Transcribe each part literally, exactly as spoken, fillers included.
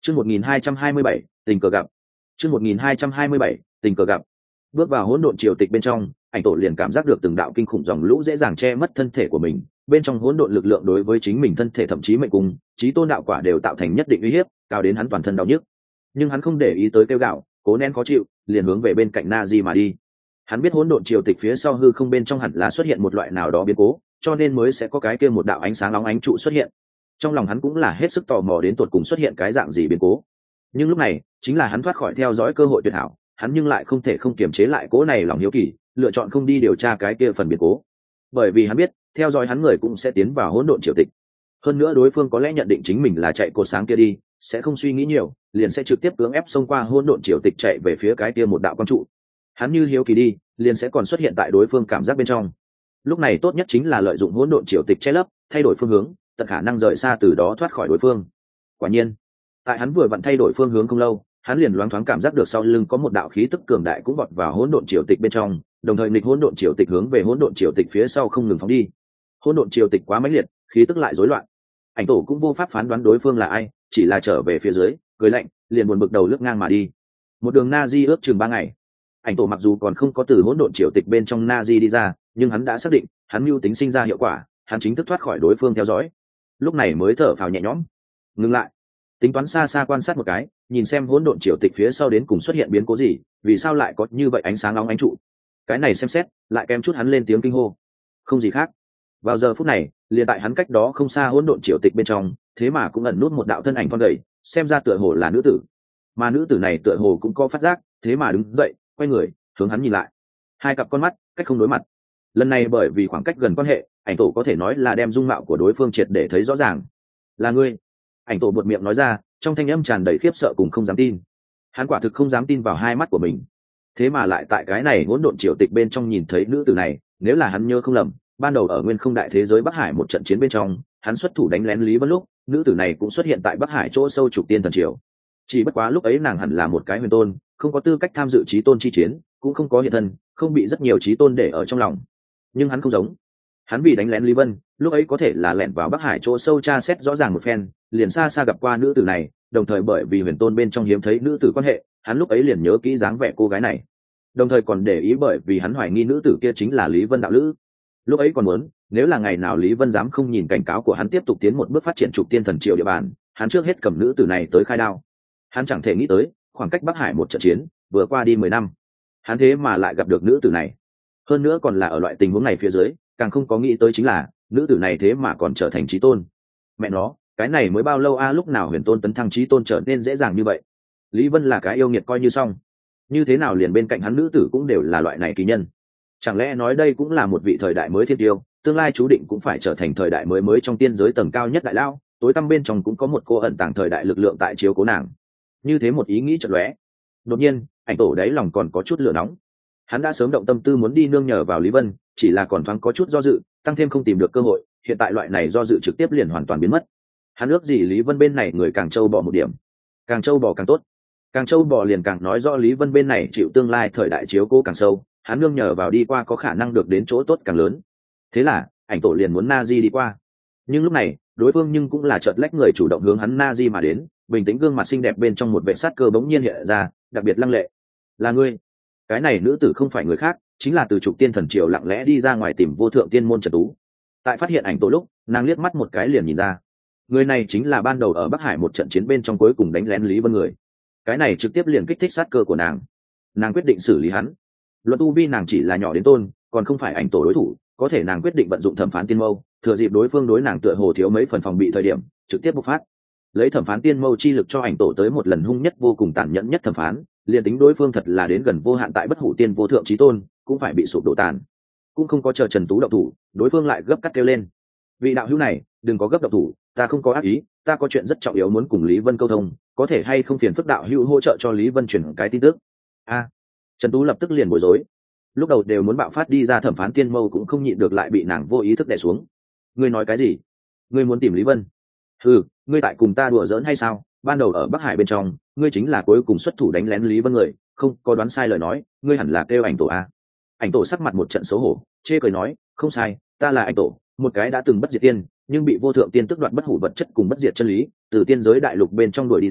Chương một nghìn hai trăm hai mươi bảy, tình cờ gặp. Chương một nghìn hai trăm hai mươi bảy, tình cờ gặp. Bước vào hỗn độn triều tịch bên trong, ảnh tổ liền cảm giác được từng đạo kinh khủng dòng lũ dễ dàng che mất thân thể của mình, bên trong hỗn độn lực lượng đối với chính mình thân thể thậm chí mệnh cung, chí tôn đạo quả đều tạo thành nhất định uy hiếp, cao đến hắn toàn thân đau nhức. Nhưng hắn không để ý tới kêu gạo, cố nén khó chịu, liền hướng về bên cạnh Nazi mà đi. Hắn biết hỗn độn triều tịch phía sau hư không bên trong hẳn là xuất hiện một loại nào đó biến cố, cho nên mới sẽ có cái kia một đạo ánh sáng nóng ánh trụ xuất hiện. Trong lòng hắn cũng là hết sức tò mò đến tột cùng xuất hiện cái dạng gì biến cố. Nhưng lúc này, chính là hắn thoát khỏi theo dõi cơ hội tuyệt hảo, hắn nhưng lại không thể không kiềm chế lại cố này lòng hiếu kỳ, lựa chọn không đi điều tra cái kia phần biến cố. Bởi vì hắn biết, theo dõi hắn người cũng sẽ tiến vào hỗn độn triều tịch. Hơn nữa đối phương có lẽ nhận định chính mình là chạy cột sáng kia đi, sẽ không suy nghĩ nhiều, liền sẽ trực tiếp cưỡng ép xông qua hỗn độn triều tịch chạy về phía cái kia một đạo quang trụ. Hắn như hiếu kỳ đi, liền sẽ còn xuất hiện tại đối phương cảm giác bên trong. Lúc này tốt nhất chính là lợi dụng hỗn độn triều tịch che lấp, thay đổi phương hướng, tận khả năng rời xa từ đó thoát khỏi đối phương. Quả nhiên, tại hắn vừa vặn thay đổi phương hướng không lâu, hắn liền loáng thoáng cảm giác được sau lưng có một đạo khí tức cường đại cũng vọt vào hỗn độn triều tịch bên trong, đồng thời nghịch hỗn độn triều tịch hướng về hỗn độn triều tịch phía sau không ngừng phóng đi. Hỗn độn triều tịch quá mãnh liệt, khí tức lại rối loạn. Ảnh tổ cũng vô pháp phán đoán đối phương là ai, chỉ là trở về phía dưới, cười lạnh, liền buồn bực đầu lướt ngang mà đi. Một đường Nazi ước chừng ba ngày. Ảnh tổ mặc dù còn không có từ hỗn độn triều tịch bên trong Nazi đi ra, nhưng hắn đã xác định, hắn mưu tính sinh ra hiệu quả, hắn chính thức thoát khỏi đối phương theo dõi. Lúc này mới thở phào nhẹ nhõm. Ngừng lại, tính toán xa xa quan sát một cái, nhìn xem hỗn độn triều tịch phía sau đến cùng xuất hiện biến cố gì, vì sao lại có như vậy ánh sáng nóng ánh trụ. Cái này xem xét, lại kèm chút hắn lên tiếng kinh hô. Không gì khác. Vào giờ phút này, liền tại hắn cách đó không xa hỗn độn triều tịch bên trong, thế mà cũng ẩn nút một đạo thân ảnh thon gầy, xem ra tựa hồ là nữ tử. Mà nữ tử này tựa hồ cũng có phát giác, thế mà đứng dậy, quay người, hướng hắn nhìn lại. Hai cặp con mắt, cách không đối mặt. Lần này bởi vì khoảng cách gần quan hệ, ảnh tổ có thể nói là đem dung mạo của đối phương triệt để thấy rõ ràng. Là ngươi. Ảnh tổ buột miệng nói ra, trong thanh âm tràn đầy khiếp sợ cùng không dám tin. Hắn quả thực không dám tin vào hai mắt của mình. Thế mà lại tại cái này hỗn độn triều tịch bên trong nhìn thấy nữ tử này, nếu là hắn nhớ không lầm, ban đầu ở nguyên không đại thế giới Bắc Hải một trận chiến bên trong, hắn xuất thủ đánh lén Lý Vân lúc, nữ tử này cũng xuất hiện tại Bắc Hải chỗ sâu trục tiên thần triều. Chỉ bất quá lúc ấy nàng hẳn là một cái huyền tôn, không có tư cách tham dự chí tôn chi chiến, cũng không có hiện thân, không bị rất nhiều chí tôn để ở trong lòng. Nhưng hắn không giống, hắn vì đánh lén Lý Vân, lúc ấy có thể là lẻn vào Bắc Hải chỗ sâu tra xét rõ ràng một phen, liền xa xa gặp qua nữ tử này, đồng thời bởi vì huyền tôn bên trong hiếm thấy nữ tử quan hệ, hắn lúc ấy liền nhớ kỹ dáng vẻ cô gái này, đồng thời còn để ý bởi vì hắn hoài nghi nữ tử kia chính là Lý Vân đạo lữ. Lúc ấy còn muốn, nếu là ngày nào Lý Vân dám không nhìn cảnh cáo của hắn tiếp tục tiến một bước phát triển trục tiên thần triều địa bàn, hắn trước hết cầm nữ tử này tới khai đao. Hắn chẳng thể nghĩ tới, khoảng cách Bắc Hải một trận chiến vừa qua đi mười năm, hắn thế mà lại gặp được nữ tử này, hơn nữa còn là ở loại tình huống này phía dưới, càng không có nghĩ tới chính là nữ tử này thế mà còn trở thành chí tôn. Mẹ nó, cái này mới bao lâu a, lúc nào huyền tôn tấn thăng chí tôn trở nên dễ dàng như vậy. Lý Vân là cái yêu nghiệt coi như xong, như thế nào liền bên cạnh hắn nữ tử cũng đều là loại này kỳ nhân. Chẳng lẽ nói đây cũng là một vị thời đại mới thiên tiêu, tương lai chú định cũng phải trở thành thời đại mới mới trong tiên giới tầng cao nhất đại lao, tối tăm bên trong cũng có một cô ẩn tàng thời đại lực lượng tại chiếu cố nàng. Như thế một ý nghĩ chợt lóe, đột nhiên ảnh tổ đáy lòng còn có chút lửa nóng. Hắn đã sớm động tâm tư muốn đi nương nhờ vào Lý Vân, chỉ là còn thoáng có chút do dự, tăng thêm không tìm được cơ hội, hiện tại loại này do dự trực tiếp liền hoàn toàn biến mất. Hắn ước gì Lý Vân bên này người càng trâu bò một điểm, càng trâu bò càng tốt, càng trâu bò liền càng nói rõ Lý Vân bên này chịu tương lai thời đại chiếu cố càng sâu, hắn nương nhờ vào đi qua có khả năng được đến chỗ tốt càng lớn. Thế là ảnh tổ liền muốn Nazi đi qua, nhưng lúc này đối phương nhưng cũng là chợt lách người chủ động hướng hắn Nazi mà đến, bình tĩnh gương mặt xinh đẹp bên trong một vệ sát cơ bỗng nhiên hiện ra, đặc biệt lăng lệ. Là ngươi. Cái này nữ tử không phải người khác, chính là từ trục tiên thần triều lặng lẽ đi ra ngoài tìm vô thượng tiên môn Trần Tú. Tại phát hiện ảnh tổ lúc, nàng liếc mắt một cái liền nhìn ra, người này chính là ban đầu ở Bắc Hải một trận chiến bên trong cuối cùng đánh lén Lý Vân người. Cái này trực tiếp liền kích thích sát cơ của nàng, nàng quyết định xử lý hắn. Luận tu vi nàng chỉ là nhỏ đến tôn, còn không phải ảnh tổ đối thủ, có thể nàng quyết định vận dụng thẩm phán tiên mâu, thừa dịp đối phương đối nàng tựa hồ thiếu mấy phần phòng bị thời điểm, trực tiếp bộc phát, lấy thẩm phán tiên mâu chi lực cho ảnh tổ tới một lần hung nhất vô cùng tàn nhẫn nhất thẩm phán, liền tính đối phương thật là đến gần vô hạn tại bất hủ tiên vô thượng chí tôn, cũng phải bị sụp đổ tàn. Cũng không có chờ Trần Tú động thủ, đối phương lại gấp cắt kêu lên, vị đạo hữu này, đừng có gấp động thủ, ta không có ác ý, ta có chuyện rất trọng yếu muốn cùng Lý Vân câu thông, có thể hay không phiền phức đạo hữu hỗ trợ cho Lý Vân chuyển cái tin tức. A, Trần Tú lập tức liền bối rối, lúc đầu đều muốn bạo phát đi ra thẩm phán tiên mâu cũng không nhịn được lại bị nàng vô ý thức đè xuống. Ngươi nói cái gì? Ngươi muốn tìm Lý Vân? Ừ, ngươi tại cùng ta đùa giỡn hay sao? Ban đầu ở Bắc Hải bên trong, ngươi chính là cuối cùng xuất thủ đánh lén Lý Vân người, không có đoán sai lời nói, ngươi hẳn là kêu ảnh tổ a. Ảnh tổ sắc mặt một trận xấu hổ, chê cười nói, không sai, ta là ảnh tổ, một cái đã từng bất diệt tiên, nhưng bị vô thượng tiên tức đoạt bất hủ vật chất cùng bất diệt chân lý, từ tiên giới đại lục bên trong đuổi đi ra,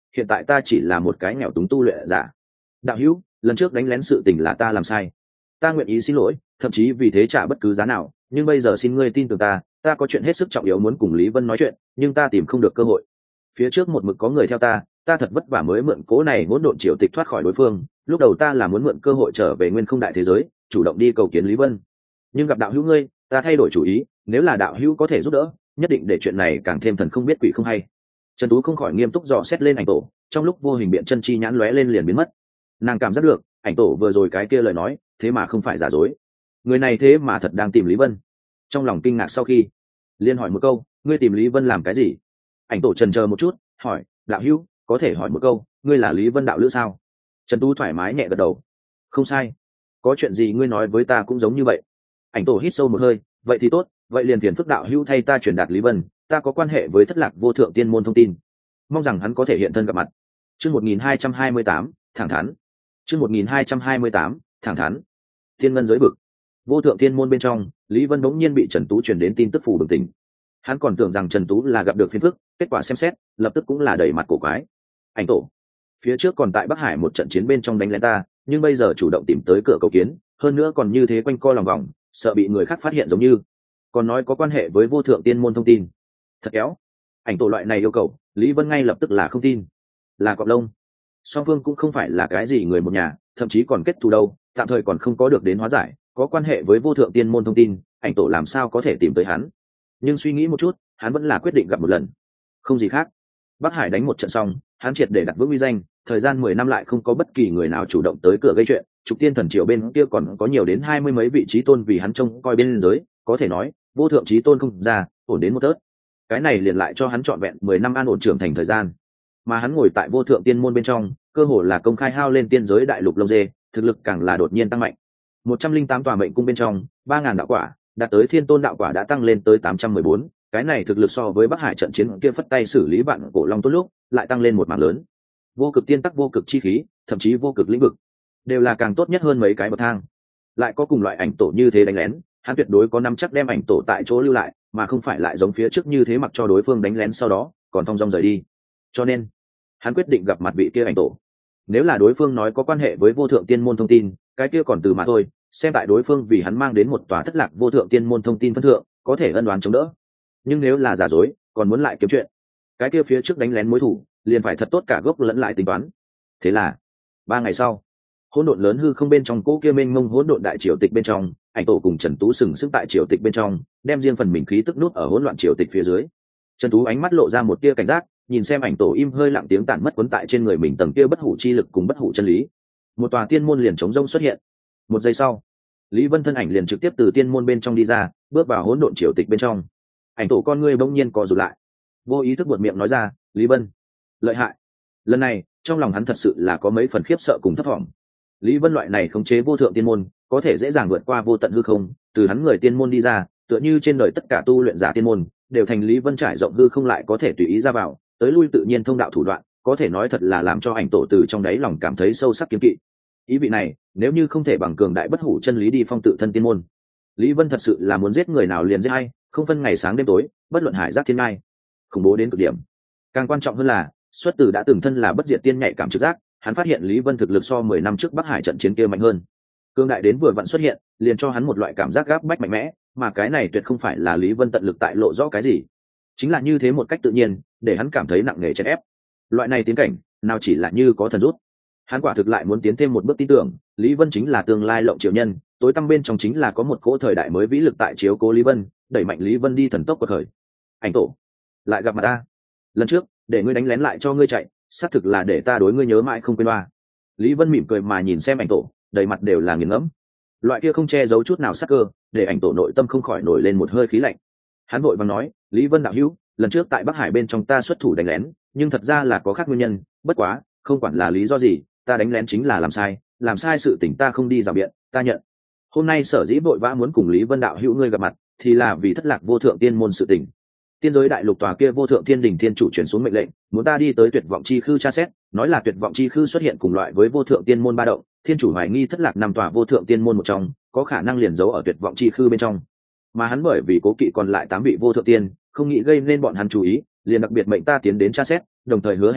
hiện tại ta chỉ là một cái nghèo túng tu luyện giả. Đạo hữu, lần trước đánh lén sự tình là ta làm sai, ta nguyện ý xin lỗi, thậm chí vì thế trả bất cứ giá nào, nhưng bây giờ xin ngươi tin tưởng ta, ta có chuyện hết sức trọng yếu muốn cùng Lý Vân nói chuyện, nhưng ta tìm không được cơ hội. Phía trước một mực có người theo ta, ta thật vất vả mới mượn cố này hỗn độn triều tịch thoát khỏi đối phương, lúc đầu ta là muốn mượn cơ hội trở về nguyên không đại thế giới, chủ động đi cầu kiến Lý Vân. Nhưng gặp đạo hữu ngươi, ta thay đổi chủ ý, nếu là đạo hữu có thể giúp đỡ, nhất định để chuyện này càng thêm thần không biết quỷ không hay. Trần Tú không khỏi nghiêm túc dò xét lên ảnh tổ, trong lúc vô hình biện chân chi nhãn lóe lên liền biến mất. Nàng cảm giác được, ảnh tổ vừa rồi cái kia lời nói, thế mà không phải giả dối. Người này thế mà thật đang tìm Lý Vân. Trong lòng kinh ngạc sau khi, liên hỏi một câu, ngươi tìm Lý Vân làm cái gì? Ảnh tổ chần chờ một chút, hỏi, đạo hữu, có thể hỏi một câu, ngươi là Lý Vân đạo lữ sao? Trần Tú thoải mái nhẹ gật đầu. Không sai. Có chuyện gì ngươi nói với ta cũng giống như vậy. Ảnh tổ hít sâu một hơi, vậy thì tốt, vậy liền phiền phức đạo hữu thay ta truyền đạt Lý Vân, ta có quan hệ với thất lạc vô thượng tiên môn thông tin, mong rằng hắn có thể hiện thân gặp mặt. Chương một nghìn hai trăm hai mươi tám, thẳng thắn. Chương một nghìn hai trăm hai mươi tám, thẳng thắn. Thiên ngân giới vực, vô thượng tiên môn bên trong, Lý Vân bỗng nhiên bị Trần Tú truyền đến tin tức phủ bừng tỉnh. Hắn còn tưởng rằng Trần Tú là gặp được phiền phức, kết quả xem xét, lập tức cũng là đầy mặt cổ quái. Ảnh tổ, phía trước còn tại Bắc Hải một trận chiến bên trong đánh lén ta, nhưng bây giờ chủ động tìm tới cửa cầu kiến, hơn nữa còn như thế quanh co lòng vòng, sợ bị người khác phát hiện giống như, còn nói có quan hệ với vô thượng tiên môn thông tin. Thật kéo. Ảnh tổ loại này yêu cầu, Lý Vân ngay lập tức là không tin. Là cọp lông. Song phương cũng không phải là cái gì người một nhà, thậm chí còn kết thù đâu, tạm thời còn không có được đến hóa giải, có quan hệ với vô thượng tiên môn thông tin, ảnh tổ làm sao có thể tìm tới hắn. Nhưng suy nghĩ một chút, hắn vẫn là quyết định gặp một lần. Không gì khác. Bắc Hải đánh một trận xong, hắn triệt để đặt vững uy danh, thời gian mười năm lại không có bất kỳ người nào chủ động tới cửa gây chuyện, trục tiên thần triều bên kia còn có nhiều đến hai mươi mấy vị trí tôn vì hắn trông coi bên giới, có thể nói, vô thượng trí tôn không ra, ổn đến một tớt. Cái này liền lại cho hắn trọn vẹn mười năm an ổn trưởng thành thời gian. Mà hắn ngồi tại vô thượng tiên môn bên trong, cơ hồ là công khai hao lên tiên giới đại lục lông dê, thực lực càng là đột nhiên tăng mạnh. một trăm linh tám tòa mệnh cung bên trong, ba ngàn đạo quả, đạt tới thiên tôn đạo quả đã tăng lên tới tám trăm mười bốn, cái này thực lực so với Bắc Hải trận chiến kia phất tay xử lý vạn cổ long tốt lúc, lại tăng lên một mảng lớn. Vô cực tiên tắc vô cực chi khí, thậm chí vô cực lĩnh vực, đều là càng tốt nhất hơn mấy cái bậc thang. Lại có cùng loại ảnh tổ như thế đánh lén, hắn tuyệt đối có nắm chắc đem ảnh tổ tại chỗ lưu lại, mà không phải lại giống phía trước như thế mặc cho đối phương đánh lén sau đó còn thong dong rời đi. Cho nên hắn quyết định gặp mặt vị kia ảnh tổ. Nếu là đối phương nói có quan hệ với vô thượng tiên môn thông tin, cái kia còn từ mà thôi, xem tại đối phương vì hắn mang đến một tòa thất lạc vô thượng tiên môn thông tin phân thượng, có thể ân đoán chống đỡ. Nhưng nếu là giả dối, còn muốn lại kiếm chuyện, cái kia phía trước đánh lén mối thủ, liền phải thật tốt cả gốc lẫn lại tính toán. Thế là ba ngày sau, hỗn độn lớn hư không bên trong cỗ kia mênh mông hỗn độn đại triều tịch bên trong, ảnh tổ cùng Trần Tú sừng sững tại triều tịch bên trong, đem riêng phần mình khí tức nút ở hỗn loạn triều tịch phía dưới. Trần Tú ánh mắt lộ ra một tia cảnh giác, nhìn xem ảnh tổ im hơi lặng tiếng tản mất cuốn tại trên người mình tầng kia bất hủ chi lực cùng bất hủ chân lý. Một tòa tiên môn liền chống rông xuất hiện. Một giây sau, Lý Vân thân ảnh liền trực tiếp từ tiên môn bên trong đi ra, bước vào hỗn độn triều tịch bên trong. Ảnh tổ con ngươi bỗng nhiên co rụt lại, vô ý thức buột miệng nói ra, Lý Vân, lợi hại. Lần này, trong lòng hắn thật sự là có mấy phần khiếp sợ cùng thấp thỏm. Lý Vân loại này khống chế vô thượng tiên môn, có thể dễ dàng vượt qua vô tận hư không, từ hắn người tiên môn đi ra, tựa như trên đời tất cả tu luyện giả tiên môn đều thành Lý Vân trải rộng hư không lại có thể tùy ý ra vào, tới lui tự nhiên thông đạo thủ đoạn, có thể nói thật là làm cho ảnh tổ từ trong đáy lòng cảm thấy sâu sắc kiêng kỵ. Ý vị này, nếu như không thể bằng cường đại bất hủ chân lý đi phong tự thân tiên môn, Lý Vân thật sự là muốn giết người nào liền giết hay, không phân ngày sáng đêm tối, bất luận hải giác thiên ngai, khủng bố đến cực điểm. Càng quan trọng hơn là, xuất từ đã từng thân là bất diệt tiên nhạy cảm trực giác, hắn phát hiện Lý Vân thực lực so mười năm trước Bắc Hải trận chiến kia mạnh hơn. Cương đại đến vừa vặn xuất hiện, liền cho hắn một loại cảm giác gáp bách mạnh mẽ, mà cái này tuyệt không phải là Lý Vân tận lực tại lộ rõ cái gì, chính là như thế một cách tự nhiên, để hắn cảm thấy nặng nề chèn ép. Loại này tiến cảnh, nào chỉ là như có thần rút. Hắn quả thực lại muốn tiến thêm một bước tin tưởng, Lý Vân chính là tương lai lộng triệu nhân, tối tăm bên trong chính là có một cỗ thời đại mới vĩ lực tại chiếu cố Lý Vân, đẩy mạnh Lý Vân đi thần tốc quật khởi. Ảnh tổ, lại gặp mặt ta. Lần trước, để ngươi đánh lén lại cho ngươi chạy, xác thực là để ta đối ngươi nhớ mãi không quên oa. Lý Vân mỉm cười mà nhìn xem ảnh tổ, đầy mặt đều là nghiền ngẫm. Loại kia không che giấu chút nào sắc cơ, để ảnh tổ nội tâm không khỏi nổi lên một hơi khí lạnh. Hắn vội vàng nói, Lý Vân đạo hữu, lần trước tại Bắc Hải bên trong ta xuất thủ đánh lén, nhưng thật ra là có khác nguyên nhân, bất quá, không quản là lý do gì, ta đánh lén chính là làm sai, làm sai sự tình ta không đi rào biện, ta nhận. Hôm nay sở dĩ vội vã muốn cùng Lý Vân đạo hữu ngươi gặp mặt, thì là vì thất lạc vô thượng tiên môn sự tình. Tiên giới đại lục tòa kia vô thượng thiên đình thiên chủ chuyển xuống mệnh lệnh, muốn ta đi tới tuyệt vọng chi khư tra xét, nói là tuyệt vọng chi khư xuất hiện cùng loại với vô thượng tiên môn ba động, thiên chủ hoài nghi thất lạc năm tòa vô thượng tiên môn một trong, có khả năng liền giấu ở tuyệt vọng chi khư bên trong. Mà hắn bởi vì cố kỵ còn lại tám vị vô thượng tiên, không nghĩ gây nên bọn hắn chú ý, liền đặc biệt mệnh ta tiến đến tra xét, đồng thời hứa hẹn ta,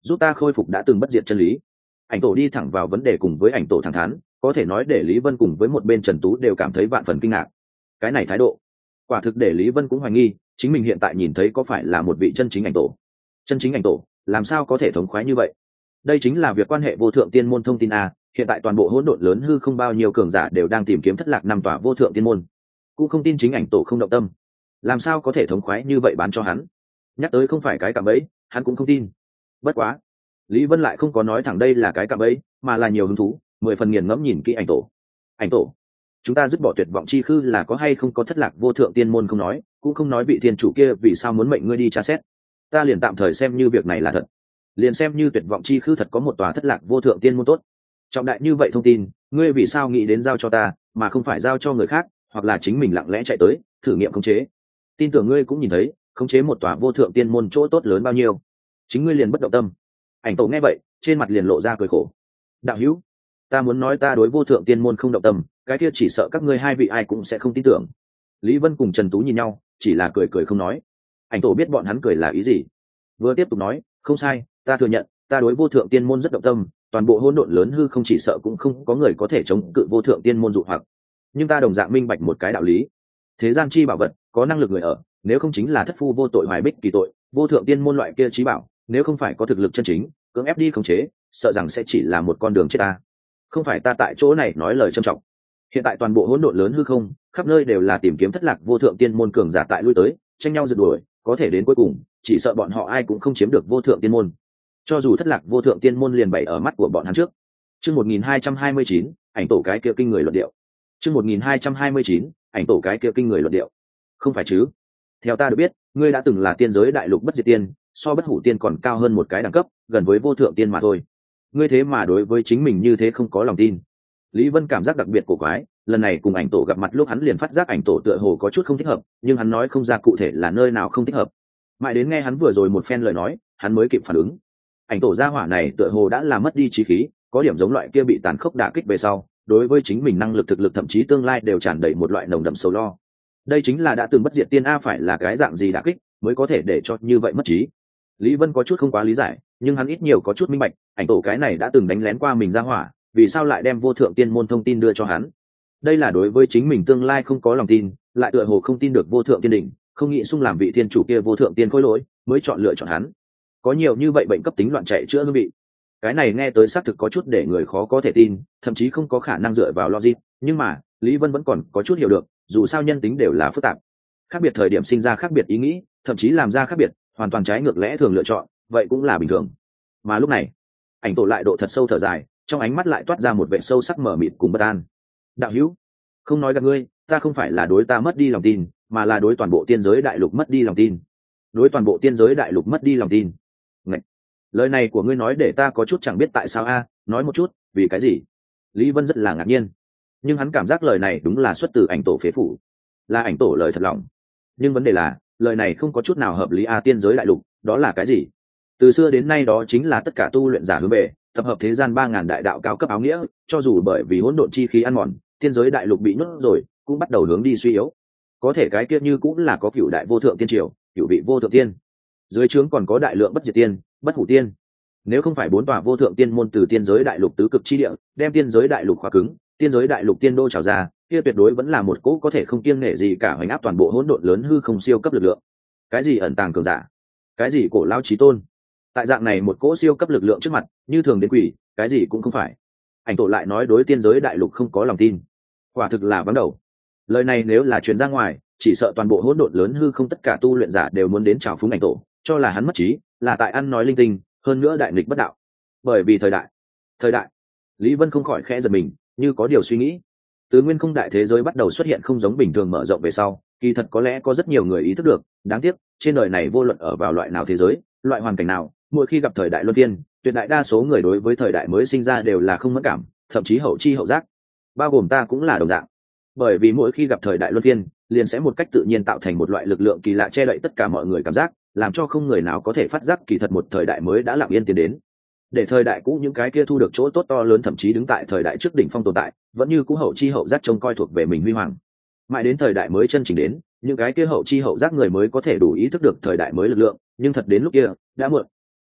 giúp ta khôi phục đã từng bất diệt chân lý. Ảnh tổ đi thẳng vào vấn đề, cùng với ảnh tổ thẳng thắn, có thể nói để Lý Vân cùng với một bên Trần Tú đều cảm thấy vạn phần kinh ngạc. Cái này thái độ quả thực để Lý Vân cũng hoài nghi chính mình hiện tại nhìn thấy có phải là một vị chân chính ảnh tổ. Chân chính ảnh tổ làm sao có thể thống khoái như vậy? Đây chính là việc quan hệ vô thượng tiên môn thông tin a. Hiện tại toàn bộ hỗn độn lớn hư không bao nhiêu cường giả đều đang tìm kiếm thất lạc năm tòa vô thượng tiên môn, cũng không tin chính ảnh tổ không động tâm. Làm sao có thể thống khoái như vậy bán cho hắn? Nhắc tới không phải cái cạm bẫy, hắn cũng không tin. Bất quá Lý Vân lại không có nói thẳng đây là cái cạm bẫy, mà là nhiều hứng thú, mười phần nghiền ngẫm nhìn kỹ ảnh tổ. Ảnh tổ, chúng ta dứt bỏ tuyệt vọng chi khư là có hay không có thất lạc vô thượng tiên môn không nói, cũng không nói vị thiên chủ kia vì sao muốn mệnh ngươi đi tra xét. Ta liền tạm thời xem như việc này là thật, liền xem như tuyệt vọng chi khư thật có một tòa thất lạc vô thượng tiên môn tốt. Trọng đại như vậy thông tin, ngươi vì sao nghĩ đến giao cho ta mà không phải giao cho người khác, hoặc là chính mình lặng lẽ chạy tới thử nghiệm khống chế? Tin tưởng ngươi cũng nhìn thấy khống chế một tòa vô thượng tiên môn chỗ tốt lớn bao nhiêu, chính ngươi liền bất động tâm. Ảnh tổ nghe vậy trên mặt liền lộ ra cười khổ. Đạo hữu, ta muốn nói ta đối vô thượng tiên môn không động tâm, cái kia chỉ sợ các ngươi hai vị ai cũng sẽ không tin tưởng. Lý Vân cùng Trần Tú nhìn nhau, chỉ là cười cười không nói. Ảnh tổ biết bọn hắn cười là ý gì, vừa tiếp tục nói, không sai, ta thừa nhận ta đối vô thượng tiên môn rất động tâm, toàn bộ hỗn độn lớn hư không chỉ sợ cũng không có người có thể chống cự vô thượng tiên môn dụ hoặc. Nhưng ta đồng dạng minh bạch một cái đạo lý, thế gian chi bảo vật có năng lực người ở, nếu không chính là thất phu vô tội hoài bích kỳ tội. Vô thượng tiên môn loại kia trí bảo, nếu không phải có thực lực chân chính cưỡng ép đi khống chế, sợ rằng sẽ chỉ là một con đường chết ta. Không phải ta tại chỗ này nói lời trầm trọng, hiện tại toàn bộ hỗn độn lớn hư không khắp nơi đều là tìm kiếm thất lạc vô thượng tiên môn cường giả tại lui tới, tranh nhau rượt đuổi, có thể đến cuối cùng chỉ sợ bọn họ ai cũng không chiếm được vô thượng tiên môn, cho dù thất lạc vô thượng tiên môn liền bày ở mắt của bọn hắn trước. Chương một nghìn hai trăm hai mươi chín, ảnh tổ cái kia kinh người luận điệu. Chương một nghìn hai trăm hai mươi chín, ảnh tổ cái kia kinh người luận điệu. Không phải chứ? Theo ta được biết, ngươi đã từng là tiên giới đại lục bất diệt tiên, so bất hủ tiên còn cao hơn một cái đẳng cấp, gần với vô thượng tiên mà thôi. Ngươi thế mà đối với chính mình như thế không có lòng tin. Lý Vân cảm giác đặc biệt cổ quái, lần này cùng ảnh tổ gặp mặt lúc hắn liền phát giác ảnh tổ tựa hồ có chút không thích hợp, nhưng hắn nói không ra cụ thể là nơi nào không thích hợp. Mãi đến nghe hắn vừa rồi một phen lời nói, hắn mới kịp phản ứng. Ảnh tổ gia hỏa này tựa hồ đã làm mất đi trí khí, có điểm giống loại kia bị tàn khốc đả kích về sau, đối với chính mình năng lực thực lực thậm chí tương lai đều tràn đầy một loại nồng đậm sầu lo. Đây chính là đã từng bất diệt tiên a, phải là cái dạng gì đả kích mới có thể để cho như vậy mất trí? Lý Vân có chút không quá lý giải, nhưng hắn ít nhiều có chút minh bạch, ảnh tổ cái này đã từng đánh lén qua mình gia hỏa, vì sao lại đem vô thượng tiên môn thông tin đưa cho hắn? Đây là đối với chính mình tương lai không có lòng tin, lại tựa hồ không tin được vô thượng tiên đỉnh, không nghĩ xung làm vị thiên chủ kia vô thượng tiên khối lỗi, mới chọn lựa chọn hắn. Có nhiều như vậy bệnh cấp tính loạn chạy chữa hương vị, cái này nghe tới xác thực có chút để người khó có thể tin, thậm chí không có khả năng dựa vào logic, nhưng mà Lý Vân vẫn còn có chút hiểu được, dù sao nhân tính đều là phức tạp, khác biệt thời điểm sinh ra khác biệt ý nghĩ, thậm chí làm ra khác biệt hoàn toàn trái ngược lẽ thường lựa chọn, vậy cũng là bình thường. Mà lúc này ảnh tổ lại độ thật sâu thở dài, trong ánh mắt lại toát ra một vẻ sâu sắc mở mịt cùng bất an. Đạo hữu, không nói gặp ngươi, ta không phải là đối ta mất đi lòng tin, mà là đối toàn bộ tiên giới đại lục mất đi lòng tin. Đối toàn bộ tiên giới đại lục mất đi lòng tin? Ngậy! Lời này của ngươi nói để ta có chút chẳng biết tại sao a, nói một chút, vì cái gì? Lý Vân rất là ngạc nhiên, nhưng hắn cảm giác lời này đúng là xuất từ ảnh tổ phế phủ, là ảnh tổ lời thật lòng. Nhưng vấn đề là lời này không có chút nào hợp lý a. Tiên giới đại lục đó là cái gì? Từ xưa đến nay đó chính là tất cả tu luyện giả hướng về tập hợp thế gian ba ngàn đại đạo cao cấp áo nghĩa, cho dù bởi vì hỗn độn chi khí ăn mòn, tiên giới đại lục bị nhốt rồi, cũng bắt đầu hướng đi suy yếu. Có thể cái kia như cũng là có cửu đại vô thượng tiên triều, cửu vị vô thượng tiên, dưới trướng còn có đại lượng bất diệt tiên, bất hủ tiên. Nếu không phải bốn tòa vô thượng tiên môn từ tiên giới đại lục tứ cực chi địa đem tiên giới đại lục khóa cứng, tiên giới đại lục tiên đô trào ra, kia tuyệt đối vẫn là một cỗ có thể không kiêng nể gì cả hoành áp toàn bộ hỗn độn lớn hư không siêu cấp lực lượng. Cái gì ẩn tàng cường giả, cái gì cổ lao chí tôn, tại dạng này một cỗ siêu cấp lực lượng trước mặt, như thường đến quỷ, cái gì cũng không phải. Ảnh tổ lại nói đối tiên giới đại lục không có lòng tin, quả thực là vắng đầu. Lời này nếu là truyền ra ngoài, chỉ sợ toàn bộ hỗn độn lớn hư không tất cả tu luyện giả đều muốn đến chào phúng ảnh tổ, cho là hắn mất trí, là tại ăn nói linh tinh, hơn nữa đại nghịch bất đạo. Bởi vì thời đại, thời đại, Lý Vân không khỏi khẽ giật mình, như có điều suy nghĩ. Từ nguyên không đại thế giới bắt đầu xuất hiện không giống bình thường mở rộng về sau, kỳ thật có lẽ có rất nhiều người ý thức được, đáng tiếc trên đời này vô luận ở vào loại nào thế giới, loại hoàn cảnh nào, mỗi khi gặp thời đại luân phiên, tuyệt đại đa số người đối với thời đại mới sinh ra đều là không mẫn cảm, thậm chí hậu chi hậu giác, bao gồm ta cũng là đồng dạng. Bởi vì mỗi khi gặp thời đại luân phiên, liền sẽ một cách tự nhiên tạo thành một loại lực lượng kỳ lạ che đậy tất cả mọi người cảm giác, làm cho không người nào có thể phát giác kỳ thật một thời đại mới đã lặng yên tiến đến. Để thời đại cũ những cái kia thu được chỗ tốt to lớn, thậm chí đứng tại thời đại trước đỉnh phong tồn tại, vẫn như cũ hậu chi hậu giác trông coi thuộc về mình huy hoàng. Mãi đến thời đại mới chân chính đến, những cái kia hậu chi hậu giác người mới có thể đủ ý thức được thời đại mới lực lượng, nhưng thật đến lúc kia đã muộn.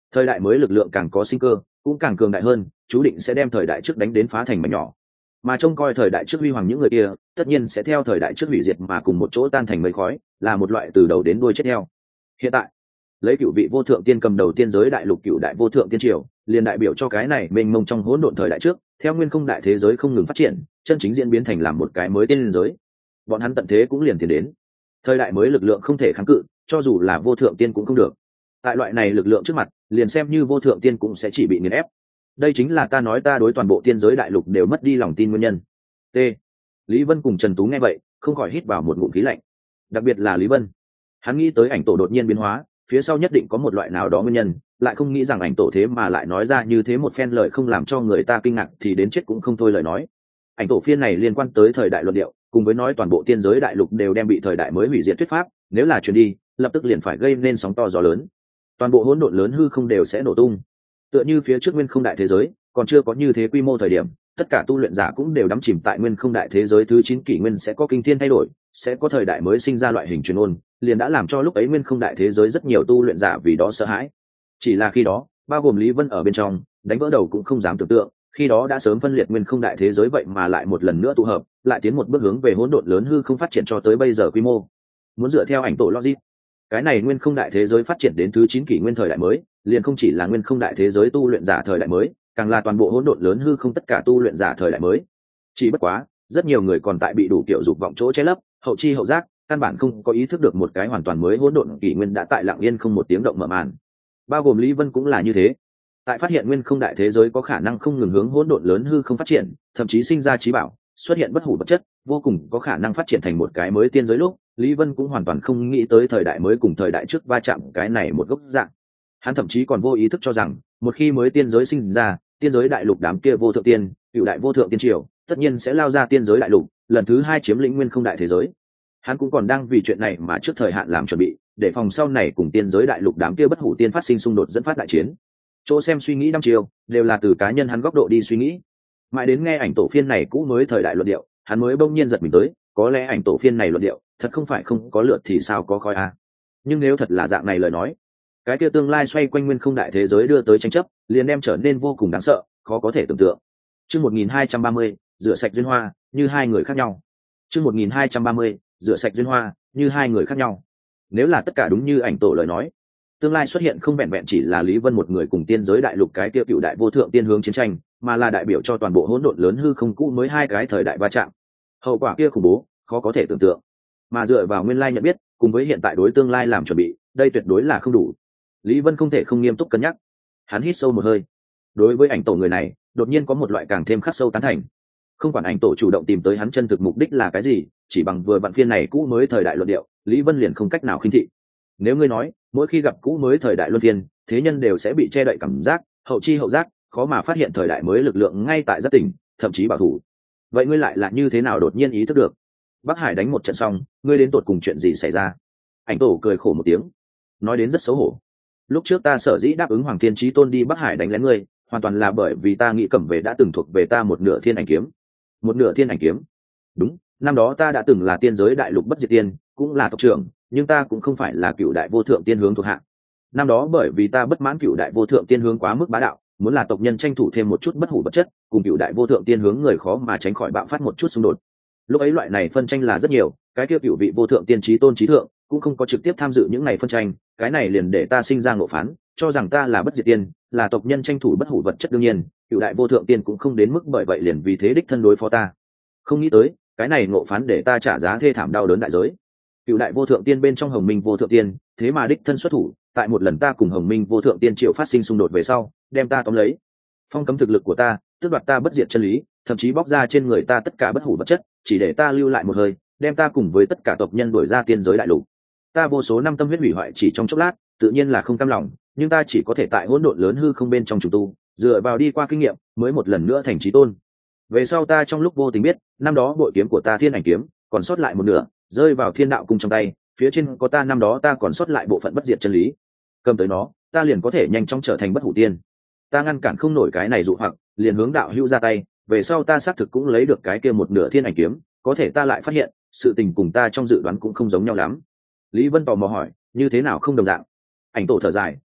Thời đại mới lực lượng càng có sinh cơ, cũng càng cường đại hơn, chú định sẽ đem thời đại trước đánh đến phá thành mảnh nhỏ. Mà trông coi thời đại trước huy hoàng những người kia, tất nhiên sẽ theo thời đại trước hủy diệt mà cùng một chỗ tan thành mây khói, là một loại từ đầu đến đuôi chết theo. Hiện tại, lấy cựu vị vô thượng tiên cầm đầu tiên giới đại lục cựu đại vô thượng tiên triều, liền đại biểu cho cái này mênh mông trong hỗn độn thời đại trước, theo nguyên không đại thế giới không ngừng phát triển, chân chính diễn biến thành làm một cái mới tiên giới. Bọn hắn tận thế cũng liền tiến đến. Thời đại mới lực lượng không thể kháng cự, cho dù là vô thượng tiên cũng không được. Tại loại này lực lượng trước mặt, liền xem như vô thượng tiên cũng sẽ chỉ bị nghiền ép. Đây chính là ta nói ta đối toàn bộ tiên giới đại lục đều mất đi lòng tin nguyên nhân. T. Lý Vân cùng Trần Tú nghe vậy, không khỏi hít vào một ngụm khí lạnh. Đặc biệt là Lý Vân, hắn nghĩ tới ảnh tổ đột nhiên biến hóa, phía sau nhất định có một loại nào đó nguyên nhân, lại không nghĩ rằng ảnh tổ thế mà lại nói ra như thế một phen lời không làm cho người ta kinh ngạc thì đến chết cũng không thôi lời nói. Ảnh tổ phiên này liên quan tới thời đại luận điệu, cùng với nói toàn bộ tiên giới đại lục đều đem bị thời đại mới hủy diệt thuyết pháp, nếu là truyền đi, lập tức liền phải gây nên sóng to gió lớn. Toàn bộ hỗn độn lớn hư không đều sẽ nổ tung. Tựa như phía trước nguyên không đại thế giới, còn chưa có như thế quy mô thời điểm, tất cả tu luyện giả cũng đều đắm chìm tại nguyên không đại thế giới thứ chín kỷ nguyên sẽ có kinh thiên thay đổi, sẽ có thời đại mới sinh ra loại hình truyền ôn, liền đã làm cho lúc ấy nguyên không đại thế giới rất nhiều tu luyện giả vì đó sợ hãi. Chỉ là khi đó, bao gồm Lý Vân ở bên trong, đánh vỡ đầu cũng không dám tưởng tượng, khi đó đã sớm phân liệt nguyên không đại thế giới vậy mà lại một lần nữa tụ hợp, lại tiến một bước hướng về hỗn độn lớn hư không phát triển cho tới bây giờ quy mô. Muốn dựa theo ảnh tổ logic, cái này nguyên không đại thế giới phát triển đến thứ chín kỷ nguyên thời đại mới, liền không chỉ là nguyên không đại thế giới tu luyện giả thời đại mới, càng là toàn bộ hỗn độn lớn hư không tất cả tu luyện giả thời đại mới. Chỉ bất quá, rất nhiều người còn tại bị đủ kiểu dục vọng chỗ che lấp, hậu chi hậu giác, căn bản không có ý thức được một cái hoàn toàn mới hỗn độn kỷ nguyên đã tại lặng yên không một tiếng động mở màn. Bao gồm Lý Vân cũng là như thế. Tại phát hiện nguyên không đại thế giới có khả năng không ngừng hướng hỗn độn lớn hư không phát triển, thậm chí sinh ra trí bảo, xuất hiện bất hủ vật chất, vô cùng có khả năng phát triển thành một cái mới tiên giới lúc, Lý Vân cũng hoàn toàn không nghĩ tới thời đại mới cùng thời đại trước va chạm cái này một gốc dạng. Hắn thậm chí còn vô ý thức cho rằng, một khi mới tiên giới sinh ra, tiên giới đại lục đám kia vô thượng tiên, cựu đại vô thượng tiên triều, tất nhiên sẽ lao ra tiên giới đại lục, lần thứ hai chiếm lĩnh nguyên không đại thế giới. Hắn cũng còn đang vì chuyện này mà trước thời hạn làm chuẩn bị, để phòng sau này cùng tiên giới đại lục đám kia bất hủ tiên phát sinh xung đột dẫn phát đại chiến. Chỗ xem suy nghĩ năm chiều, đều là từ cá nhân hắn góc độ đi suy nghĩ. Mãi đến nghe ảnh tổ phiên này cũ mới thời đại luận điệu, hắn mới bỗng nhiên giật mình tới, có lẽ ảnh tổ phiên này luận điệu, thật không phải không có lượt thì sao có khói a. À. Nhưng nếu thật là dạng này lời nói, cái kia tương lai xoay quanh nguyên không đại thế giới đưa tới tranh chấp, liền đem trở nên vô cùng đáng sợ, khó có thể tưởng tượng. Chương một nghìn hai trăm ba mươi, rửa sạch duyên hoa, như hai người khác nhau. Chương một nghìn hai trăm ba mươi, rửa sạch duyên hoa, như hai người khác nhau. Nếu là tất cả đúng như ảnh tổ lời nói, tương lai xuất hiện không vẹn vẹn chỉ là Lý Vân một người cùng tiên giới đại lục cái kia cựu đại vô thượng tiên hướng chiến tranh, mà là đại biểu cho toàn bộ hỗn độn lớn hư không cũ mới hai cái thời đại va chạm. Hậu quả kia khủng bố, khó có thể tưởng tượng. Mà dựa vào nguyên lai nhận biết, cùng với hiện tại đối tương lai làm chuẩn bị, đây tuyệt đối là không đủ. Lý Vân không thể không nghiêm túc cân nhắc. Hắn hít sâu một hơi. Đối với ảnh tổ người này, đột nhiên có một loại càng thêm khắc sâu tán thành. Không quản ảnh tổ chủ động tìm tới hắn chân thực mục đích là cái gì, chỉ bằng vừa vặn phiên này cũ mới thời đại luận điệu, Lý Vân liền không cách nào khinh thị. Nếu ngươi nói, mỗi khi gặp cũ mới thời đại luân phiên, thế nhân đều sẽ bị che đậy cảm giác, hậu chi hậu giác, khó mà phát hiện thời đại mới lực lượng ngay tại rất tỉnh, thậm chí bảo thủ. Vậy ngươi lại là như thế nào đột nhiên ý thức được? Bắc Hải đánh một trận xong, ngươi đến tột cùng chuyện gì xảy ra? Ảnh tổ cười khổ một tiếng, nói đến rất xấu hổ. Lúc trước ta sở dĩ đáp ứng Hoàng Thiên Chí Tôn đi Bắc Hải đánh lén ngươi, hoàn toàn là bởi vì ta nghĩ Cẩm Về đã từng thuộc về ta một nửa thiên ảnh kiếm. Một nửa thiên ảnh kiếm? Đúng, năm đó ta đã từng là tiên giới đại lục bất diệt tiên, cũng là tộc trưởng, nhưng ta cũng không phải là cựu đại vô thượng tiên hướng thuộc hạ. Năm đó bởi vì ta bất mãn cựu đại vô thượng tiên hướng quá mức bá đạo, muốn là tộc nhân tranh thủ thêm một chút bất hủ vật chất, cùng cựu đại vô thượng tiên hướng người khó mà tránh khỏi bạo phát một chút xung đột. Lúc ấy loại này phân tranh là rất nhiều, cái kia cựu vị vô thượng tiên chí tôn chí thượng cũng không có trực tiếp tham dự những này phân tranh, cái này liền để ta sinh ra ngộ phán, cho rằng ta là bất diệt tiên, là tộc nhân tranh thủ bất hủ vật chất. Đương nhiên, cựu đại vô thượng tiên cũng không đến mức bởi vậy liền vì thế đích thân đối phó ta. Không nghĩ tới, cái này ngộ phán để ta trả giá thê thảm đau đớn đại giới. Cựu đại vô thượng tiên bên trong Hồng Minh vô thượng tiên, thế mà đích thân xuất thủ, tại một lần ta cùng Hồng Minh vô thượng tiên triệu phát sinh xung đột về sau, đem ta tóm lấy, phong cấm thực lực của ta, tước đoạt ta bất diệt chân lý, thậm chí bóc ra trên người ta tất cả bất hủ vật chất, chỉ để ta lưu lại một hơi, đem ta cùng với tất cả tộc nhân đuổi ra tiên giới đại lục. Ta vô số năm tâm huyết hủy hoại chỉ trong chốc lát, tự nhiên là không cam lòng, nhưng ta chỉ có thể tại hỗn độn lớn hư không bên trong trùng tu, dựa vào đi qua kinh nghiệm, mới một lần nữa thành chí tôn. Về sau ta trong lúc vô tình biết, năm đó bội kiếm của ta Thiên Ảnh kiếm, còn sót lại một nửa, rơi vào Thiên Đạo cung trong tay, phía trên có ta năm đó ta còn sót lại bộ phận bất diệt chân lý. Cầm tới nó, ta liền có thể nhanh chóng trở thành bất hủ tiên. Ta ngăn cản không nổi cái này dụ hoặc, liền hướng đạo hữu ra tay, về sau ta xác thực cũng lấy được cái kia một nửa Thiên Ảnh kiếm, có thể ta lại phát hiện, sự tình cùng ta trong dự đoán cũng không giống nhau lắm. Lý Vân tò mò hỏi, như thế nào không đồng dạng? Ảnh tổ thở dài,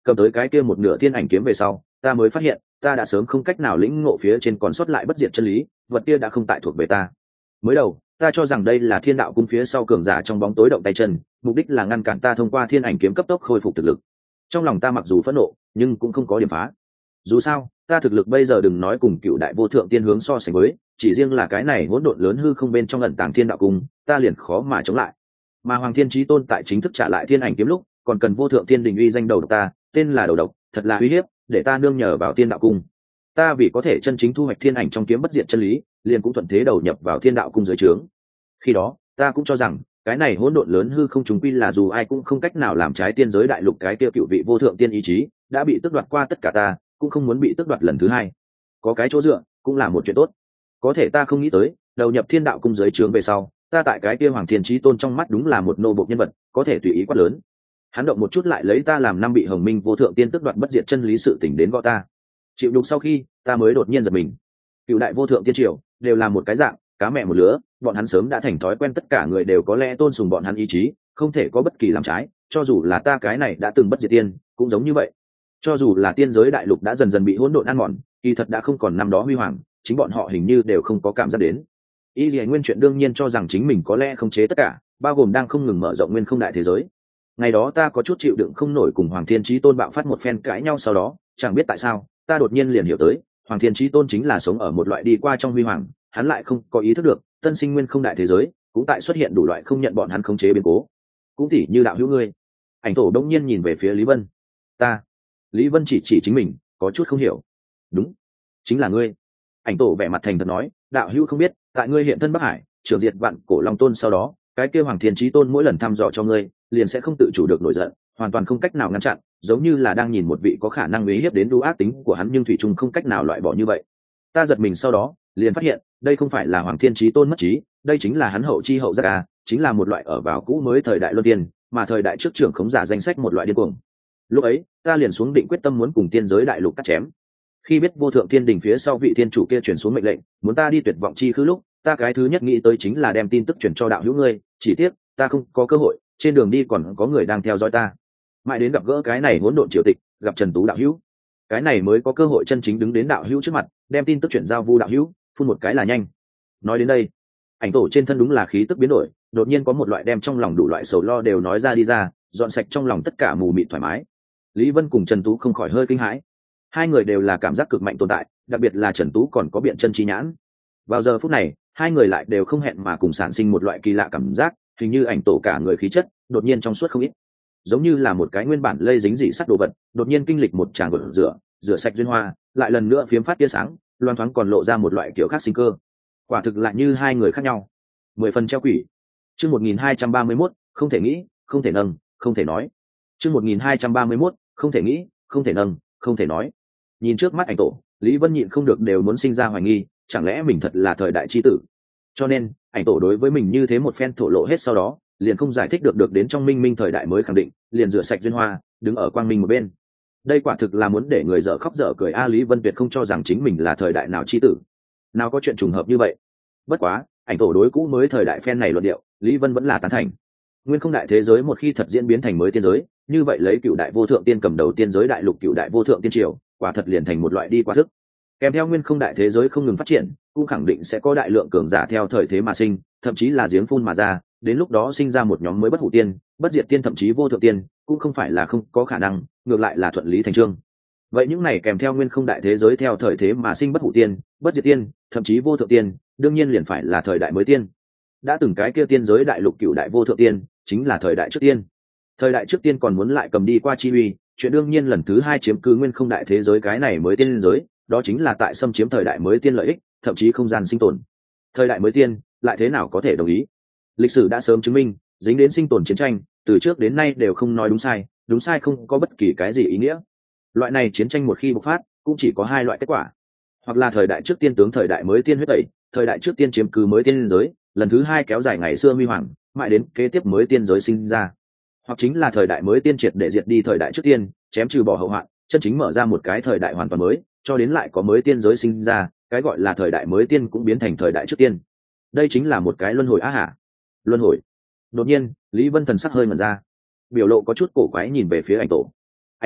cầm tới cái kia một nửa thiên ảnh kiếm về sau, ta mới phát hiện ta đã sớm không cách nào lĩnh ngộ phía trên còn sót lại bất diệt chân lý, vật kia đã không tại thuộc về ta. Mới đầu ta cho rằng đây là thiên đạo cung phía sau cường giả trong bóng tối động tay chân, mục đích là ngăn cản ta thông qua thiên ảnh kiếm cấp tốc khôi phục thực lực. Trong lòng ta mặc dù phẫn nộ nhưng cũng không có điểm phá. Dù sao ta thực lực bây giờ đừng nói cùng cựu đại vô thượng tiên hướng so sánh với, chỉ riêng là cái này hỗn độn lớn hư không bên trong ẩn tàng thiên đạo cung, ta liền khó mà chống lại. Mà Hoàng Thiên Chí Tôn tại chính thức trả lại thiên ảnh kiếm lúc, còn cần vô thượng tiên đình uy danh đầu độc ta, tên là đầu độc, thật là uy hiếp, để ta nương nhờ vào thiên đạo cung. Ta vì có thể chân chính thu hoạch thiên ảnh trong kiếm bất diệt chân lý, liền cũng thuận thế đầu nhập vào thiên đạo cung dưới trướng. Khi đó ta cũng cho rằng cái này hỗn độn lớn hư không trùng quy là dù ai cũng không cách nào làm trái tiên giới đại lục cái kia cựu vị vô thượng tiên ý chí, đã bị tước đoạt qua tất cả, ta cũng không muốn bị tước đoạt lần thứ hai. Có cái chỗ dựa cũng là một chuyện tốt. Có thể ta không nghĩ tới, đầu nhập thiên đạo cung dưới trướng về sau, ta tại cái kia Hoàng Thiên Chí Tôn trong mắt đúng là một nô bộc nhân vật, có thể tùy ý quát lớn. Hắn động một chút lại lấy ta làm năm bị Hồng Minh vô thượng tiên tước đoạt bất diệt chân lý sự tình đến gõ ta. Chịu đục sau khi, ta mới đột nhiên giật mình. Cựu đại vô thượng tiên triều đều là một cái dạng cá mẹ một lứa, bọn hắn sớm đã thành thói quen, tất cả người đều có lẽ tôn sùng bọn hắn ý chí, không thể có bất kỳ làm trái, cho dù là ta cái này đã từng bất diệt tiên cũng giống như vậy. Cho dù là tiên giới đại lục đã dần dần bị hỗn độn ăn mòn, kỳ thật đã không còn năm đó huy hoàng, chính bọn họ hình như đều không có cảm giác đến. Y Lệ Nguyên chuyện đương nhiên cho rằng chính mình có lẽ không chế tất cả, bao gồm đang không ngừng mở rộng nguyên không đại thế giới. Ngày đó ta có chút chịu đựng không nổi cùng Hoàng Thiên Chí Tôn bạo phát một phen cãi nhau, sau đó chẳng biết tại sao ta đột nhiên liền hiểu tới, Hoàng Thiên Chí Tôn chính là sống ở một loại đi qua trong huy hoàng, hắn lại không có ý thức được tân sinh nguyên không đại thế giới cũng tại xuất hiện đủ loại không nhận bọn hắn khống chế biến cố. Cũng tỉ như đạo hữu ngươi. Ảnh Tổ đông nhiên nhìn về phía Lý Vân. Ta. Lý Vân chỉ chỉ chính mình, có chút không hiểu. Đúng, chính là ngươi. Ảnh Tổ vẻ mặt thành thật nói, đạo hữu không biết, tại ngươi hiện thân Bắc Hải trường diệt vạn cổ long tôn sau đó, cái kia Hoàng Thiên Chí Tôn mỗi lần thăm dò cho ngươi liền sẽ không tự chủ được nổi giận, hoàn toàn không cách nào ngăn chặn, giống như là đang nhìn một vị có khả năng uy hiếp đến đu ác tính của hắn nhưng thủy chung không cách nào loại bỏ như vậy. Ta giật mình sau đó liền phát hiện đây không phải là Hoàng Thiên Chí Tôn mất trí, đây chính là hắn hậu chi hậu giác à, chính là một loại ở vào cũ mới thời đại luân tiên, mà thời đại trước trưởng khống giả danh sách một loại điên cuồng. Lúc ấy ta liền xuống định quyết tâm muốn cùng tiên giới đại lục cắt chém. Khi biết vô thượng thiên đình phía sau vị thiên chủ kia truyền xuống mệnh lệnh muốn ta đi tuyệt vọng chi khứ lúc, ta cái thứ nhất nghĩ tới chính là đem tin tức truyền cho đạo hữu ngươi, chỉ tiếc ta không có cơ hội, trên đường đi còn có người đang theo dõi ta. Mãi đến gặp gỡ cái này hỗn độn triều tịch, gặp Trần Tú đạo hữu, cái này mới có cơ hội chân chính đứng đến đạo hữu trước mặt, đem tin tức chuyển giao Vu đạo hữu, phun một cái là nhanh. Nói đến đây, Ảnh Tổ trên thân đúng là khí tức biến đổi, đột nhiên có một loại đem trong lòng đủ loại sầu lo đều nói ra đi ra, dọn sạch trong lòng tất cả mù mịt thoải mái. Lý Vân cùng Trần Tú không khỏi hơi kinh hãi. Hai người đều là cảm giác cực mạnh tồn tại, đặc biệt là Trần Tú còn có biện chân chi nhãn. Vào giờ phút này, hai người lại đều không hẹn mà cùng sản sinh một loại kỳ lạ cảm giác, hình như Ảnh Tổ cả người khí chất đột nhiên trong suốt không ít, giống như là một cái nguyên bản lây dính dị sắt đồ vật, đột nhiên kinh lịch một tràng gột rửa, rửa sạch duyên hoa, lại lần nữa phiếm phát tia sáng, loan thoáng còn lộ ra một loại kiểu khác sinh cơ. Quả thực lại như hai người khác nhau. Mười phần treo quỷ. Chương một nghìn hai trăm ba mươi mốt, không thể nghĩ, không thể nâng, không thể nói. Chương một nghìn hai trăm ba mươi mốt, không thể nghĩ, không thể nâng, không thể nói. Nhìn trước mắt Ảnh Tổ, Lý Vân nhịn không được đều muốn sinh ra hoài nghi, chẳng lẽ mình thật là thời đại chi tử. Cho nên, Ảnh Tổ đối với mình như thế một phen thổ lộ hết sau đó, liền không giải thích được được đến trong minh minh thời đại mới khẳng định, liền rửa sạch duyên hoa, đứng ở quang minh một bên. Đây quả thực là muốn để người dở khóc dở cười a. Lý Vân tuyệt không cho rằng chính mình là thời đại nào chi tử, nào có chuyện trùng hợp như vậy. Bất quá, Ảnh Tổ đối cũ mới thời đại phen này luận điệu, Lý Vân vẫn là tán thành. Nguyên không đại thế giới một khi thật diễn biến thành mới tiên giới, như vậy lấy cựu đại vô thượng tiên cầm đầu tiên giới đại lục cựu đại vô thượng tiên triều, quả thật liền thành một loại đi qua thức. Kèm theo nguyên không đại thế giới không ngừng phát triển, cũng khẳng định sẽ có đại lượng cường giả theo thời thế mà sinh, thậm chí là giếng phun mà ra, đến lúc đó sinh ra một nhóm mới bất hủ tiên, bất diệt tiên, thậm chí vô thượng tiên, cũng không phải là không có khả năng, ngược lại là thuận lý thành chương. Vậy những này kèm theo nguyên không đại thế giới theo thời thế mà sinh bất hủ tiên, bất diệt tiên, thậm chí vô thượng tiên, đương nhiên liền phải là thời đại mới tiên. Đã từng cái kia tiên giới đại lục cựu đại vô thượng tiên, chính là thời đại trước tiên. Thời đại trước tiên còn muốn lại cầm đi qua chi uy, chuyện đương nhiên lần thứ hai chiếm cứ nguyên không đại thế giới cái này mới tiên giới, đó chính là tại xâm chiếm thời đại mới tiên lợi ích, thậm chí không gian sinh tồn. Thời đại mới tiên lại thế nào có thể đồng ý? Lịch sử đã sớm chứng minh, dính đến sinh tồn chiến tranh, từ trước đến nay đều không nói đúng sai, đúng sai không có bất kỳ cái gì ý nghĩa. Loại này chiến tranh một khi bộc phát, cũng chỉ có hai loại kết quả: hoặc là thời đại trước tiên tướng thời đại mới tiên huyết tẩy, thời đại trước tiên chiếm cứ mới tiên giới, lần thứ hai kéo dài ngày xưa huy hoàng, mãi đến kế tiếp mới tiên giới sinh ra; hoặc chính là thời đại mới tiên triệt để diệt đi thời đại trước tiên, chém trừ bỏ hậu hoạn, chân chính mở ra một cái thời đại hoàn toàn mới, cho đến lại có mới tiên giới sinh ra, cái gọi là thời đại mới tiên cũng biến thành thời đại trước tiên. Đây chính là một cái luân hồi á hả? Luân hồi. Đột nhiên, Lý Vân thần sắc hơi ngẩn ra, biểu lộ có chút cổ quái nhìn về phía Ảnh Tổ. Ảnh Tổ,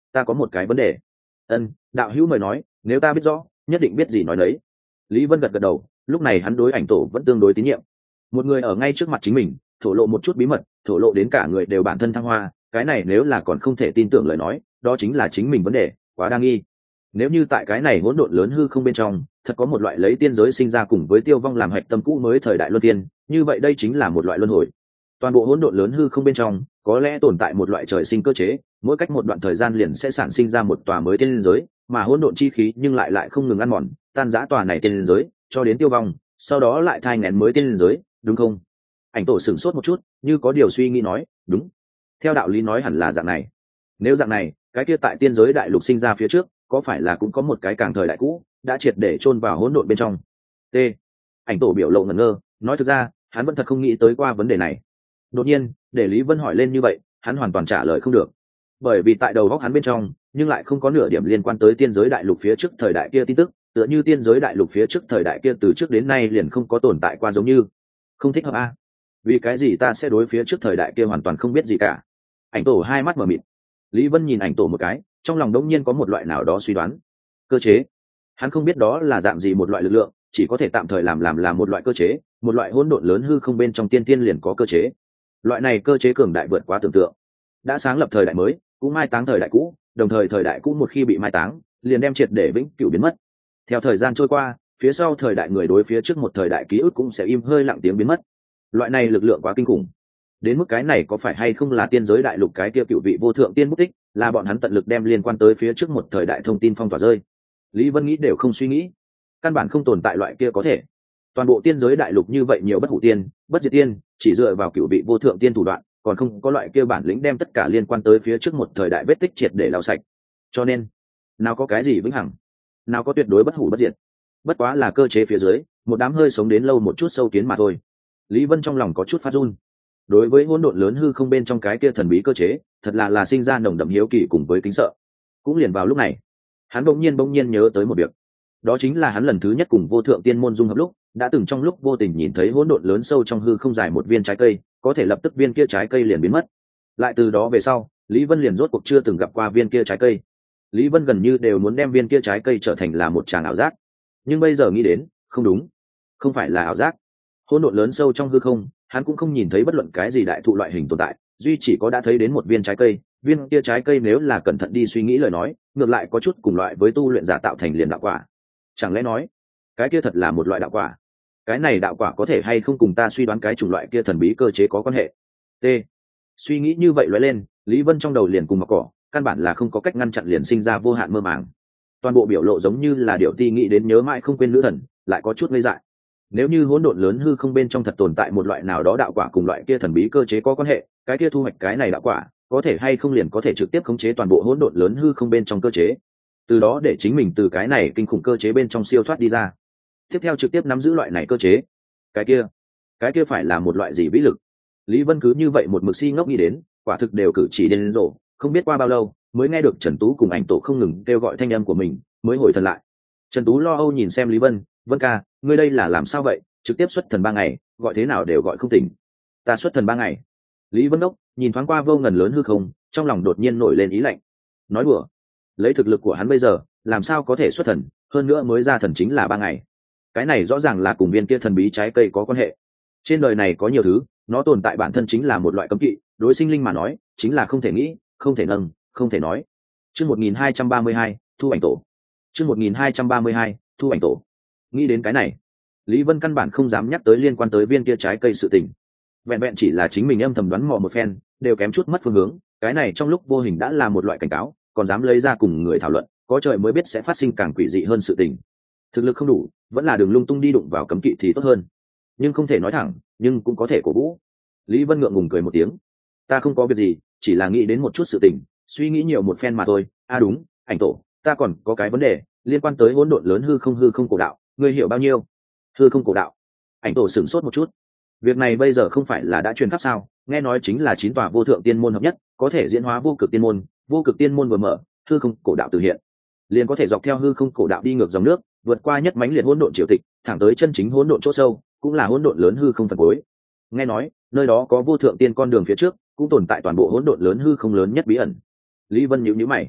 ta có một cái vấn đề. Ân, đạo hữu mời nói, nếu ta biết rõ nhất định biết gì nói đấy. Lý Vân gật gật đầu, lúc này hắn đối ảnh tổ vẫn tương đối tín nhiệm. Một người ở ngay trước mặt chính mình thổ lộ một chút bí mật, thổ lộ đến cả người đều bản thân thăng hoa, cái này nếu là còn không thể tin tưởng lời nói, đó chính là chính mình vấn đề quá đa nghi. Nếu như tại cái này hỗn độn lớn hư không bên trong thật có một loại lấy tiên giới sinh ra cùng với tiêu vong làm hạch tâm cũ mới thời đại luân tiên, như vậy đây chính là một loại luân hồi. Toàn bộ hỗn độn lớn hư không bên trong có lẽ tồn tại một loại trời sinh cơ chế, mỗi cách một đoạn thời gian liền sẽ sản sinh ra một tòa mới tiên giới, mà hỗn độn chi khí nhưng lại lại không ngừng ăn mòn tan rã tòa này tiên giới cho đến tiêu vong, sau đó lại thai nghén mới tiên giới, đúng không? Ảnh tổ sửng sốt một chút, như có điều suy nghĩ nói, đúng, theo đạo lý nói hẳn là dạng này. Nếu dạng này, cái kia tại tiên giới đại lục sinh ra phía trước có phải là cũng có một cái càng thời đại cũ đã triệt để chôn vào hỗn độn bên trong? T. Ảnh tổ biểu lộ ngẩn ngơ, nói thực ra hắn vẫn thật không nghĩ tới qua vấn đề này. Đột nhiên để Lý Vân hỏi lên như vậy, hắn hoàn toàn trả lời không được, bởi vì tại đầu góc hắn bên trong nhưng lại không có nửa điểm liên quan tới tiên giới đại lục phía trước thời đại kia tin tức, tựa như tiên giới đại lục phía trước thời đại kia từ trước đến nay liền không có tồn tại qua, giống như không thích hợp a. Vì cái gì ta sẽ đối phía trước thời đại kia hoàn toàn không biết gì cả? Ảnh tổ hai mắt mở mịt. Lý Vân nhìn ảnh tổ một cái, trong lòng đống nhiên có một loại nào đó suy đoán. Cơ chế? Hắn không biết đó là dạng gì một loại lực lượng, chỉ có thể tạm thời làm làm là một loại cơ chế, một loại hỗn độn lớn hư không bên trong tiên tiên liền có cơ chế. Loại này cơ chế cường đại vượt quá tưởng tượng, đã sáng lập thời đại mới, cũng mai táng thời đại cũ, đồng thời thời đại cũ một khi bị mai táng, liền đem triệt để vĩnh cửu biến mất. Theo thời gian trôi qua, phía sau thời đại người đối phía trước một thời đại ký ức cũng sẽ im hơi lặng tiếng biến mất. Loại này lực lượng quá kinh khủng, đến mức cái này có phải hay không là tiên giới đại lục cái kia cựu vị vô thượng tiên mất tích, là bọn hắn tận lực đem liên quan tới phía trước một thời đại thông tin phong tỏa rơi? Lý Vân nghĩ đều không suy nghĩ, căn bản không tồn tại loại kia có thể. Toàn bộ tiên giới đại lục như vậy nhiều bất hủ tiên, bất diệt tiên, chỉ dựa vào cựu vị vô thượng tiên thủ đoạn, còn không có loại kia bản lĩnh đem tất cả liên quan tới phía trước một thời đại vết tích triệt để lau sạch. Cho nên nào có cái gì vĩnh hằng, nào có tuyệt đối bất hủ bất diệt, bất quá là cơ chế phía dưới một đám hơi sống đến lâu một chút sâu kiến mà thôi. Lý Vân trong lòng có chút phát run. Đối với hỗn độn lớn hư không bên trong cái kia thần bí cơ chế, thật là là sinh ra nồng đậm hiếu kỳ cùng với kính sợ. Cũng liền vào lúc này, hắn bỗng nhiên bỗng nhiên nhớ tới một việc. Đó chính là hắn lần thứ nhất cùng vô thượng tiên môn dung hợp lúc, đã từng trong lúc vô tình nhìn thấy hỗn độn lớn sâu trong hư không dài một viên trái cây, có thể lập tức viên kia trái cây liền biến mất. Lại từ đó về sau, Lý Vân liền rốt cuộc chưa từng gặp qua viên kia trái cây. Lý Vân gần như đều muốn đem viên kia trái cây trở thành là một tràng ảo giác. Nhưng bây giờ nghĩ đến, không đúng, không phải là ảo giác. Hỗn độn lớn sâu trong hư không, hắn cũng không nhìn thấy bất luận cái gì đại thụ loại hình tồn tại, duy chỉ có đã thấy đến một viên trái cây. Viên kia trái cây nếu là cẩn thận đi suy nghĩ lời nói, ngược lại có chút cùng loại với tu luyện giả tạo thành liền đạo quả. Chẳng lẽ nói, cái kia thật là một loại đạo quả? Cái này đạo quả có thể hay không cùng ta suy đoán cái chủng loại kia thần bí cơ chế có quan hệ? T. Suy nghĩ như vậy lóe lên, Lý Vân trong đầu liền cùng mọc cỏ, căn bản là không có cách ngăn chặn liền sinh ra vô hạn mơ màng. Toàn bộ biểu lộ giống như là điệu ti nghĩ đến nhớ mãi không quên nữ thần, lại có chút ngây dại. Nếu như hỗn độn lớn hư không bên trong thật tồn tại một loại nào đó đạo quả cùng loại kia thần bí cơ chế có quan hệ, cái kia thu hoạch cái này đạo quả, có thể hay không liền có thể trực tiếp khống chế toàn bộ hỗn độn lớn hư không bên trong cơ chế, từ đó để chính mình từ cái này kinh khủng cơ chế bên trong siêu thoát đi ra, tiếp theo trực tiếp nắm giữ loại này cơ chế. Cái kia, cái kia phải là một loại gì vĩ lực? Lý Vân cứ như vậy một mực si ngốc nghĩ đến, quả thực đều cử chỉ đến rổ, không biết qua bao lâu mới nghe được Trần Tú cùng ảnh tổ không ngừng kêu gọi thanh âm của mình, mới hồi thần lại. Trần Tú lo âu nhìn xem Lý Vân, Vân ca, ngươi đây là làm sao vậy? Trực tiếp xuất thần ba ngày, gọi thế nào đều gọi không tỉnh. Ta xuất thần ba ngày? Lý Vân đốc nhìn thoáng qua vô ngần lớn hư không, trong lòng đột nhiên nổi lên ý lạnh. Nói đùa, lấy thực lực của hắn bây giờ, làm sao có thể xuất thần, hơn nữa mới ra thần chính là ba ngày. Cái này rõ ràng là cùng viên kia thần bí trái cây có quan hệ. Trên đời này có nhiều thứ, nó tồn tại bản thân chính là một loại cấm kỵ, đối sinh linh mà nói, chính là không thể nghĩ, không thể nâng, không thể nói. Chương một nghìn hai trăm ba mươi hai, thu ảnh tổ. Chương một nghìn hai trăm ba mươi hai, thu ảnh tổ. Nghĩ đến cái này, Lý Vân căn bản không dám nhắc tới liên quan tới viên kia trái cây sự tình. Vẹn vẹn chỉ là chính mình âm thầm đoán mò một phen, đều kém chút mất phương hướng, cái này trong lúc vô hình đã là một loại cảnh cáo, còn dám lấy ra cùng người thảo luận, có trời mới biết sẽ phát sinh càng quỷ dị hơn sự tình. Thực lực không đủ, vẫn là đường lung tung đi đụng vào cấm kỵ thì tốt hơn. Nhưng không thể nói thẳng, nhưng cũng có thể cổ vũ. Lý Vân ngượng ngùng cười một tiếng. Ta không có việc gì, chỉ là nghĩ đến một chút sự tình, suy nghĩ nhiều một phen mà thôi. À đúng, ảnh tổ, ta còn có cái vấn đề liên quan tới hỗn độn lớn hư không hư không cổ đạo, ngươi hiểu bao nhiêu? Hư không cổ đạo? Ảnh tổ sửng sốt một chút. Việc này bây giờ không phải là đã truyền khắp sao? Nghe nói chính là chín tòa vô thượng tiên môn hợp nhất, có thể diễn hóa vô cực tiên môn, vô cực tiên môn vừa mở, hư không cổ đạo tự hiện, liền có thể dọc theo hư không cổ đạo đi ngược dòng nước, vượt qua nhất mãnh liệt hỗn độn triều tịch, thẳng tới chân chính hỗn độn chỗ sâu, cũng là hỗn độn lớn hư không phần cuối. Nghe nói, nơi đó có vô thượng tiên con đường phía trước, cũng tồn tại toàn bộ hỗn độn lớn hư không lớn nhất bí ẩn. Lý Vân nhíu nhíu mày.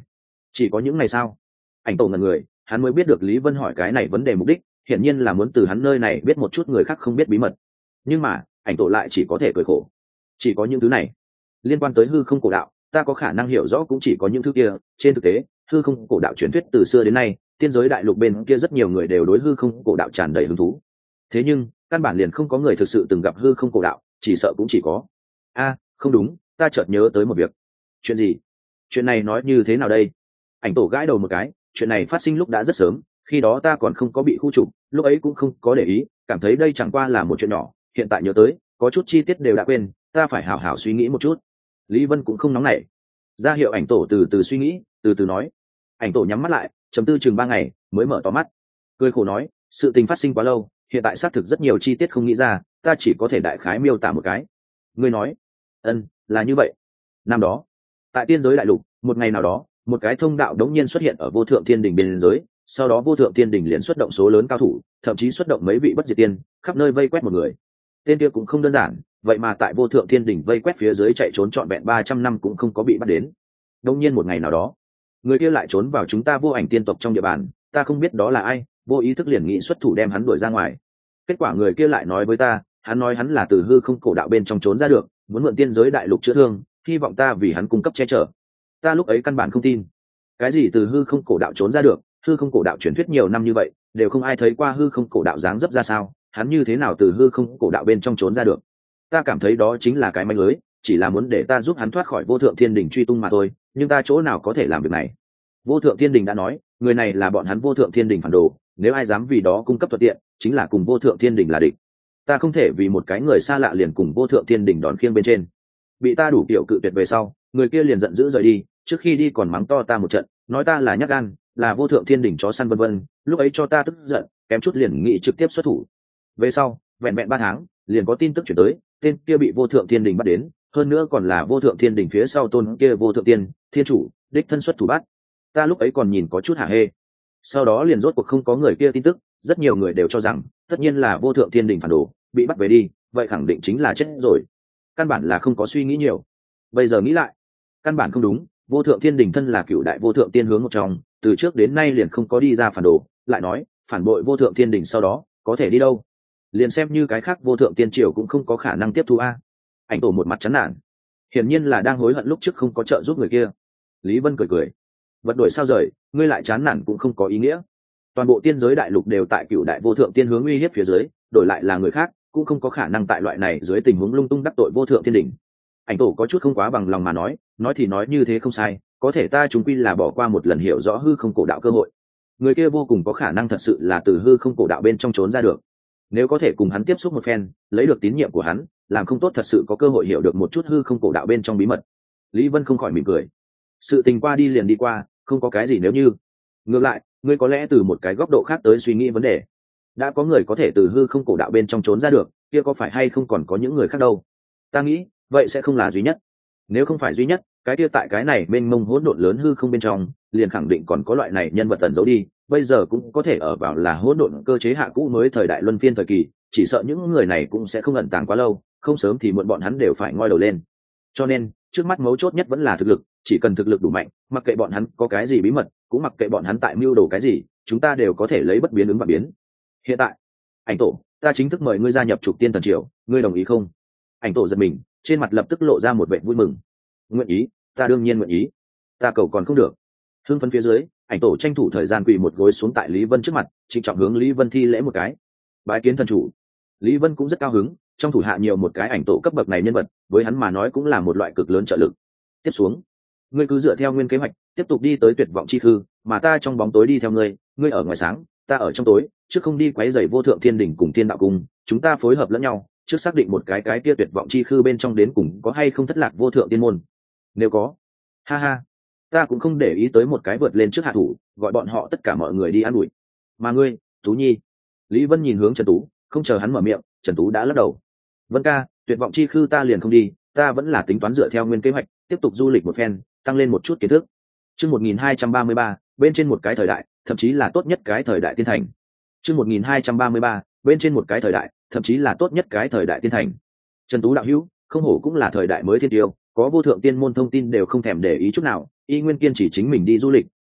Chỉ có những ngày sao? Ảnh tổ ngần người, hắn mới biết được Lý Vân hỏi cái này vấn đề mục đích, hiển nhiên là muốn từ hắn nơi này biết một chút người khác không biết bí mật. Nhưng mà ảnh tổ lại chỉ có thể cười khổ. Chỉ có những thứ này liên quan tới hư không cổ đạo, ta có khả năng hiểu rõ cũng chỉ có những thứ kia. Trên thực tế hư không cổ đạo truyền thuyết từ xưa đến nay, tiên giới đại lục bên kia rất nhiều người đều đối hư không cổ đạo tràn đầy hứng thú. Thế nhưng căn bản liền không có người thực sự từng gặp hư không cổ đạo, chỉ sợ cũng chỉ có a không đúng, ta chợt nhớ tới một việc. Chuyện gì? Chuyện này nói như thế nào đây? Ảnh tổ gãi đầu một cái. Chuyện này phát sinh lúc đã rất sớm, khi đó ta còn không có bị khu trục, lúc ấy cũng không có để ý, cảm thấy đây chẳng qua là một chuyện nhỏ. Hiện tại nhớ tới, có chút chi tiết đều đã quên, ta phải hào hào suy nghĩ một chút. Lý Vân cũng không nóng nảy, ra hiệu ảnh tổ từ từ suy nghĩ, từ từ nói. Ảnh tổ nhắm mắt lại, chấm tư chừng ba ngày mới mở to mắt, cười khổ nói, sự tình phát sinh quá lâu, hiện tại xác thực rất nhiều chi tiết không nghĩ ra, ta chỉ có thể đại khái miêu tả một cái. Ngươi nói? Ân, là như vậy. Năm đó tại tiên giới đại lục, một ngày nào đó, một cái thông đạo đống nhiên xuất hiện ở vô thượng thiên đình biên giới. Sau đó vô thượng thiên đình liền xuất động số lớn cao thủ, thậm chí xuất động mấy vị bất diệt tiên, khắp nơi vây quét một người. Tên kia cũng không đơn giản, vậy mà tại vô thượng thiên đình vây quét phía dưới chạy trốn trọn vẹn ba trăm năm cũng không có bị bắt đến. Đống nhiên một ngày nào đó, người kia lại trốn vào chúng ta vô ảnh tiên tộc trong địa bàn, ta không biết đó là ai, vô ý thức liền nghĩ xuất thủ đem hắn đuổi ra ngoài. Kết quả người kia lại nói với ta, hắn nói hắn là từ hư không cổ đạo bên trong trốn ra được, muốn mượn tiên giới đại lục chữa thương, hy vọng ta vì hắn cung cấp che chở. Ta lúc ấy căn bản không tin. Cái gì từ hư không cổ đạo trốn ra được? Hư không cổ đạo truyền thuyết nhiều năm như vậy, đều không ai thấy qua hư không cổ đạo dáng dấp ra sao, hắn như thế nào từ hư không cổ đạo bên trong trốn ra được? Ta cảm thấy đó chính là cái manh lưới, chỉ là muốn để ta giúp hắn thoát khỏi vô thượng thiên đình truy tung mà thôi, nhưng ta chỗ nào có thể làm việc này? Vô thượng thiên đình đã nói, người này là bọn hắn vô thượng thiên đình phản đồ, nếu ai dám vì đó cung cấp thuận tiện, chính là cùng vô thượng thiên đình là địch. Ta không thể vì một cái người xa lạ liền cùng vô thượng thiên đình đòn khiêng bên trên. Bị ta đủ kiểu cự tuyệt về sau, người kia liền giận dữ rời đi, trước khi đi còn mắng to ta một trận, nói ta là nhát gan, là vô thượng thiên đình chó săn vân vân. Lúc ấy cho ta tức giận, kém chút liền nghị trực tiếp xuất thủ. Về sau vẹn vẹn ba tháng, liền có tin tức chuyển tới, tên kia bị vô thượng thiên đình bắt đến, hơn nữa còn là vô thượng thiên đình phía sau tôn kia vô thượng tiên thiên chủ đích thân xuất thủ bắt. Ta lúc ấy còn nhìn có chút hả hê. Sau đó liền rốt cuộc không có người kia tin tức, rất nhiều người đều cho rằng tất nhiên là vô thượng thiên đình phản đồ, bị bắt về đi, vậy khẳng định chính là chết rồi, căn bản là không có suy nghĩ nhiều. Bây giờ nghĩ lại, căn bản không đúng. Vô thượng thiên đình thân là cựu đại vô thượng tiên hướng một trong, từ trước đến nay liền không có đi ra phản đồ, lại nói phản bội vô thượng thiên đình sau đó có thể đi đâu? Liền xem như cái khác vô thượng tiên triều cũng không có khả năng tiếp thu a. Ảnh tổ một mặt chán nản, hiển nhiên là đang hối hận lúc trước không có trợ giúp người kia. Lý Vân cười cười, vật đổi sao rời, ngươi lại chán nản cũng không có ý nghĩa. Toàn bộ tiên giới đại lục đều tại cựu đại vô thượng tiên hướng uy hiếp phía dưới, đổi lại là người khác cũng không có khả năng tại loại này dưới tình huống lung tung đắc tội vô thượng thiên đình. Ảnh tổ có chút không quá bằng lòng mà nói, nói thì nói như thế không sai, có thể ta chúng quy là bỏ qua một lần hiểu rõ hư không cổ đạo cơ hội. Người kia vô cùng có khả năng thật sự là từ hư không cổ đạo bên trong trốn ra được. Nếu có thể cùng hắn tiếp xúc một phen, lấy được tín nhiệm của hắn, làm không tốt thật sự có cơ hội hiểu được một chút hư không cổ đạo bên trong bí mật. Lý Vân không khỏi mỉm cười. Sự tình qua đi liền đi qua, không có cái gì nếu như. Ngược lại, ngươi có lẽ từ một cái góc độ khác tới suy nghĩ vấn đề. Đã có người có thể từ hư không cổ đạo bên trong trốn ra được, kia có phải hay không còn có những người khác đâu? Ta nghĩ, vậy sẽ không là duy nhất. Nếu không phải duy nhất, cái kia tại cái này mênh mông hỗn độn lớn hư không bên trong, liền khẳng định còn có loại này nhân vật ẩn giấu đi, bây giờ cũng có thể ở vào là hỗn độn cơ chế hạ cũ mới thời đại luân phiên thời kỳ, chỉ sợ những người này cũng sẽ không ẩn tàng quá lâu, không sớm thì muộn bọn hắn đều phải ngoi đầu lên. Cho nên, trước mắt mấu chốt nhất vẫn là thực lực, chỉ cần thực lực đủ mạnh, mặc kệ bọn hắn có cái gì bí mật, cũng mặc kệ bọn hắn tại mưu đồ cái gì, chúng ta đều có thể lấy bất biến ứng và biến. Hiện tại, Ảnh tổ, ta chính thức mời ngươi gia nhập Trục Tiên Thần Triều, ngươi đồng ý không? Ảnh tổ giật mình, trên mặt lập tức lộ ra một vẻ vui mừng. Nguyện ý, ta đương nhiên nguyện ý. Ta cầu còn không được. Hưng phấn phía dưới, Ảnh tổ tranh thủ thời gian quỳ một gối xuống tại Lý Vân trước mặt, trịnh trọng hướng Lý Vân thi lễ một cái. Bái kiến thần chủ. Lý Vân cũng rất cao hứng, trong thủ hạ nhiều một cái ảnh tổ cấp bậc này nhân vật, với hắn mà nói cũng là một loại cực lớn trợ lực. Tiếp xuống, ngươi cứ dựa theo nguyên kế hoạch, tiếp tục đi tới tuyệt vọng chi khư, mà ta trong bóng tối đi theo ngươi, ngươi ở ngoài sáng, ta ở trong tối, chứ không đi quấy rầy vô thượng thiên đỉnh cùng thiên đạo cung, chúng ta phối hợp lẫn nhau, trước xác định một cái cái kia tuyệt vọng chi khư bên trong đến cùng có hay không thất lạc vô thượng tiên môn. Nếu có, ha ha, ta cũng không để ý tới một cái vượt lên trước hạ thủ, gọi bọn họ tất cả mọi người đi ăn ủi. Mà ngươi, Tú Nhi. Lý Vân nhìn hướng Trần Tú, không chờ hắn mở miệng, Trần Tú đã lắc đầu. Vân ca, tuyệt vọng chi khư ta liền không đi, ta vẫn là tính toán dựa theo nguyên kế hoạch, tiếp tục du lịch một phen, tăng lên một chút kiến thức. Chương một nghìn hai trăm ba mươi ba, bên trên một cái thời đại, thậm chí là tốt nhất cái thời đại tiên thành. Chương một nghìn hai trăm ba mươi ba, bên trên một cái thời đại, thậm chí là tốt nhất cái thời đại tiên thành. Trần Tú đạo hữu, không hổ cũng là thời đại mới thiên tiêu, có vô thượng tiên môn thông tin đều không thèm để ý chút nào, y nguyên kiên chỉ chính mình đi du lịch,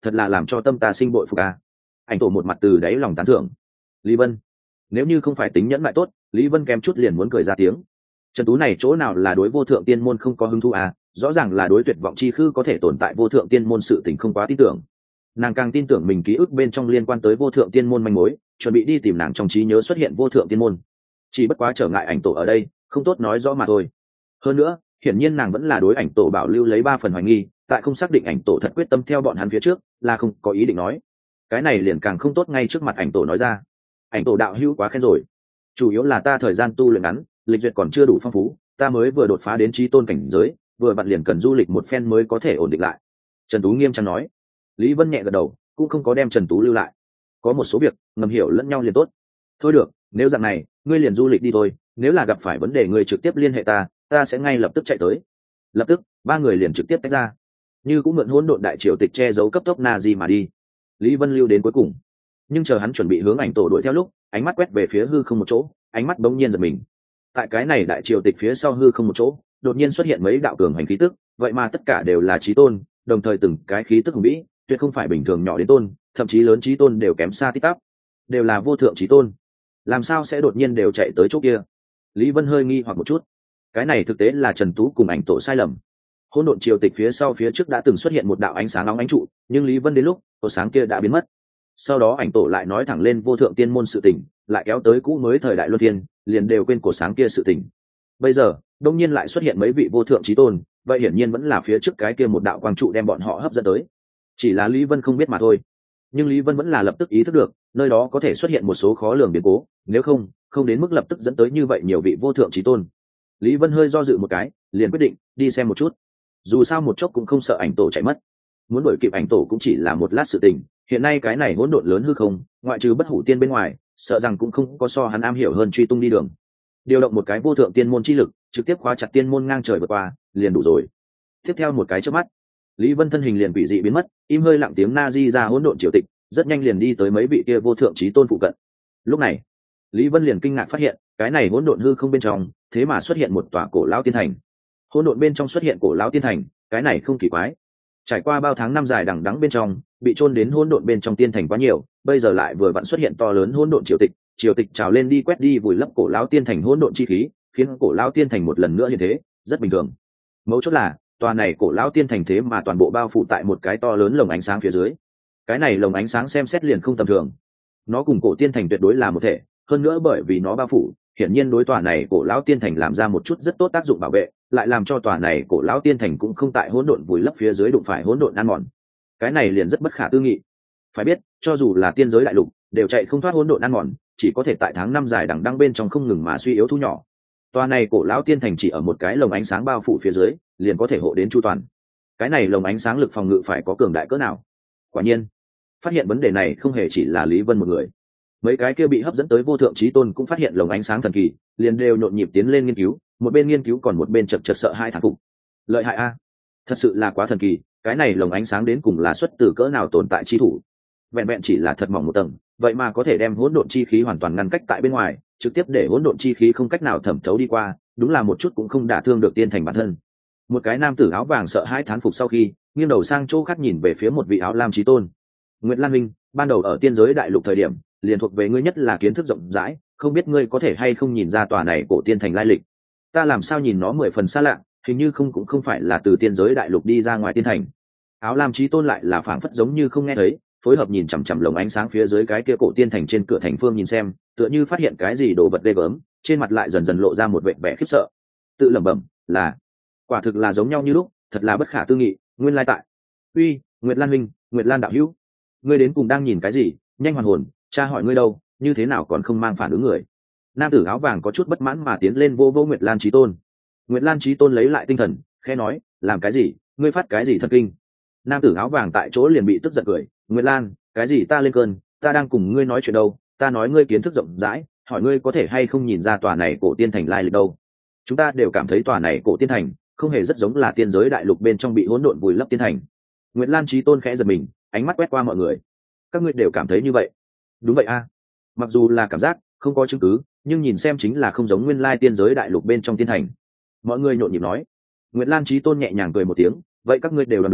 thật là làm cho tâm ta sinh bội phục a. Ảnh tổ một mặt từ đáy lòng tán thưởng. Lý Vân, nếu như không phải tính nhẫn lại tốt, Lý Vân kém chút liền muốn cười ra tiếng. Trần Tú này chỗ nào là đối vô thượng tiên môn không có hứng thú à, rõ ràng là đối tuyệt vọng chi khư có thể tồn tại vô thượng tiên môn sự tình không quá tin tưởng. Nàng càng tin tưởng mình ký ức bên trong liên quan tới vô thượng tiên môn manh mối, chuẩn bị đi tìm nàng trong trí nhớ xuất hiện vô thượng tiên môn. Chỉ bất quá trở ngại ảnh tổ ở đây, không tốt nói rõ mà thôi. Hơn nữa, hiển nhiên nàng vẫn là đối ảnh tổ bảo lưu lấy ba phần hoài nghi, tại không xác định ảnh tổ thật quyết tâm theo bọn hắn phía trước, là không có ý định nói. Cái này liền càng không tốt ngay trước mặt ảnh tổ nói ra. Ảnh tổ đạo hữu quá khen rồi, chủ yếu là ta thời gian tu luyện ngắn, lịch duyệt còn chưa đủ phong phú, ta mới vừa đột phá đến chí tôn cảnh giới, vừa vặn liền cần du lịch một phen mới có thể ổn định lại. Trần Tú nghiêm trang nói. Lý Vân nhẹ gật đầu, cũng không có đem Trần Tú lưu lại. Có một số việc ngầm hiểu lẫn nhau liền tốt. Thôi được, nếu dạng này, ngươi liền du lịch đi thôi, nếu là gặp phải vấn đề ngươi trực tiếp liên hệ ta, ta sẽ ngay lập tức chạy tới. Lập tức, ba người liền trực tiếp tách ra. Như cũng mượn hỗn độn đại triều tịch che giấu cấp tốc na di mà đi. Lý Vân lưu đến cuối cùng, nhưng chờ hắn chuẩn bị hướng ảnh tổ đuổi theo lúc, ánh mắt quét về phía hư không một chỗ, ánh mắt bỗng nhiên giật mình. Tại cái này đại triều tịch phía sau hư không một chỗ, đột nhiên xuất hiện mấy đạo cường hành khí tức, vậy mà tất cả đều là chí tôn, đồng thời từng cái khí tức hùng vĩ, tuyệt không phải bình thường nhỏ đến tôn, thậm chí lớn chí tôn đều kém xa tít tắp, đều là vô thượng chí tôn. Làm sao sẽ đột nhiên đều chạy tới chỗ kia? Lý Vân hơi nghi hoặc một chút. Cái này thực tế là Trần Tú cùng ảnh tổ sai lầm. Hỗn độn triều tịch phía sau phía trước đã từng xuất hiện một đạo ánh sáng nóng ánh trụ, nhưng Lý Vân đến lúc, cổ sáng kia đã biến mất. Sau đó ảnh tổ lại nói thẳng lên vô thượng tiên môn sự tình, lại kéo tới cũ mới thời đại luân phiên, liền đều quên cổ sáng kia sự tình. Bây giờ, đông nhiên lại xuất hiện mấy vị vô thượng chí tôn, vậy hiển nhiên vẫn là phía trước cái kia một đạo quang trụ đem bọn họ hấp dẫn tới. Chỉ là Lý Vân không biết mà thôi. Nhưng Lý Vân vẫn là lập tức ý thức được, nơi đó có thể xuất hiện một số khó lường biến cố, nếu không, không đến mức lập tức dẫn tới như vậy nhiều vị vô thượng chí tôn. Lý Vân hơi do dự một cái, liền quyết định đi xem một chút. Dù sao một chốc cũng không sợ ảnh tổ chạy mất. Muốn đuổi kịp ảnh tổ cũng chỉ là một lát sự tình, hiện nay cái này hỗn độn lớn hư không, ngoại trừ bất hủ tiên bên ngoài, sợ rằng cũng không có so hắn am hiểu hơn truy tung đi đường. Điều động một cái vô thượng tiên môn chi lực, trực tiếp khóa chặt tiên môn ngang trời vượt qua, liền đủ rồi. Tiếp theo một cái chớp mắt, Lý Vân thân hình liền quỷ dị biến mất, im hơi lặng tiếng na di ra hỗn độn triều tịch, rất nhanh liền đi tới mấy vị kia vô thượng chí tôn phụ cận. Lúc này, Lý Vân liền kinh ngạc phát hiện, cái này hỗn độn hư không bên trong, thế mà xuất hiện một tòa cổ lão tiên thành. Hỗn độn bên trong xuất hiện cổ lão tiên thành, cái này không kỳ quái. Trải qua bao tháng năm dài đằng đẵng bên trong, bị chôn đến hỗn độn bên trong tiên thành quá nhiều, bây giờ lại vừa vặn xuất hiện to lớn hỗn độn triều tịch, triều tịch trào lên đi quét đi vùi lấp cổ lão tiên thành hỗn độn chi khí, khiến cổ lão tiên thành một lần nữa như thế, rất bình thường. Mấu chốt là, tòa này cổ lão tiên thành thế mà toàn bộ bao phủ tại một cái to lớn lồng ánh sáng phía dưới. Cái này lồng ánh sáng xem xét liền không tầm thường. Nó cùng cổ tiên thành tuyệt đối là một thể, hơn nữa bởi vì nó bao phủ, hiển nhiên đối tòa này cổ lão tiên thành làm ra một chút rất tốt tác dụng bảo vệ, lại làm cho tòa này cổ lão tiên thành cũng không tại hỗn độn vùi lấp phía dưới đụng phải hỗn độn ăn mòn. Cái này liền rất bất khả tư nghị. Phải biết, cho dù là tiên giới đại lục, đều chạy không thoát hỗn độn ăn mòn, chỉ có thể tại tháng năm dài đằng đẵng bên trong không ngừng mà suy yếu thu nhỏ. Tòa này cổ lão tiên thành chỉ ở một cái lồng ánh sáng bao phủ phía dưới, liền có thể hộ đến chu toàn. Cái này lồng ánh sáng lực phòng ngự phải có cường đại cỡ nào? Quả nhiên, phát hiện vấn đề này không hề chỉ là Lý Vân một người. Mấy cái kia bị hấp dẫn tới vô thượng chí tôn cũng phát hiện lồng ánh sáng thần kỳ, liền đều nhộn nhịp tiến lên nghiên cứu, một bên nghiên cứu còn một bên chật chật sợ hai thán phục. Lợi hại a, thật sự là quá thần kỳ, cái này lồng ánh sáng đến cùng là xuất từ cỡ nào tồn tại chi thủ. Vẹn vẹn chỉ là thật mỏng một tầng, vậy mà có thể đem hỗn độn chi khí hoàn toàn ngăn cách tại bên ngoài, trực tiếp để hỗn độn chi khí không cách nào thẩm thấu đi qua, đúng là một chút cũng không đả thương được tiên thành bản thân. Một cái nam tử áo vàng sợ hai thán phục sau khi nghiêng đầu sang chỗ khác nhìn về phía một vị áo lam chí tôn. Nguyệt Lan Minh, ban đầu ở tiên giới đại lục thời điểm, liền thuộc về ngươi nhất là kiến thức rộng rãi, không biết ngươi có thể hay không nhìn ra tòa này cổ tiên thành lai lịch. Ta làm sao nhìn nó mười phần xa lạ, hình như không cũng không phải là từ tiên giới đại lục đi ra ngoài tiên thành. Áo lam chí tôn lại là phảng phất giống như không nghe thấy, phối hợp nhìn chằm chằm lồng ánh sáng phía dưới cái kia cổ tiên thành trên cửa thành phương nhìn xem, tựa như phát hiện cái gì đồ vật ghê gớm, trên mặt lại dần dần lộ ra một vẻ vẻ khiếp sợ. Tự lẩm bẩm, là quả thực là giống nhau như lúc, thật là bất khả tư nghị, nguyên lai tại. Uy, Nguyệt Lan Minh, Nguyệt Lan đạo hữu, ngươi đến cùng đang nhìn cái gì? Nhanh hoàn hồn, cha hỏi ngươi đâu, như thế nào còn không mang phản ứng người? Nam tử áo vàng có chút bất mãn mà tiến lên vô vô Nguyệt Lan chí tôn. Nguyệt Lan chí tôn lấy lại tinh thần, khẽ nói, làm cái gì? Ngươi phát cái gì thần kinh? Nam tử áo vàng tại chỗ liền bị tức giận cười. Nguyệt Lan, cái gì ta lên cơn, ta đang cùng ngươi nói chuyện đâu, ta nói ngươi kiến thức rộng rãi, hỏi ngươi có thể hay không nhìn ra tòa này cổ tiên thành lai lịch đâu. Chúng ta đều cảm thấy tòa này cổ tiên thành không hề rất giống là tiên giới đại lục bên trong bị hỗn độn vùi lấp tiên thành. Nguyệt Lan chí tôn khẽ giật mình, ánh mắt quét qua mọi người. Các ngươi đều cảm thấy như vậy? Đúng vậy a. Mặc dù là cảm giác, không có chứng cứ, nhưng nhìn xem chính là không giống nguyên lai tiên giới đại lục bên trong tiên thành. Mọi người nhộn nhịp nói. Nguyệt Lan chí tôn nhẹ nhàng cười một tiếng, vậy các ngươi đều là đúng,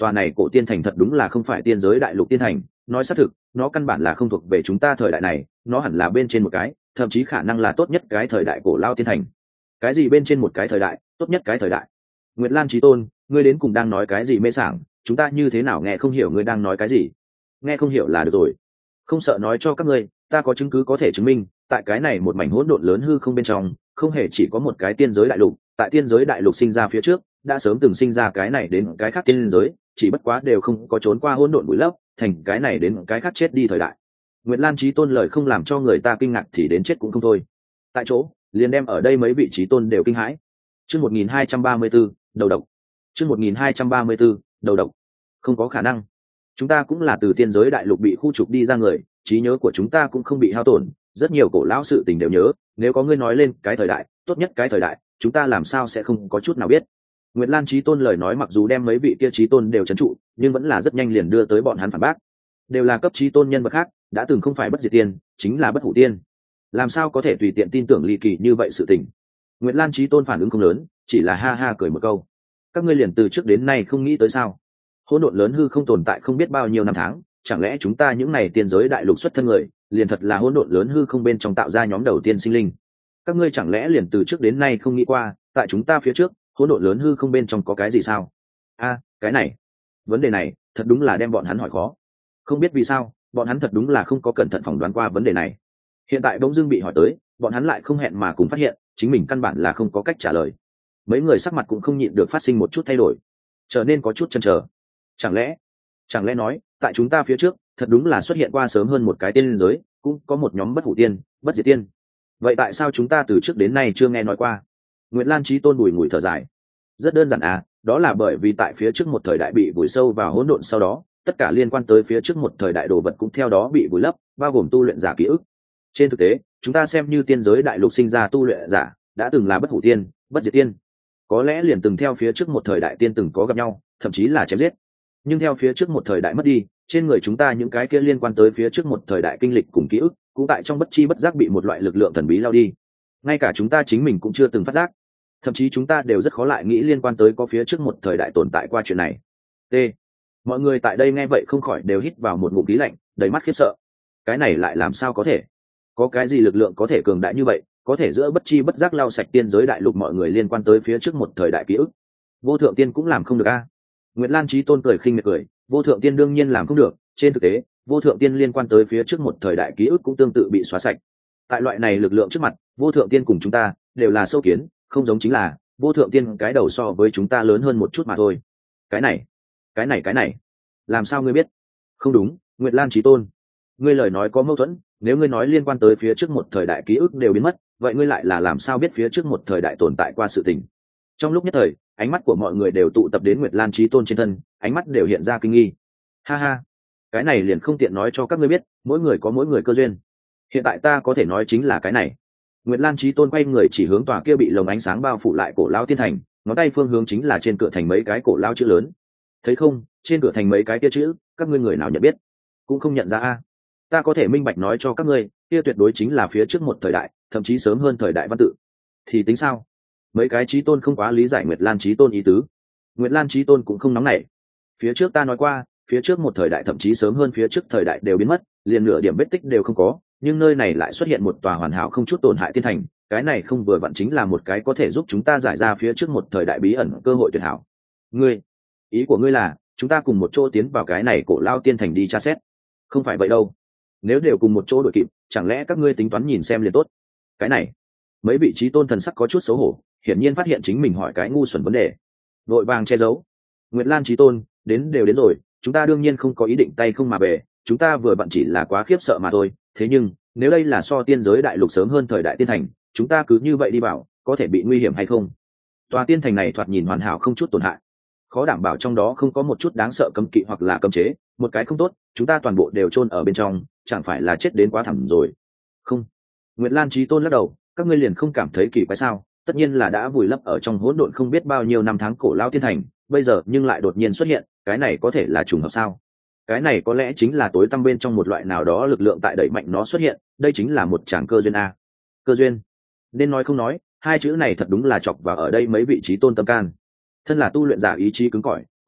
tòa này cổ tiên thành thật đúng là không phải tiên giới đại lục tiên thành, nói xác thực nó căn bản là không thuộc về chúng ta thời đại này, nó hẳn là bên trên một cái, thậm chí khả năng là tốt nhất cái thời đại cổ lao tiên thành. Cái gì bên trên một cái thời đại, tốt nhất cái thời đại? Nguyệt Lan Chí Tôn, ngươi đến cùng đang nói cái gì mê sảng, chúng ta như thế nào nghe không hiểu ngươi đang nói cái gì? Nghe không hiểu là được rồi, không sợ nói cho các ngươi, ta có chứng cứ có thể chứng minh, tại cái này một mảnh hỗn độn lớn hư không bên trong, không hề chỉ có một cái tiên giới đại lục, tại tiên giới đại lục sinh ra phía trước, đã sớm từng sinh ra cái này đến cái khác tiên giới, chỉ bất quá đều không có trốn qua hỗn độn bụi lấp, thành cái này đến cái khác chết đi thời đại. Nguyệt Lan Chí Tôn lời không làm cho người ta kinh ngạc thì đến chết cũng không thôi. Tại chỗ, liền đem ở đây mấy vị chí tôn đều kinh hãi. Chương một nghìn hai trăm ba mươi 1 đầu độc. Chương một nghìn hai trăm ba mươi 1 đầu độc. Không có khả năng. Chúng ta cũng là từ tiên giới đại lục bị khu trục đi ra người, trí nhớ của chúng ta cũng không bị hao tổn, rất nhiều cổ lão sự tình đều nhớ, nếu có ngươi nói lên cái thời đại, tốt nhất cái thời đại, chúng ta làm sao sẽ không có chút nào biết. Nguyệt Lan Chí Tôn lời nói mặc dù đem mấy vị kia chí tôn đều trấn trụ, nhưng vẫn là rất nhanh liền đưa tới bọn hắn phản bác. Đều là cấp chí tôn nhân vật khác, đã từng không phải bất diệt tiên, chính là bất hủ tiên. Làm sao có thể tùy tiện tin tưởng ly kỳ như vậy sự tình. Nguyệt Lan Chí Tôn phản ứng không lớn, chỉ là ha ha cười một câu. Các ngươi liền từ trước đến nay không nghĩ tới sao? Hỗn độn lớn hư không tồn tại không biết bao nhiêu năm tháng, chẳng lẽ chúng ta những này tiên giới đại lục xuất thân người, liền thật là hỗn độn lớn hư không bên trong tạo ra nhóm đầu tiên sinh linh? Các ngươi chẳng lẽ liền từ trước đến nay không nghĩ qua, tại chúng ta phía trước, hỗn độn lớn hư không bên trong có cái gì sao? A, cái này, vấn đề này, thật đúng là đem bọn hắn hỏi khó. Không biết vì sao, bọn hắn thật đúng là không có cẩn thận phỏng đoán qua vấn đề này. Hiện tại bỗng dưng bị hỏi tới, bọn hắn lại không hẹn mà cùng phát hiện, chính mình căn bản là không có cách trả lời. Mấy người sắc mặt cũng không nhịn được phát sinh một chút thay đổi, trở nên có chút chần chờ. Chẳng lẽ, chẳng lẽ nói, tại chúng ta phía trước, thật đúng là xuất hiện qua sớm hơn một cái tiên giới, cũng có một nhóm bất hủ tiên, bất diệt tiên. Vậy tại sao chúng ta từ trước đến nay chưa nghe nói qua? Nguyệt Lan Chí Tôn bùi ngùi thở dài. Rất đơn giản à, đó là bởi vì tại phía trước một thời đại bị vùi sâu vào hỗn độn, sau đó, tất cả liên quan tới phía trước một thời đại đồ vật cũng theo đó bị vùi lấp, bao gồm tu luyện giả ký ức. Trên thực tế, chúng ta xem như tiên giới đại lục sinh ra tu luyện giả, đã từng là bất hủ tiên, bất diệt tiên. Có lẽ liền từng theo phía trước một thời đại tiên từng có gặp nhau, thậm chí là chém giết. Nhưng theo phía trước một thời đại mất đi, trên người chúng ta những cái kia liên quan tới phía trước một thời đại kinh lịch cùng ký ức, cũng tại trong bất chi bất giác bị một loại lực lượng thần bí lao đi. Ngay cả chúng ta chính mình cũng chưa từng phát giác. Thậm chí chúng ta đều rất khó lại nghĩ liên quan tới có phía trước một thời đại tồn tại qua chuyện này. T. Mọi người tại đây nghe vậy không khỏi đều hít vào một ngụm khí lạnh, đầy mắt khiếp sợ. Cái này lại làm sao có thể? Có cái gì lực lượng có thể cường đại như vậy, có thể giữa bất chi bất giác lau sạch tiên giới đại lục mọi người liên quan tới phía trước một thời đại ký ức? Vô thượng tiên cũng làm không được a. À? Nguyệt Lan Chí Tôn cười khinh miệt cười, vô thượng tiên đương nhiên làm không được, trên thực tế, vô thượng tiên liên quan tới phía trước một thời đại ký ức cũng tương tự bị xóa sạch. Tại loại này lực lượng trước mặt, vô thượng tiên cùng chúng ta đều là sâu kiến, không giống chính là vô thượng tiên cái đầu so với chúng ta lớn hơn một chút mà thôi. Cái này, cái này cái này, làm sao ngươi biết? Không đúng, Nguyệt Lan Chí Tôn, ngươi lời nói có mâu thuẫn, nếu ngươi nói liên quan tới phía trước một thời đại ký ức đều biến mất, vậy ngươi lại là làm sao biết phía trước một thời đại tồn tại qua sự tình? Trong lúc nhất thời, ánh mắt của mọi người đều tụ tập đến Nguyệt Lan Chí Tôn trên thân, ánh mắt đều hiện ra kinh nghi. Ha ha, cái này liền không tiện nói cho các ngươi biết, mỗi người có mỗi người cơ duyên. Hiện tại ta có thể nói chính là cái này. Nguyệt Lan Chí Tôn quay người chỉ hướng tòa kia bị lồng ánh sáng bao phủ lại cổ lão tiên thành, ngón tay phương hướng chính là trên cửa thành mấy cái cổ lão chữ lớn. Thấy không, trên cửa thành mấy cái kia chữ, các ngươi người nào nhận biết? Cũng không nhận ra a. Ta có thể minh bạch nói cho các ngươi, kia tuyệt đối chính là phía trước một thời đại, thậm chí sớm hơn thời đại văn tự. Thì tính sao? Mấy cái Chí Tôn không quá lý giải Nguyệt Lan Chí Tôn ý tứ. Nguyệt Lan Chí Tôn cũng không nóng nảy. Phía trước ta nói qua, phía trước một thời đại thậm chí sớm hơn phía trước thời đại đều biến mất, liền nửa điểm vết tích đều không có, nhưng nơi này lại xuất hiện một tòa hoàn hảo không chút tổn hại tiên thành, cái này không vừa vặn chính là một cái có thể giúp chúng ta giải ra phía trước một thời đại bí ẩn cơ hội tuyệt hảo. Ngươi, ý của ngươi là chúng ta cùng một chỗ tiến vào cái này cổ lao tiên thành đi tra xét? Không phải vậy đâu. Nếu đều cùng một chỗ đội kịp, chẳng lẽ các ngươi tính toán nhìn xem liền tốt? Cái này, mấy vị Chí Tôn thần sắc có chút xấu hổ, hiển nhiên phát hiện chính mình hỏi cái ngu xuẩn vấn đề, vội vàng che giấu. Nguyệt Lan Chí Tôn, đến đều đến rồi, chúng ta đương nhiên không có ý định tay không mà về, chúng ta vừa vặn chỉ là quá khiếp sợ mà thôi. Thế nhưng nếu đây là so tiên giới đại lục sớm hơn thời đại tiên thành, chúng ta cứ như vậy đi vào, có thể bị nguy hiểm hay không? Tòa tiên thành này thoạt nhìn hoàn hảo không chút tổn hại, khó đảm bảo trong đó không có một chút đáng sợ cấm kỵ hoặc là cấm chế, một cái không tốt, chúng ta toàn bộ đều chôn ở bên trong, chẳng phải là chết đến quá thảm rồi? Không. Nguyệt Lan Chí Tôn lắc đầu, các ngươi liền không cảm thấy kỳ quái sao? Tất nhiên là đã vùi lấp ở trong hỗn độn không biết bao nhiêu năm tháng cổ lao tiên thành, bây giờ nhưng lại đột nhiên xuất hiện, cái này có thể là trùng hợp sao? Cái này có lẽ chính là tối tăm bên trong một loại nào đó lực lượng tại đẩy mạnh nó xuất hiện, đây chính là một tràng cơ duyên a. Cơ duyên? Nên nói không nói, hai chữ này thật đúng là chọc vào ở đây mấy vị Chí Tôn tâm can. Thân là tu luyện giả ý chí cứng cỏi,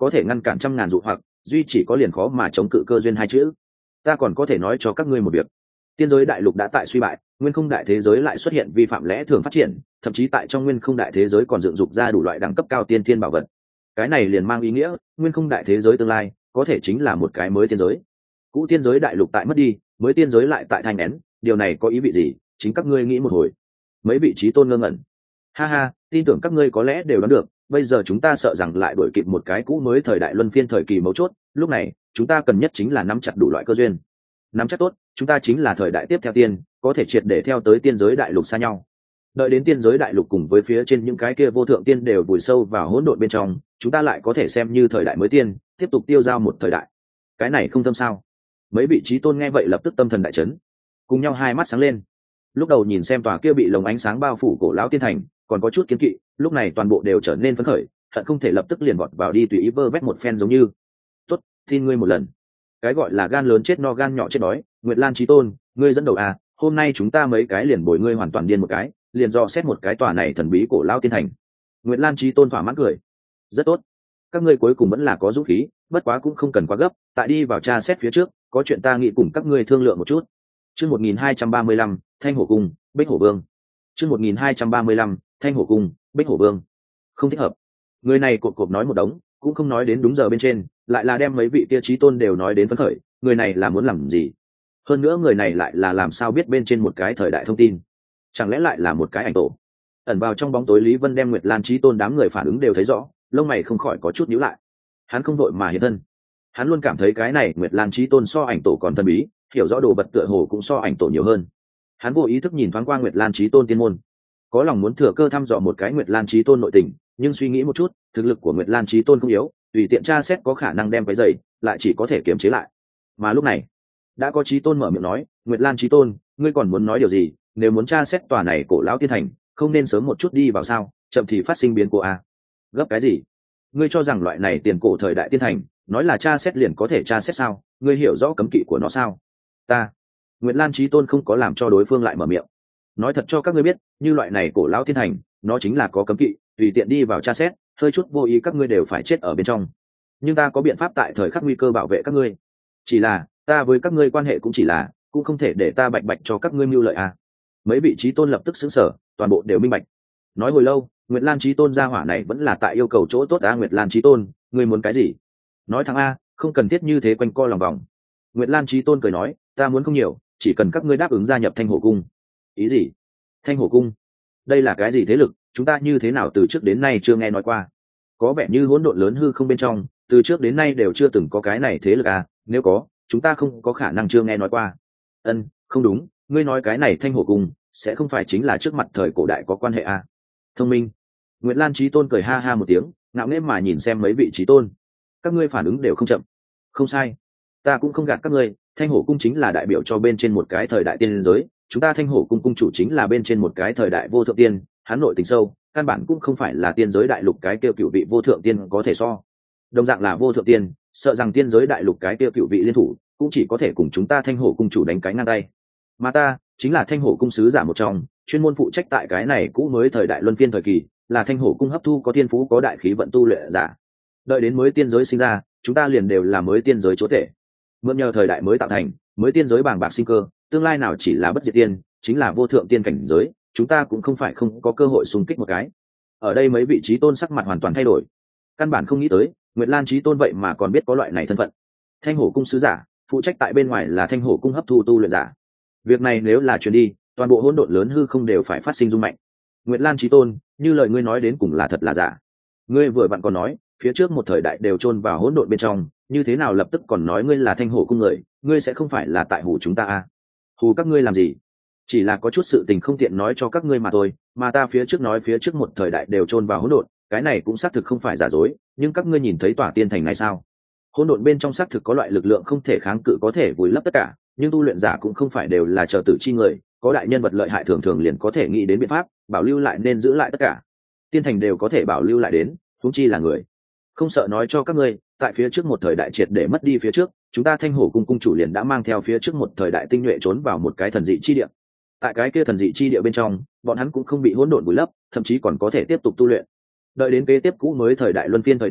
có thể ngăn cản trăm ngàn dụ hoặc, duy chỉ có liền khó mà chống cự cơ duyên hai chữ. Ta còn có thể nói cho các ngươi một việc. Tiên giới đại lục đã tại suy bại, nguyên không đại thế giới lại xuất hiện vi phạm lẽ thường phát triển, thậm chí tại trong nguyên không đại thế giới còn dựng dục ra đủ loại đẳng cấp cao tiên thiên bảo vật. Cái này liền mang ý nghĩa nguyên không đại thế giới tương lai có thể chính là một cái mới tiên giới. Cũ tiên giới đại lục tại mất đi, mới tiên giới lại tại thành nén, điều này có ý vị gì, chính các ngươi nghĩ một hồi. Mấy vị trí tôn ngơ ngẩn. Ha ha, tin tưởng các ngươi có lẽ đều đoán được, bây giờ chúng ta sợ rằng lại đuổi kịp một cái cũ mới thời đại luân phiên thời kỳ mấu chốt, lúc này chúng ta cần nhất chính là nắm chặt đủ loại cơ duyên. Nắm chắc tốt, chúng ta chính là thời đại tiếp theo tiên, có thể triệt để theo tới tiên giới đại lục xa nhau. Đợi đến tiên giới đại lục cùng với phía trên những cái kia vô thượng tiên đều vùi sâu vào hỗn độn bên trong, chúng ta lại có thể xem như thời đại mới tiên, tiếp tục tiêu dao một thời đại. Cái này không tâm sao? Mấy vị trí tôn nghe vậy lập tức tâm thần đại chấn, cùng nhau hai mắt sáng lên. Lúc đầu nhìn xem tòa kia bị lồng ánh sáng bao phủ cổ lão tiên thành, còn có chút kiên kỵ, lúc này toàn bộ đều trở nên phấn khởi, hận không thể lập tức liền vọt vào đi tùy ý vơ vét một phen giống như. Tốt, tin ngươi một lần. Cái gọi là gan lớn chết no gan nhỏ chết đói, Nguyệt Lan chí tôn, ngươi dẫn đầu à, hôm nay chúng ta mấy cái liền bồi ngươi hoàn toàn điên một cái, liền dò xét một cái tòa này thần bí cổ lão tiên thành. Nguyệt Lan chí tôn thỏa mãn cười. Rất tốt. Các ngươi cuối cùng vẫn là có dũng khí, bất quá cũng không cần quá gấp, tại đi vào tra xét phía trước, có chuyện ta nghĩ cùng các ngươi thương lượng một chút. Chương một nghìn hai trăm ba mươi lăm, Thanh Hổ Cung, Bích Hổ Vương. Chương một nghìn hai trăm ba mươi lăm, Thanh Hổ Cung, Bích Hổ Vương. Không thích hợp. Người này cộp cộp nói một đống, cũng không nói đến đúng giờ bên trên, lại là đem mấy vị kia chí tôn đều nói đến phấn khởi, người này là muốn làm gì? Hơn nữa người này lại là làm sao biết bên trên một cái thời đại thông tin? Chẳng lẽ lại là một cái ảnh tổ? Ẩn vào trong bóng tối Lý Vân đem Nguyệt Lan chí tôn đám người phản ứng đều thấy rõ, lông mày không khỏi có chút nhíu lại. Hắn không đội mà hiện thân. Hắn luôn cảm thấy cái này Nguyệt Lan chí tôn so ảnh tổ còn thần bí, hiểu rõ đồ vật tựa hồ cũng so ảnh tổ nhiều hơn. Hắn vô ý thức nhìn thoáng qua Nguyệt Lan chí tôn tiên môn, có lòng muốn thừa cơ thăm dò một cái Nguyệt Lan chí tôn nội tình, nhưng suy nghĩ một chút, thực lực của Nguyệt Lan chí tôn không yếu, tùy tiện tra xét có khả năng đem cái giày, lại chỉ có thể kiềm chế lại. Mà lúc này, đã có chí tôn mở miệng nói, Nguyệt Lan chí tôn, ngươi còn muốn nói điều gì? Nếu muốn tra xét tòa này cổ lão tiên thành, không nên sớm một chút đi vào sao? Chậm thì phát sinh biến cố a. Gấp cái gì? Ngươi cho rằng loại này tiền cổ thời đại tiên thành, nói là tra xét liền có thể tra xét sao? Ngươi hiểu rõ cấm kỵ của nó sao? Ta, Nguyệt Lan chí tôn không có làm cho đối phương lại mở miệng. Nói thật cho các ngươi biết, như loại này cổ lão tiên thành, nó chính là có cấm kỵ, tùy tiện đi vào tra xét, hơi chút vô ý các ngươi đều phải chết ở bên trong. Nhưng ta có biện pháp tại thời khắc nguy cơ bảo vệ các ngươi. Chỉ là, ta với các ngươi quan hệ cũng chỉ là, cũng không thể để ta bạch bạch cho các ngươi mưu lợi à. Mấy vị chí tôn lập tức sững sờ, toàn bộ đều minh bạch. Nói hồi lâu, Nguyệt Lan chí tôn gia hỏa này vẫn là tại yêu cầu chỗ tốt a. Nguyệt Lan chí tôn, ngươi muốn cái gì? Nói thẳng a, không cần thiết như thế quanh co lòng vòng. Nguyệt Lan chí tôn cười nói, ta muốn không nhiều, chỉ cần các ngươi đáp ứng gia nhập Thanh Hổ Cung. Ý gì? Thanh Hổ Cung? Đây là cái gì thế lực, chúng ta như thế nào từ trước đến nay chưa nghe nói qua? Có vẻ như hỗn độn lớn hư không bên trong, từ trước đến nay đều chưa từng có cái này thế lực à, nếu có, chúng ta không có khả năng chưa nghe nói qua. Ân, không đúng, ngươi nói cái này Thanh Hổ Cung sẽ không phải chính là trước mặt thời cổ đại có quan hệ à? Thông minh. Nguyệt Lan chí tôn cười ha ha một tiếng, ngạo nghễ mà nhìn xem mấy vị chí tôn. Các ngươi phản ứng đều không chậm. Không sai, ta cũng không gạt các ngươi, Thanh Hổ Cung chính là đại biểu cho bên trên một cái thời đại tiên giới, chúng ta Thanh Hổ Cung cung chủ chính là bên trên một cái thời đại vô thượng tiên, hắn nội tình sâu, căn bản cũng không phải là tiên giới đại lục cái tiêu cựu vị vô thượng tiên có thể so. Đồng dạng là vô thượng tiên, sợ rằng tiên giới đại lục cái tiêu cựu vị liên thủ, cũng chỉ có thể cùng chúng ta Thanh Hổ Cung chủ đánh cái ngang tay. Mà ta chính là Thanh Hổ Cung sứ giả một trong, chuyên môn phụ trách tại cái này cũ mới thời đại luân phiên thời kỳ, là Thanh Hổ Cung hấp thu có thiên phú có đại khí vận tu luyện giả. Đợi đến mới tiên giới sinh ra, chúng ta liền đều là mới tiên giới chúa tể. Mượn nhờ thời đại mới tạo thành, mới tiên giới bàng bạc sinh cơ, tương lai nào chỉ là bất diệt tiên, chính là vô thượng tiên cảnh giới, chúng ta cũng không phải không có cơ hội xung kích một cái. Ở đây mấy vị chí tôn sắc mặt hoàn toàn thay đổi, căn bản không nghĩ tới Nguyệt Lan chí tôn vậy mà còn biết có loại này thân phận. Thanh Hổ Cung sứ giả, phụ trách tại bên ngoài là Thanh Hổ Cung hấp thu tu luyện giả. Việc này nếu là truyền đi, toàn bộ hỗn độn lớn hư không đều phải phát sinh rung mạnh. Nguyệt Lan chí tôn, như lời ngươi nói đến cùng là thật là giả? Ngươi vừa vặn còn nói, phía trước một thời đại đều chôn vào hỗn độn bên trong, như thế nào lập tức còn nói ngươi là Thanh Hổ Cung người, ngươi sẽ không phải là tại hù chúng ta à? Hù các ngươi làm gì? Chỉ là có chút sự tình không tiện nói cho các ngươi mà thôi, mà ta phía trước nói phía trước một thời đại đều chôn vào hỗn độn, cái này cũng xác thực không phải giả dối, nhưng các ngươi nhìn thấy tòa tiên thành này sao? Hỗn độn bên trong xác thực có loại lực lượng không thể kháng cự có thể vùi lấp tất cả, nhưng tu luyện giả cũng không phải đều là chờ tử chi người, có đại nhân vật lợi hại thường thường liền có thể nghĩ đến biện pháp bảo lưu lại nên giữ lại tất cả. Tiên thành đều có thể bảo lưu lại đến, huống chi là người. Không sợ nói cho các ngươi, tại phía trước một thời đại triệt để mất đi phía trước, chúng ta Thanh Hổ Cung cung chủ liền đã mang theo phía trước một thời đại tinh nhuệ trốn vào một cái thần dị chi địa. Tại cái kia thần dị chi địa bên trong, bọn hắn cũng không bị hỗn độn vùi lấp, thậm chí còn có thể tiếp tục tu luyện. Đợi đến kế tiếp cũ mới thời đại luân phiên thời điểm,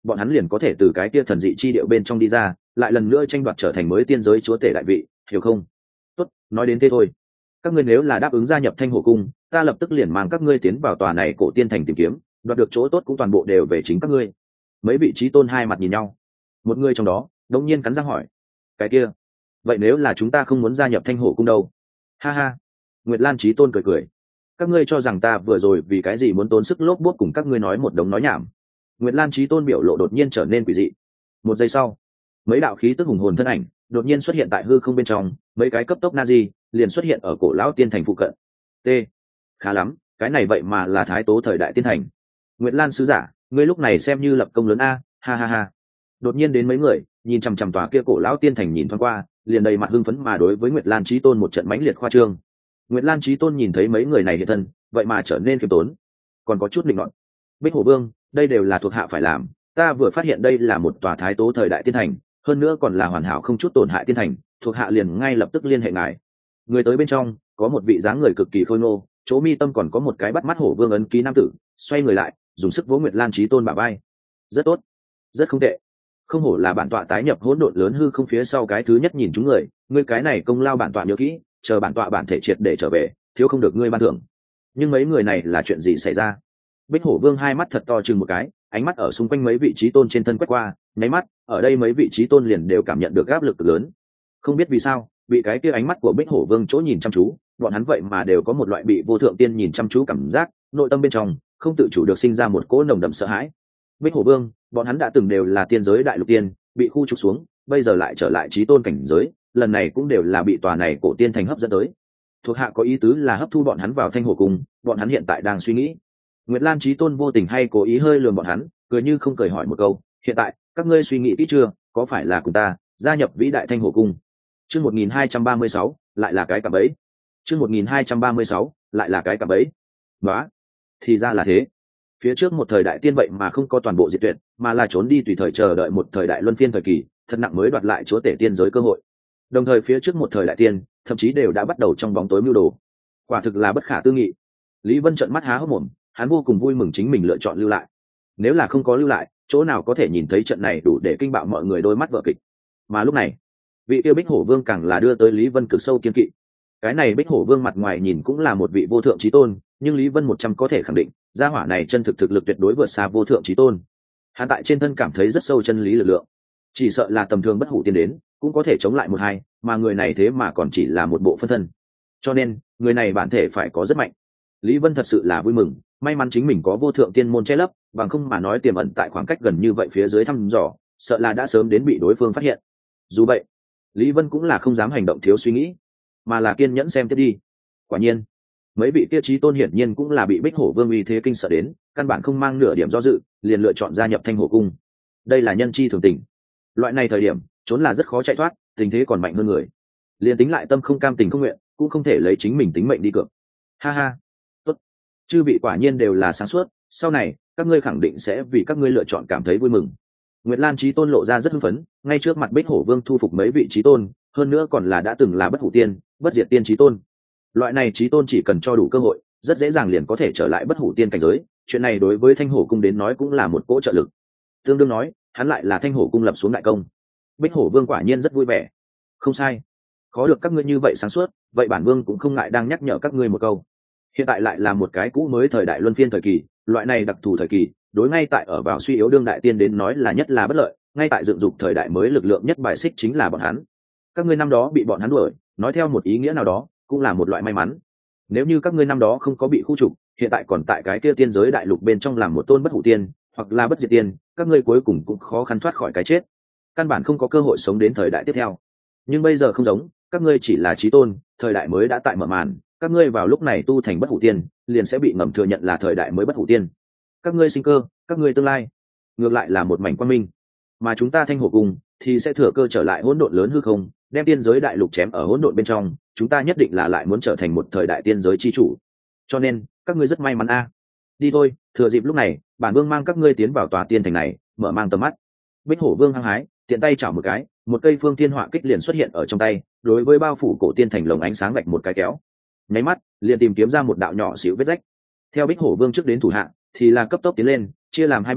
bọn hắn liền có thể từ cái kia thần dị chi điệu bên trong đi ra, lại lần nữa tranh đoạt trở thành mới tiên giới chúa tể đại vị, hiểu không? Tốt, nói đến thế thôi. Các ngươi nếu là đáp ứng gia nhập Thanh Hổ Cung, ta lập tức liền mang các ngươi tiến vào tòa này cổ tiên thành tìm kiếm, đoạt được chỗ tốt cũng toàn bộ đều về chính các ngươi. Mấy vị trí tôn hai mặt nhìn nhau, một người trong đó đột nhiên cắn răng hỏi: cái kia, vậy nếu là chúng ta không muốn gia nhập Thanh Hổ Cung đâu? Ha ha. Nguyệt Lan Chí Tôn cười cười: các ngươi cho rằng ta vừa rồi vì cái gì muốn tốn sức lốp bốp cùng các ngươi nói một đống nói nhảm? Nguyệt Lan Chí Tôn biểu lộ đột nhiên trở nên quỷ dị. Một giây sau, mấy đạo khí tức hùng hồn thân ảnh đột nhiên xuất hiện tại hư không bên trong, mấy cái cấp tốc Nazi liền xuất hiện ở cổ lão tiên thành phụ cận. T. Khá lắm, cái này vậy mà là thái tố thời đại tiên thành. Nguyệt Lan sứ giả, ngươi lúc này xem như lập công lớn a, ha ha ha. Đột nhiên đến mấy người, nhìn chằm chằm tòa kia cổ lão tiên thành nhìn thoáng qua, liền đầy mặt hưng phấn mà đối với Nguyệt Lan Chí Tôn một trận mãnh liệt khoa trương. Nguyệt Lan Chí Tôn nhìn thấy mấy người này hiện thân, vậy mà trở nên khiêm tốn, còn có chút định nọt. Bích Hổ Vương, đây đều là thuộc hạ phải làm, ta vừa phát hiện đây là một tòa thái tố thời đại tiên thành, hơn nữa còn là hoàn hảo không chút tổn hại tiên thành, thuộc hạ liền ngay lập tức liên hệ ngài. Người tới bên trong có một vị dáng người cực kỳ khôi ngô, chỗ mi tâm còn có một cái bắt mắt hổ vương ấn ký nam tử, xoay người lại dùng sức vỗ Nguyệt Lan Chí Tôn bả vai. Rất tốt, rất không tệ, không hổ là bản tọa tái nhập hỗn độn lớn hư không phía sau cái thứ nhất nhìn chúng người, ngươi cái này công lao bản tọa nhớ kỹ, chờ bản tọa bản thể triệt để trở về, thiếu không được ngươi ban thưởng. Nhưng mấy người này là chuyện gì xảy ra? Bích Hổ Vương hai mắt thật to chừng một cái, ánh mắt ở xung quanh mấy vị trí tôn trên thân quét qua, nháy mắt ở đây mấy vị trí tôn liền đều cảm nhận được áp lực cực lớn. Không biết vì sao, bị cái kia ánh mắt của Bích Hổ Vương chỗ nhìn chăm chú, bọn hắn vậy mà đều có một loại bị vô thượng tiên nhìn chăm chú cảm giác, nội tâm bên trong không tự chủ được sinh ra một cỗ nồng đậm sợ hãi. Bích Hổ Vương, bọn hắn đã từng đều là tiên giới đại lục tiên, bị khu trục xuống, bây giờ lại trở lại trí tôn cảnh giới, lần này cũng đều là bị tòa này cổ tiên thành hấp dẫn tới. Thuộc hạ có ý tứ là hấp thu bọn hắn vào Thanh Hổ Cung, bọn hắn hiện tại đang suy nghĩ. Nguyệt Lan Chí Tôn vô tình hay cố ý hơi lườm bọn hắn, cười như không cười hỏi một câu: hiện tại các ngươi suy nghĩ kỹ chưa, có phải là cùng ta gia nhập vĩ đại Thanh Hổ Cung? Chương một nghìn hai trăm ba mươi sáu, lại là cái cạm bẫy. Chương một nghìn hai trăm ba mươi sáu, lại là cái cạm bẫy. Đó, thì ra là thế. Phía trước một thời đại tiên vậy mà không có toàn bộ diệt tuyệt, mà là trốn đi tùy thời chờ đợi một thời đại luân phiên thời kỳ, thật nặng mới đoạt lại chúa tể tiên giới cơ hội. Đồng thời phía trước một thời đại tiên, thậm chí đều đã bắt đầu trong bóng tối mưu đồ. Quả thực là bất khả tư nghị. Lý Vân trợn mắt há hốc mồm, hắn vô cùng vui mừng chính mình lựa chọn lưu lại. Nếu là không có lưu lại, chỗ nào có thể nhìn thấy trận này đủ để kinh bạo mọi người đôi mắt vở kịch. Mà lúc này, vị kia Bích Hổ Vương càng là đưa tới Lý Vân cực sâu kiên kỵ. Cái này Bích Hổ Vương mặt ngoài nhìn cũng là một vị vô thượng chí tôn, nhưng Lý Vân một trăm có thể khẳng định, gia hỏa này chân thực thực lực tuyệt đối vượt xa vô thượng chí tôn. Hắn tại trên thân cảm thấy rất sâu chân lý lực lượng, chỉ sợ là tầm thường bất hủ tiên đến, cũng có thể chống lại một hai, mà người này thế mà còn chỉ là một bộ phân thân. Cho nên, người này bản thể phải có rất mạnh. Lý Vân thật sự là vui mừng, may mắn chính mình có vô thượng tiên môn che lấp, bằng không mà nói tiềm ẩn tại khoảng cách gần như vậy phía dưới thăm dò, sợ là đã sớm đến bị đối phương phát hiện. Dù vậy, Lý Vân cũng là không dám hành động thiếu suy nghĩ, mà là kiên nhẫn xem tiếp đi. Quả nhiên, mấy vị kia chí tôn hiển nhiên cũng là bị Bích Hổ Vương uy thế kinh sợ đến, căn bản không mang nửa điểm do dự, liền lựa chọn gia nhập Thanh Hổ Cung. Đây là nhân chi thường tình. Loại này thời điểm, trốn là rất khó chạy thoát, tình thế còn mạnh hơn người. Liền tính lại tâm không cam tình không nguyện, cũng không thể lấy chính mình tính mệnh đi cược. Ha ha, tốt. Chư vị quả nhiên đều là sáng suốt, sau này các ngươi khẳng định sẽ vì các ngươi lựa chọn cảm thấy vui mừng. Nguyệt Lan Chí Tôn lộ ra rất hưng phấn, ngay trước mặt Bích Hổ Vương thu phục mấy vị chí tôn, hơn nữa còn là đã từng là bất hủ tiên, bất diệt tiên chí tôn. Loại này chí tôn chỉ cần cho đủ cơ hội, rất dễ dàng liền có thể trở lại bất hủ tiên cảnh giới, chuyện này đối với Thanh Hổ Cung đến nói cũng là một cỗ trợ lực. Tương đương nói, hắn lại là Thanh Hổ Cung lập xuống đại công. Bích Hổ Vương quả nhiên rất vui vẻ. Không sai, khó được các ngươi như vậy sáng suốt, vậy bản vương cũng không ngại đang nhắc nhở các ngươi một câu. Hiện tại lại là một cái cũ mới thời đại luân phiên thời kỳ, loại này đặc thù thời kỳ, đối ngay tại ở vào suy yếu đương đại tiên đến nói là nhất là bất lợi, ngay tại dựng dục thời đại mới lực lượng nhất bài xích chính là bọn hắn. Các ngươi năm đó bị bọn hắn đuổi, nói theo một ý nghĩa nào đó, cũng là một loại may mắn. Nếu như các ngươi năm đó không có bị khu trục, hiện tại còn tại cái kia tiên giới đại lục bên trong làm một tôn bất hủ tiên, hoặc là bất diệt tiên, các ngươi cuối cùng cũng khó khăn thoát khỏi cái chết, căn bản không có cơ hội sống đến thời đại tiếp theo. Nhưng bây giờ không giống, các ngươi chỉ là chí tôn, thời đại mới đã tại mở màn, các ngươi vào lúc này tu thành bất hủ tiên, liền sẽ bị ngầm thừa nhận là thời đại mới bất hủ tiên. Các ngươi sinh cơ, các ngươi tương lai, ngược lại là một mảnh quang minh. Mà chúng ta Thanh Hổ Cung thì sẽ thừa cơ trở lại hỗn độn lớn hư không, đem tiên giới đại lục chém ở hỗn độn bên trong, chúng ta nhất định là lại muốn trở thành một thời đại tiên giới chi chủ. Cho nên, các ngươi rất may mắn a. Đi thôi, thừa dịp lúc này, bản vương mang các ngươi tiến vào tòa tiên thành này, mở mang tầm mắt. Bích Hổ Vương hăng hái, tiện tay chảo một cái, một cây phương thiên họa kích liền xuất hiện ở trong tay, đối với bao phủ cổ tiên thành lồng ánh sáng vạch một cái kéo. Nháy mắt, liền tìm kiếm ra một đạo nhỏ xíu vết rách. Theo Bích Hổ Vương trước đến thủ hạ, thì là cấp tốc tiến lên, chia làm hai bên,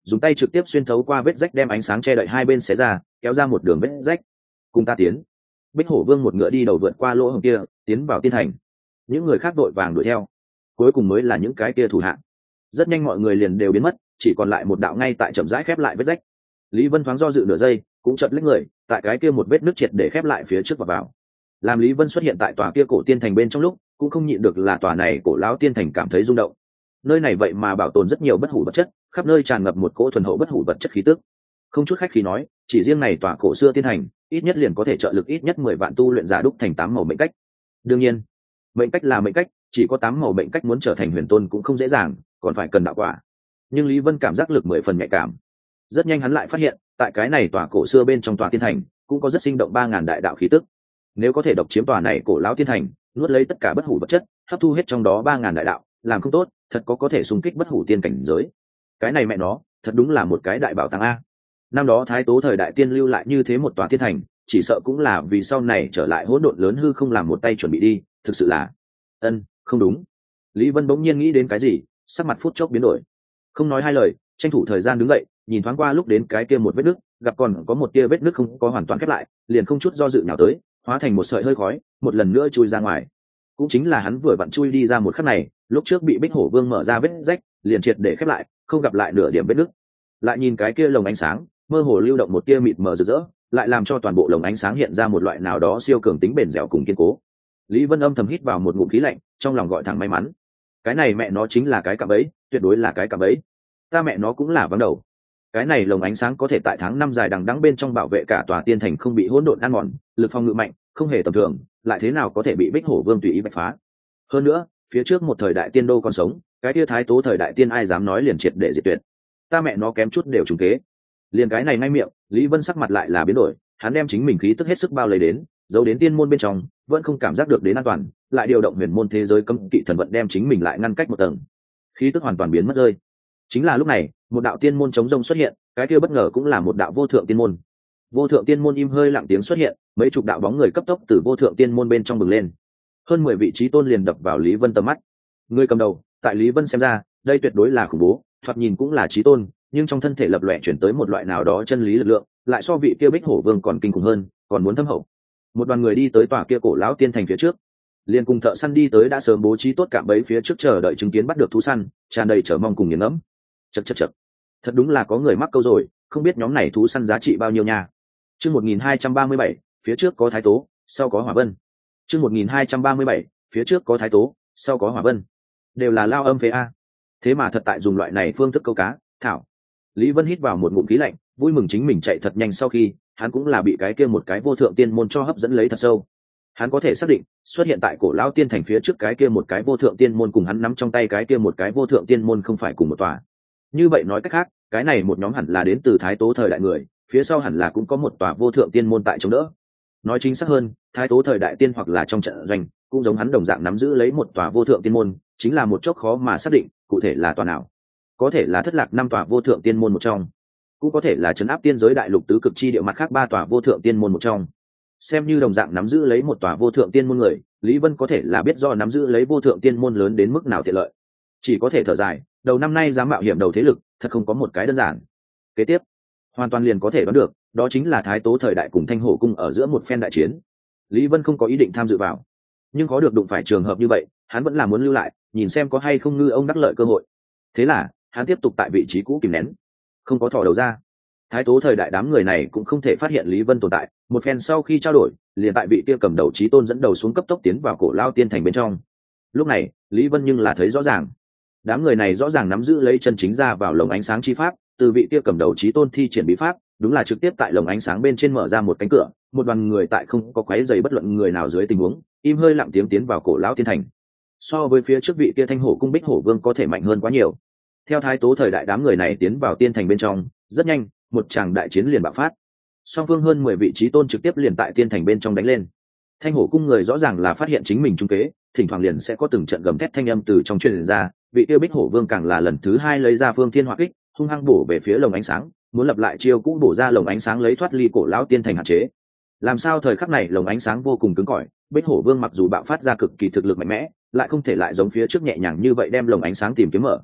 dùng tay trực tiếp xuyên thấu qua vết rách đem ánh sáng che đậy hai bên xé ra, kéo ra một đường vết rách. Cùng ta tiến. Bích Hổ Vương một ngựa đi đầu vượt qua lỗ hổng kia, tiến vào tiên thành. Những người khác đội vàng đuổi theo, cuối cùng mới là những cái kia thủ hạ. Rất nhanh mọi người liền đều biến mất, chỉ còn lại một đạo ngay tại chậm rãi khép lại vết rách. Lý Vân thoáng do dự nửa giây, cũng chợt lách người, tại cái kia một vết nứt triệt để khép lại phía trước và vào. Làm Lý Vân xuất hiện tại tòa kia cổ tiên thành bên trong lúc, cũng không nhịn được là tòa này cổ lão tiên thành cảm thấy rung động. Nơi này vậy mà bảo tồn rất nhiều bất hủ vật chất, khắp nơi tràn ngập một cỗ thuần hậu bất hủ vật chất khí tức. Không chút khách khí nói, chỉ riêng này tòa cổ xưa tiên thành, ít nhất liền có thể trợ lực ít nhất mười vạn tu luyện giả đúc thành tám màu mệnh cách. Đương nhiên, mệnh cách là mệnh cách, chỉ có tám màu mệnh cách muốn trở thành huyền tôn cũng không dễ dàng, còn phải cần đạo quả. Nhưng Lý Vân cảm giác lực mười phần nhạy cảm. Rất nhanh hắn lại phát hiện, tại cái này tòa cổ xưa bên trong tòa tiên thành, cũng có rất sinh động ba ngàn đại đạo khí tức. Nếu có thể độc chiếm tòa này cổ lão tiên thành, nuốt lấy tất cả bất hủ vật chất, hấp thu hết trong đó ba ngàn đại đạo, làm không tốt, thật có có thể xung kích bất hủ tiên cảnh giới. Cái này mẹ nó, thật đúng là một cái đại bảo tàng a. Năm đó Thái Tố thời đại tiên lưu lại như thế một tòa tiên thành, chỉ sợ cũng là vì sau này trở lại hỗn độn lớn hư không làm một tay chuẩn bị đi, thực sự là. Ân, không đúng. Lý Vân bỗng nhiên nghĩ đến cái gì, sắc mặt phút chốc biến đổi. Không nói hai lời, tranh thủ thời gian đứng dậy, nhìn thoáng qua lúc đến cái kia một vết nứt, gặp còn có một tia vết nứt không có hoàn toàn khép lại, liền không chút do dự nào tới, hóa thành một sợi hơi khói, một lần nữa chui ra ngoài. Cũng chính là hắn vừa vặn chui đi ra một khắc này, lúc trước bị Bích Hổ Vương mở ra vết rách, liền triệt để khép lại, không gặp lại nửa điểm vết nứt. Lại nhìn cái kia lồng ánh sáng, mơ hồ lưu động một tia mịt mờ rực rỡ, lại làm cho toàn bộ lồng ánh sáng hiện ra một loại nào đó siêu cường tính bền dẻo cùng kiên cố. Lý Vân âm thầm hít vào một ngụm khí lạnh, trong lòng gọi thẳng may mắn. Cái này mẹ nó chính là cái cạm bẫy, tuyệt đối là cái cạm bẫy. Ta mẹ nó cũng là vắng đầu. Cái này lồng ánh sáng có thể tại tháng năm dài đằng đẵng bên trong bảo vệ cả tòa tiên thành không bị hỗn độn ăn mòn, lực phòng ngự mạnh, không hề tầm thường, lại thế nào có thể bị Bích Hổ Vương tùy ý bạch phá. Hơn nữa, phía trước một thời đại tiên đô còn sống, cái kia Thái Tố thời đại tiên ai dám nói liền triệt để diệt tuyệt. Ta mẹ nó kém chút đều trùng kế. Liền cái này ngay miệng, Lý Vân sắc mặt lại là biến đổi, hắn đem chính mình khí tức hết sức bao lấy đến, giấu đến tiên môn bên trong, vẫn không cảm giác được đến an toàn, lại điều động huyền môn thế giới cấm kỵ thần vận đem chính mình lại ngăn cách một tầng. Khí tức hoàn toàn biến mất rơi. Chính là lúc này, một đạo tiên môn chống rông xuất hiện, cái kia bất ngờ cũng là một đạo vô thượng tiên môn. Vô thượng tiên môn im hơi lặng tiếng xuất hiện, mấy chục đạo bóng người cấp tốc từ vô thượng tiên môn bên trong bừng lên. Hơn mười vị trí tôn liền đập vào Lý Vân tầm mắt. Người cầm đầu, tại Lý Vân xem ra, đây tuyệt đối là khủng bố, thoạt nhìn cũng là trí tôn, nhưng trong thân thể lập lòe chuyển tới một loại nào đó chân lý lực lượng, lại so vị kia Bích Hổ Vương còn kinh khủng hơn, còn muốn thâm hậu. Một đoàn người đi tới tòa kia cổ lão tiên thành phía trước, liền cùng thợ săn đi tới đã sớm bố trí tốt cạm bẫy phía trước chờ đợi chứng kiến bắt được thú săn, tràn đầy chờ mong cùng nghiền ngẫm. Chậc chậc chậc, thật đúng là có người mắc câu rồi, không biết nhóm này thú săn giá trị bao nhiêu nha. Chương một nghìn hai trăm ba mươi bảy, phía trước có Thái Tố, sau có Hỏa Vân. Chương một nghìn hai trăm ba mươi bảy, phía trước có Thái Tố, sau có Hỏa Vân. Đều là lao âm phế a. Thế mà thật tại dùng loại này phương thức câu cá, thảo. Lý Vân hít vào một ngụm khí lạnh, vui mừng chính mình chạy thật nhanh sau khi, hắn cũng là bị cái kia một cái vô thượng tiên môn cho hấp dẫn lấy thật sâu. Hắn có thể xác định, xuất hiện tại cổ lão tiên thành phía trước cái kia một cái vô thượng tiên môn cùng hắn nắm trong tay cái kia một cái vô thượng tiên môn không phải cùng một tòa. Như vậy nói cách khác, cái này một nhóm hẳn là đến từ Thái Tố thời đại người, phía sau hẳn là cũng có một tòa vô thượng tiên môn tại chống đỡ. Nói chính xác hơn, Thái Tố thời đại tiên hoặc là trong trận doanh, cũng giống hắn đồng dạng nắm giữ lấy một tòa vô thượng tiên môn, chính là một chốc khó mà xác định, cụ thể là tòa nào. Có thể là thất lạc năm tòa vô thượng tiên môn một trong, cũng có thể là trấn áp tiên giới đại lục tứ cực chi địa mặt khác ba tòa vô thượng tiên môn một trong. Xem như đồng dạng nắm giữ lấy một tòa vô thượng tiên môn người, Lý Vân có thể là biết do nắm giữ lấy vô thượng tiên môn lớn đến mức nào tiện lợi. Chỉ có thể thở dài, đầu năm nay dám mạo hiểm đầu thế lực, thật không có một cái đơn giản. Kế tiếp, hoàn toàn liền có thể đoán được, đó chính là Thái Tố thời đại cùng Thanh Hổ cung ở giữa một phen đại chiến. Lý Vân không có ý định tham dự vào, nhưng có được đụng phải trường hợp như vậy, hắn vẫn là muốn lưu lại, nhìn xem có hay không ngư ông đắc lợi cơ hội. Thế là, hắn tiếp tục tại vị trí cũ kìm nén, không có thò đầu ra. Thái Tố thời đại đám người này cũng không thể phát hiện Lý Vân tồn tại, một phen sau khi trao đổi, liền tại vị kia cầm đầu chí tôn dẫn đầu xuống cấp tốc tiến vào cổ lao tiên thành bên trong. Lúc này, Lý Vân nhưng là thấy rõ ràng, đám người này rõ ràng nắm giữ lấy chân chính ra vào lồng ánh sáng chi pháp, từ vị kia cầm đầu chí tôn thi triển bí pháp, đúng là trực tiếp tại lồng ánh sáng bên trên mở ra một cánh cửa, một đoàn người tại không có quấy rầy bất luận người nào dưới tình huống, im hơi lặng tiếng tiến vào cổ lão tiên thành. So với phía trước vị kia Thanh Hổ cung Bích Hổ Vương có thể mạnh hơn quá nhiều. Theo Thái Tố thời đại đám người này tiến vào tiên thành bên trong, rất nhanh, một tràng đại chiến liền bạo phát. Song phương hơn mười vị chí tôn trực tiếp liền tại tiên thành bên trong đánh lên. Thanh Hổ cung người rõ ràng là phát hiện chính mình trung kế, thỉnh thoảng liền sẽ có từng trận gầm thét thanh âm từ trong truyền ra, vị kia Bích Hổ Vương càng là lần thứ hai lấy ra Phương Thiên Hỏa Kích, hung hăng bổ về phía lồng ánh sáng, muốn lập lại chiêu cũ bổ ra lồng ánh sáng lấy thoát ly cổ lão tiên thành hạn chế. Làm sao thời khắc này lồng ánh sáng vô cùng cứng cỏi, Bích Hổ Vương mặc dù bạo phát ra cực kỳ thực lực mạnh mẽ, lại không thể lại giống phía trước nhẹ nhàng như vậy đem lồng ánh sáng tìm kiếm mở.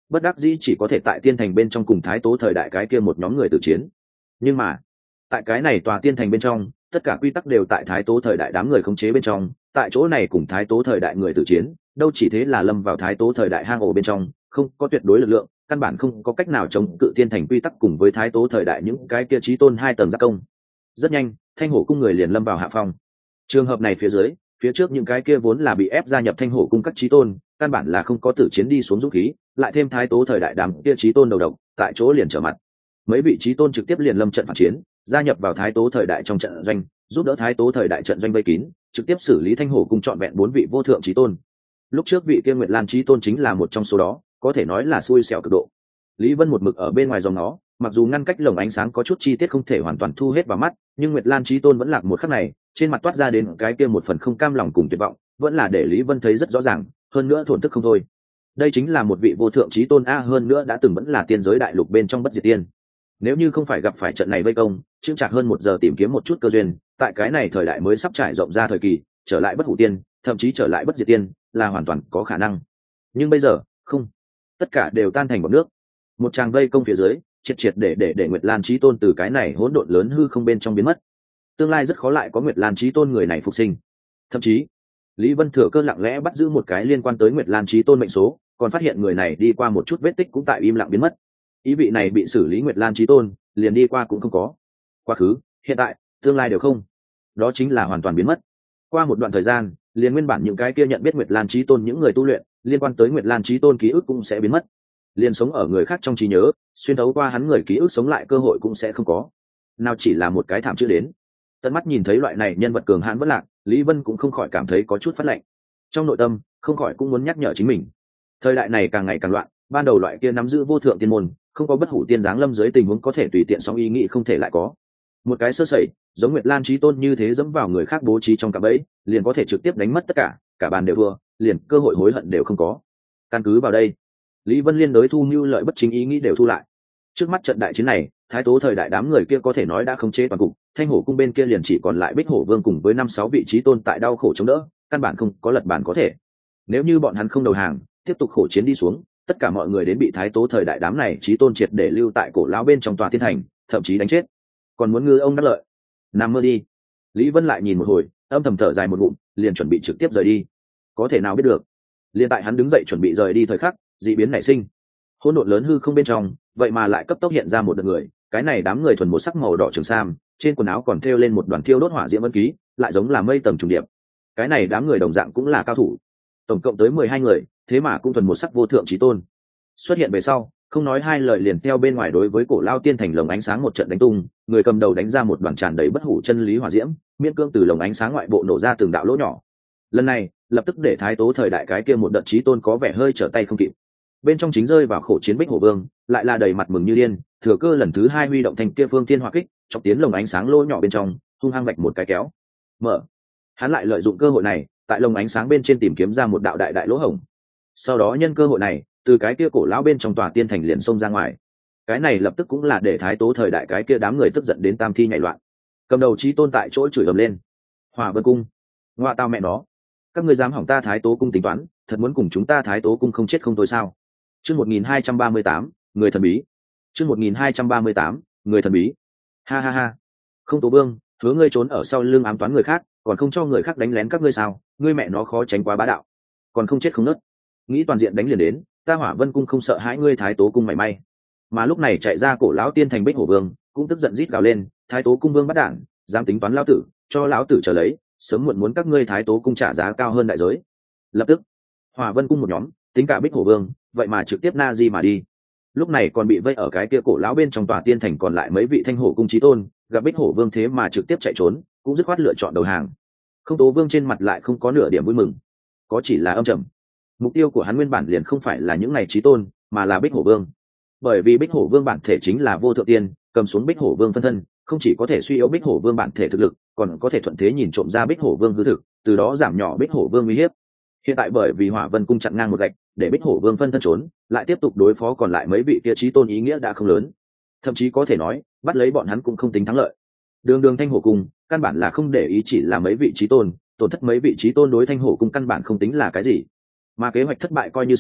bất đắc dĩ chỉ có thể tại tiên thành bên trong cùng thái tố thời đại cái kia một nhóm người tử chiến. Nhưng mà tại cái này tòa tiên thành bên trong, tất cả quy tắc đều tại thái tố thời đại đám người khống chế bên trong, tại chỗ này cùng thái tố thời đại người tử chiến, đâu chỉ thế là lâm vào thái tố thời đại hang ổ bên trong, không có tuyệt đối lực lượng, căn bản không có cách nào chống cự tiên thành quy tắc cùng với thái tố thời đại những cái kia chí tôn hai tầng giác công. Rất nhanh, thanh hổ cung người liền lâm vào hạ phong. Trường hợp này phía dưới, phía trước những cái kia vốn là bị ép gia nhập thanh hổ cung các chí tôn, căn bản là không có tử chiến đi xuống dũng khí, lại thêm thái tố thời đại đám kia chí tôn đầu độc, tại chỗ liền trở mặt. Mấy vị chí tôn trực tiếp liền lâm trận phản chiến, gia nhập vào thái tố thời đại trong trận doanh, giúp đỡ thái tố thời đại trận doanh vây kín, trực tiếp xử lý thanh hổ cung trọn vẹn bốn vị vô thượng chí tôn. Lúc trước vị kia Nguyệt Lan chí tôn chính là một trong số đó, có thể nói là xui xẻo cực độ. Lý Vân một mực ở bên ngoài dòng nó, mặc dù ngăn cách lồng ánh sáng có chút chi tiết không thể hoàn toàn thu hết vào mắt, nhưng Nguyệt Lan chí tôn vẫn lạc một khắc này, trên mặt toát ra đến cái kia một phần không cam lòng cùng tuyệt vọng, vẫn là để Lý Vân thấy rất rõ ràng, hơn nữa thổn thức không thôi. Đây chính là một vị vô thượng chí tôn a, hơn nữa đã từng vẫn là tiên giới đại lục bên trong bất diệt tiên. Nếu như không phải gặp phải trận này vây công, chững chạc hơn một giờ tìm kiếm một chút cơ duyên, tại cái này thời đại mới sắp trải rộng ra thời kỳ, trở lại bất hủ tiên, thậm chí trở lại bất diệt tiên, là hoàn toàn có khả năng. Nhưng bây giờ, không, tất cả đều tan thành bọt nước. Một tràng vây công phía dưới, triệt triệt để để để Nguyệt Lan chí tôn từ cái này hỗn độn lớn hư không bên trong biến mất. Tương lai rất khó lại có Nguyệt Lan chí tôn người này phục sinh. Thậm chí, Lý Vân thừa cơ lặng lẽ bắt giữ một cái liên quan tới Nguyệt Lan chí tôn mệnh số, còn phát hiện người này đi qua một chút vết tích cũng tại im lặng biến mất. Ý vị này bị xử lý Nguyệt Lan chí tôn, liền đi qua cũng không có. Quá khứ, hiện tại, tương lai đều không. Đó chính là hoàn toàn biến mất. Qua một đoạn thời gian, liền nguyên bản những cái kia nhận biết Nguyệt Lan chí tôn những người tu luyện, liên quan tới Nguyệt Lan chí tôn ký ức cũng sẽ biến mất. Liền sống ở người khác trong trí nhớ, xuyên thấu qua hắn người ký ức sống lại cơ hội cũng sẽ không có. Nào chỉ là một cái thảm chữ đến. Tận mắt nhìn thấy loại này nhân vật cường hãn vất lạc, Lý Vân cũng không khỏi cảm thấy có chút phát lạnh. Trong nội tâm, không khỏi cũng muốn nhắc nhở chính mình. Thời đại này càng ngày càng loạn, ban đầu loại kia nắm giữ vô thượng tiên môn, không có bất hủ tiên giáng lâm dưới tình huống có thể tùy tiện song ý nghĩ không thể lại có. Một cái sơ sẩy, giống Nguyệt Lan chí tôn như thế dẫm vào người khác bố trí trong cạm bẫy, liền có thể trực tiếp đánh mất tất cả, cả bàn đều thua, liền cơ hội hối hận đều không có. Căn cứ vào đây, Lý Vân liên đối thu mưu lợi bất chính ý nghĩ đều thu lại. Trước mắt trận đại chiến này, thái tố thời đại đám người kia có thể nói đã khống chế toàn cục, thanh hổ cung bên kia liền chỉ còn lại Bích Hổ Vương cùng với năm sáu vị chí tôn tại đau khổ chống đỡ, căn bản không có lật bàn có thể. Nếu như bọn hắn không đầu hàng, tiếp tục khổ chiến đi xuống, tất cả mọi người đến bị thái tố thời đại đám này chí tôn triệt để lưu tại cổ lão bên trong tòa thiên thành, thậm chí đánh chết. Còn muốn ngư ông đắc lợi, nằm mơ đi. Lý Vân lại nhìn một hồi, âm thầm thở dài một ngụm, liền chuẩn bị trực tiếp rời đi. Có thể nào biết được, liền tại hắn đứng dậy chuẩn bị rời đi thời khắc, dị biến nảy sinh. Hỗn độn lớn hư không bên trong, vậy mà lại cấp tốc hiện ra một đợt người, cái này đám người thuần một sắc màu đỏ trường sam, trên quần áo còn thêu lên một đoàn thiêu đốt hỏa diễm ấn ký, lại giống là mây tầng trùng điệp. Cái này đám người đồng dạng cũng là cao thủ, tổng cộng tới mười hai người, thế mà cũng thuần một sắc vô thượng chí tôn. Xuất hiện về sau, không nói hai lời liền theo bên ngoài đối với cổ lao tiên thành lồng ánh sáng một trận đánh tung, người cầm đầu đánh ra một đoàn tràn đầy bất hủ chân lý hỏa diễm, miễn cưỡng từ lồng ánh sáng ngoại bộ nổ ra từng đạo lỗ nhỏ. Lần này, lập tức để thái tố thời đại cái kia một đợt chí tôn có vẻ hơi trở tay không kịp. Bên trong chính rơi vào khổ chiến Bích Hổ Vương, lại là đầy mặt mừng như điên, thừa cơ lần thứ hai huy động thành kia phương thiên hỏa kích, chọc tiến lồng ánh sáng lỗ nhỏ bên trong, hung hăng vạch một cái kéo. Mở. Hắn lại lợi dụng cơ hội này, tại lồng ánh sáng bên trên tìm kiếm ra một đạo đại đại lỗ hổng. Sau đó nhân cơ hội này, từ cái kia cổ lão bên trong tòa tiên thành liền xông ra ngoài. Cái này lập tức cũng là để thái tố thời đại cái kia đám người tức giận đến tam thi nhảy loạn. Cầm đầu chí tôn tại chỗ chửi ầm lên. Hỏa Vân cung, ngoa tao mẹ nó, các ngươi dám hỏng ta thái tố cung tính toán, thật muốn cùng chúng ta thái tố cung không chết không thôi sao? Chương một nghìn hai trăm ba mươi tám, người thần bí. Chương một nghìn hai trăm ba mươi tám, người thần bí. Ha ha ha. Không Tố Vương, hứa ngươi trốn ở sau lưng ám toán người khác, còn không cho người khác đánh lén các ngươi sao? Ngươi mẹ nó khó tránh quá bá đạo. Còn không chết không nứt. Nghĩ toàn diện đánh liền đến, ta Hỏa Vân cung không sợ hãi ngươi thái tố cung mảy may. Mà lúc này chạy ra cổ lão tiên thành Bích Hổ Vương, cũng tức giận rít gào lên, thái tố cung vương bắt đản, dám tính toán lão tử, cho lão tử trở lấy, sớm muộn muốn các ngươi thái tố cung trả giá cao hơn đại giới. Lập tức, Hỏa Vân cung một nhóm, tính cả Bích Hổ Vương, vậy mà trực tiếp na di mà đi. Lúc này còn bị vây ở cái kia cổ lão bên trong tòa tiên thành còn lại mấy vị thanh hổ cung chí tôn, gặp Bích Hổ Vương thế mà trực tiếp chạy trốn, cũng dứt khoát lựa chọn đầu hàng. Không Tố Vương trên mặt lại không có nửa điểm vui mừng, có chỉ là âm trầm. Mục tiêu của hắn nguyên bản liền không phải là những này chí tôn, mà là Bích Hổ Vương. Bởi vì Bích Hổ Vương bản thể chính là vô thượng tiên, cầm xuống Bích Hổ Vương phân thân, không chỉ có thể suy yếu Bích Hổ Vương bản thể thực lực, còn có thể thuận thế nhìn trộm ra Bích Hổ Vương hư thực, từ đó giảm nhỏ Bích Hổ Vương uy hiếp. Hiện tại bởi vì Hỏa Vân cung chặn ngang một gạch, để Bích Hổ Vương phân thân trốn, lại tiếp tục đối phó còn lại mấy vị kia chí tôn ý nghĩa đã không lớn. Thậm chí có thể nói, bắt lấy bọn hắn cũng không tính thắng lợi. Đường Đường Thanh Hổ cung, căn bản là không để ý chỉ là mấy vị chí tôn, tổn thất mấy vị chí tôn đối Thanh Hổ cung căn bản không tính là cái gì. Mà kế hoạch thất bại coi như xong,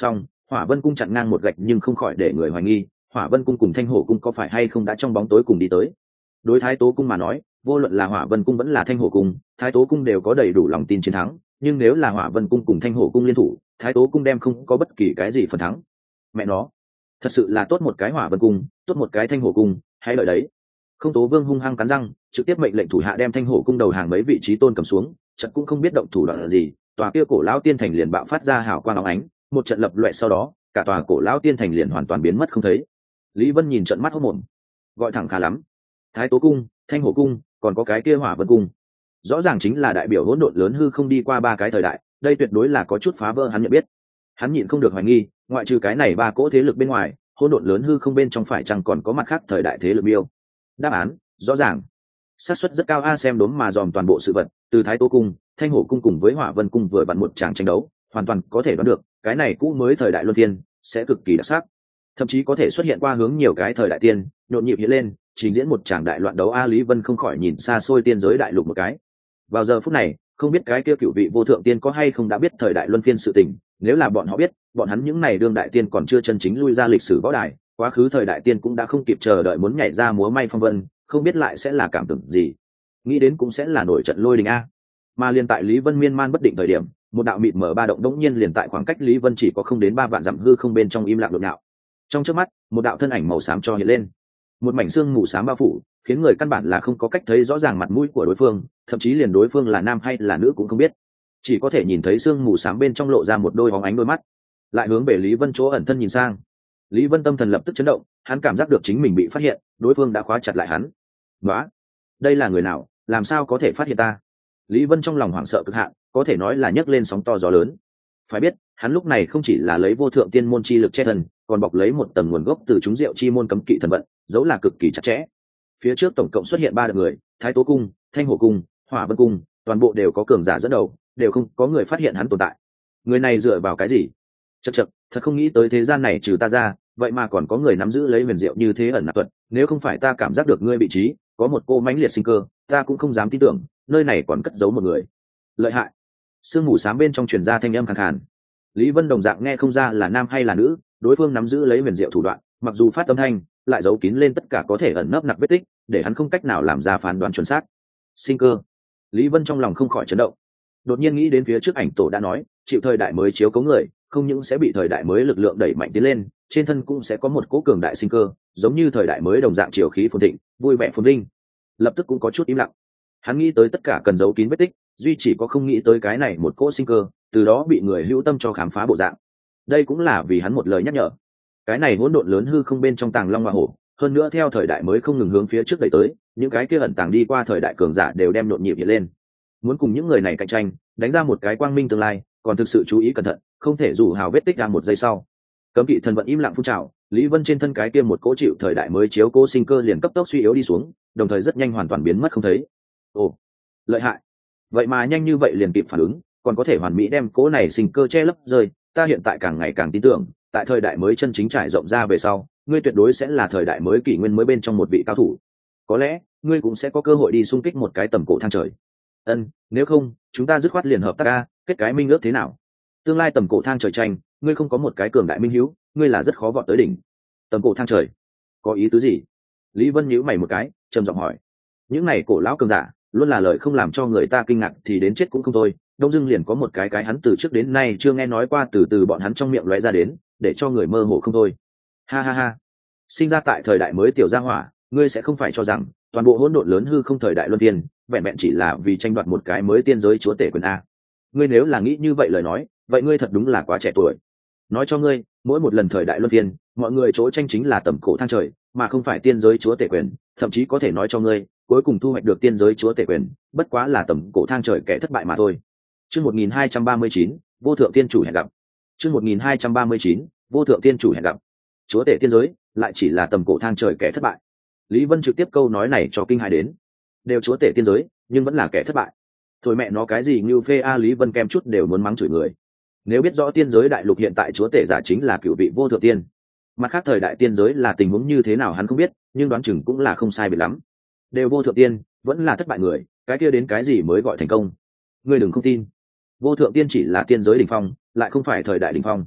Hỏa Vân cung chặn ngang một gạch nhưng không khỏi để người hoài nghi Hỏa Vân cung cùng Thanh Hổ cung có phải hay không đã trong bóng tối cùng đi tới. Đối Thái Tố cung mà nói, vô luận là Hỏa Vân cung vẫn là Thanh Hổ cung, Thái Tố cung đều có đầy đủ lòng tin chiến thắng, nhưng nếu là Hỏa Vân cung cùng Thanh Hổ cung liên thủ, Thái Tố cung đem không có bất kỳ cái gì phần thắng. Mẹ nó, thật sự là tốt một cái Hỏa Vân cung, tốt một cái Thanh Hổ cung, hãy đợi đấy. Không Tố Vương hung hăng cắn răng, trực tiếp mệnh lệnh thủ hạ đem Thanh Hổ cung đầu hàng mấy vị trí tôn cầm xuống, trận cũng không biết động thủ đoạn là gì, tòa kia cổ lão tiên thành liền bạo phát ra hào quang óng ánh, một trận lập loè sau đó, cả tòa cổ lão tiên thành liền hoàn toàn biến mất không thấy. Lý Vân nhìn trận mắt hốt mồm, gọi thẳng khá lắm. Thái Tố cung, Thanh Hổ cung, còn có cái kia Hỏa Vân cung, rõ ràng chính là đại biểu hỗn độn lớn hư không đi qua ba cái thời đại, đây tuyệt đối là có chút phá vỡ hắn nhận biết. Hắn nhịn không được hoài nghi, ngoại trừ cái này ba cỗ thế lực bên ngoài, hỗn độn lớn hư không bên trong phải chăng còn có mặt khác thời đại thế lực miêu. Đáp án rõ ràng, xác suất rất cao. A xem đốm mà dòm toàn bộ sự vật, từ Thái Tố cung, Thanh Hổ cung cùng với Hỏa Vân cung vừa vặn một tràng tranh đấu, hoàn toàn có thể đoán được cái này cũ mới thời đại luân phiên sẽ cực kỳ đặc sắc, thậm chí có thể xuất hiện qua hướng nhiều cái thời đại tiên nhộn nhịp hiện lên, trình diễn một tràng đại loạn đấu. A Lý Vân không khỏi nhìn xa xôi tiên giới đại lục một cái. Vào giờ phút này, không biết cái kia cựu vị vô thượng tiên có hay không đã biết thời đại luân phiên sự tình, nếu là bọn họ biết, bọn hắn những này đương đại tiên còn chưa chân chính lui ra lịch sử võ đài, quá khứ thời đại tiên cũng đã không kịp chờ đợi muốn nhảy ra múa may phong vân, không biết lại sẽ là cảm tưởng gì. Nghĩ đến cũng sẽ là nổi trận lôi đình a. Mà liền tại Lý Vân miên man bất định thời điểm, một đạo mịt mở ba động đống nhiên liền tại khoảng cách Lý Vân chỉ có không đến ba vạn dặm hư không bên trong im lặng đột ngạo. Trong chớp mắt, một đạo thân ảnh màu xám cho hiện lên, một mảnh xương mù xám bao phủ, khiến người căn bản là không có cách thấy rõ ràng mặt mũi của đối phương, thậm chí liền đối phương là nam hay là nữ cũng không biết, chỉ có thể nhìn thấy xương mù xám bên trong lộ ra một đôi bóng ánh đôi mắt, lại hướng về Lý Vân chỗ ẩn thân nhìn sang. Lý Vân tâm thần lập tức chấn động, hắn cảm giác được chính mình bị phát hiện, đối phương đã khóa chặt lại hắn. Nóa, đây là người nào, làm sao có thể phát hiện ta? Lý Vân trong lòng hoảng sợ cực hạn, có thể nói là nhấc lên sóng to gió lớn. Phải biết, hắn lúc này không chỉ là lấy vô thượng tiên môn chi lực che thân, còn bọc lấy một tầng nguồn gốc từ chúng diệu chi môn cấm kỵ thần vận, dấu là cực kỳ chặt chẽ. Phía trước tổng cộng xuất hiện ba đợt người, Thái Tố cung, Thanh Hổ cung, Hỏa Vân cung, toàn bộ đều có cường giả dẫn đầu, đều không có người phát hiện hắn tồn tại. Người này dựa vào cái gì? Chậc chậc, thật không nghĩ tới thế gian này trừ ta ra, vậy mà còn có người nắm giữ lấy huyền diệu như thế ẩn nạp thuật, nếu không phải ta cảm giác được ngươi vị trí, có một cô mãnh liệt sinh cơ, ta cũng không dám tin tưởng, nơi này còn cất giấu một người. Lợi hại. Sương mù xám bên trong truyền ra thanh âm khàn khàn. Lý Vân đồng dạng nghe không ra là nam hay là nữ, đối phương nắm giữ lấy huyền diệu thủ đoạn, mặc dù phát âm thanh, lại giấu kín lên tất cả có thể ẩn nấp nặc vết tích, để hắn không cách nào làm ra phán đoán chuẩn xác. Sinh cơ. Lý Vân trong lòng không khỏi chấn động. Đột nhiên nghĩ đến phía trước ảnh tổ đã nói, chịu thời đại mới chiếu cố người, không những sẽ bị thời đại mới lực lượng đẩy mạnh tiến lên, trên thân cũng sẽ có một cỗ cường đại sinh cơ, giống như thời đại mới đồng dạng chiều khí phồn thịnh, vui vẻ phồn vinh. Lập tức cũng có chút im lặng. Hắn nghĩ tới tất cả cần giấu kín vết tích, duy chỉ có không nghĩ tới cái này một cỗ sinh cơ, từ đó bị người hữu tâm cho khám phá bộ dạng. Đây cũng là vì hắn một lời nhắc nhở. Cái này hỗn độn lớn hư không bên trong tàng long hoa hổ, hơn nữa theo thời đại mới không ngừng hướng phía trước đẩy tới, những cái kia ẩn tàng đi qua thời đại cường giả đều đem nhộn nhịp hiện lên. Muốn cùng những người này cạnh tranh, đánh ra một cái quang minh tương lai, còn thực sự chú ý cẩn thận, không thể rủ hào vết tích ra một giây sau. Cấm kỵ thần vận im lặng phun trào, Lý Vân trên thân cái kia một cỗ chịu thời đại mới chiếu cố sinh cơ liền cấp tốc suy yếu đi xuống, đồng thời rất nhanh hoàn toàn biến mất không thấy. Ồ, lợi hại. Vậy mà nhanh như vậy liền kịp phản ứng, còn có thể hoàn mỹ đem cỗ này sinh cơ che lấp rơi, ta hiện tại càng ngày càng tin tưởng, tại thời đại mới chân chính trải rộng ra về sau, ngươi tuyệt đối sẽ là thời đại mới kỷ nguyên mới bên trong một vị cao thủ. Có lẽ, ngươi cũng sẽ có cơ hội đi xung kích một cái tầm cổ thang trời. Ân, nếu không, chúng ta dứt khoát liền hợp tác a, kết cái minh ước thế nào? Tương lai tầm cổ thang trời tranh, ngươi không có một cái cường đại minh hữu, ngươi là rất khó vọt tới đỉnh. Tầm cổ thang trời, có ý tứ gì? Lý Vân nhíu mày một cái, trầm giọng hỏi. Những này cổ lão cường giả, luôn là lời không làm cho người ta kinh ngạc thì đến chết cũng không thôi. Đông dưng liền có một cái cái hắn từ trước đến nay chưa nghe nói qua, từ từ bọn hắn trong miệng lóe ra đến, để cho người mơ hồ không thôi. Ha ha ha, sinh ra tại thời đại mới tiểu gia hỏa, ngươi sẽ không phải cho rằng toàn bộ hỗn độn lớn hư không thời đại luân phiên, vẹn vẹn chỉ là vì tranh đoạt một cái mới tiên giới chúa tể quyền a. Ngươi nếu là nghĩ như vậy lời nói, vậy ngươi thật đúng là quá trẻ tuổi. Nói cho ngươi, mỗi một lần thời đại luân phiên, mọi người chỗ tranh chính là tầm cổ thang trời, mà không phải tiên giới chúa tể quyền, thậm chí có thể nói cho ngươi, cuối cùng thu hoạch được tiên giới chúa tể quyền, bất quá là tầm cổ thang trời kẻ thất bại mà thôi. Chương một nghìn hai trăm ba mươi chín, vô thượng tiên chủ hẹn gặp. Chương một nghìn hai trăm ba mươi chín, vô thượng tiên chủ hẹn gặp. Chúa tể tiên giới, lại chỉ là tầm cổ thang trời kẻ thất bại. Lý Vân trực tiếp câu nói này cho kinh hãi đến. Đều chúa tể tiên giới, nhưng vẫn là kẻ thất bại. Thôi mẹ nó cái gì như phê a, Lý Vân kem chút đều muốn mắng chửi người. Nếu biết rõ tiên giới đại lục hiện tại chúa tể giả chính là cựu vị vô thượng tiên, mặt khác thời đại tiên giới là tình huống như thế nào hắn không biết, nhưng đoán chừng cũng là không sai biệt lắm. Đều vô thượng tiên, vẫn là thất bại người, cái kia đến cái gì mới gọi thành công? Ngươi đừng không tin. Vô thượng tiên chỉ là tiên giới đỉnh phong, lại không phải thời đại đỉnh phong.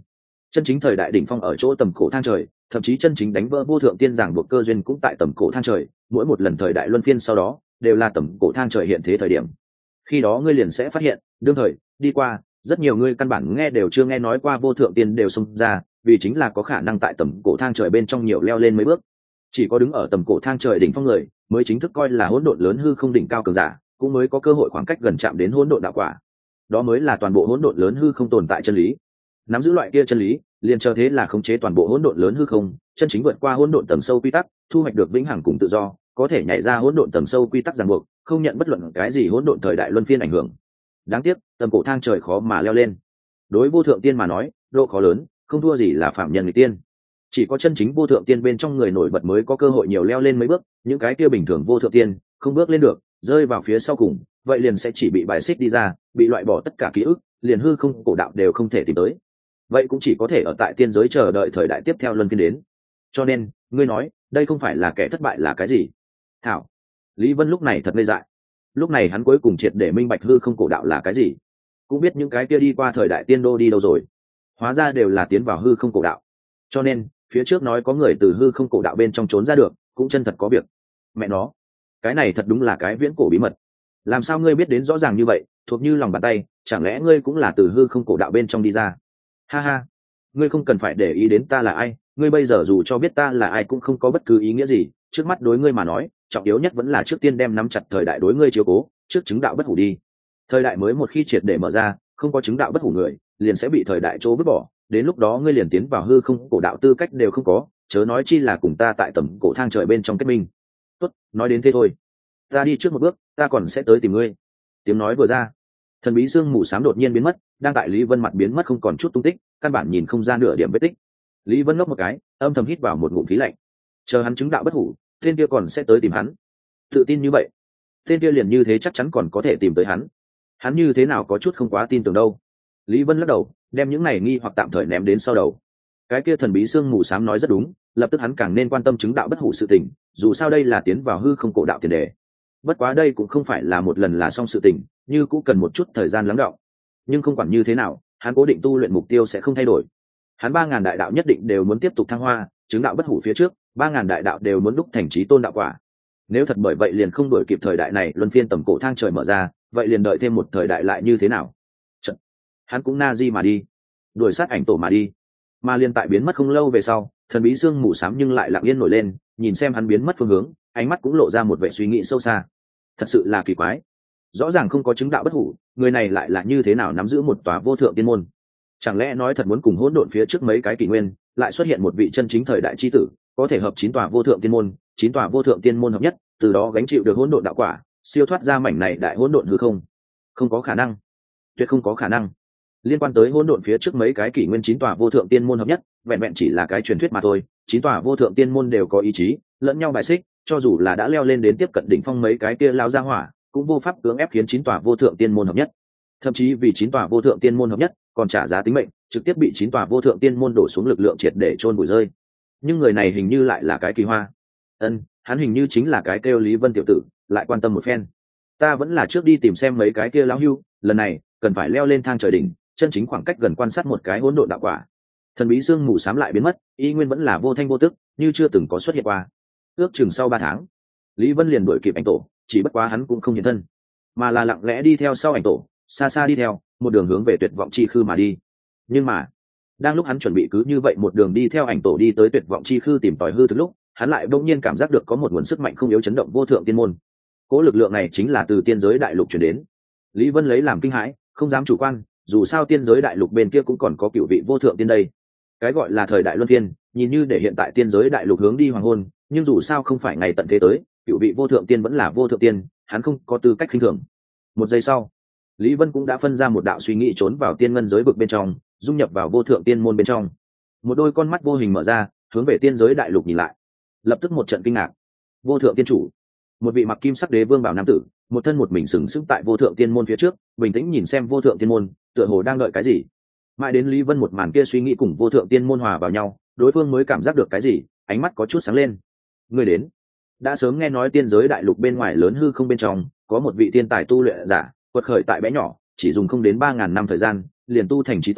Chân chính thời đại đỉnh phong ở chỗ tầm cổ thang trời, thậm chí chân chính đánh vỡ vô thượng tiên giảng buộc cơ duyên cũng tại tầm cổ thang trời, mỗi một lần thời đại luân phiên sau đó đều là tầm cổ thang trời hiện thế thời điểm. Khi đó ngươi liền sẽ phát hiện, đương thời đi qua rất nhiều ngươi căn bản nghe đều chưa nghe nói qua vô thượng tiên đều xông ra, vì chính là có khả năng tại tầm cổ thang trời bên trong nhiều leo lên mấy bước. Chỉ có đứng ở tầm cổ thang trời đỉnh phong người mới chính thức coi là hỗn độn lớn hư không đỉnh cao cường giả, cũng mới có cơ hội khoảng cách gần chạm đến hỗn độn đạo quả. Đó mới là toàn bộ hỗn độn lớn hư không tồn tại chân lý. Nắm giữ loại kia chân lý, liền chờ thế là khống chế toàn bộ hỗn độn lớn hư không, chân chính vượt qua hỗn độn tầng sâu quy tắc, thu hoạch được vĩnh hằng cùng tự do, có thể nhảy ra hỗn độn tầng sâu quy tắc ràng buộc, không nhận bất luận cái gì hỗn độn thời đại luân phiên ảnh hưởng. Đáng tiếc, tầm cổ thang trời khó mà leo lên. Đối vô thượng tiên mà nói, độ khó lớn, không thua gì là phạm nhân người tiên. Chỉ có chân chính vô thượng tiên bên trong người nổi bật mới có cơ hội nhiều leo lên mấy bước, những cái kia bình thường vô thượng tiên không bước lên được, rơi vào phía sau cùng, vậy liền sẽ chỉ bị bài xích đi ra, bị loại bỏ tất cả ký ức, liền hư không cổ đạo đều không thể tìm tới. Vậy cũng chỉ có thể ở tại tiên giới chờ đợi thời đại tiếp theo luân phiên đến. Cho nên, ngươi nói, đây không phải là kẻ thất bại là cái gì? Thảo. Lý Vân lúc này thật ngây dại. Lúc này hắn cuối cùng triệt để minh bạch hư không cổ đạo là cái gì, cũng biết những cái kia đi qua thời đại tiên đô đi đâu rồi. Hóa ra đều là tiến vào hư không cổ đạo. Cho nên, phía trước nói có người từ hư không cổ đạo bên trong trốn ra được, cũng chân thật có việc. Mẹ nó, cái này thật đúng là cái viễn cổ bí mật. Làm sao ngươi biết đến rõ ràng như vậy, thuộc như lòng bàn tay, chẳng lẽ ngươi cũng là từ hư không cổ đạo bên trong đi ra? Ha ha, ngươi không cần phải để ý đến ta là ai, ngươi bây giờ dù cho biết ta là ai cũng không có bất cứ ý nghĩa gì, trước mắt đối ngươi mà nói, trọng yếu nhất vẫn là trước tiên đem nắm chặt thời đại đối ngươi chiếu cố, trước chứng đạo bất hủ đi. Thời đại mới một khi triệt để mở ra, không có chứng đạo bất hủ người, liền sẽ bị thời đại chỗ vứt bỏ, đến lúc đó ngươi liền tiến vào hư không cổ đạo tư cách đều không có, chớ nói chi là cùng ta tại tầm cổ thang trời bên trong kết minh. Tốt, nói đến thế thôi, ta đi trước một bước, ta còn sẽ tới tìm ngươi. Tiếng nói vừa ra, thần bí sương mù xám đột nhiên biến mất, đang tại Lý Vân mặt biến mất không còn chút tung tích, căn bản nhìn không ra nửa điểm vết tích. Lý Vân ngốc một cái, âm thầm hít vào một ngụm khí lạnh. Chờ hắn chứng đạo bất hủ, tên kia còn sẽ tới tìm hắn. Tự tin như vậy, tên kia liền như thế chắc chắn còn có thể tìm tới hắn. Hắn như thế nào có chút không quá tin tưởng đâu. Lý Vân lắc đầu, đem những này nghi hoặc tạm thời ném đến sau đầu. Cái kia thần bí sương mù xám nói rất đúng, lập tức hắn càng nên quan tâm chứng đạo bất hủ sự tình, dù sao đây là tiến vào hư không cổ đạo tiền đề. Bất quá đây cũng không phải là một lần là xong sự tình, như cũng cần một chút thời gian lắng đọng. Nhưng không quản như thế nào, hắn cố định tu luyện mục tiêu sẽ không thay đổi. Hắn ba ngàn đại đạo nhất định đều muốn tiếp tục thăng hoa, chứng đạo bất hủ phía trước, ba ngàn đại đạo đều muốn đúc thành chí tôn đạo quả. Nếu thật bởi vậy liền không đuổi kịp thời đại này luân phiên tầm cổ thang trời mở ra, vậy liền đợi thêm một thời đại lại như thế nào? Chật, hắn cũng na di mà đi, đuổi sát ảnh tổ mà đi. Mà liên tại biến mất không lâu về sau, thần bí sương mù xám nhưng lại lặng yên nổi lên, nhìn xem hắn biến mất phương hướng, ánh mắt cũng lộ ra một vẻ suy nghĩ sâu xa. Thật sự là kỳ quái, rõ ràng không có chứng đạo bất hủ, người này lại là như thế nào nắm giữ một tòa vô thượng tiên môn? Chẳng lẽ nói thật muốn cùng hỗn độn phía trước mấy cái kỷ nguyên, lại xuất hiện một vị chân chính thời đại chi tử, có thể hợp chín tòa vô thượng tiên môn, chín tòa vô thượng tiên môn hợp nhất, từ đó gánh chịu được hỗn độn đạo quả, siêu thoát ra mảnh này đại hỗn độn hư không? Không có khả năng, tuyệt không có khả năng. Liên quan tới hỗn độn phía trước mấy cái kỷ nguyên chín tòa vô thượng tiên môn hợp nhất, vẹn vẹn chỉ là cái truyền thuyết mà thôi. Chín tòa vô thượng tiên môn đều có ý chí, lẫn nhau bài xích, cho dù là đã leo lên đến tiếp cận đỉnh phong mấy cái kia lao ra hỏa, cũng vô pháp cưỡng ép khiến chín tòa vô thượng tiên môn hợp nhất. Thậm chí vì chín tòa vô thượng tiên môn hợp nhất, còn trả giá tính mệnh, trực tiếp bị chín tòa vô thượng tiên môn đổ xuống lực lượng triệt để chôn bụi rơi. Nhưng người này hình như lại là cái kỳ hoa. Ân, hắn hình như chính là cái kêu Lý Vân tiểu tử, lại quan tâm một phen. Ta vẫn là trước đi tìm xem mấy cái kia lão hưu, lần này cần phải leo lên thang trời đỉnh, chân chính khoảng cách gần quan sát một cái hỗn độn đạo quả. Thần bí sương mù xám lại biến mất, y nguyên vẫn là vô thanh vô tức, như chưa từng có xuất hiện qua. Ước chừng sau ba tháng, Lý Vân liền đuổi kịp ảnh tổ, chỉ bất quá hắn cũng không hiện thân, mà là lặng lẽ đi theo sau ảnh tổ, xa xa đi theo, một đường hướng về tuyệt vọng chi khư mà đi. Nhưng mà, đang lúc hắn chuẩn bị cứ như vậy một đường đi theo ảnh tổ đi tới tuyệt vọng chi khư tìm tòi hư thực lúc, hắn lại bỗng nhiên cảm giác được có một nguồn sức mạnh không yếu chấn động vô thượng tiên môn. Cố lực lượng này chính là từ tiên giới đại lục truyền đến. Lý Vân lấy làm kinh hãi, không dám chủ quan, dù sao tiên giới đại lục bên kia cũng còn có cựu vị vô thượng tiên đây. Cái gọi là thời đại luân phiên, nhìn như để hiện tại tiên giới đại lục hướng đi hoàng hôn, nhưng dù sao không phải ngày tận thế tới, cựu vị vô thượng tiên vẫn là vô thượng tiên, hắn không có tư cách khinh thường. Một giây sau, Lý Vân cũng đã phân ra một đạo suy nghĩ trốn vào tiên ngân giới vực bên trong, dung nhập vào vô thượng tiên môn bên trong. Một đôi con mắt vô hình mở ra, hướng về tiên giới đại lục nhìn lại. Lập tức một trận kinh ngạc. Vô thượng tiên chủ, một vị mặc kim sắc đế vương bảo nam tử, một thân một mình sừng sững tại vô thượng tiên môn phía trước, bình tĩnh nhìn xem vô thượng tiên môn, tựa hồ đang đợi cái gì. Mãi đến Lý Vân một màn kia suy nghĩ cùng vô thượng tiên môn hòa vào nhau, đối phương mới cảm giác được cái gì, ánh mắt có chút sáng lên. Người đến. Đã sớm nghe nói tiên giới đại lục bên ngoài lớn hư không bên trong, có một vị tiên tài tu luyện giả, quật khởi tại bé nhỏ, chỉ dùng không đến ba ngàn năm thời gian, liền tu thành chí tôn,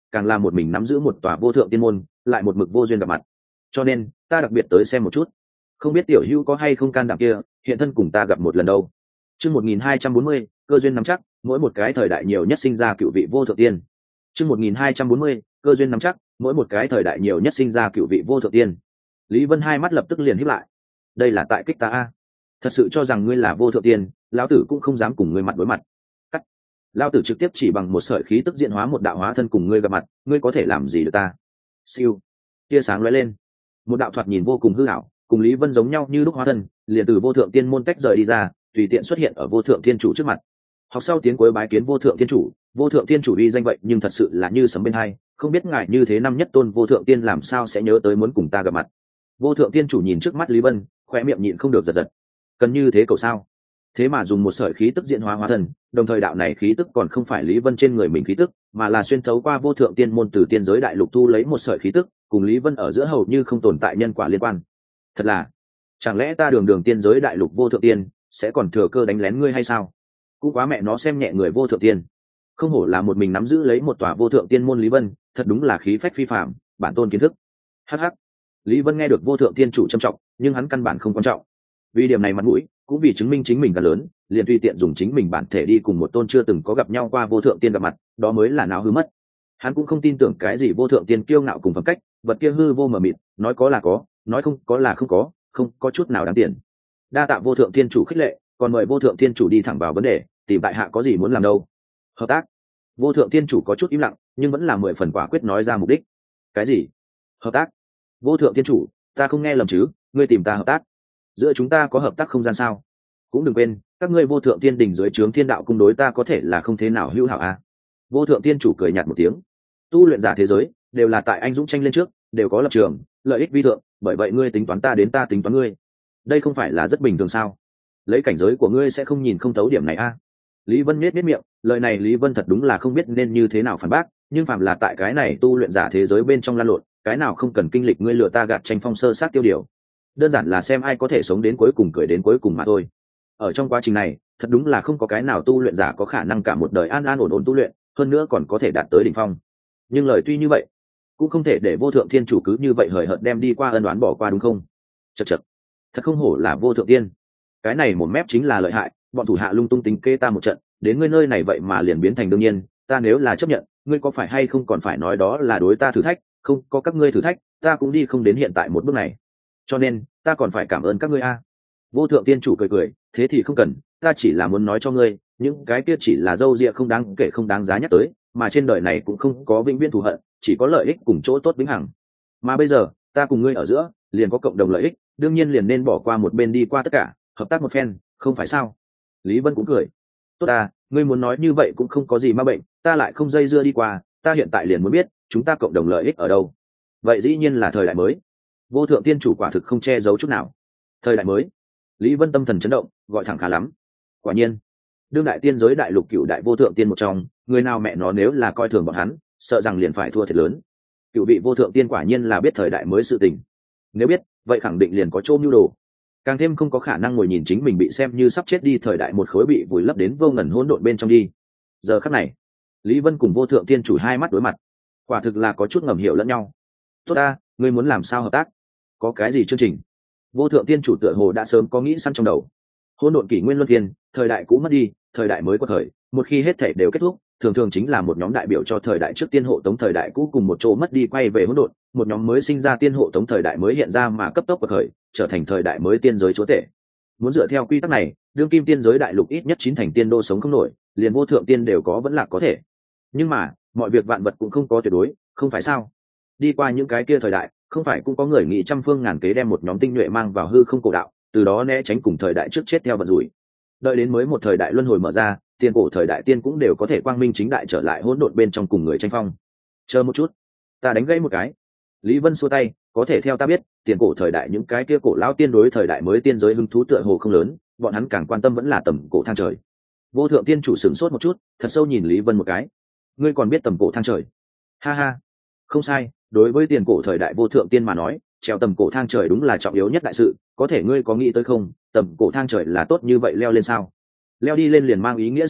càng là một mình nắm giữ một tòa vô thượng tiên môn, lại một mực vô duyên gặp mặt. Cho nên ta đặc biệt tới xem một chút, không biết tiểu hữu có hay không can đảm kia hiện thân cùng ta gặp một lần đâu. Chương một nghìn hai trăm bốn mươi, cơ duyên nắm chắc, mỗi một cái thời đại nhiều nhất sinh ra cựu vị vô thượng tiên. Chương một nghìn hai trăm bốn mươi, cơ duyên nắm chắc, mỗi một cái thời đại nhiều nhất sinh ra cựu vị vô thượng tiên. Lý Vân hai mắt lập tức liền híp lại. Đây là tại kích ta a? Thật sự cho rằng ngươi là vô thượng tiên, lão tử cũng không dám cùng ngươi mặt đối mặt. Cắt. Lão tử trực tiếp chỉ bằng một sợi khí tức diện hóa một đạo hóa thân cùng ngươi gặp mặt, ngươi có thể làm gì được ta? Siêu. Tia sáng lóe lên. Một đạo thoạt nhìn vô cùng hư ảo, cùng Lý Vân giống nhau như lúc hóa thân, liền từ vô thượng tiên môn tách rời đi ra, tùy tiện xuất hiện ở vô thượng thiên chủ trước mặt. Học sau tiếng cuối bái kiến vô thượng thiên chủ, vô thượng thiên chủ uy danh vậy nhưng thật sự là như sấm bên hai, không biết ngài như thế năm nhất tôn vô thượng tiên làm sao sẽ nhớ tới muốn cùng ta gặp mặt. Vô thượng tiên chủ nhìn trước mắt Lý Vân, khóe miệng nhịn không được giật giật. Cần như thế cầu sao? Thế mà dùng một sợi khí tức diễn hóa hóa thân, đồng thời đạo này khí tức còn không phải Lý Vân trên người mình khí tức, mà là xuyên thấu qua vô thượng tiên môn từ tiên giới đại lục thu lấy một sợi khí tức, cùng Lý Vân ở giữa hầu như không tồn tại nhân quả liên quan. Thật là, chẳng lẽ ta đường đường tiên giới đại lục vô thượng tiên sẽ còn thừa cơ đánh lén ngươi hay sao? Cũng quá mẹ nó xem nhẹ người vô thượng tiên. Không hổ là một mình nắm giữ lấy một tòa vô thượng tiên môn Lý Vân, thật đúng là khí phách phi phàm, bản tôn kiến thức. Hắc hắc. Lý Vân nghe được vô thượng tiên chủ trầm trọng, nhưng hắn căn bản không quan trọng. Vì điểm này mặt mũi, cũng vì chứng minh chính mình gần lớn, liền tùy tiện dùng chính mình bản thể đi cùng một tôn chưa từng có gặp nhau qua vô thượng tiên gặp mặt, đó mới là náo hư mất. Hắn cũng không tin tưởng cái gì vô thượng tiên kiêu ngạo cùng phẩm cách, vật kia hư vô mờ mịt, nói có là có, nói không có là không có, không có chút nào đáng tiền. Đa tạ vô thượng tiên chủ khích lệ, còn mời vô thượng tiên chủ đi thẳng vào vấn đề, tìm tại hạ có gì muốn làm đâu. Hợp tác. Vô thượng tiên chủ có chút im lặng, nhưng vẫn là mười phần quả quyết nói ra mục đích. Cái gì? Hợp tác? Vô thượng tiên chủ, ta không nghe lầm chứ, ngươi tìm ta hợp tác? Giữa chúng ta có hợp tác không gian sao? Cũng đừng quên, các ngươi vô thượng tiên đỉnh dưới trướng thiên đạo cung đối ta có thể là không thế nào hữu hảo a. À? Vô thượng tiên chủ cười nhạt một tiếng. Tu luyện giả thế giới đều là tại anh dũng tranh lên trước, đều có lập trường, lợi ích vi thượng, bởi vậy ngươi tính toán ta đến ta tính toán ngươi. Đây không phải là rất bình thường sao? Lấy cảnh giới của ngươi sẽ không nhìn không thấu điểm này a. À? Lý Vân nhếch nhếch miệng, lời này Lý Vân thật đúng là không biết nên như thế nào phản bác, nhưng phàm là tại cái này tu luyện giả thế giới bên trong lan lộn, cái nào không cần kinh lịch ngươi lừa ta gạt tranh phong sơ sát tiêu điều. Đơn giản là xem ai có thể sống đến cuối cùng cười đến cuối cùng mà thôi. Ở trong quá trình này, thật đúng là không có cái nào tu luyện giả có khả năng cả một đời an an ổn ổn tu luyện, hơn nữa còn có thể đạt tới đỉnh phong. Nhưng lời tuy như vậy, cũng không thể để vô thượng thiên chủ cứ như vậy hời hợt đem đi qua ân đoán bỏ qua đúng không? Chậc chậc, thật không hổ là vô thượng tiên. Cái này một mép chính là lợi hại, bọn thủ hạ lung tung tính kê ta một trận, đến ngươi nơi này vậy mà liền biến thành đương nhiên, ta nếu là chấp nhận, ngươi có phải hay không còn phải nói đó là đối ta thử thách, không có các ngươi thử thách, ta cũng đi không đến hiện tại một bước này. Cho nên, ta còn phải cảm ơn các ngươi a. Vô thượng tiên chủ cười cười, thế thì không cần, ta chỉ là muốn nói cho ngươi, những cái kia chỉ là dâu dịa không đáng kể không đáng giá nhắc tới, mà trên đời này cũng không có vĩnh viễn thù hận, chỉ có lợi ích cùng chỗ tốt vĩnh hằng. Mà bây giờ, ta cùng ngươi ở giữa, liền có cộng đồng lợi ích, đương nhiên liền nên bỏ qua một bên đi qua tất cả, hợp tác một phen, không phải sao? Lý Vân cũng cười. Tốt ta, ngươi muốn nói như vậy cũng không có gì ma bệnh, ta lại không dây dưa đi qua, ta hiện tại liền muốn biết, chúng ta cộng đồng lợi ích ở đâu? Vậy dĩ nhiên là thời đại mới. Vô thượng tiên chủ quả thực không che giấu chút nào. Thời đại mới. Lý Vân tâm thần chấn động, gọi thẳng khá lắm. Quả nhiên, đương đại tiên giới đại lục cựu đại vô thượng tiên một trong, người nào mẹ nó nếu là coi thường bọn hắn, sợ rằng liền phải thua thiệt lớn. Cựu vị vô thượng tiên quả nhiên là biết thời đại mới sự tình. Nếu biết, vậy khẳng định liền có chỗ mưu đồ. Càng thêm không có khả năng ngồi nhìn chính mình bị xem như sắp chết đi thời đại một khối bị vùi lấp đến vô ngần hỗn độn bên trong đi. Giờ khắc này, Lý Vân cùng vô thượng tiên chủ hai mắt đối mặt, quả thực là có chút ngầm hiểu lẫn nhau. Tốt ta, ngươi muốn làm sao hợp tác? Có cái gì chương trình? Vô thượng tiên chủ tựa hồ đã sớm có nghĩ sẵn trong đầu. Hỗn độn kỷ nguyên luân phiên, thời đại cũ mất đi, thời đại mới có thời, một khi hết thể đều kết thúc, thường thường chính là một nhóm đại biểu cho thời đại trước tiên hộ tống thời đại cũ cùng một chỗ mất đi quay về hỗn độn, một nhóm mới sinh ra tiên hộ tống thời đại mới hiện ra mà cấp tốc của thời, trở thành thời đại mới tiên giới chúa tể. Muốn dựa theo quy tắc này, đương kim tiên giới đại lục ít nhất chín thành tiên đô sống không nổi, liền vô thượng tiên đều có vẫn là có thể. Nhưng mà, mọi việc vạn vật cũng không có tuyệt đối, không phải sao? Đi qua những cái kia thời đại, không phải cũng có người nghĩ trăm phương ngàn kế đem một nhóm tinh nhuệ mang vào hư không cổ đạo, từ đó né tránh cùng thời đại trước chết theo vận rủi. Đợi đến mới một thời đại luân hồi mở ra, tiên cổ thời đại tiên cũng đều có thể quang minh chính đại trở lại hỗn độn bên trong cùng người tranh phong. Chờ một chút, ta đánh gãy một cái. Lý Vân xua tay, có thể theo ta biết, tiền cổ thời đại những cái kia cổ lão tiên đối thời đại mới tiên giới hứng thú tựa hồ không lớn, bọn hắn càng quan tâm vẫn là tầm cổ thang trời. Vô thượng tiên chủ sửng sốt một chút, thật sâu nhìn Lý Vân một cái. Ngươi còn biết tầm cổ thang trời? Ha ha, không sai, đối với tiền cổ thời đại vô thượng tiên mà nói, trèo tầm cổ thang trời đúng là trọng yếu nhất đại sự, có thể ngươi có nghĩ tới không, tầm cổ thang trời là tốt như vậy leo lên sao? Leo đi lên liền mang ý nghĩa siêu thoát,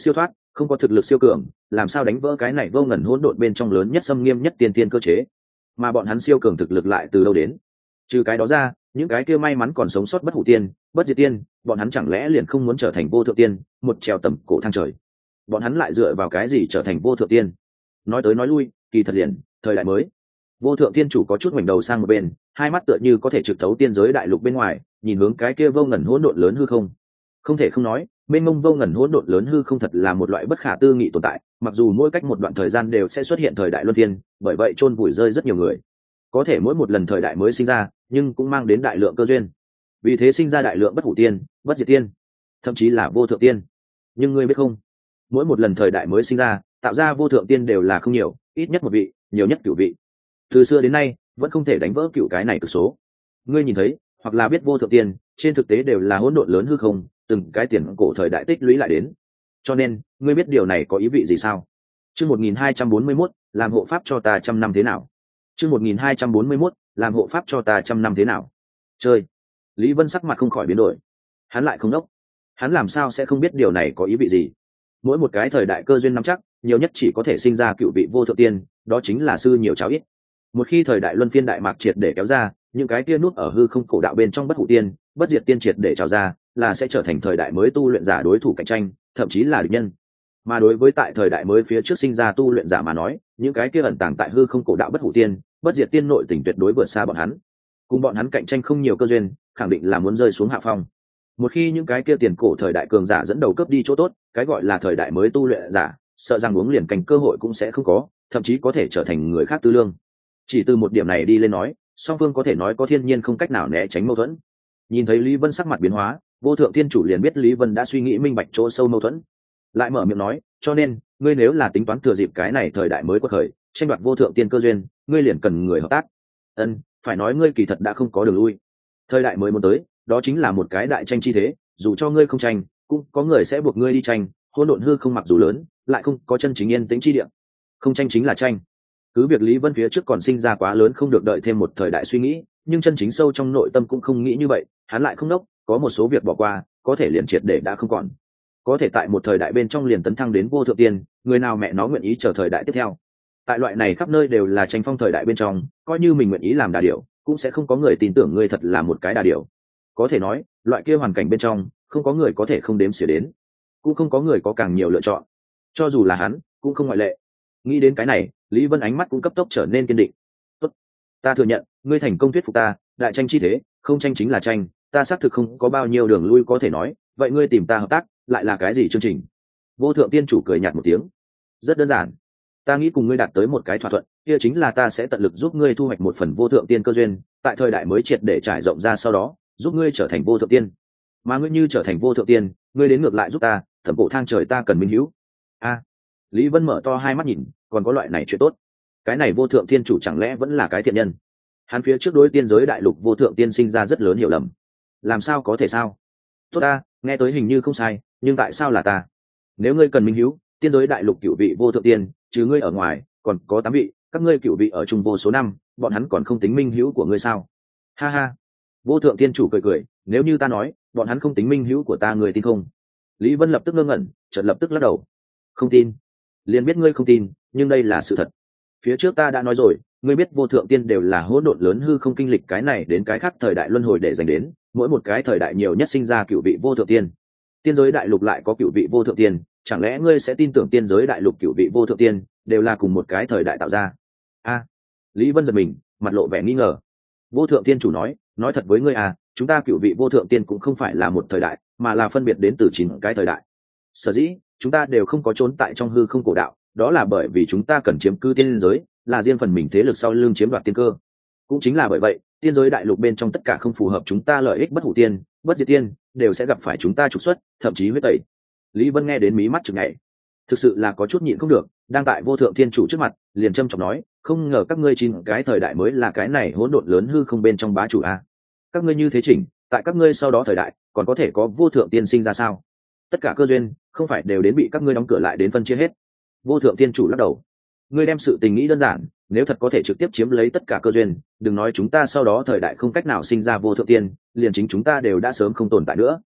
không có thực lực siêu cường, làm sao đánh vỡ cái này vô ngần hỗn độn bên trong lớn nhất xâm nghiêm nhất tiên tiên cơ chế. Mà bọn hắn siêu cường thực lực lại từ đâu đến? Trừ cái đó ra, những cái kia may mắn còn sống sót bất hủ tiên, bất diệt tiên, bọn hắn chẳng lẽ liền không muốn trở thành vô thượng tiên, một trèo tầm cổ thang trời? Bọn hắn lại dựa vào cái gì trở thành vô thượng tiên? Nói tới nói lui, kỳ thật liền thời đại mới. Vô thượng tiên chủ có chút ngoảnh đầu sang một bên, hai mắt tựa như có thể trực thấu tiên giới đại lục bên ngoài, nhìn hướng cái kia vô ngần hỗn độn lớn hư không. Không thể không nói, mênh mông vô ngần hỗn độn lớn hư không thật là một loại bất khả tư nghị tồn tại, mặc dù mỗi cách một đoạn thời gian đều sẽ xuất hiện thời đại luân phiên, bởi vậy chôn vùi rơi rất nhiều người. Có thể mỗi một lần thời đại mới sinh ra, nhưng cũng mang đến đại lượng cơ duyên. Vì thế sinh ra đại lượng bất hủ tiên, bất diệt tiên, thậm chí là vô thượng tiên. Nhưng ngươi biết không, mỗi một lần thời đại mới sinh ra, tạo ra vô thượng tiên đều là không nhiều, ít nhất một vị, nhiều nhất cửu vị. Từ xưa đến nay, vẫn không thể đánh vỡ cửu cái này cực số. Ngươi nhìn thấy, hoặc là biết vô thượng tiên, trên thực tế đều là hỗn độn lớn hư không, từng cái tiền cổ thời đại tích lũy lại đến. Cho nên, ngươi biết điều này có ý vị gì sao? Chương một nghìn hai trăm bốn mươi mốt, làm hộ pháp cho ta trăm năm thế nào? Chương một nghìn hai trăm bốn mươi mốt, làm hộ pháp cho ta trăm năm thế nào? Chơi. Lý Vân sắc mặt không khỏi biến đổi. Hắn lại không đốc. Hắn làm sao sẽ không biết điều này có ý vị gì? Mỗi một cái thời đại cơ duyên nắm chắc, nhiều nhất chỉ có thể sinh ra cựu vị vô thượng tiên, đó chính là sư nhiều cháu ít. Một khi thời đại luân phiên đại mạc triệt để kéo ra, những cái kia nút ở hư không cổ đạo bên trong bất hủ tiên, bất diệt tiên triệt để trào ra, là sẽ trở thành thời đại mới tu luyện giả đối thủ cạnh tranh, thậm chí là địch nhân. Mà đối với tại thời đại mới phía trước sinh ra tu luyện giả mà nói, những cái kia ẩn tàng tại hư không cổ đạo bất hủ tiên, bất diệt tiên nội tình tuyệt đối vượt xa bọn hắn. Cùng bọn hắn cạnh tranh không nhiều cơ duyên, khẳng định là muốn rơi xuống hạ phong. Một khi những cái kia tiền cổ thời đại cường giả dẫn đầu cướp đi chỗ tốt, cái gọi là thời đại mới tu luyện giả, sợ rằng uống liền cành cơ hội cũng sẽ không có, thậm chí có thể trở thành người khác tư lương. Chỉ từ một điểm này đi lên nói, song phương có thể nói có thiên nhiên không cách nào né tránh mâu thuẫn. Nhìn thấy Lý Vân sắc mặt biến hóa, vô thượng thiên chủ liền biết Lý Vân đã suy nghĩ minh bạch chỗ sâu mâu thuẫn, lại mở miệng nói, cho nên ngươi nếu là tính toán thừa dịp cái này thời đại mới quật khởi, tranh đoạt vô thượng tiên cơ duyên, ngươi liền cần người hợp tác. Ân, phải nói ngươi kỳ thật đã không có đường lui. Thời đại mới muốn tới, đó chính là một cái đại tranh chi thế, dù cho ngươi không tranh, cũng có người sẽ buộc ngươi đi tranh. Hỗn độn hư không mặc dù lớn, lại không có chân chính yên tĩnh chi địa. Không tranh chính là tranh. Cứ việc Lý Vân phía trước còn sinh ra quá lớn không được đợi thêm một thời đại suy nghĩ, nhưng chân chính sâu trong nội tâm cũng không nghĩ như vậy, hắn lại không đốc, có một số việc bỏ qua, có thể liền triệt để đã không còn. Có thể tại một thời đại bên trong liền tấn thăng đến vô thượng tiên, người nào mẹ nó nguyện ý chờ thời đại tiếp theo. Tại loại này khắp nơi đều là tranh phong thời đại bên trong, coi như mình nguyện ý làm đà điểu, cũng sẽ không có người tin tưởng ngươi thật là một cái đà điểu. Có thể nói, loại kia hoàn cảnh bên trong, không có người có thể không đếm xỉa đến, cũng không có người có càng nhiều lựa chọn. Cho dù là hắn, cũng không ngoại lệ. Nghĩ đến cái này, Lý Vân ánh mắt cũng cấp tốc trở nên kiên định. Tốt, ta thừa nhận, ngươi thành công thuyết phục ta, đại tranh chi thế, không tranh chính là tranh, ta xác thực không có bao nhiêu đường lui có thể nói, vậy ngươi tìm ta hợp tác, lại là cái gì chương trình? Vô thượng tiên chủ cười nhạt một tiếng. Rất đơn giản, ta nghĩ cùng ngươi đạt tới một cái thỏa thuận, kia chính là ta sẽ tận lực giúp ngươi thu hoạch một phần vô thượng tiên cơ duyên, tại thời đại mới triệt để trải rộng ra sau đó, giúp ngươi trở thành vô thượng tiên. Mà ngươi như trở thành vô thượng tiên, ngươi đến ngược lại giúp ta, thẩm bộ thang trời ta cần minh hữu. A, Lý Vân mở to hai mắt nhìn, còn có loại này chuyện tốt. Cái này vô thượng tiên chủ chẳng lẽ vẫn là cái thiện nhân? Hắn phía trước đối tiên giới đại lục vô thượng tiên sinh ra rất lớn hiểu lầm. Làm sao có thể sao? Tốt ta, nghe tới hình như không sai, nhưng tại sao là ta? Nếu ngươi cần minh hữu, tiên giới đại lục cửu vị vô thượng tiên, chứ ngươi ở ngoài, còn có tám vị, các ngươi cửu vị ở trung vô số năm, bọn hắn còn không tính minh hữu của ngươi sao? Ha ha. Vô thượng tiên chủ cười cười, nếu như ta nói, bọn hắn không tính minh hữu của ta, người tin không? Lý Vân lập tức ngơ ngẩn, chợt lập tức lắc đầu. Không tin. Liền biết ngươi không tin, nhưng đây là sự thật. Phía trước ta đã nói rồi, ngươi biết vô thượng tiên đều là hỗn độn lớn hư không kinh lịch cái này đến cái khác thời đại luân hồi để dành đến, mỗi một cái thời đại nhiều nhất sinh ra cửu vị vô thượng tiên. Tiên giới đại lục lại có cửu vị vô thượng tiên, chẳng lẽ ngươi sẽ tin tưởng tiên giới đại lục cửu vị vô thượng tiên đều là cùng một cái thời đại tạo ra? A, Lý Vân giật mình, mặt lộ vẻ nghi ngờ. Vô thượng tiên chủ nói, nói thật với ngươi à, chúng ta cửu vị vô thượng tiên cũng không phải là một thời đại, mà là phân biệt đến từ chín cái thời đại. Sở dĩ chúng ta đều không có trốn tại trong hư không cổ đạo, đó là bởi vì chúng ta cần chiếm cư tiên giới, là riêng phần mình thế lực sau lưng chiếm đoạt tiên cơ. Cũng chính là bởi vậy, tiên giới đại lục bên trong tất cả không phù hợp chúng ta lợi ích bất hủ tiên, bất diệt tiên, đều sẽ gặp phải chúng ta trục xuất, thậm chí huyết tẩy. Lý Vân nghe đến mí mắt chừng ngày, thực sự là có chút nhịn không được, đang tại vô thượng thiên chủ trước mặt, liền trâm trọng nói, không ngờ các ngươi chín cái thời đại mới là cái này hỗn độn lớn hư không bên trong bá chủ a. Các ngươi như thế chỉnh, tại các ngươi sau đó thời đại, còn có thể có vô thượng tiên sinh ra sao? Tất cả cơ duyên, không phải đều đến bị các ngươi đóng cửa lại đến phân chia hết. Vô thượng tiên chủ lắc đầu. Ngươi đem sự tình nghĩ đơn giản, nếu thật có thể trực tiếp chiếm lấy tất cả cơ duyên, đừng nói chúng ta sau đó thời đại không cách nào sinh ra vô thượng tiên, liền chính chúng ta đều đã sớm không tồn tại nữa.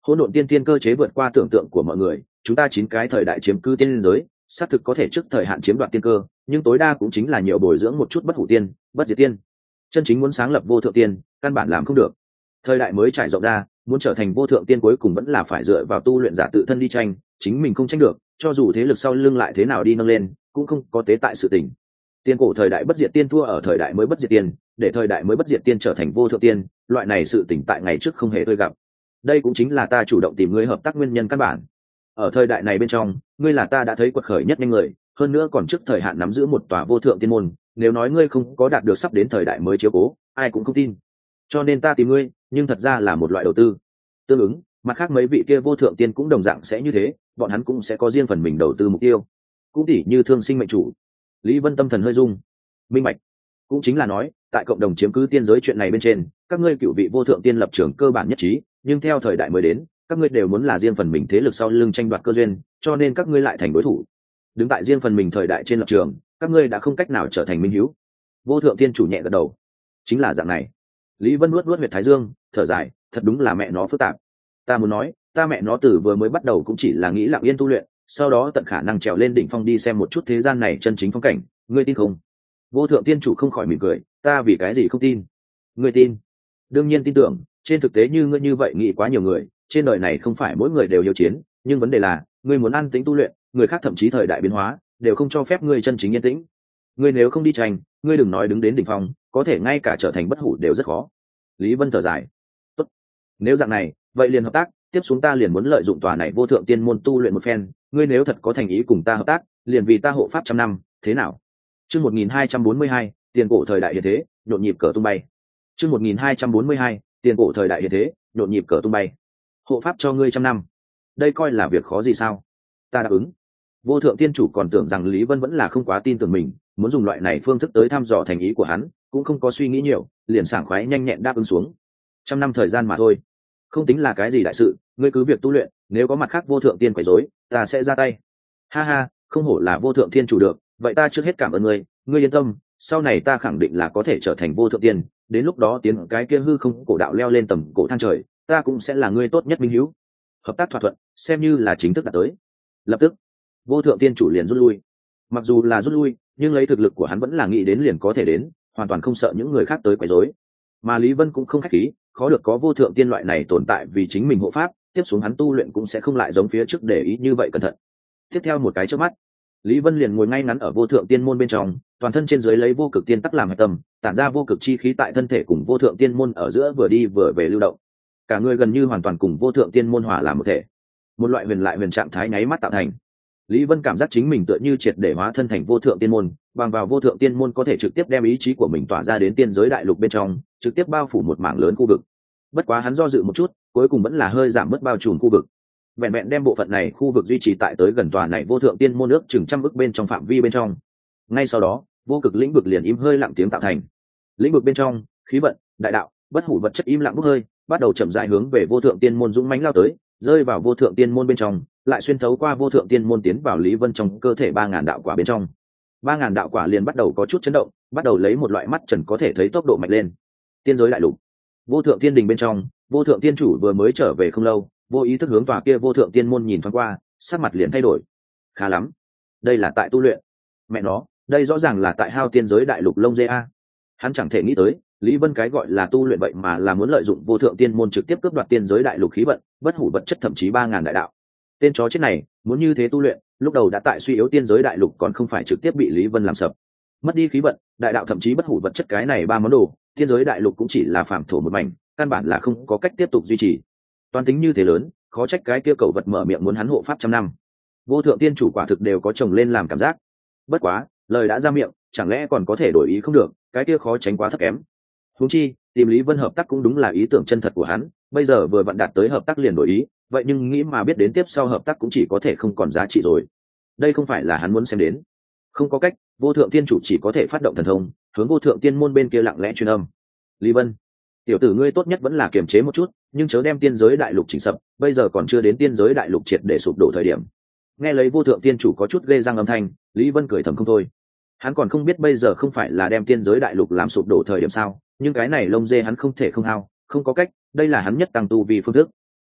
Hỗn độn tiên tiên cơ chế vượt qua tưởng tượng của mọi người, chúng ta chín cái thời đại chiếm cứ tiên giới xác thực có thể trước thời hạn chiếm đoạt tiên cơ, nhưng tối đa cũng chính là nhiều bồi dưỡng một chút bất hủ tiên, bất diệt tiên. Chân chính muốn sáng lập vô thượng tiên, căn bản làm không được. Thời đại mới trải rộng ra, muốn trở thành vô thượng tiên cuối cùng vẫn là phải dựa vào tu luyện giả tự thân đi tranh, chính mình không tranh được, cho dù thế lực sau lưng lại thế nào đi nâng lên, cũng không có tế tại sự tình. Tiên cổ thời đại bất diệt tiên thua ở thời đại mới bất diệt tiên, để thời đại mới bất diệt tiên trở thành vô thượng tiên, loại này sự tỉnh tại ngày trước không hề tôi gặp. Đây cũng chính là ta chủ động tìm ngươi hợp tác nguyên nhân căn bản. Ở thời đại này bên trong, ngươi là ta đã thấy quật khởi nhất nhanh người, hơn nữa còn trước thời hạn nắm giữ một tòa vô thượng tiên môn, nếu nói ngươi không có đạt được sắp đến thời đại mới chiếu cố, ai cũng không tin. Cho nên ta tìm ngươi, nhưng thật ra là một loại đầu tư. Tương ứng, mặt khác mấy vị kia vô thượng tiên cũng đồng dạng sẽ như thế, bọn hắn cũng sẽ có riêng phần mình đầu tư mục tiêu. Cũng tỉ như Thương Sinh mệnh chủ. Lý Vân tâm thần hơi rung. Minh bạch. Cũng chính là nói, tại cộng đồng chiếm cứ tiên giới chuyện này bên trên, các ngươi cựu vị vô thượng tiên lập trường cơ bản nhất trí, nhưng theo thời đại mới đến, các ngươi đều muốn là riêng phần mình thế lực sau lưng tranh đoạt cơ duyên, cho nên các ngươi lại thành đối thủ. Đứng tại riêng phần mình thời đại trên lập trường, các ngươi đã không cách nào trở thành minh hữu. Vô thượng tiên chủ nhẹ gật đầu. Chính là dạng này. Lý Vân nuốt nuốt huyệt thái dương, thở dài, thật đúng là mẹ nó phức tạp. Ta muốn nói, ta mẹ nó từ vừa mới bắt đầu cũng chỉ là nghĩ lặng yên tu luyện, sau đó tận khả năng trèo lên đỉnh phong đi xem một chút thế gian này chân chính phong cảnh, ngươi tin không? Vô thượng tiên chủ không khỏi mỉm cười, ta vì cái gì không tin? Ngươi tin? Đương nhiên tin tưởng, trên thực tế như ngươi như vậy nghĩ quá nhiều người, trên đời này không phải mỗi người đều hiếu chiến, nhưng vấn đề là, ngươi muốn an tĩnh tu luyện, người khác thậm chí thời đại biến hóa, đều không cho phép ngươi chân chính yên tĩnh. Ngươi nếu không đi tranh, ngươi đừng nói đứng đến đỉnh phong, có thể ngay cả trở thành bất hủ đều rất khó. Lý Vân thở dài. Tốt. Nếu dạng này, vậy liền hợp tác, tiếp xuống ta liền muốn lợi dụng tòa này vô thượng tiên môn tu luyện một phen, ngươi nếu thật có thành ý cùng ta hợp tác, liền vì ta hộ pháp trăm năm, thế nào? Chương một nghìn hai trăm bốn mươi hai, tiền cổ thời đại hiện thế, nhộn nhịp cờ tung bay. Chương một nghìn hai trăm bốn mươi hai, tiền cổ thời đại hiện thế, nhộn nhịp cờ tung bay. Hộ pháp cho ngươi trăm năm. Đây coi là việc khó gì sao? Ta đáp ứng. Vô thượng tiên chủ còn tưởng rằng Lý Vân vẫn là không quá tin tưởng mình, muốn dùng loại này phương thức tới thăm dò thành ý của hắn, cũng không có suy nghĩ nhiều, liền sảng khoái nhanh nhẹn đáp ứng xuống. Trăm năm thời gian mà thôi, không tính là cái gì đại sự, ngươi cứ việc tu luyện, nếu có mặt khác vô thượng tiên quấy rối, ta sẽ ra tay. Ha ha, không hổ là vô thượng tiên chủ được, vậy ta trước hết cảm ơn ngươi, ngươi yên tâm, sau này ta khẳng định là có thể trở thành vô thượng tiên, đến lúc đó tiến cái kia hư không cổ đạo leo lên tầm cổ thang trời, ta cũng sẽ là ngươi tốt nhất minh hữu. Hợp tác thỏa thuận, xem như là chính thức đã tới. Lập tức, vô thượng tiên chủ liền rút lui. Mặc dù là rút lui, nhưng lấy thực lực của hắn vẫn là nghĩ đến liền có thể đến, hoàn toàn không sợ những người khác tới quấy rối. Mà Lý Vân cũng không khách khí, khó được có vô thượng tiên loại này tồn tại vì chính mình hộ pháp, tiếp xuống hắn tu luyện cũng sẽ không lại giống phía trước để ý như vậy cẩn thận. Tiếp theo một cái chớp mắt, Lý Vân liền ngồi ngay ngắn ở vô thượng tiên môn bên trong, toàn thân trên dưới lấy vô cực tiên tắc làm hạch tâm, tản ra vô cực chi khí tại thân thể cùng vô thượng tiên môn ở giữa vừa đi vừa về lưu động. Cả người gần như hoàn toàn cùng vô thượng tiên môn hòa làm một thể, một loại huyền lại huyền trạng thái nháy mắt tạo thành. Lý Vân cảm giác chính mình tựa như triệt để hóa thân thành vô thượng tiên môn, bằng vào vô thượng tiên môn có thể trực tiếp đem ý chí của mình tỏa ra đến tiên giới đại lục bên trong, trực tiếp bao phủ một mảng lớn khu vực. Bất quá hắn do dự một chút, cuối cùng vẫn là hơi giảm bớt bao trùm khu vực. Vẹn vẹn đem bộ phận này khu vực duy trì tại tới gần tòa này vô thượng tiên môn ước chừng trăm ức bên trong phạm vi bên trong. Ngay sau đó, vô cực lĩnh vực liền im hơi lặng tiếng tạo thành. Lĩnh vực bên trong, khí vận, đại đạo, bất hủ vật chất im lặng bốc hơi, bắt đầu chậm rãi hướng về vô thượng tiên môn dũng mãnh lao tới, rơi vào vô thượng tiên môn bên trong, lại xuyên thấu qua vô thượng tiên môn tiến vào Lý Vân trong cơ thể ba ngàn đạo quả bên trong. Ba ngàn đạo quả liền bắt đầu có chút chấn động, bắt đầu lấy một loại mắt trần có thể thấy tốc độ mạnh lên. Tiên giới đại lục, vô thượng tiên đình bên trong, vô thượng tiên chủ vừa mới trở về không lâu, vô ý thức hướng tòa kia vô thượng tiên môn nhìn thoáng qua, sắc mặt liền thay đổi. Khá lắm, đây là tại tu luyện. Mẹ nó, đây rõ ràng là tại hao tiên giới đại lục lông dê a. Hắn chẳng thể nghĩ tới, Lý Vân cái gọi là tu luyện vậy mà là muốn lợi dụng vô thượng tiên môn trực tiếp cướp đoạt tiên giới đại lục khí vận, bất hủ vật chất thậm chí ba ngàn đại đạo. Tên chó chết này, muốn như thế tu luyện, lúc đầu đã tại suy yếu tiên giới đại lục còn không phải trực tiếp bị Lý Vân làm sập. Mất đi khí vận, đại đạo thậm chí bất hủ vật chất cái này ba món đồ, tiên giới đại lục cũng chỉ là phàm thổ một mảnh, căn bản là không có cách tiếp tục duy trì. Toàn tính như thế lớn, khó trách cái kia cẩu vật mở miệng muốn hắn hộ pháp trăm năm. Vô thượng tiên chủ quả thực đều có chồng lên làm cảm giác. Bất quá, lời đã ra miệng, chẳng lẽ còn có thể đổi ý không được, cái kia khó tránh quá thấp kém. Huống chi, tìm Lý Vân hợp tác cũng đúng là ý tưởng chân thật của hắn, bây giờ vừa vặn đạt tới hợp tác liền đổi ý, vậy nhưng nghĩ mà biết đến tiếp sau hợp tác cũng chỉ có thể không còn giá trị rồi. Đây không phải là hắn muốn xem đến. Không có cách, vô thượng tiên chủ chỉ có thể phát động thần thông, hướng vô thượng tiên môn bên kia lặng lẽ truyền âm. Lý Vân, tiểu tử ngươi tốt nhất vẫn là kiềm chế một chút, nhưng chớ đem tiên giới đại lục chỉnh sập, bây giờ còn chưa đến tiên giới đại lục triệt để sụp đổ thời điểm. Nghe lấy vô thượng tiên chủ có chút ghê răng âm thanh, Lý Vân cười thầm không thôi. Hắn còn không biết bây giờ không phải là đem tiên giới đại lục làm sụp đổ thời điểm sao, nhưng cái này lông dê hắn không thể không hao, không có cách, đây là hắn nhất tăng tu vì phương thức.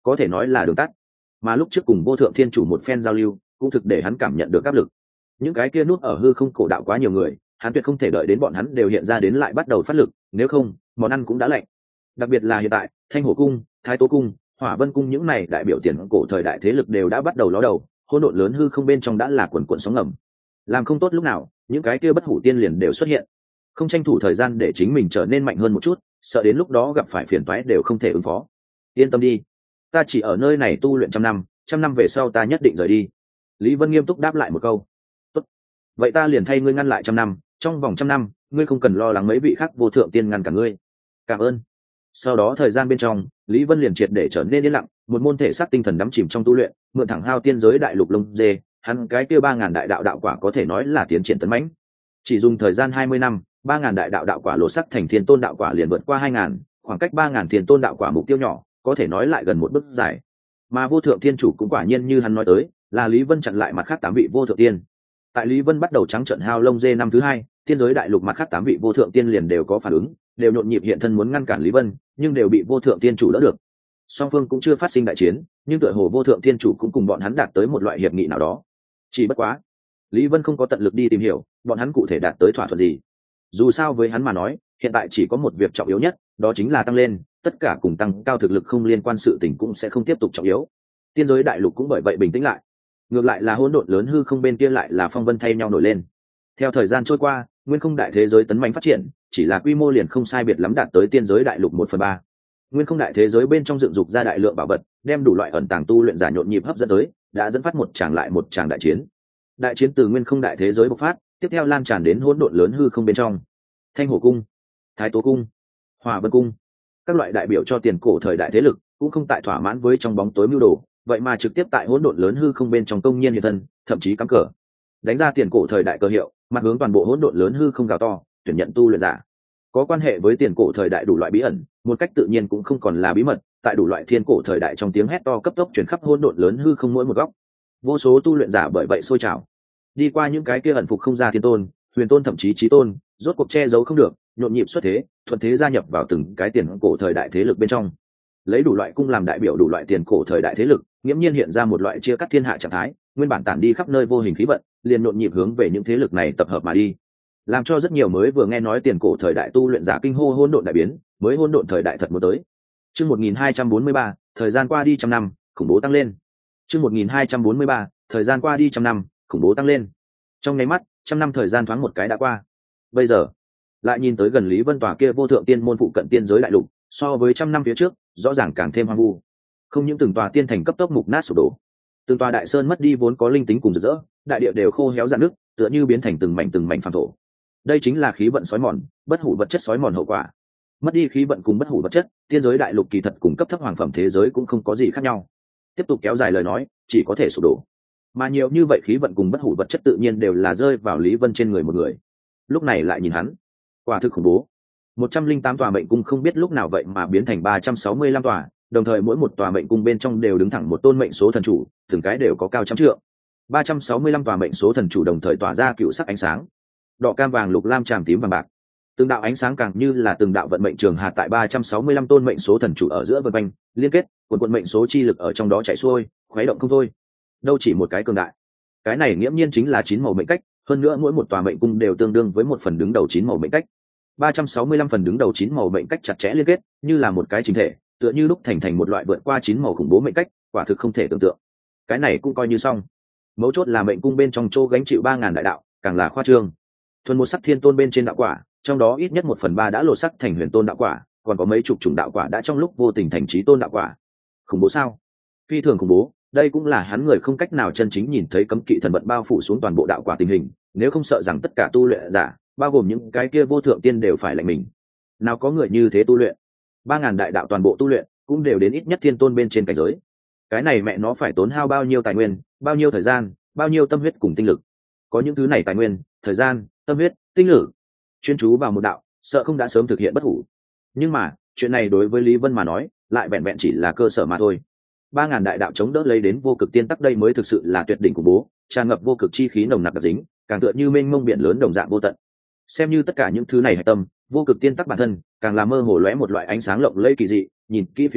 có thể nói là đường tắt. Mà lúc trước cùng vô thượng thiên chủ một phen giao lưu cũng thực để hắn cảm nhận được áp lực. Những cái kia núp ở hư không cổ đạo quá nhiều người, hắn tuyệt không thể đợi đến bọn hắn đều hiện ra đến lại bắt đầu phát lực, nếu không món ăn cũng đã lạnh. Đặc biệt là hiện tại Thanh Hổ cung, Thái Tố cung, Hỏa Vân cung những này đại biểu tiền cổ thời đại thế lực đều đã bắt đầu ló đầu, hỗn độn lớn hư không bên trong đã là quần quần sóng ngầm. Làm không tốt lúc nào những cái kia bất hủ tiên liền đều xuất hiện, không tranh thủ thời gian để chính mình trở nên mạnh hơn một chút, sợ đến lúc đó gặp phải phiền toái đều không thể ứng phó. Yên tâm đi, ta chỉ ở nơi này tu luyện trăm năm, trăm năm về sau ta nhất định rời đi. Lý Vân nghiêm túc đáp lại một câu. Tốt, vậy ta liền thay ngươi ngăn lại trăm năm, trong vòng trăm năm ngươi không cần lo lắng mấy vị khác vô thượng tiên ngăn cả ngươi. Cảm ơn. Sau đó thời gian bên trong, Lý Vân liền triệt để trở nên yên lặng, một môn thể xác tinh thần đắm chìm trong tu luyện, mượn thẳng hao tiên giới đại lục lông dê, hắn cái kia ba ngàn đại đạo đạo quả có thể nói là tiến triển tấn mãnh. Chỉ dùng thời gian hai mươi năm, ba ngàn đại đạo đạo quả lộ sắc thành thiên tôn đạo quả liền vượt qua hai ngàn, khoảng cách ba ngàn thiên tôn đạo quả mục tiêu nhỏ, có thể nói lại gần một bước dài. Mà vô thượng thiên chủ cũng quả nhiên như hắn nói tới, là Lý Vân chặn lại mặt khác tám vị vô thượng tiên. Tại Lý Vân bắt đầu trắng trợn hao lông dê năm thứ hai, tiên giới đại lục mặt khác tám vị vô thượng tiên liền đều có phản ứng, đều nhộn nhịp hiện thân muốn ngăn cản Lý Vân, nhưng đều bị vô thượng tiên chủ đỡ được. Song phương cũng chưa phát sinh đại chiến, nhưng tựa hồ vô thượng tiên chủ cũng cùng bọn hắn đạt tới một loại hiệp nghị nào đó. Chỉ bất quá, Lý Vân không có tận lực đi tìm hiểu bọn hắn cụ thể đạt tới thỏa thuận gì. Dù sao với hắn mà nói, hiện tại chỉ có một việc trọng yếu nhất, đó chính là tăng lên, tất cả cùng tăng cao thực lực không liên quan sự tình cũng sẽ không tiếp tục trọng yếu. Tiên giới đại lục cũng bởi vậy bình tĩnh lại. Ngược lại là hỗn độn lớn hư không bên kia lại là phong vân thay nhau nổi lên. Theo thời gian trôi qua, nguyên không đại thế giới tấn mạnh phát triển, chỉ là quy mô liền không sai biệt lắm đạt tới tiên giới đại lục một phần ba. Nguyên không đại thế giới bên trong dựng dục ra đại lượng bảo vật, đem đủ loại ẩn tàng tu luyện giả nhộn nhịp hấp dẫn tới, đã dẫn phát một tràng lại một tràng đại chiến. Đại chiến từ nguyên không đại thế giới bộc phát, tiếp theo lan tràn đến hỗn độn lớn hư không bên trong. Thanh Hổ cung, Thái Tố cung, Hỏa Vân cung, các loại đại biểu cho tiền cổ thời đại thế lực cũng không tại thỏa mãn với trong bóng tối mưu đồ, vậy mà trực tiếp tại hỗn độn lớn hư không bên trong công nhiên hiện thân, thậm chí cắm cờ, đánh ra tiền cổ thời đại cơ hiệu, mặt hướng toàn bộ hỗn độn lớn hư không gào to, tuyển nhận tu luyện giả. Có quan hệ với tiền cổ thời đại đủ loại bí ẩn, một cách tự nhiên cũng không còn là bí mật, tại đủ loại thiên cổ thời đại trong tiếng hét to cấp tốc truyền khắp hỗn độn lớn hư không mỗi một góc. Vô số tu luyện giả bởi vậy sôi trào. Đi qua những cái kia ẩn phục không ra thiên tôn, huyền tôn thậm chí chí tôn, rốt cuộc che giấu không được, nhộn nhịp xuất thế, thuận thế gia nhập vào từng cái tiền cổ thời đại thế lực bên trong. Lấy đủ loại cung làm đại biểu đủ loại tiền cổ thời đại thế lực, nghiễm nhiên hiện ra một loại chia cắt thiên hạ trạng thái, nguyên bản tản đi khắp nơi vô hình khí vận, liền nhộn nhịp hướng về những thế lực này tập hợp mà đi, làm cho rất nhiều mới vừa nghe nói tiền cổ thời đại tu luyện giả kinh hô hỗn độn đại biến, mới hỗn độn thời đại thật muốn tới. Chương một nghìn hai trăm bốn mươi ba, thời gian qua đi trăm năm, khủng bố tăng lên. Chương một nghìn hai trăm bốn mươi ba, thời gian qua đi trăm năm, khủng bố tăng lên. Trong nháy mắt, trăm năm thời gian thoáng một cái đã qua. Bây giờ, lại nhìn tới gần Lý Vân tòa kia vô thượng tiên môn phụ cận tiên giới đại lục, so với trăm năm phía trước, rõ ràng càng thêm hoang vu. Không những từng tòa tiên thành cấp tốc mục nát sụp đổ, từng tòa đại sơn mất đi vốn có linh tính cùng rực rỡ, đại địa đều khô héo rạn nứt, tựa như biến thành từng mảnh từng mảnh phàm thổ. Đây chính là khí vận sói mòn, bất hủ vật chất sói mòn hậu quả. Mất đi khí vận cùng bất hủ vật chất, tiên giới đại lục kỳ thật cùng cấp thấp hoàng phẩm thế giới cũng không có gì khác nhau. Tiếp tục kéo dài lời nói, chỉ có thể sụp đổ. Mà nhiều như vậy khí vận cùng bất hủ vật chất tự nhiên đều là rơi vào Lý Vân trên người một người. Lúc này lại nhìn hắn, quả thực khủng bố. một trăm linh tám tòa mệnh cung không biết lúc nào vậy mà biến thành ba trăm sáu mươi lăm tòa, đồng thời mỗi một tòa mệnh cung bên trong đều đứng thẳng một tôn mệnh số thần chủ, từng cái đều có cao trăm trượng. ba trăm sáu mươi lăm tòa mệnh số thần chủ đồng thời tỏa ra cựu sắc ánh sáng, đỏ cam vàng lục lam tràm tím vàng bạc. Từng đạo ánh sáng càng như là từng đạo vận mệnh trường hà tại ba trăm sáu mươi lăm tôn mệnh số thần chủ ở giữa vân quanh, liên kết, quần quần mệnh số chi lực ở trong đó chạy xuôi, khuấy động không thôi. Đâu chỉ một cái cường đại. Cái này nghiễm nhiên chính là chín màu mệnh cách, hơn nữa mỗi một tòa mệnh cung đều tương đương với một phần đứng đầu chín màu mệnh cách. ba trăm sáu mươi lăm phần đứng đầu chín màu mệnh cách chặt chẽ liên kết, như là một cái chính thể, tựa như lúc thành thành một loại vượt qua chín màu khủng bố mệnh cách, quả thực không thể tưởng tượng. Cái này cũng coi như xong. Mấu chốt là mệnh cung bên trong châu gánh chịu ba ngàn đại đạo, càng là khoa trương. Thuần một sắc thiên tôn bên trên đạo quả, trong đó ít nhất một phần ba đã lột sắc thành huyền tôn đạo quả, còn có mấy chục chủng đạo quả đã trong lúc vô tình thành trí tôn đạo quả. Khủng bố sao? Phi thường khủng bố. Đây cũng là hắn người không cách nào chân chính nhìn thấy cấm kỵ thần vận bao phủ xuống toàn bộ đạo quả tình hình, nếu không sợ rằng tất cả tu luyện giả, bao gồm những cái kia vô thượng tiên đều phải lạnh mình. Nào có người như thế tu luyện? ba ngàn đại đạo toàn bộ tu luyện, cũng đều đến ít nhất thiên tôn bên trên cảnh giới. Cái này mẹ nó phải tốn hao bao nhiêu tài nguyên, bao nhiêu thời gian, bao nhiêu tâm huyết cùng tinh lực. Có những thứ này tài nguyên, thời gian, tâm huyết, tinh lực, chuyên chú vào một đạo, sợ không đã sớm thực hiện bất hủ. Nhưng mà, chuyện này đối với Lý Vân mà nói, lại vẹn vẹn chỉ là cơ sở mà thôi. ba ngàn đại đạo chống đỡ lấy đến vô cực tiên tắc đây mới thực sự là tuyệt đỉnh của bố, tràn ngập vô cực chi khí nồng nặc đặc dính, càng tựa như mênh mông biển lớn đồng dạng vô tận. Xem như tất cả những thứ này hạch tâm, vô cực tiên tắc bản thân càng là mơ hồ lóe một loại ánh sáng lộng lẫy kỳ dị, nhìn kỹ phía dưới,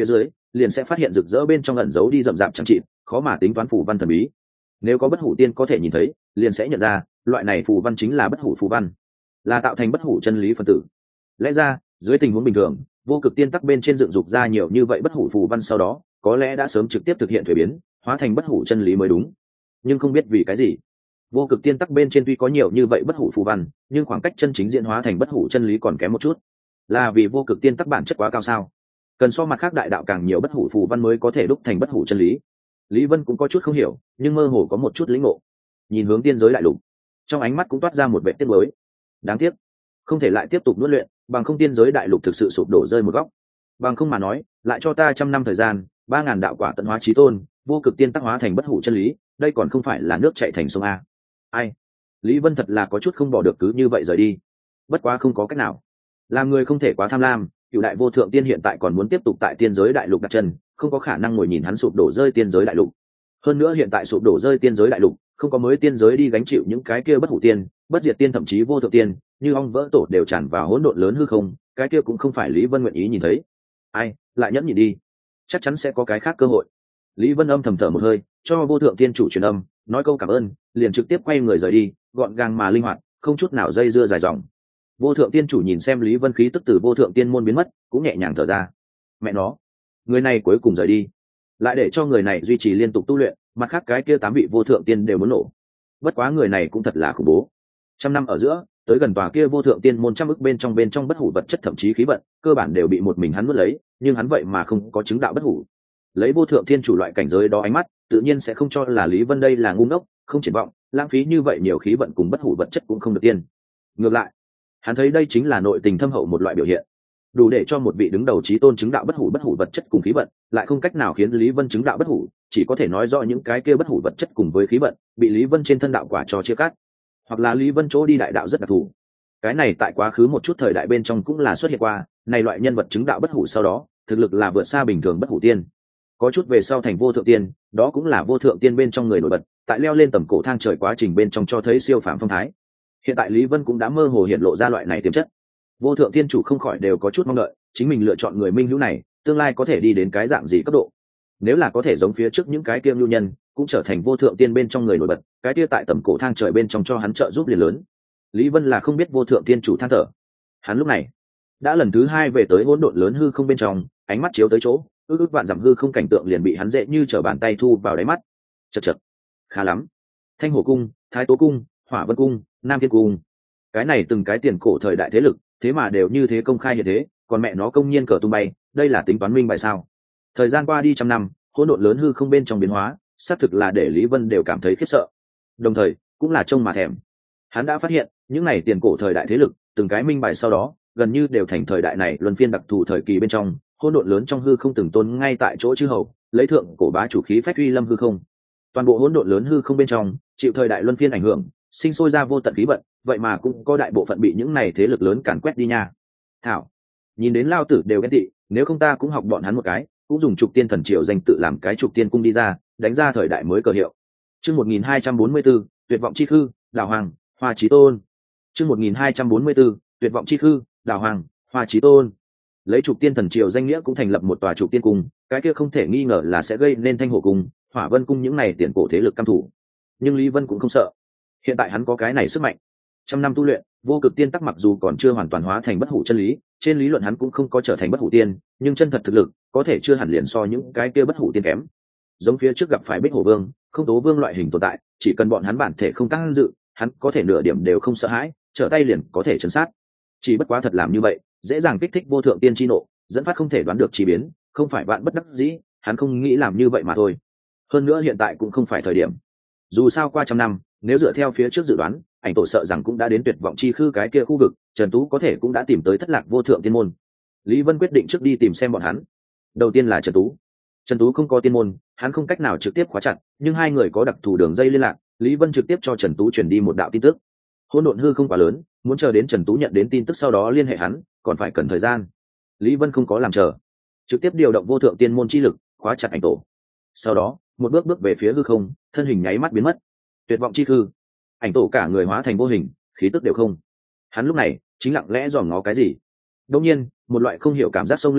liền sẽ phát hiện rực rỡ bên trong ẩn giấu đi rậm rạp chẳng chịt, khó mà tính toán phù văn thần bí. Nếu có bất hủ tiên có thể nhìn thấy, liền sẽ nhận ra loại này phù văn chính là bất hủ phù văn, là tạo thành bất hủ chân lý phân tử. Lẽ ra dưới tình huống bình thường, vô cực tiên tắc bên trên dựng dục ra nhiều như vậy bất hủ phù văn sau đó có lẽ đã sớm trực tiếp thực hiện thuế biến, hóa thành bất hủ chân lý mới đúng. Nhưng không biết vì cái gì, vô cực tiên tắc bên trên tuy có nhiều như vậy bất hủ phù văn, nhưng khoảng cách chân chính diễn hóa thành bất hủ chân lý còn kém một chút. Là vì vô cực tiên tắc bản chất quá cao sao? Cần so mặt khác đại đạo càng nhiều bất hủ phù văn mới có thể đúc thành bất hủ chân lý. Lý Vân cũng có chút không hiểu, nhưng mơ hồ có một chút lĩnh ngộ. Nhìn hướng tiên giới đại lục, trong ánh mắt cũng toát ra một vẻ tiếc nuối. Đáng tiếc, không thể lại tiếp tục nuốt luyện, bằng không tiên giới đại lục thực sự sụp đổ rơi một góc. Bằng không mà nói, lại cho ta trăm năm thời gian, ba ngàn đạo quả tận hóa chí tôn, vô cực tiên tắc hóa thành bất hủ chân lý, đây còn không phải là nước chảy thành sông a. Ai? Lý Vân thật là có chút không bỏ được cứ như vậy rời đi. Bất quá không có cách nào, làm người không thể quá tham lam. Cựu đại vô thượng tiên hiện tại còn muốn tiếp tục tại tiên giới đại lục đặt chân, không có khả năng ngồi nhìn hắn sụp đổ rơi tiên giới đại lục. Hơn nữa hiện tại sụp đổ rơi tiên giới đại lục, không có mới tiên giới đi gánh chịu những cái kia bất hủ tiên, bất diệt tiên thậm chí vô thượng tiên, như ong vỡ tổ đều tràn vào hỗn độn lớn hư không, cái kia cũng không phải Lý Vân nguyện ý nhìn thấy. Ai, lại nhẫn nhịn đi, chắc chắn sẽ có cái khác cơ hội. Lý Vân âm thầm thở một hơi, cho vô thượng tiên chủ truyền âm, nói câu cảm ơn, liền trực tiếp quay người rời đi, gọn gàng mà linh hoạt, không chút nào dây dưa dài dòng. Vô thượng tiên chủ nhìn xem Lý Vân khí tức từ vô thượng tiên môn biến mất, cũng nhẹ nhàng thở ra. Mẹ nó, người này cuối cùng rời đi, lại để cho người này duy trì liên tục tu luyện, mặt khác cái kia tám vị vô thượng tiên đều muốn nổ. Bất quá người này cũng thật là khủng bố. Trăm năm ở giữa, tới gần tòa kia vô thượng tiên môn trăm ức bên trong bên trong bất hủ vật chất thậm chí khí vận, cơ bản đều bị một mình hắn nuốt lấy, nhưng hắn vậy mà không có chứng đạo bất hủ. Lấy vô thượng thiên chủ loại cảnh giới đó ánh mắt, tự nhiên sẽ không cho là Lý Vân đây là ngu ngốc, không triển vọng, lãng phí như vậy nhiều khí vận cùng bất hủ vật chất cũng không được tiên. Ngược lại, hắn thấy đây chính là nội tình thâm hậu một loại biểu hiện, đủ để cho một vị đứng đầu chí tôn chứng đạo bất hủ bất hủ vật chất cùng khí vận, lại không cách nào khiến Lý Vân chứng đạo bất hủ, chỉ có thể nói rõ những cái kia bất hủ vật chất cùng với khí vận bị Lý Vân trên thân đạo quả cho chia cắt, hoặc là Lý Vân chỗ đi đại đạo rất đặc thù. Cái này tại quá khứ một chút thời đại bên trong cũng là xuất hiện qua, này loại nhân vật chứng đạo bất hủ sau đó, thực lực là vượt xa bình thường bất hủ tiên. Có chút về sau thành vô thượng tiên, đó cũng là vô thượng tiên bên trong người nổi bật, tại leo lên tầm cổ thang trời quá trình bên trong cho thấy siêu phàm phong thái. Hiện tại Lý Vân cũng đã mơ hồ hiện lộ ra loại này tiềm chất. Vô thượng tiên chủ không khỏi đều có chút mong đợi, chính mình lựa chọn người minh hữu này, tương lai có thể đi đến cái dạng gì cấp độ. Nếu là có thể giống phía trước những cái kia lưu nhân, cũng trở thành vô thượng tiên bên trong người nổi bật, cái kia tại tầm cổ thang trời bên trong cho hắn trợ giúp liền lớn. Lý Vân là không biết vô thượng tiên chủ than thở. Hắn lúc này đã lần thứ hai về tới hỗn độn lớn hư không bên trong, ánh mắt chiếu tới chỗ, ước ước vạn dặm hư không cảnh tượng liền bị hắn dễ như trở bàn tay thu vào đáy mắt. Chậc chậc, khá lắm. Thanh Hổ cung, Thái Tố cung, Hỏa Vân cung, Nam Thiên cung, cái này từng cái tiền cổ thời đại thế lực, thế mà đều như thế công khai như thế, còn mẹ nó công nhiên cờ tung bay, đây là tính toán minh bài sao? Thời gian qua đi trăm năm, hỗn độn lớn hư không bên trong biến hóa, xác thực là để Lý Vân đều cảm thấy khiếp sợ. Đồng thời, cũng là trông mà thèm. Hắn đã phát hiện, những này tiền cổ thời đại thế lực, từng cái minh bài sau đó, gần như đều thành thời đại này luân phiên đặc thù thời kỳ bên trong, hỗn độn lớn trong hư không từng tôn ngay tại chỗ chư hầu, lấy thượng cổ bá chủ khí phách uy lâm hư không. Toàn bộ hỗn độn lớn hư không bên trong, chịu thời đại luân phiên ảnh hưởng, sinh sôi ra vô tận khí vận, vậy mà cũng có đại bộ phận bị những này thế lực lớn càn quét đi nha. Thảo, nhìn đến lao tử đều ghen tị, nếu không ta cũng học bọn hắn một cái, cũng dùng trục tiên thần triều danh tự làm cái trục tiên cung đi ra, đánh ra thời đại mới cờ hiệu. Chương một nghìn hai trăm bốn mươi 4, tuyệt vọng chi khư, đào hoàng, hoa chí tôn. Chương một nghìn hai trăm bốn mươi 4, tuyệt vọng chi khư, đào hoàng, hoa chí tôn. Lấy trục tiên thần triều danh nghĩa cũng thành lập một tòa trục tiên cung, cái kia không thể nghi ngờ là sẽ gây nên Thanh Hổ cung, Hỏa Vân cung những này tiền cổ thế lực căm thủ. Nhưng Lý Vân cũng không sợ, hiện tại hắn có cái này sức mạnh. Trăm năm tu luyện, vô cực tiên tắc mặc dù còn chưa hoàn toàn hóa thành bất hủ chân lý, trên lý luận hắn cũng không có trở thành bất hủ tiên, nhưng chân thật thực lực có thể chưa hẳn liền so những cái kia bất hủ tiên kém. Giống phía trước gặp phải Bích Hổ Vương, Không Tố Vương loại hình tồn tại, chỉ cần bọn hắn bản thể không tăng dự, hắn có thể nửa điểm đều không sợ hãi, trở tay liền có thể chấn sát. Chỉ bất quá thật làm như vậy, dễ dàng kích thích vô thượng tiên chi nộ, dẫn phát không thể đoán được chi biến, không phải vạn bất đắc dĩ, hắn không nghĩ làm như vậy mà thôi. Hơn nữa hiện tại cũng không phải thời điểm. Dù sao qua trăm năm, nếu dựa theo phía trước dự đoán, ảnh tổ sợ rằng cũng đã đến tuyệt vọng chi khư cái kia khu vực, Trần Tú có thể cũng đã tìm tới thất lạc vô thượng tiên môn. Lý Vân quyết định trước đi tìm xem bọn hắn. Đầu tiên là Trần Tú. Trần Tú không có tiên môn, hắn không cách nào trực tiếp khóa chặt, nhưng hai người có đặc thù đường dây liên lạc, Lý Vân trực tiếp cho Trần Tú truyền đi một đạo tin tức. Hỗn độn hư không quá lớn, muốn chờ đến Trần Tú nhận đến tin tức sau đó liên hệ hắn, còn phải cần thời gian. Lý Vân không có làm chờ, trực tiếp điều động vô thượng tiên môn chi lực, khóa chặt ảnh tổ. Sau đó, một bước bước về phía hư không, thân hình nháy mắt biến mất. Tuyệt vọng chi hư, ảnh tổ cả người hóa thành vô hình, khí tức đều không. Hắn lúc này chính lặng lẽ dòm ngó cái gì. Đột nhiên, một loại không hiểu cảm giác xông lên đầu,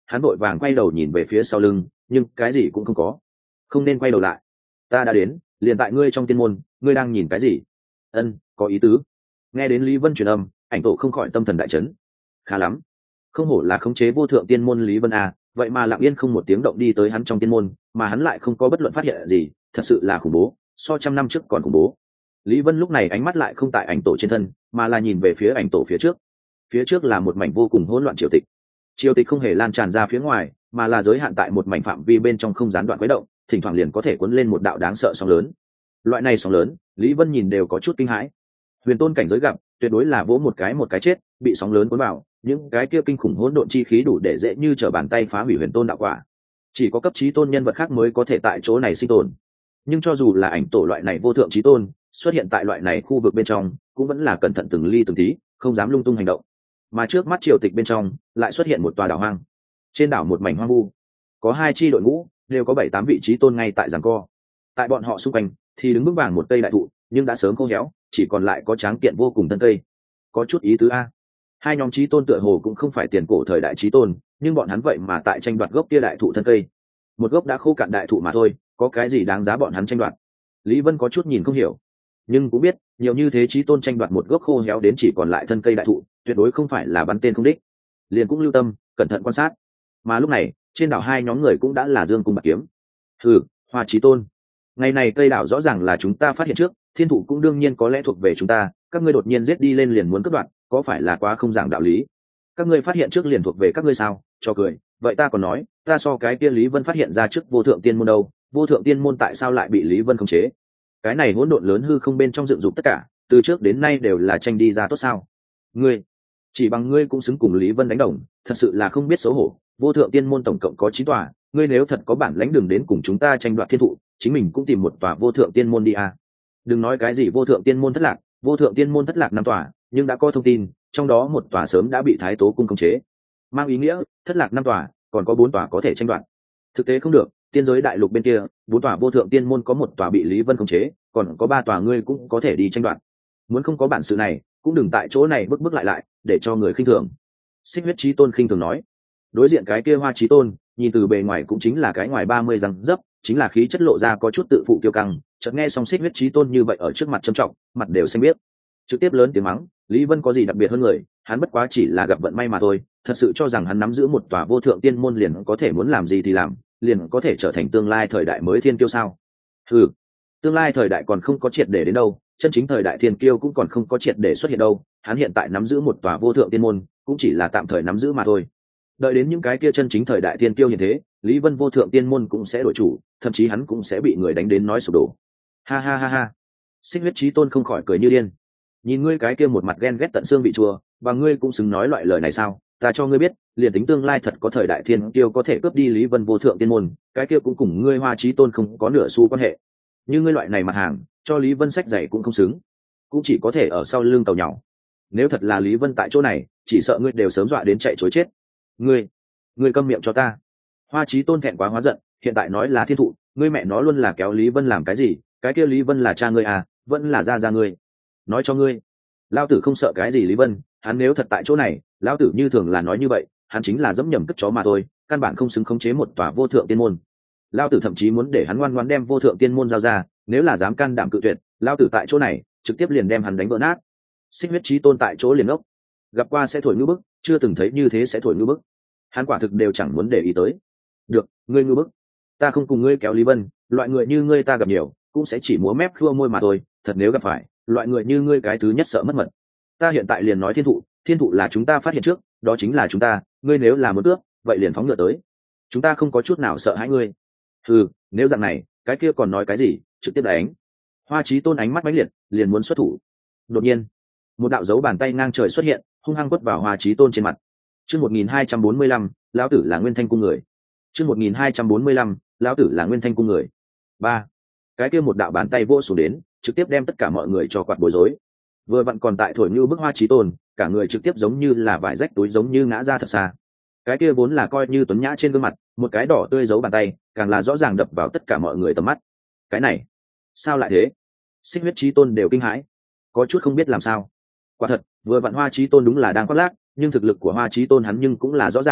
hắn vội vàng quay đầu nhìn về phía sau lưng, nhưng cái gì cũng không có. Không nên quay đầu lại, ta đã đến, liền tại ngươi trong tiên môn, ngươi đang nhìn cái gì? Ân, có ý tứ. Nghe đến Lý Vân truyền âm, ảnh tổ không khỏi tâm thần đại chấn. Khá lắm, không hổ là khống chế vô thượng tiên môn Lý Vân à, vậy mà lặng yên không một tiếng động đi tới hắn trong tiên môn, mà hắn lại không có bất luận phát hiện gì, thật sự là khủng bố, so trăm năm trước còn khủng bố. Lý Vân lúc này ánh mắt lại không tại ảnh tổ trên thân, mà là nhìn về phía ảnh tổ phía trước. Phía trước là một mảnh vô cùng hỗn loạn triều tịch. Triều tịch không hề lan tràn ra phía ngoài, mà là giới hạn tại một mảnh phạm vi bên trong không gián đoạn quấy động, thỉnh thoảng liền có thể cuốn lên một đạo đáng sợ sóng lớn. Loại này sóng lớn, Lý Vân nhìn đều có chút kinh hãi. Huyền tôn cảnh giới gặp, tuyệt đối là vỗ một cái một cái chết, bị sóng lớn cuốn vào, những cái kia kinh khủng hỗn độn chi khí đủ để dễ như trở bàn tay phá hủy huyền tôn đạo quả. Chỉ có cấp chí tôn nhân vật khác mới có thể tại chỗ này sinh tồn. Nhưng cho dù là ảnh tổ loại này vô thượng chí tôn, xuất hiện tại loại này khu vực bên trong, cũng vẫn là cẩn thận từng ly từng tí, không dám lung tung hành động. Mà trước mắt triều tịch bên trong, lại xuất hiện một tòa đảo hoang. Trên đảo một mảnh hoang vu, có hai chi đội ngũ, đều có bảy tám vị chí tôn ngay tại giằng co. Tại bọn họ xung quanh thì đứng vững vàng một cây đại thụ, nhưng đã sớm khô héo, chỉ còn lại có tráng kiện vô cùng thân cây. Có chút ý tứ a. Hai nhóm chí tôn tựa hồ cũng không phải tiền cổ thời đại chí tôn, nhưng bọn hắn vậy mà tại tranh đoạt gốc kia đại thụ thân cây. Một gốc đã khô cạn đại thụ mà thôi, có cái gì đáng giá bọn hắn tranh đoạt? Lý Vân có chút nhìn không hiểu, nhưng cũng biết nhiều như thế chí tôn tranh đoạt một gốc khô héo đến chỉ còn lại thân cây đại thụ, tuyệt đối không phải là bắn tên không đích. Liền cũng lưu tâm cẩn thận quan sát. Mà lúc này trên đảo hai nhóm người cũng đã là dương cung bạc kiếm. Hừ, Hoa chí tôn, ngày này cây đảo rõ ràng là chúng ta phát hiện trước, thiên thụ cũng đương nhiên có lẽ thuộc về chúng ta, các ngươi đột nhiên giết đi lên liền muốn cướp đoạt, có phải là quá không giảng đạo lý? Các ngươi phát hiện trước liền thuộc về các ngươi sao? Cho cười, vậy ta còn nói, ta so cái kia Lý Vân phát hiện ra trước vô thượng tiên môn đâu, vô thượng tiên môn tại sao lại bị Lý Vân khống chế? Cái này hỗn độn lớn hư không bên trong dựng dục tất cả, từ trước đến nay đều là tranh đi ra tốt sao? Ngươi, chỉ bằng ngươi cũng xứng cùng Lý Vân đánh đồng, thật sự là không biết xấu hổ. Vô thượng tiên môn tổng cộng có chín tòa, ngươi nếu thật có bản lãnh đừng đến cùng chúng ta tranh đoạt thiên thụ, chính mình cũng tìm một tòa vô thượng tiên môn đi à. Đừng nói cái gì vô thượng tiên môn thất lạc, vô thượng tiên môn thất lạc năm tòa, nhưng đã có thông tin, trong đó một tòa sớm đã bị Thái Tố cung khống chế. Mang ý nghĩa, thất lạc năm tòa, còn có bốn tòa có thể tranh đoạt. Thực tế không được, tiên giới đại lục bên kia, bốn tòa vô thượng tiên môn có một tòa bị Lý Vân khống chế, còn có ba tòa ngươi cũng có thể đi tranh đoạt. Muốn không có bản sự này, cũng đừng tại chỗ này bước bước lại lại, để cho người khinh thường. Xích huyết chí tôn khinh thường nói. Đối diện cái kia Hoa chí tôn, nhìn từ bề ngoài cũng chính là cái ngoài ba mươi răng dấp, chính là khí chất lộ ra có chút tự phụ kiêu căng, chợt nghe xong xích huyết chí tôn như vậy ở trước mặt trầm trọng, mặt đều xanh biết. Trực tiếp lớn tiếng mắng, Lý Vân có gì đặc biệt hơn người, hắn bất quá chỉ là gặp vận may mà thôi, thật sự cho rằng hắn nắm giữ một tòa vô thượng tiên môn liền có thể muốn làm gì thì làm, liền có thể trở thành tương lai thời đại mới thiên kiêu sao? Ừ, tương lai thời đại còn không có triệt để đến đâu, chân chính thời đại thiên kiêu cũng còn không có triệt để xuất hiện đâu, hắn hiện tại nắm giữ một tòa vô thượng tiên môn, cũng chỉ là tạm thời nắm giữ mà thôi. Đợi đến những cái kia chân chính thời đại thiên kiêu như thế, Lý Vân vô thượng tiên môn cũng sẽ đổi chủ, thậm chí hắn cũng sẽ bị người đánh đến nói sụp đổ. Ha ha ha ha. Xích huyết chí tôn không khỏi cười như điên. Nhìn ngươi cái kia một mặt ghen ghét tận xương vị chua, và ngươi cũng xứng nói loại lời này sao? Ta cho ngươi biết, liền tính tương lai thật có thời đại thiên kiêu có thể cướp đi Lý Vân vô thượng tiên môn, cái kia cũng cùng ngươi Hoa chí tôn không có nửa xu quan hệ. Nhưng ngươi loại này mặt hàng, cho Lý Vân sách giày cũng không xứng, cũng chỉ có thể ở sau lưng tàu nhỏ. Nếu thật là Lý Vân tại chỗ này, chỉ sợ ngươi đều sớm dọa đến chạy trối chết. Ngươi, ngươi câm miệng cho ta. Hoa chí tôn thẹn quá hóa giận, hiện tại nói là thiên thụ, ngươi mẹ nó luôn là kéo Lý Vân làm cái gì? Cái kia Lý Vân là cha ngươi à, vẫn là gia gia ngươi. Nói cho ngươi, lão tử không sợ cái gì Lý Vân, hắn nếu thật tại chỗ này, lão tử như thường là nói như vậy, hắn chính là dẫm nhầm cất chó mà thôi, căn bản không xứng khống chế một tòa vô thượng tiên môn. Lão tử thậm chí muốn để hắn ngoan ngoãn đem vô thượng tiên môn giao ra, nếu là dám can đảm cự tuyệt, lão tử tại chỗ này, trực tiếp liền đem hắn đánh vỡ nát. Xích huyết chí tôn tại chỗ liền ốc, gặp qua sẽ thổi ngư bức, chưa từng thấy như thế sẽ thổi ngư bức. Hắn quả thực đều chẳng muốn để ý tới. Được, ngươi ngư bức, ta không cùng ngươi kéo Lý Vân, loại người như ngươi ta gặp nhiều, cũng sẽ chỉ múa mép khua môi mà thôi, thật nếu gặp phải loại người như ngươi cái thứ nhất sợ mất mật. Ta hiện tại liền nói thiên thụ, thiên thụ là chúng ta phát hiện trước, đó chính là chúng ta, ngươi nếu là muốn cướp, vậy liền phóng ngựa tới, chúng ta không có chút nào sợ hãi ngươi. Ừ, nếu dạng này, cái kia còn nói cái gì, trực tiếp đánh. Hoa chí tôn ánh mắt mãnh liệt, liền muốn xuất thủ. Đột nhiên, một đạo dấu bàn tay ngang trời xuất hiện, hung hăng quất vào Hoa chí tôn trên mặt. Chương một nghìn hai trăm bốn mươi lăm, lão tử là Nguyên Thanh cung người. Chương một nghìn hai trăm bốn mươi lăm, lão tử là Nguyên Thanh cung người. Ba. Cái kia một đạo bàn tay vỗ xuống đến, trực tiếp đem tất cả mọi người cho quạt bối rối. Vừa vặn còn tại thổi như bức Hoa chí tôn, cả người trực tiếp giống như là vải rách túi giống như ngã ra thật xa. Cái kia vốn là coi như tuấn nhã trên gương mặt, một cái đỏ tươi dấu bàn tay, càng là rõ ràng đập vào tất cả mọi người tầm mắt. Cái này, sao lại thế? Xích huyết chí tôn đều kinh hãi, có chút không biết làm sao. Quả thật, vừa vặn Hoa chí tôn đúng là đang khoác lác, nhưng thực lực của Hoa chí tôn hắn nhưng cũng là rõ ràng,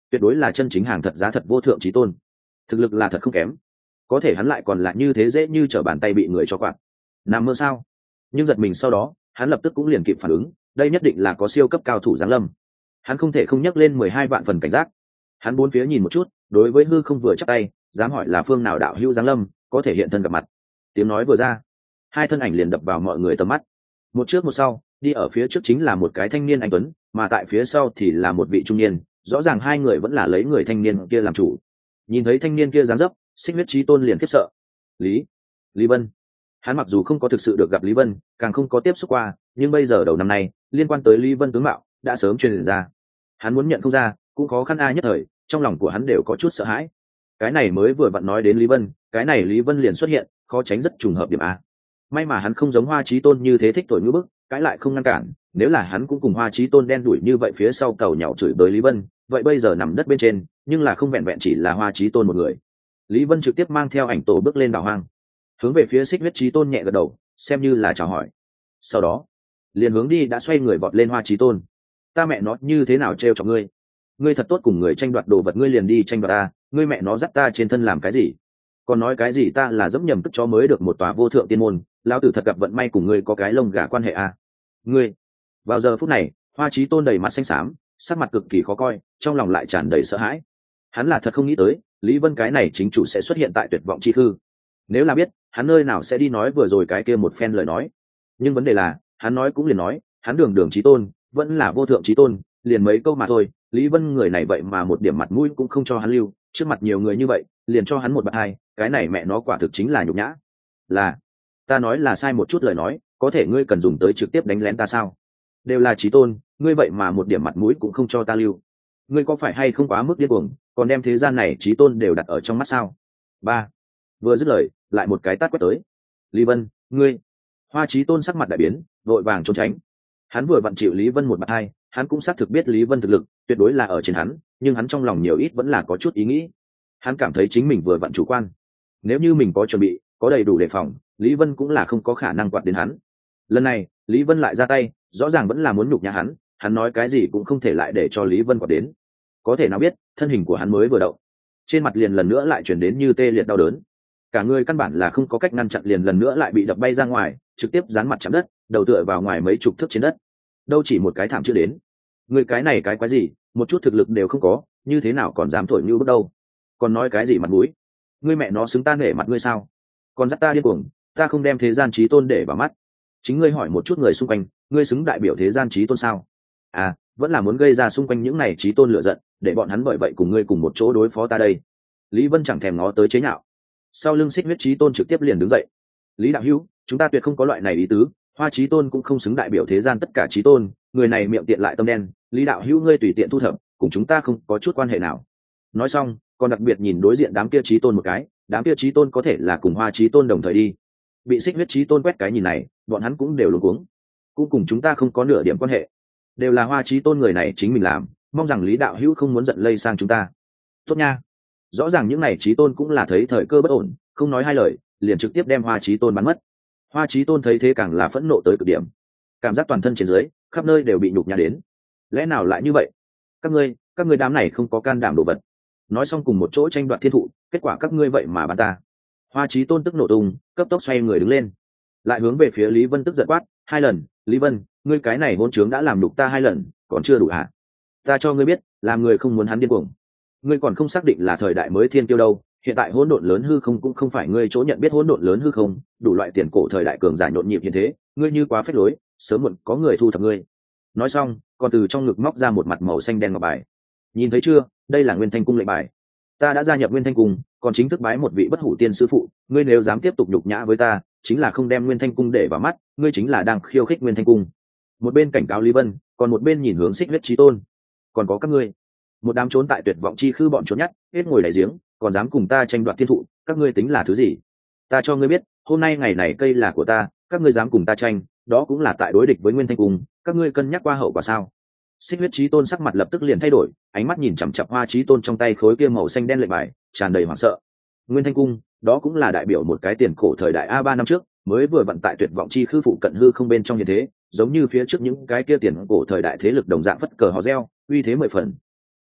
tuyệt đối là chân chính hàng thật giá thật vô thượng chí tôn, thực lực là thật không kém. Có thể hắn lại còn là như thế dễ như trở bàn tay bị người cho quạt. Nằm mơ sao? Nhưng giật mình sau đó, hắn lập tức cũng liền kịp phản ứng, đây nhất định là có siêu cấp cao thủ giáng lâm. Hắn không thể không nhắc lên mười hai vạn phần cảnh giác. Hắn bốn phía nhìn một chút, đối với hư không vừa chắp tay, dám hỏi là phương nào đạo hữu giáng lâm, có thể hiện thân gặp mặt. Tiếng nói vừa ra, hai thân ảnh liền đập vào mọi người tầm mắt. Một trước một sau, đi ở phía trước chính là một cái thanh niên anh tuấn, mà tại phía sau thì là một vị trung niên, rõ ràng hai người vẫn là lấy người thanh niên kia làm chủ. Nhìn thấy thanh niên kia dáng dấp, Xích Huyết Chí Tôn liền khiếp sợ. Lý, Lý Vân. Hắn mặc dù không có thực sự được gặp Lý Vân, càng không có tiếp xúc qua, nhưng bây giờ đầu năm nay, liên quan tới Lý Vân tướng mạo đã sớm truyền ra. Hắn muốn nhận không ra, cũng khó khăn ai nhất thời, trong lòng của hắn đều có chút sợ hãi. Cái này mới vừa vặn nói đến Lý Vân, cái này Lý Vân liền xuất hiện, khó tránh rất trùng hợp điểm a. May mà hắn không giống Hoa Chí Tôn như thế thích thổi ngữ bức, cái lại không ngăn cản, nếu là hắn cũng cùng Hoa Chí Tôn đen đuổi như vậy phía sau cầu nhạo chửi bới Lý Vân, vậy bây giờ nằm đất bên trên, nhưng là không vẹn vẹn chỉ là Hoa Chí Tôn một người. Lý Vân trực tiếp mang theo ảnh tổ bước lên đảo hoang, hướng về phía Xích Huyết Chí Tôn nhẹ gật đầu, xem như là chào hỏi. Sau đó, liền hướng đi đã xoay người vọt lên Hoa Chí Tôn. Ta mẹ nó như thế nào trêu chọc ngươi? Ngươi thật tốt cùng người tranh đoạt đồ vật, ngươi liền đi tranh đoạt ta, ngươi mẹ nó dắt ta trên thân làm cái gì? Còn nói cái gì ta là dẫm nhầm cất chó mới được một tòa vô thượng tiên môn, lão tử thật gặp vận may cùng ngươi có cái lông gà quan hệ à? Ngươi. Vào giờ phút này, Hoa Chí Tôn đầy mặt xanh xám, sắc mặt cực kỳ khó coi, trong lòng lại tràn đầy sợ hãi. Hắn là thật không nghĩ tới, Lý Vân cái này chính chủ sẽ xuất hiện tại Tuyệt Vọng Chi Khư. Nếu là biết, hắn nơi nào sẽ đi nói vừa rồi cái kia một phen lời nói. Nhưng vấn đề là, hắn nói cũng liền nói, hắn đường đường chí tôn, vẫn là vô thượng chí tôn, liền mấy câu mà thôi. Lý Vân người này vậy mà một điểm mặt mũi cũng không cho hắn lưu, trước mặt nhiều người như vậy, liền cho hắn một bạt hai, cái này mẹ nó quả thực chính là nhục nhã. Là, ta nói là sai một chút lời nói, có thể ngươi cần dùng tới trực tiếp đánh lén ta sao? Đều là chí tôn, ngươi vậy mà một điểm mặt mũi cũng không cho ta lưu. Ngươi có phải hay không quá mức điên cuồng, còn đem thế gian này chí tôn đều đặt ở trong mắt sao? Ba. Vừa dứt lời, lại một cái tát quét tới. Lý Vân, ngươi. Hoa Chí Tôn sắc mặt đại biến, vội vàng trốn tránh. Hắn vừa vặn chịu Lý Vân một bạt hai, hắn cũng xác thực biết Lý Vân thực lực tuyệt đối là ở trên hắn, nhưng hắn trong lòng nhiều ít vẫn là có chút ý nghĩ. Hắn cảm thấy chính mình vừa vặn chủ quan. Nếu như mình có chuẩn bị, có đầy đủ đề phòng, Lý Vân cũng là không có khả năng quạt đến hắn. Lần này, Lý Vân lại ra tay, rõ ràng vẫn là muốn nhục nhã hắn, hắn nói cái gì cũng không thể lại để cho Lý Vân quạt đến. Có thể nào biết, thân hình của hắn mới vừa động, trên mặt liền lần nữa lại chuyển đến như tê liệt đau đớn. Cả người căn bản là không có cách ngăn chặn, liền lần nữa lại bị đập bay ra ngoài, trực tiếp dán mặt chạm đất, đầu tựa vào ngoài mấy chục thước trên đất. Đâu chỉ một cái thảm chưa đến, người cái này cái quái gì, một chút thực lực đều không có, như thế nào còn dám thổi như bước đâu? Còn nói cái gì mặt mũi? Ngươi mẹ nó xứng ta nể mặt ngươi sao? Còn dắt ta điên cuồng, ta không đem thế gian chí tôn để vào mắt. Chính ngươi hỏi một chút người xung quanh, ngươi xứng đại biểu thế gian chí tôn sao? À, vẫn là muốn gây ra xung quanh những này chí tôn lựa giận, để bọn hắn bởi vậy cùng ngươi cùng một chỗ đối phó ta đây. Lý Vân chẳng thèm ngó tới chế nhạo. Sau lưng Xích Huyết Chí Tôn trực tiếp liền đứng dậy. Lý đạo hữu, chúng ta tuyệt không có loại này ý tứ, Hoa Chí Tôn cũng không xứng đại biểu thế gian tất cả chí tôn, người này miệng tiện lại tâm đen, Lý đạo hữu ngươi tùy tiện thu thập, cùng chúng ta không có chút quan hệ nào. Nói xong, còn đặc biệt nhìn đối diện đám kia chí tôn một cái, đám kia chí tôn có thể là cùng Hoa Chí Tôn đồng thời đi. Bị Xích Huyết Chí Tôn quét cái nhìn này, bọn hắn cũng đều luống cuống. Cũng cùng chúng ta không có nửa điểm quan hệ, đều là Hoa Chí Tôn người này chính mình làm, mong rằng Lý đạo hữu không muốn giận lây sang chúng ta. Tốt nha. Rõ ràng những này chí tôn cũng là thấy thời cơ bất ổn, không nói hai lời, liền trực tiếp đem Hoa Chí Tôn bắn mất. Hoa Chí Tôn thấy thế càng là phẫn nộ tới cực điểm, cảm giác toàn thân trên dưới khắp nơi đều bị nhục nhã đến. Lẽ nào lại như vậy? Các ngươi, các ngươi đám này không có can đảm đồ vật. Nói xong cùng một chỗ tranh đoạt thiên thụ, kết quả các ngươi vậy mà bắn ta. Hoa Chí Tôn tức nổ tung, cấp tốc xoay người đứng lên, lại hướng về phía Lý Vân tức giận quát, hai lần, Lý Vân, ngươi cái này hỗn trướng đã làm đục ta hai lần, còn chưa đủ hả? Ta cho ngươi biết, làm người không muốn hắn điên cuồng. Ngươi còn không xác định là thời đại mới thiên tiêu đâu, hiện tại hỗn độn lớn hư không cũng không phải ngươi chỗ nhận biết hỗn độn lớn hư không, đủ loại tiền cổ thời đại cường giả nhộn nhịp hiện thế, ngươi như quá phết lối, sớm muộn có người thu thập ngươi. Nói xong, còn từ trong ngực móc ra một mặt màu xanh đen ngọc bài. Nhìn thấy chưa, đây là Nguyên Thanh cung lệnh bài. Ta đã gia nhập Nguyên Thanh cung, còn chính thức bái một vị bất hủ tiên sư phụ, ngươi nếu dám tiếp tục nhục nhã với ta, chính là không đem Nguyên Thanh cung để vào mắt, ngươi chính là đang khiêu khích Nguyên Thanh cung. Một bên cảnh cáo Lý Vân, còn một bên nhìn hướng Xích Huyết Chí Tôn. Còn có các ngươi, một đám trốn tại Tuyệt Vọng Chi Khư bọn trốn nhát, hết ngồi đáy giếng, còn dám cùng ta tranh đoạt thiên thụ, các ngươi tính là thứ gì? Ta cho ngươi biết, hôm nay ngày này cây là của ta, các ngươi dám cùng ta tranh, đó cũng là tại đối địch với Nguyên Thanh cung, các ngươi cân nhắc qua hậu quả sao? Xích Huyết Chí Tôn sắc mặt lập tức liền thay đổi, ánh mắt nhìn chằm chằm Hoa Chí Tôn trong tay khối kia màu xanh đen lệnh bài, tràn đầy hoảng sợ. Nguyên Thanh cung, đó cũng là đại biểu một cái tiền cổ thời đại a ba năm trước, mới vừa vận tại Tuyệt Vọng Chi Khư phụ cận hư không bên trong như thế, giống như phía trước những cái kia tiền cổ thời đại thế lực đồng dạng phất cờ hò reo, uy thế mười phần.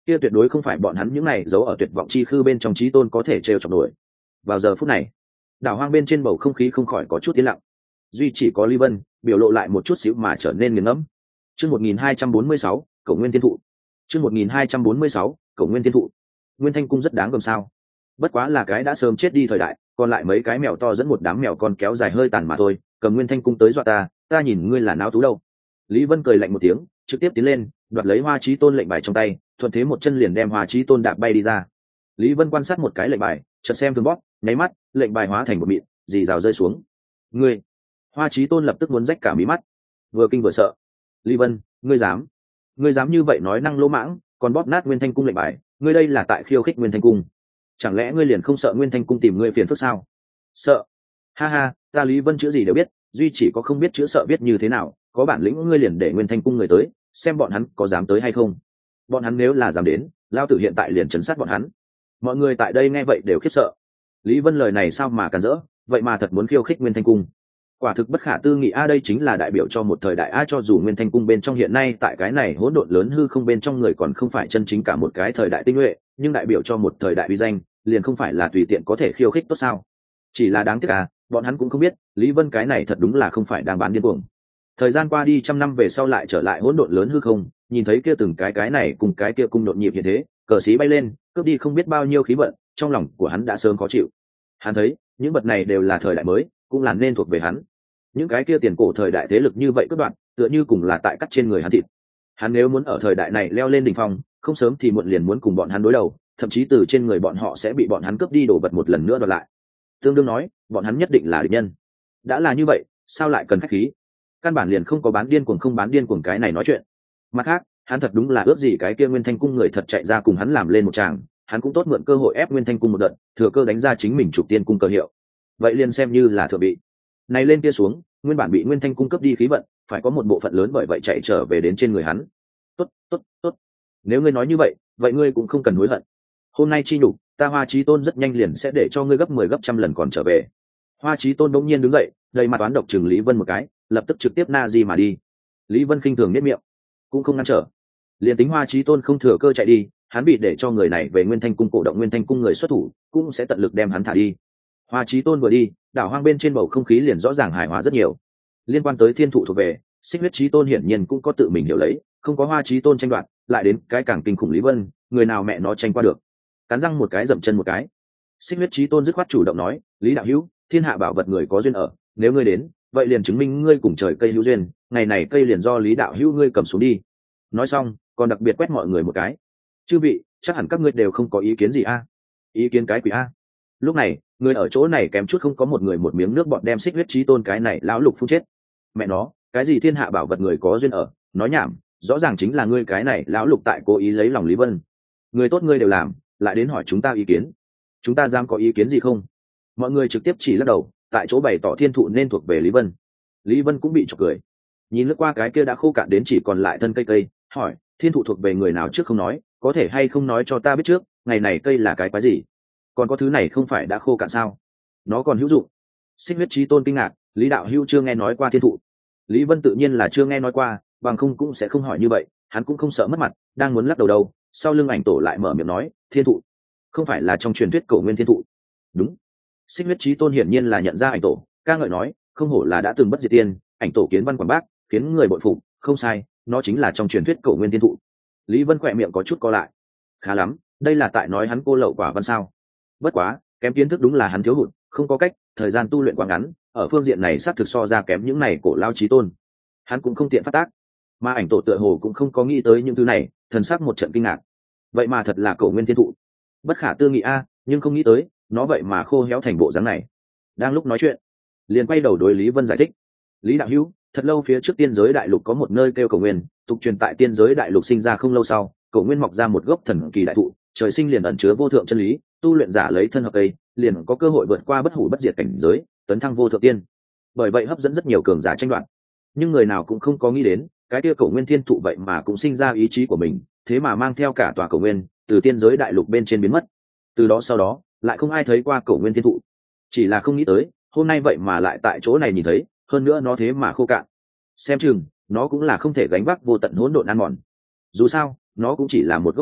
kia tuyệt đối không phải bọn hắn những này giấu ở tuyệt vọng chi khư bên trong trí tôn có thể trêu chọc nổi. Vào giờ phút này, đảo hoang bên trên bầu không khí không khỏi có chút yên lặng, duy chỉ có Lý Vân biểu lộ lại một chút xíu mà trở nên nghiền ngẫm. Chương một nghìn hai trăm bốn mươi sáu, Cổ Nguyên Thiên Thụ. Chương một nghìn hai trăm bốn mươi sáu, Cổ Nguyên Thiên Thụ. Nguyên Thanh cung rất đáng gờm sao? Bất quá là cái đã sớm chết đi thời đại, còn lại mấy cái mèo to dẫn một đám mèo con kéo dài hơi tàn mà thôi, cầm Nguyên Thanh cung tới dọa ta, ta nhìn ngươi là náo tú đâu. Lý Vân cười lạnh một tiếng, trực tiếp tiến lên, đoạt lấy Hoa Chí Tôn lệnh bài trong tay, thuận thế một chân liền đem Hoa Chí Tôn đạp bay đi ra. Lý Vân quan sát một cái lệnh bài, chợt xem thương bóp, nháy mắt, lệnh bài hóa thành một mịn, dì rào rơi xuống. Ngươi! Hoa Chí Tôn lập tức muốn rách cả mí mắt, vừa kinh vừa sợ. Lý Vân, ngươi dám? Ngươi dám như vậy nói năng lỗ mãng, còn bóp nát Nguyên Thanh cung lệnh bài, ngươi đây là tại khiêu khích Nguyên Thanh cung. Chẳng lẽ ngươi liền không sợ Nguyên Thanh cung tìm ngươi phiền phức sao? Sợ? Ha ha, ta Lý Vân chữ gì đều biết, duy chỉ có không biết chữ sợ biết như thế nào, có bản lĩnh ngươi liền để Nguyên Thanh cung người tới, xem bọn hắn có dám tới hay không. Bọn hắn nếu là dám đến, lao tử hiện tại liền trấn sát bọn hắn. Mọi người tại đây nghe vậy đều khiếp sợ. Lý Vân lời này sao mà càn rỡ, vậy mà thật muốn khiêu khích Nguyên Thanh cung. Quả thực bất khả tư nghị a, đây chính là đại biểu cho một thời đại a, cho dù Nguyên Thanh cung bên trong hiện nay tại cái này hỗn độn lớn hư không bên trong người còn không phải chân chính cả một cái thời đại tinh nhuệ, nhưng đại biểu cho một thời đại uy danh, liền không phải là tùy tiện có thể khiêu khích tốt sao? Chỉ là đáng tiếc à, bọn hắn cũng không biết, Lý Vân cái này thật đúng là không phải đang bán điên cuồng. Thời gian qua đi trăm năm về sau lại trở lại hỗn độn lớn hư không, nhìn thấy kia từng cái cái này cùng cái kia cung nhộn nhịp như thế, cờ xí bay lên, cướp đi không biết bao nhiêu khí vận, trong lòng của hắn đã sớm khó chịu. Hắn thấy, những vật này đều là thời đại mới, cũng là nên thuộc về hắn. Những cái kia tiền cổ thời đại thế lực như vậy cướp đoạt, tựa như cùng là tại cắt trên người hắn thịt. Hắn nếu muốn ở thời đại này leo lên đỉnh phong, không sớm thì muộn liền muốn cùng bọn hắn đối đầu, thậm chí từ trên người bọn họ sẽ bị bọn hắn cướp đi đồ vật một lần nữa đoạt lại. Tương đương nói, bọn hắn nhất định là địch nhân. Đã là như vậy, sao lại cần khách khí? Căn bản liền không có bán điên cuồng không bán điên cuồng cái này nói chuyện. Mặt khác, hắn thật đúng là ước gì cái kia Nguyên Thanh cung người thật chạy ra cùng hắn làm lên một tràng, hắn cũng tốt mượn cơ hội ép Nguyên Thanh cung một đợt, thừa cơ đánh ra chính mình trục tiên cung cơ hiệu. Vậy liền xem như là thừa bị. Này lên kia xuống, nguyên bản bị Nguyên Thanh cung cấp đi khí vận, phải có một bộ phận lớn bởi vậy chạy trở về đến trên người hắn. Tốt, tốt, tốt. Nếu ngươi nói như vậy, vậy ngươi cũng không cần hối hận. Hôm nay chi nhục, ta Hoa Chí Tôn rất nhanh liền sẽ để cho ngươi gấp mười gấp trăm lần còn trở về. Hoa Chí Tôn bỗng nhiên đứng dậy, đầy mặt oán độc chừng Lý Vân một cái, lập tức trực tiếp na di mà đi. Lý Vân khinh thường nhếch miệng, cũng không ngăn trở. Liền tính Hoa Chí Tôn không thừa cơ chạy đi, hắn bị để cho người này về Nguyên Thanh cung cổ động Nguyên Thanh cung người xuất thủ, cũng sẽ tận lực đem hắn thả đi. Hoa Chí Tôn vừa đi, đảo hoang bên trên bầu không khí liền rõ ràng hài hòa rất nhiều. Liên quan tới thiên thụ thuộc về, Xích Huyết Chí Tôn hiển nhiên cũng có tự mình hiểu lấy, không có Hoa Chí Tôn tranh đoạt, lại đến cái càng kinh khủng Lý Vân, người nào mẹ nó tranh qua được. Cắn răng một cái dậm chân một cái, Xích Huyết Chí Tôn dứt khoát chủ động nói, Lý đạo hữu, thiên hạ bảo vật người có duyên ở, nếu ngươi đến, vậy liền chứng minh ngươi cùng trời cây hữu duyên, ngày này cây liền do Lý đạo hữu ngươi cầm xuống đi. Nói xong, còn đặc biệt quét mọi người một cái. Chư vị, chắc hẳn các ngươi đều không có ý kiến gì a? Ý kiến cái quỷ a? Lúc này, người ở chỗ này kém chút không có một người một miếng nước bọt đem Xích Huyết Chí Tôn cái này lão lục phun chết. Mẹ nó, cái gì thiên hạ bảo vật người có duyên ở, nói nhảm, rõ ràng chính là ngươi cái này lão lục tại cố ý lấy lòng Lý Vân. Người tốt ngươi đều làm, lại đến hỏi chúng ta ý kiến. Chúng ta dám có ý kiến gì không? Mọi người trực tiếp chỉ lắc đầu, tại chỗ bày tỏ thiên thụ nên thuộc về Lý Vân. Lý Vân cũng bị chọc cười, nhìn lướt qua cái kia đã khô cạn đến chỉ còn lại thân cây cây, hỏi, thiên thụ thuộc về người nào trước không nói, có thể hay không nói cho ta biết trước, ngày này cây là cái quái gì? Còn có thứ này không phải đã khô cạn sao? Nó còn hữu dụng? Xích Huyết Chí Tôn kinh ngạc, Lý đạo hữu chưa nghe nói qua thiên thụ. Lý Vân tự nhiên là chưa nghe nói qua, bằng không cũng sẽ không hỏi như vậy, hắn cũng không sợ mất mặt, đang muốn lắc đầu đầu, sau lưng ảnh tổ lại mở miệng nói, thiên thụ không phải là trong truyền thuyết cổ nguyên thiên thụ? Đúng. Xích Huyết Chí Tôn hiển nhiên là nhận ra ảnh tổ, ca ngợi nói, không hổ là đã từng bất diệt tiên, ảnh tổ kiến văn quảng bác, khiến người bội phục, không sai, nó chính là trong truyền thuyết cổ nguyên thiên thụ. Lý Vân khỏe miệng có chút co lại, khá lắm, đây là tại nói hắn cô lậu quả văn sao? Bất quá, kém kiến thức đúng là hắn thiếu hụt, không có cách, thời gian tu luyện quá ngắn, ở phương diện này xác thực so ra kém những này cổ lao chí tôn, hắn cũng không tiện phát tác. Mà ảnh tổ tựa hồ cũng không có nghĩ tới những thứ này, thần sắc một trận kinh ngạc. Vậy mà thật là cổ nguyên thiên thụ, bất khả tư nghị a, nhưng không nghĩ tới, nó vậy mà khô héo thành bộ dáng này. Đang lúc nói chuyện, liền quay đầu đối Lý Vân giải thích, Lý đạo hữu, thật lâu phía trước tiên giới đại lục có một nơi kêu cổ nguyên, tục truyền tại tiên giới đại lục sinh ra không lâu sau, cổ nguyên mọc ra một gốc thần kỳ đại thụ, trời sinh liền ẩn chứa vô thượng chân lý, tu luyện giả lấy thân hợp cây, liền có cơ hội vượt qua bất hủ bất diệt cảnh giới, tấn thăng vô thượng tiên. Bởi vậy hấp dẫn rất nhiều cường giả tranh đoạt. Nhưng người nào cũng không có nghĩ đến, cái kia cổ nguyên thiên thụ vậy mà cũng sinh ra ý chí của mình, thế mà mang theo cả tòa cổ nguyên, từ tiên giới đại lục bên trên biến mất. Từ đó sau đó, lại không ai thấy qua cổ nguyên thiên thụ. Chỉ là không nghĩ tới, hôm nay vậy mà lại tại chỗ này nhìn thấy, hơn nữa nó thế mà khô cạn. Xem chừng, nó cũng là không thể gánh vác vô tận hỗn độn ăn mòn. Dù sao, nó cũng chỉ là một gốc cây,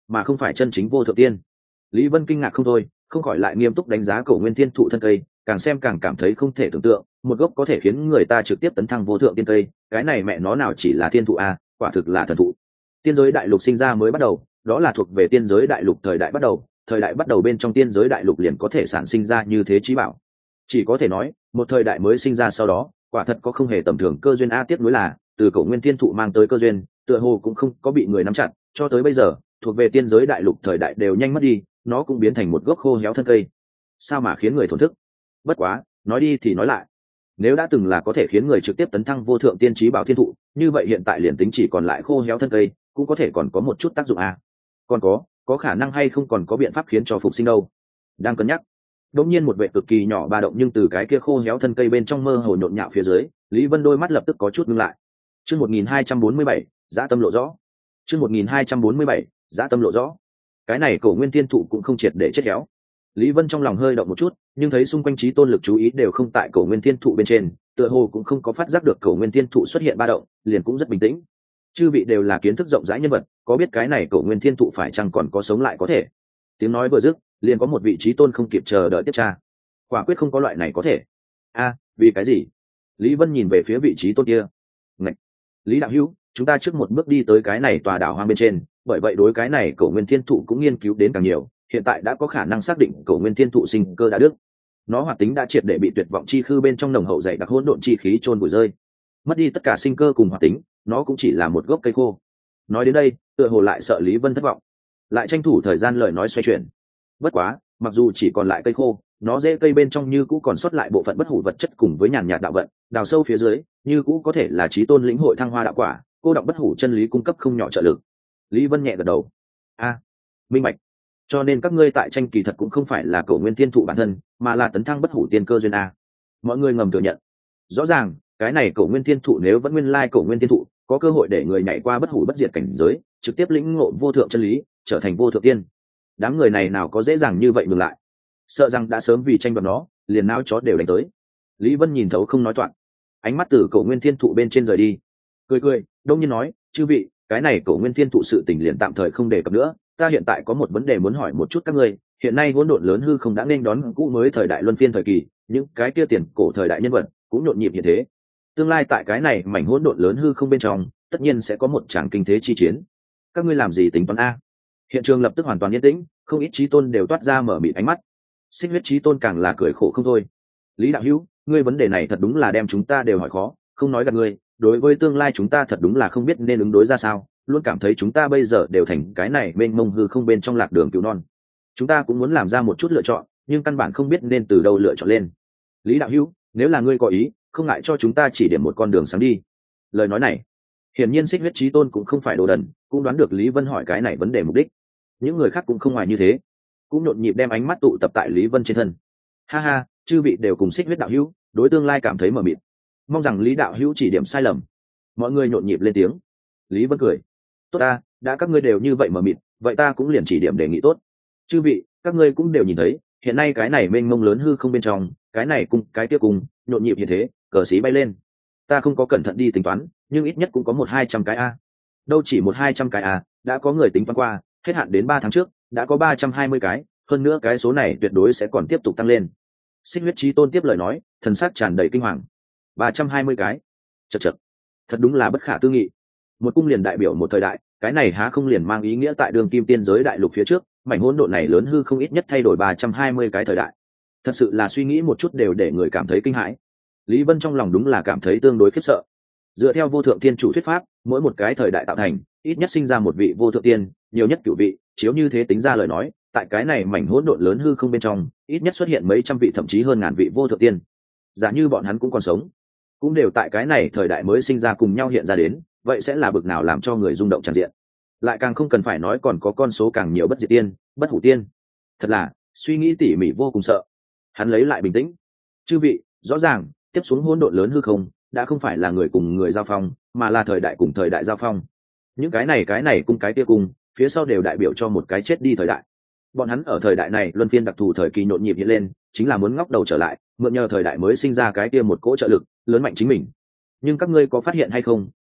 mà không phải chân chính vô thượng tiên. Lý Vân kinh ngạc không thôi, không khỏi lại nghiêm túc đánh giá Cổ Nguyên Thiên Thụ thân cây, càng xem càng cảm thấy không thể tưởng tượng, một gốc có thể khiến người ta trực tiếp tấn thăng vô thượng tiên cây, cái này mẹ nó nào chỉ là thiên thụ a, quả thực là thần thụ. Tiên giới đại lục sinh ra mới bắt đầu, đó là thuộc về tiên giới đại lục thời đại bắt đầu, thời đại bắt đầu bên trong tiên giới đại lục liền có thể sản sinh ra như thế chí bảo. Chỉ có thể nói, một thời đại mới sinh ra sau đó, quả thật có không hề tầm thường cơ duyên a. Tiếp nối là, từ Cổ Nguyên Thiên Thụ mang tới cơ duyên, tựa hồ cũng không có bị người nắm chặt, cho tới bây giờ, thuộc về tiên giới đại lục thời đại đều nhanh mất đi, nó cũng biến thành một gốc khô héo thân cây. Sao mà khiến người thổn thức? Bất quá, nói đi thì nói lại, nếu đã từng là có thể khiến người trực tiếp tấn thăng vô thượng tiên chí bảo thiên thụ, như vậy hiện tại liền tính chỉ còn lại khô héo thân cây, cũng có thể còn có một chút tác dụng a. Còn có, có khả năng hay không còn có biện pháp khiến cho phục sinh đâu? Đang cân nhắc. Đột nhiên một vệ cực kỳ nhỏ ba động, nhưng từ cái kia khô héo thân cây bên trong mơ hồ nhộn nhạo phía dưới, Lý Vân đôi mắt lập tức có chút ngưng lại. Chương một nghìn hai trăm bốn mươi bảy, Dã tâm lộ rõ. Chương một nghìn hai trăm bốn mươi bảy, Dã tâm lộ rõ. Cái này Cổ Nguyên Thiên Thụ cũng không triệt để chết héo. Lý Vân trong lòng hơi động một chút, nhưng thấy xung quanh trí tôn lực chú ý đều không tại Cổ Nguyên Thiên Thụ bên trên, tựa hồ cũng không có phát giác được Cổ Nguyên Thiên Thụ xuất hiện ba động, liền cũng rất bình tĩnh. Chư vị đều là kiến thức rộng rãi nhân vật, có biết cái này Cổ Nguyên Thiên Thụ phải chăng còn có sống lại có thể? Tiếng nói vừa dứt, liền có một vị trí tôn không kịp chờ đợi tiếp tra. Quả quyết không có loại này có thể. A, vì cái gì? Lý Vân nhìn về phía vị trí tôn kia. Ngạch. Lý đạo hữu, chúng ta trước một bước đi tới cái này tòa đảo hoang bên trên, bởi vậy đối cái này Cổ Nguyên Thiên Thụ cũng nghiên cứu đến càng nhiều, hiện tại đã có khả năng xác định Cổ Nguyên Thiên Thụ sinh cơ đã đứt. Nó hoạt tính đã triệt để bị tuyệt vọng chi khư bên trong nồng hậu dày đặc hỗn độn chi khí chôn vùi rơi, mất đi tất cả sinh cơ cùng hoạt tính, nó cũng chỉ là một gốc cây khô. Nói đến đây, tựa hồ lại sợ Lý Vân thất vọng, lại tranh thủ thời gian lời nói xoay chuyển. Bất quá, mặc dù chỉ còn lại cây khô, nó rễ cây bên trong như cũ còn sót lại bộ phận bất hủ vật chất cùng với nhàn nhạt đạo vận, đào sâu phía dưới, như cũ có thể là chí tôn lĩnh hội thăng hoa đạo quả, cô đọng bất hủ chân lý cung cấp không nhỏ trợ lực. Lý Vân nhẹ gật đầu. A, minh bạch. Cho nên các ngươi tại tranh kỳ thật cũng không phải là Cổ Nguyên Thiên Thụ bản thân, mà là tấn thăng bất hủ tiên cơ duyên a. Mọi người ngầm thừa nhận. Rõ ràng, cái này Cổ Nguyên Thiên Thụ nếu vẫn nguyên lai Cổ Nguyên Thiên Thụ, có cơ hội để người nhảy qua bất hủ bất diệt cảnh giới, trực tiếp lĩnh ngộ vô thượng chân lý, trở thành vô thượng tiên. Đám người này nào có dễ dàng như vậy ngừng lại, sợ rằng đã sớm vì tranh đoạt nó, liền nao chó đều đánh tới. Lý Vân nhìn thấu không nói toạc, ánh mắt từ Cổ Nguyên Thiên Thụ bên trên rời đi, cười cười, đông nhiên nói, chư vị, cái này Cổ Nguyên Thiên Thụ sự tình liền tạm thời không đề cập nữa, ta hiện tại có một vấn đề muốn hỏi một chút các ngươi. Hiện nay hỗn độn lớn hư không đã nên đón cũ mới thời đại luân phiên thời kỳ, những cái kia tiền cổ thời đại nhân vật cũng nhộn nhịp như thế. Tương lai tại cái này mảnh hỗn độn lớn hư không bên trong, tất nhiên sẽ có một tràng kinh thế chi chiến. Các ngươi làm gì tính toán a? Hiện trường lập tức hoàn toàn yên tĩnh, không ít chí tôn đều toát ra mở mịt ánh mắt. Xích Huyết chí tôn càng là cười khổ không thôi. Lý đạo hữu, ngươi vấn đề này thật đúng là đem chúng ta đều hỏi khó, không nói gạt ngươi, đối với tương lai chúng ta thật đúng là không biết nên ứng đối ra sao, luôn cảm thấy chúng ta bây giờ đều thành cái này mênh mông hư không bên trong lạc đường cứu non. Chúng ta cũng muốn làm ra một chút lựa chọn, nhưng căn bản không biết nên từ đâu lựa chọn lên. Lý đạo hữu, nếu là ngươi có ý, không ngại cho chúng ta chỉ điểm một con đường sáng đi. Lời nói này, hiển nhiên Xích Huyết chí tôn cũng không phải đồ đần, cũng đoán được Lý Vân hỏi cái này vấn đề mục đích. Những người khác cũng không ngoài như thế, cũng nhộn nhịp đem ánh mắt tụ tập tại Lý Vân trên thân. Ha ha, chư vị đều cùng Xích Huyết đạo hữu, đối tương lai cảm thấy mờ mịt, mong rằng Lý đạo hữu chỉ điểm sai lầm. Mọi người nhộn nhịp lên tiếng. Lý Vân cười, tốt ta, đã các ngươi đều như vậy mờ mịt, vậy ta cũng liền chỉ điểm đề nghị tốt. Chư vị, các ngươi cũng đều nhìn thấy, hiện nay cái này mênh mông lớn hư không bên trong, cái này cùng cái kia cùng nhộn nhịp như thế, cờ xí bay lên. Ta không có cẩn thận đi tính toán, nhưng ít nhất cũng có một hai trăm cái a. Đâu chỉ một hai trăm cái a, đã có người tính toán qua, hết hạn đến ba tháng trước, đã có ba trăm hai mươi cái, hơn nữa cái số này tuyệt đối sẽ còn tiếp tục tăng lên. Xích Huyết chí tôn tiếp lời nói, thần sắc tràn đầy kinh hoàng. ba trăm hai mươi cái. Chậc chậc. Thật đúng là bất khả tư nghị. Một cung liền đại biểu một thời đại, cái này há không liền mang ý nghĩa tại đường kim tiên giới đại lục phía trước, mảnh hỗn độn này lớn hư không ít nhất thay đổi ba trăm hai mươi cái thời đại. Thật sự là suy nghĩ một chút đều để người cảm thấy kinh hãi. Lý Vân trong lòng đúng là cảm thấy tương đối khiếp sợ. Dựa theo vô thượng tiên chủ thuyết pháp, mỗi một cái thời đại tạo thành, ít nhất sinh ra một vị vô thượng tiên, nhiều nhất cửu vị, chiếu như thế tính ra lời nói, tại cái này mảnh hỗn độn lớn hư không bên trong, ít nhất xuất hiện mấy trăm vị thậm chí hơn ngàn vị vô thượng tiên. Giả như bọn hắn cũng còn sống, cũng đều tại cái này thời đại mới sinh ra cùng nhau hiện ra đến, vậy sẽ là bực nào làm cho người rung động tràn diện. Lại càng không cần phải nói còn có con số càng nhiều bất diệt tiên, bất hủ tiên. Thật là suy nghĩ tỉ mỉ vô cùng sợ. Hắn lấy lại bình tĩnh. Chư vị, rõ ràng tiếp xuống hỗn độn lớn hư không đã không phải là người cùng người giao phong, mà là thời đại cùng thời đại giao phong. Những cái này cái này cùng cái kia cùng, phía sau đều đại biểu cho một cái chết đi thời đại. Bọn hắn ở thời đại này luân phiên đặc thù thời kỳ nhộn nhịp hiện lên, chính là muốn ngóc đầu trở lại, mượn nhờ thời đại mới sinh ra cái kia một cỗ trợ lực lớn mạnh chính mình. Nhưng các ngươi có phát hiện hay không,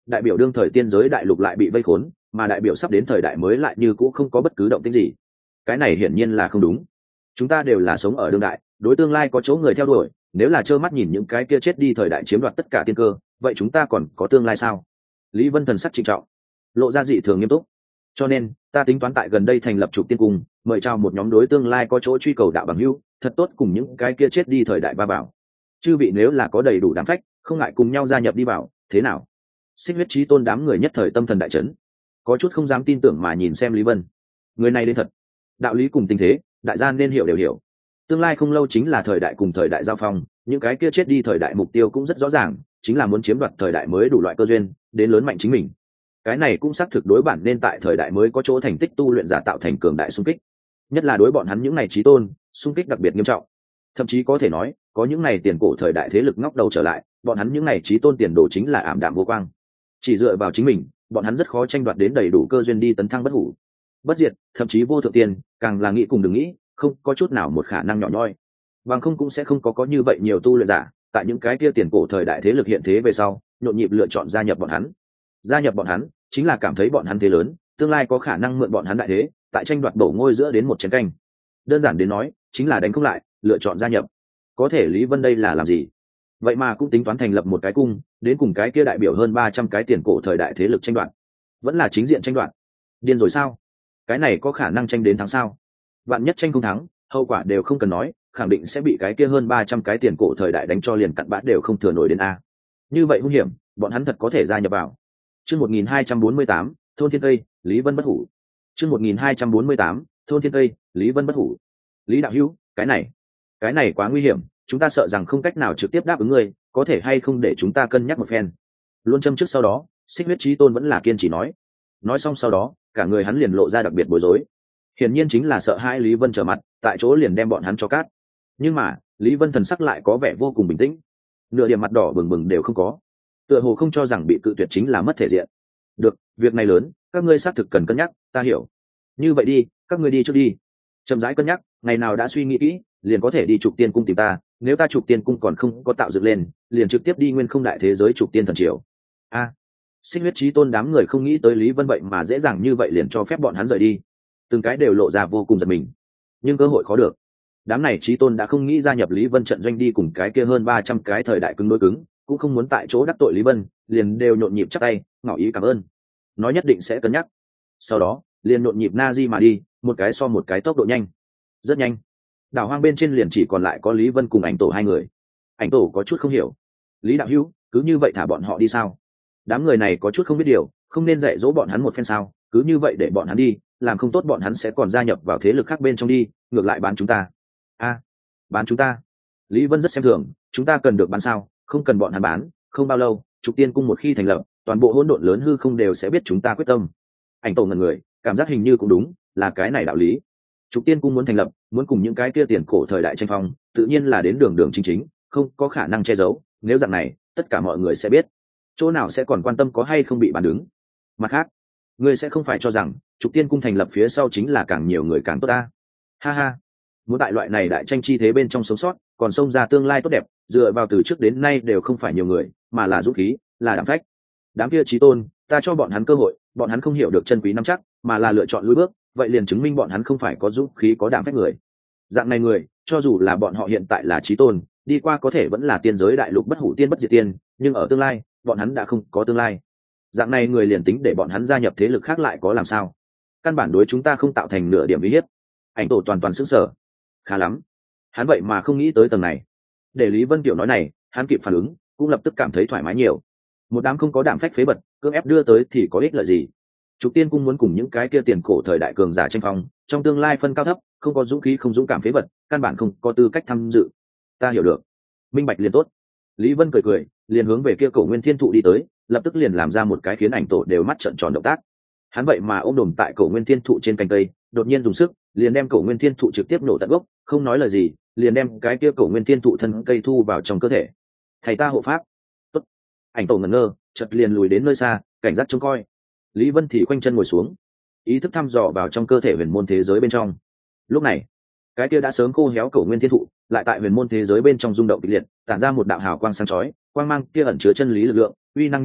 đại biểu đương thời tiên giới đại lục lại bị vây khốn, mà đại biểu sắp đến thời đại mới lại như cũ không có bất cứ động tĩnh gì. Cái này hiển nhiên là không đúng. Chúng ta đều là sống ở đương đại, đối tương lai có chỗ người theo đuổi, nếu là trơ mắt nhìn những cái kia chết đi thời đại chiếm đoạt tất cả tiên cơ, vậy chúng ta còn có tương lai sao? Lý Vân thần sắc trịnh trọng, lộ ra dị thường nghiêm túc. Cho nên ta tính toán tại gần đây thành lập trục tiên cung, mời chào một nhóm đối tương lai có chỗ truy cầu đạo bằng hữu, thật tốt cùng những cái kia chết đi thời đại ba bảo. Chư vị nếu là có đầy đủ đảm phách, không ngại cùng nhau gia nhập đi vào, thế nào? Xích huyết chí tôn đám người nhất thời tâm thần đại chấn, có chút không dám tin tưởng mà nhìn xem Lý Vân. Người này đến thật, đạo lý cùng tình thế, đại gia nên hiểu đều hiểu. Tương lai không lâu chính là thời đại cùng thời đại giao phong, những cái kia chết đi thời đại mục tiêu cũng rất rõ ràng, chính là muốn chiếm đoạt thời đại mới đủ loại cơ duyên, đến lớn mạnh chính mình. Cái này cũng xác thực đối bản nên tại thời đại mới có chỗ thành tích tu luyện giả tạo thành cường đại xung kích, nhất là đối bọn hắn những này chí tôn, xung kích đặc biệt nghiêm trọng. Thậm chí có thể nói, có những này tiền cổ thời đại thế lực ngóc đầu trở lại, bọn hắn những này chí tôn tiền đồ chính là ảm đạm vô quang. Chỉ dựa vào chính mình, bọn hắn rất khó tranh đoạt đến đầy đủ cơ duyên đi tấn thăng bất hủ, bất diệt, thậm chí vô thượng tiền, càng là nghĩ cùng đừng nghĩ, không có chút nào một khả năng nhỏ nhoi. Bằng không cũng sẽ không có có như vậy nhiều tu luyện giả, tại những cái kia tiền cổ thời đại thế lực hiện thế về sau, nhộn nhịp lựa chọn gia nhập bọn hắn. Gia nhập bọn hắn, chính là cảm thấy bọn hắn thế lớn, tương lai có khả năng mượn bọn hắn đại thế, tại tranh đoạt bổ ngôi giữa đến một chén canh. Đơn giản đến nói, chính là đánh không lại, lựa chọn gia nhập. Có thể Lý Vân đây là làm gì? Vậy mà cũng tính toán thành lập một cái cung, đến cùng cái kia đại biểu hơn ba trăm cái tiền cổ thời đại thế lực tranh đoạt. Vẫn là chính diện tranh đoạt. Điên rồi sao? Cái này có khả năng tranh đến thắng sao? Vạn nhất tranh không thắng, hậu quả đều không cần nói, khẳng định sẽ bị cái kia hơn ba trăm cái tiền cổ thời đại đánh cho liền cặn bã đều không thừa nổi đến a. Như vậy hung hiểm, bọn hắn thật có thể gia nhập vào. Chương một nghìn hai trăm bốn mươi tám, thôn Thiên Tây, Lý Vân bất hủ. Chương một nghìn hai trăm bốn mươi tám, thôn Thiên Tây, Lý Vân bất hủ. Lý đạo hữu, cái này, cái này quá nguy hiểm, chúng ta sợ rằng không cách nào trực tiếp đáp ứng ngươi, có thể hay không để chúng ta cân nhắc một phen. Luôn châm trước sau đó, Xích huyết chí tôn vẫn là kiên trì nói. Nói xong sau đó, cả người hắn liền lộ ra đặc biệt bối rối. Hiển nhiên chính là sợ hai Lý Vân trở mặt, tại chỗ liền đem bọn hắn cho cát. Nhưng mà, Lý Vân thần sắc lại có vẻ vô cùng bình tĩnh, nửa điểm mặt đỏ bừng bừng đều không có, tựa hồ không cho rằng bị cự tuyệt chính là mất thể diện. Được, việc này lớn, các ngươi xác thực cần cân nhắc, ta hiểu. Như vậy đi, các ngươi đi trước đi, chậm rãi cân nhắc, ngày nào đã suy nghĩ kỹ, liền có thể đi trục tiên cung tìm ta. Nếu ta trục tiên cung còn không có tạo dựng lên, liền trực tiếp đi nguyên không đại thế giới trục tiên thần triều. A, à, Xích huyết chí tôn đám người không nghĩ tới Lý Vân vậy mà dễ dàng như vậy liền cho phép bọn hắn rời đi, từng cái đều lộ ra vô cùng giật mình. Nhưng cơ hội khó được, đám này chí tôn đã không nghĩ gia nhập Lý Vân trận doanh đi cùng cái kia hơn ba trăm cái thời đại cứng đối cứng, cũng không muốn tại chỗ đắc tội Lý Vân, liền đều nhộn nhịp chắp tay ngỏ ý cảm ơn, nói nhất định sẽ cân nhắc. Sau đó liền nhộn nhịp na di mà đi, một cái so một cái tốc độ nhanh, rất nhanh. Đảo hoang bên trên liền chỉ còn lại có Lý Vân cùng ảnh tổ hai người. Ảnh tổ có chút không hiểu, Lý đạo hữu, cứ như vậy thả bọn họ đi sao? Đám người này có chút không biết điều, không nên dạy dỗ bọn hắn một phen sao? Cứ như vậy để bọn hắn đi, làm không tốt bọn hắn sẽ còn gia nhập vào thế lực khác bên trong đi, ngược lại bán chúng ta. A, à, bán chúng ta? Lý Vân rất xem thường, chúng ta cần được bán sao? Không cần bọn hắn bán, không bao lâu, trục tiên cung một khi thành lập, toàn bộ hỗn độn lớn hư không đều sẽ biết chúng ta quyết tâm. Ảnh tổ ngẩn người, cảm giác hình như cũng đúng, là cái này đạo lý. Trục tiên cung muốn thành lập, muốn cùng những cái kia tiền cổ thời đại tranh phong, tự nhiên là đến đường đường chính chính, không có khả năng che giấu. Nếu dạng này, tất cả mọi người sẽ biết, chỗ nào sẽ còn quan tâm có hay không bị bán đứng. Mặt khác, ngươi sẽ không phải cho rằng trục tiên cung thành lập phía sau chính là càng nhiều người càng tốt ta. Ha ha, muốn tại loại này đại tranh chi thế bên trong sống sót, còn xông ra tương lai tốt đẹp, dựa vào từ trước đến nay đều không phải nhiều người, mà là dũng khí, là đảm phách. Đám kia chí tôn, ta cho bọn hắn cơ hội, bọn hắn không hiểu được chân quý nắm chắc, mà là lựa chọn lùi bước, vậy liền chứng minh bọn hắn không phải có dũng khí có đảm phách người. Dạng này người, cho dù là bọn họ hiện tại là chí tôn, đi qua có thể vẫn là tiên giới đại lục bất hủ tiên bất diệt tiên, nhưng ở tương lai, bọn hắn đã không có tương lai. Dạng này người liền tính để bọn hắn gia nhập thế lực khác lại có làm sao? Căn bản đối chúng ta không tạo thành nửa điểm uy hiếp. Ảnh tổ toàn toàn sững sờ. Khá lắm, hắn vậy mà không nghĩ tới tầng này. Để Lý Vân Tiểu nói này, hắn kịp phản ứng, cũng lập tức cảm thấy thoải mái nhiều. Một đám không có đảm phách phế bật, cưỡng ép đưa tới thì có ích lợi gì? Trục tiên cung muốn cùng những cái kia tiền cổ thời đại cường giả tranh phong, trong tương lai phân cao thấp, không có dũng khí không dũng cảm phế vật, căn bản không có tư cách tham dự. Ta hiểu được, minh bạch liền tốt. Lý Vân cười cười, liền hướng về kia Cổ Nguyên Thiên Thụ đi tới, lập tức liền làm ra một cái khiến ảnh tổ đều mắt trợn tròn động tác. Hắn vậy mà ôm đồm tại Cổ Nguyên Thiên Thụ trên cành cây, đột nhiên dùng sức, liền đem Cổ Nguyên Thiên Thụ trực tiếp nổ tận gốc, không nói lời gì, liền đem cái kia Cổ Nguyên Thiên Thụ thân cây thu vào trong cơ thể. Thầy ta hộ pháp. Tốt. Ảnh tổ ngẩn ngơ, chợt liền lùi đến nơi xa, cảnh giác trông coi. Lý Vân thì khoanh chân ngồi xuống, ý thức thăm dò vào trong cơ thể huyền môn thế giới bên trong. Lúc này, cái kia đã sớm khô héo Cổ Nguyên Thiên Thụ, lại tại huyền môn thế giới bên trong rung động kịch liệt, tản ra một đạo hào quang sáng chói, quang mang kia ẩn chứa chân lý lực lượng, uy năng như lao,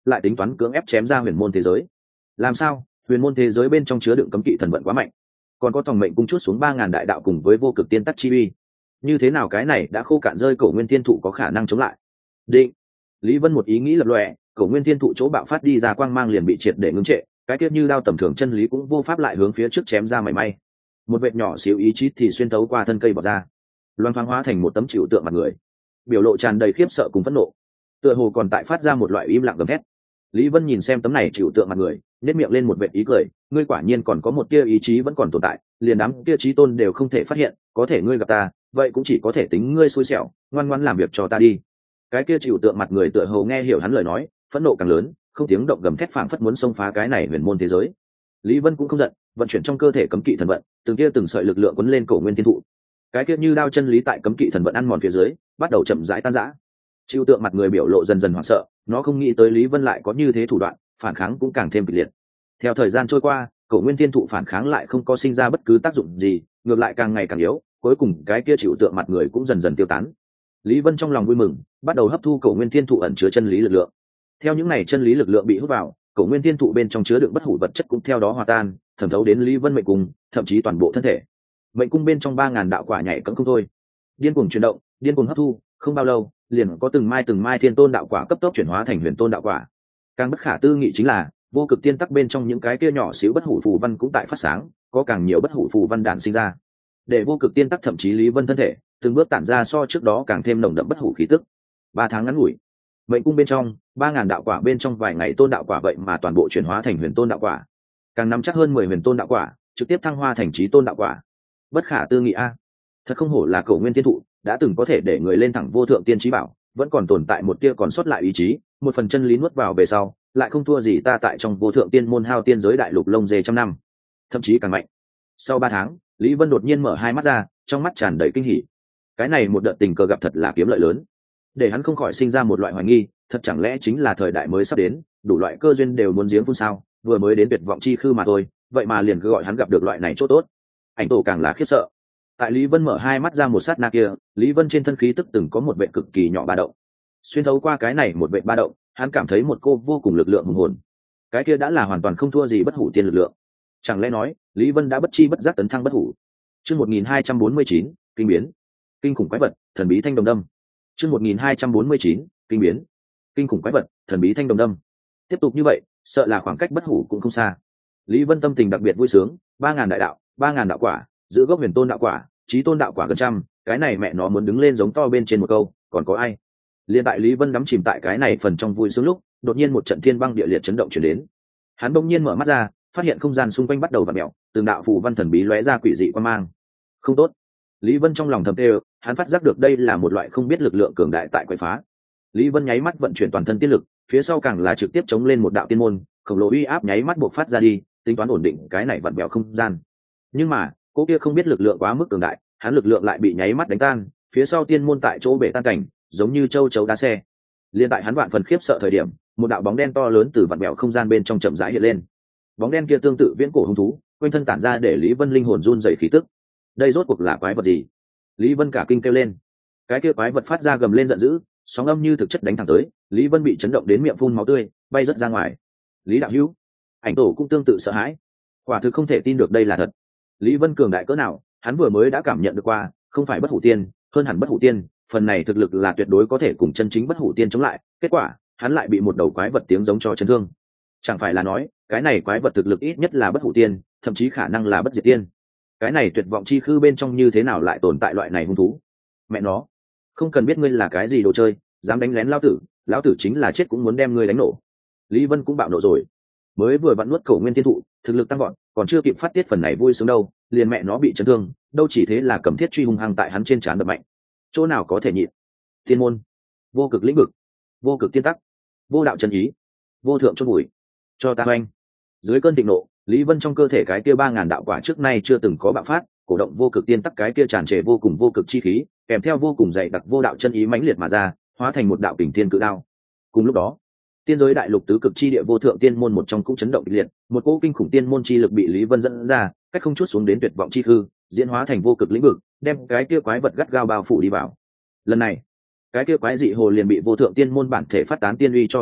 lại tính toán cưỡng ép chém ra huyền môn thế giới. Làm sao? Huyền môn thế giới bên trong chứa đựng cấm kỵ thần vận quá mạnh, còn có tòng mệnh cung chút xuống ba ngàn đại đạo cùng với vô cực tiên tắc chi uy, như thế nào cái này đã khô cạn rơi cổ nguyên thiên thụ có khả năng chống lại? Định. Lý Vân một ý nghĩ lập lòe, cổ nguyên thiên thụ chỗ bạo phát đi ra quang mang liền bị triệt để ngưng trệ, cái tiết như đao tầm thường chân lý cũng vô pháp lại hướng phía trước chém ra mảy may. Một vệt nhỏ xíu ý chí thì xuyên thấu qua thân cây bọt ra, loan thoáng hóa thành một tấm chịu tượng mặt người, biểu lộ tràn đầy khiếp sợ cùng phẫn nộ, tựa hồ còn tại phát ra một loại im lặng gầm thét. Lý Vân nhìn xem tấm này chịu tượng mặt người, nét miệng lên một vệt ý cười, ngươi quả nhiên còn có một tia ý chí vẫn còn tồn tại, liền đám tia chí tôn đều không thể phát hiện, có thể ngươi gặp ta, vậy cũng chỉ có thể tính ngươi xui xẻo, ngoan ngoãn làm việc cho ta đi. Cái kia chịu tượng mặt người tựa hồ nghe hiểu hắn lời nói, phẫn nộ càng lớn, không tiếng động gầm thét phảng phất muốn xông phá cái này huyền môn thế giới. Lý Vân cũng không giận, vận chuyển trong cơ thể cấm kỵ thần vận, từng kia từng sợi lực lượng cuốn lên cổ nguyên thiên thụ. Cái kia như đao chân lý tại cấm kỵ thần vận ăn mòn phía dưới, bắt đầu chậm rãi tan rã. Chịu tượng mặt người biểu lộ dần dần hoảng sợ, nó không nghĩ tới Lý Vân lại có như thế thủ đoạn, phản kháng cũng càng thêm kịch liệt. Theo thời gian trôi qua, cổ nguyên thiên thụ phản kháng lại không có sinh ra bất cứ tác dụng gì, ngược lại càng ngày càng yếu, cuối cùng cái kia chịu tượng mặt người cũng dần dần tiêu tán. Lý Vân trong lòng vui mừng, bắt đầu hấp thu cổ nguyên thiên thụ ẩn chứa chân lý lực lượng. Theo những này chân lý lực lượng bị hút vào, cổ nguyên thiên thụ bên trong chứa đựng bất hủ vật chất cũng theo đó hòa tan, thẩm thấu đến Lý Vân mệnh cung, thậm chí toàn bộ thân thể. Mệnh cung bên trong ba ngàn đạo quả nhảy cẫng không thôi, điên cuồng chuyển động, điên cuồng hấp thu, không bao lâu, liền có từng mai từng mai thiên tôn đạo quả cấp tốc chuyển hóa thành huyền tôn đạo quả. Càng bất khả tư nghị chính là, vô cực tiên tắc bên trong những cái kia nhỏ xíu bất hủ phù văn cũng tại phát sáng, có càng nhiều bất hủ phù văn đản sinh ra. Để vô cực tiên tắc thậm chí Lý Vân thân thể, từng bước tản ra so trước đó càng thêm nồng đậm bất hủ khí tức. Ba tháng ngắn ngủi, mệnh cung bên trong ba ngàn đạo quả bên trong vài ngày tôn đạo quả vậy mà toàn bộ chuyển hóa thành huyền tôn đạo quả, càng nắm chắc hơn mười huyền tôn đạo quả, trực tiếp thăng hoa thành chí tôn đạo quả. Bất khả tư nghị a, thật không hổ là cổ nguyên tiên thụ, đã từng có thể để người lên thẳng vô thượng tiên trí bảo, vẫn còn tồn tại một tia còn sót lại ý chí, một phần chân lý nuốt vào về sau, lại không thua gì ta tại trong vô thượng tiên môn hao tiên giới đại lục lông dê trăm năm, thậm chí càng mạnh. Sau ba tháng, Lý Vân đột nhiên mở hai mắt ra, trong mắt tràn đầy kinh hỉ. Cái này một đợt tình cờ gặp thật là kiếm lợi lớn, để hắn không khỏi sinh ra một loại hoài nghi, thật chẳng lẽ chính là thời đại mới sắp đến, đủ loại cơ duyên đều muốn giếng phun sao, vừa mới đến tuyệt vọng chi khư mà thôi, vậy mà liền cứ gọi hắn gặp được loại này chỗ tốt. Ảnh tổ càng là khiếp sợ. Tại Lý Vân mở hai mắt ra một sát na kia, Lý Vân trên thân khí tức từng có một vệ cực kỳ nhỏ ba động. Xuyên thấu qua cái này một vệ ba động, hắn cảm thấy một cô vô cùng lực lượng hùng hồn. Cái kia đã là hoàn toàn không thua gì bất hủ tiên lực lượng. Chẳng lẽ nói, Lý Vân đã bất chi bất giác tấn thăng bất hủ. Chương một nghìn hai trăm bốn mươi chín, kinh biến. Kinh khủng quái vật, thần bí thanh đồng đâm. Chương một nghìn hai trăm bốn mươi chín, kinh biến. Kinh khủng quái vật, thần bí thanh đồng đâm. Tiếp tục như vậy, sợ là khoảng cách bất hủ cũng không xa. Lý Vân tâm tình đặc biệt vui sướng, ba ngàn đại đạo, ba ngàn đạo quả, giữ gốc huyền tôn đạo quả, chí tôn đạo quả gần trăm, cái này mẹ nó muốn đứng lên giống to bên trên một câu, còn có ai? Liên tại Lý Vân đắm chìm tại cái này phần trong vui sướng lúc, đột nhiên một trận thiên băng địa liệt chấn động truyền đến. Hắn bỗng nhiên mở mắt ra, phát hiện không gian xung quanh bắt đầu vặn mèo, từng đạo phù văn thần bí lóe ra quỷ dị quan mang. Không tốt. Lý Vân trong lòng thầm tê, hắn phát giác được đây là một loại không biết lực lượng cường đại tại quậy phá. Lý Vân nháy mắt vận chuyển toàn thân tiên lực, phía sau càng là trực tiếp chống lên một đạo tiên môn, khổng lồ uy áp nháy mắt bộc phát ra đi, tính toán ổn định cái này vặn bèo không gian. Nhưng mà, cô kia không biết lực lượng quá mức cường đại, hắn lực lượng lại bị nháy mắt đánh tan, phía sau tiên môn tại chỗ bể tan cảnh, giống như châu chấu đá xe. Liên tại hắn vạn phần khiếp sợ thời điểm, một đạo bóng đen to lớn từ vặn bèo không gian bên trong chậm rãi hiện lên. Bóng đen kia tương tự viễn cổ hung thú, quanh thân tản ra để Lý Vân linh hồn run rẩy khí tức. Đây rốt cuộc là quái vật gì? Lý Vân cả kinh kêu lên. Cái kia quái vật phát ra gầm lên giận dữ, sóng âm như thực chất đánh thẳng tới, Lý Vân bị chấn động đến miệng phun máu tươi, bay rất ra ngoài. Lý đạo hữu, Ảnh tổ cũng tương tự sợ hãi, quả thực không thể tin được đây là thật. Lý Vân cường đại cỡ nào, hắn vừa mới đã cảm nhận được qua, không phải bất hủ tiên, hơn hẳn bất hủ tiên, phần này thực lực là tuyệt đối có thể cùng chân chính bất hủ tiên chống lại. Kết quả, hắn lại bị một đầu quái vật tiếng giống cho chấn thương. Chẳng phải là nói, cái này quái vật thực lực ít nhất là bất hủ tiên, thậm chí khả năng là bất diệt tiên. Cái này tuyệt vọng chi khư bên trong như thế nào lại tồn tại loại này hung thú? Mẹ nó, không cần biết ngươi là cái gì đồ chơi, dám đánh lén lão tử, lão tử chính là chết cũng muốn đem ngươi đánh nổ. Lý Vân cũng bạo nộ rồi, mới vừa vặn nuốt cổ nguyên thiên thụ, thực lực tăng vọt, còn chưa kịp phát tiết phần này vui sướng đâu, liền mẹ nó bị chấn thương, đâu chỉ thế là cầm thiết truy hung hăng tại hắn trên trán đập mạnh. Chỗ nào có thể nhịn? Thiên môn, vô cực lĩnh vực, vô cực tiên tắc, vô đạo chân ý, vô thượng chôn bụi, cho ta oanh. Dưới cơn thịnh nộ, Lý Vân trong cơ thể cái kia ba ngàn đạo quả trước nay chưa từng có bạo phát, cổ động vô cực tiên tắc cái kia tràn trề vô cùng vô cực chi khí, kèm theo vô cùng dày đặc vô đạo chân ý mãnh liệt mà ra, hóa thành một đạo kình thiên cự đao. Cùng lúc đó, tiên giới đại lục tứ cực chi địa vô thượng tiên môn một trong cũng chấn động kịch liệt, một cỗ kinh khủng tiên môn chi lực bị Lý Vân dẫn ra, cách không chút xuống đến tuyệt vọng chi hư, diễn hóa thành vô cực lĩnh vực, đem cái kia quái vật gắt gao bao phủ đi vào. Lần này, cái kia quái dị hồ liền bị vô thượng tiên môn bản thể phát tán tiên uy cho đè lại,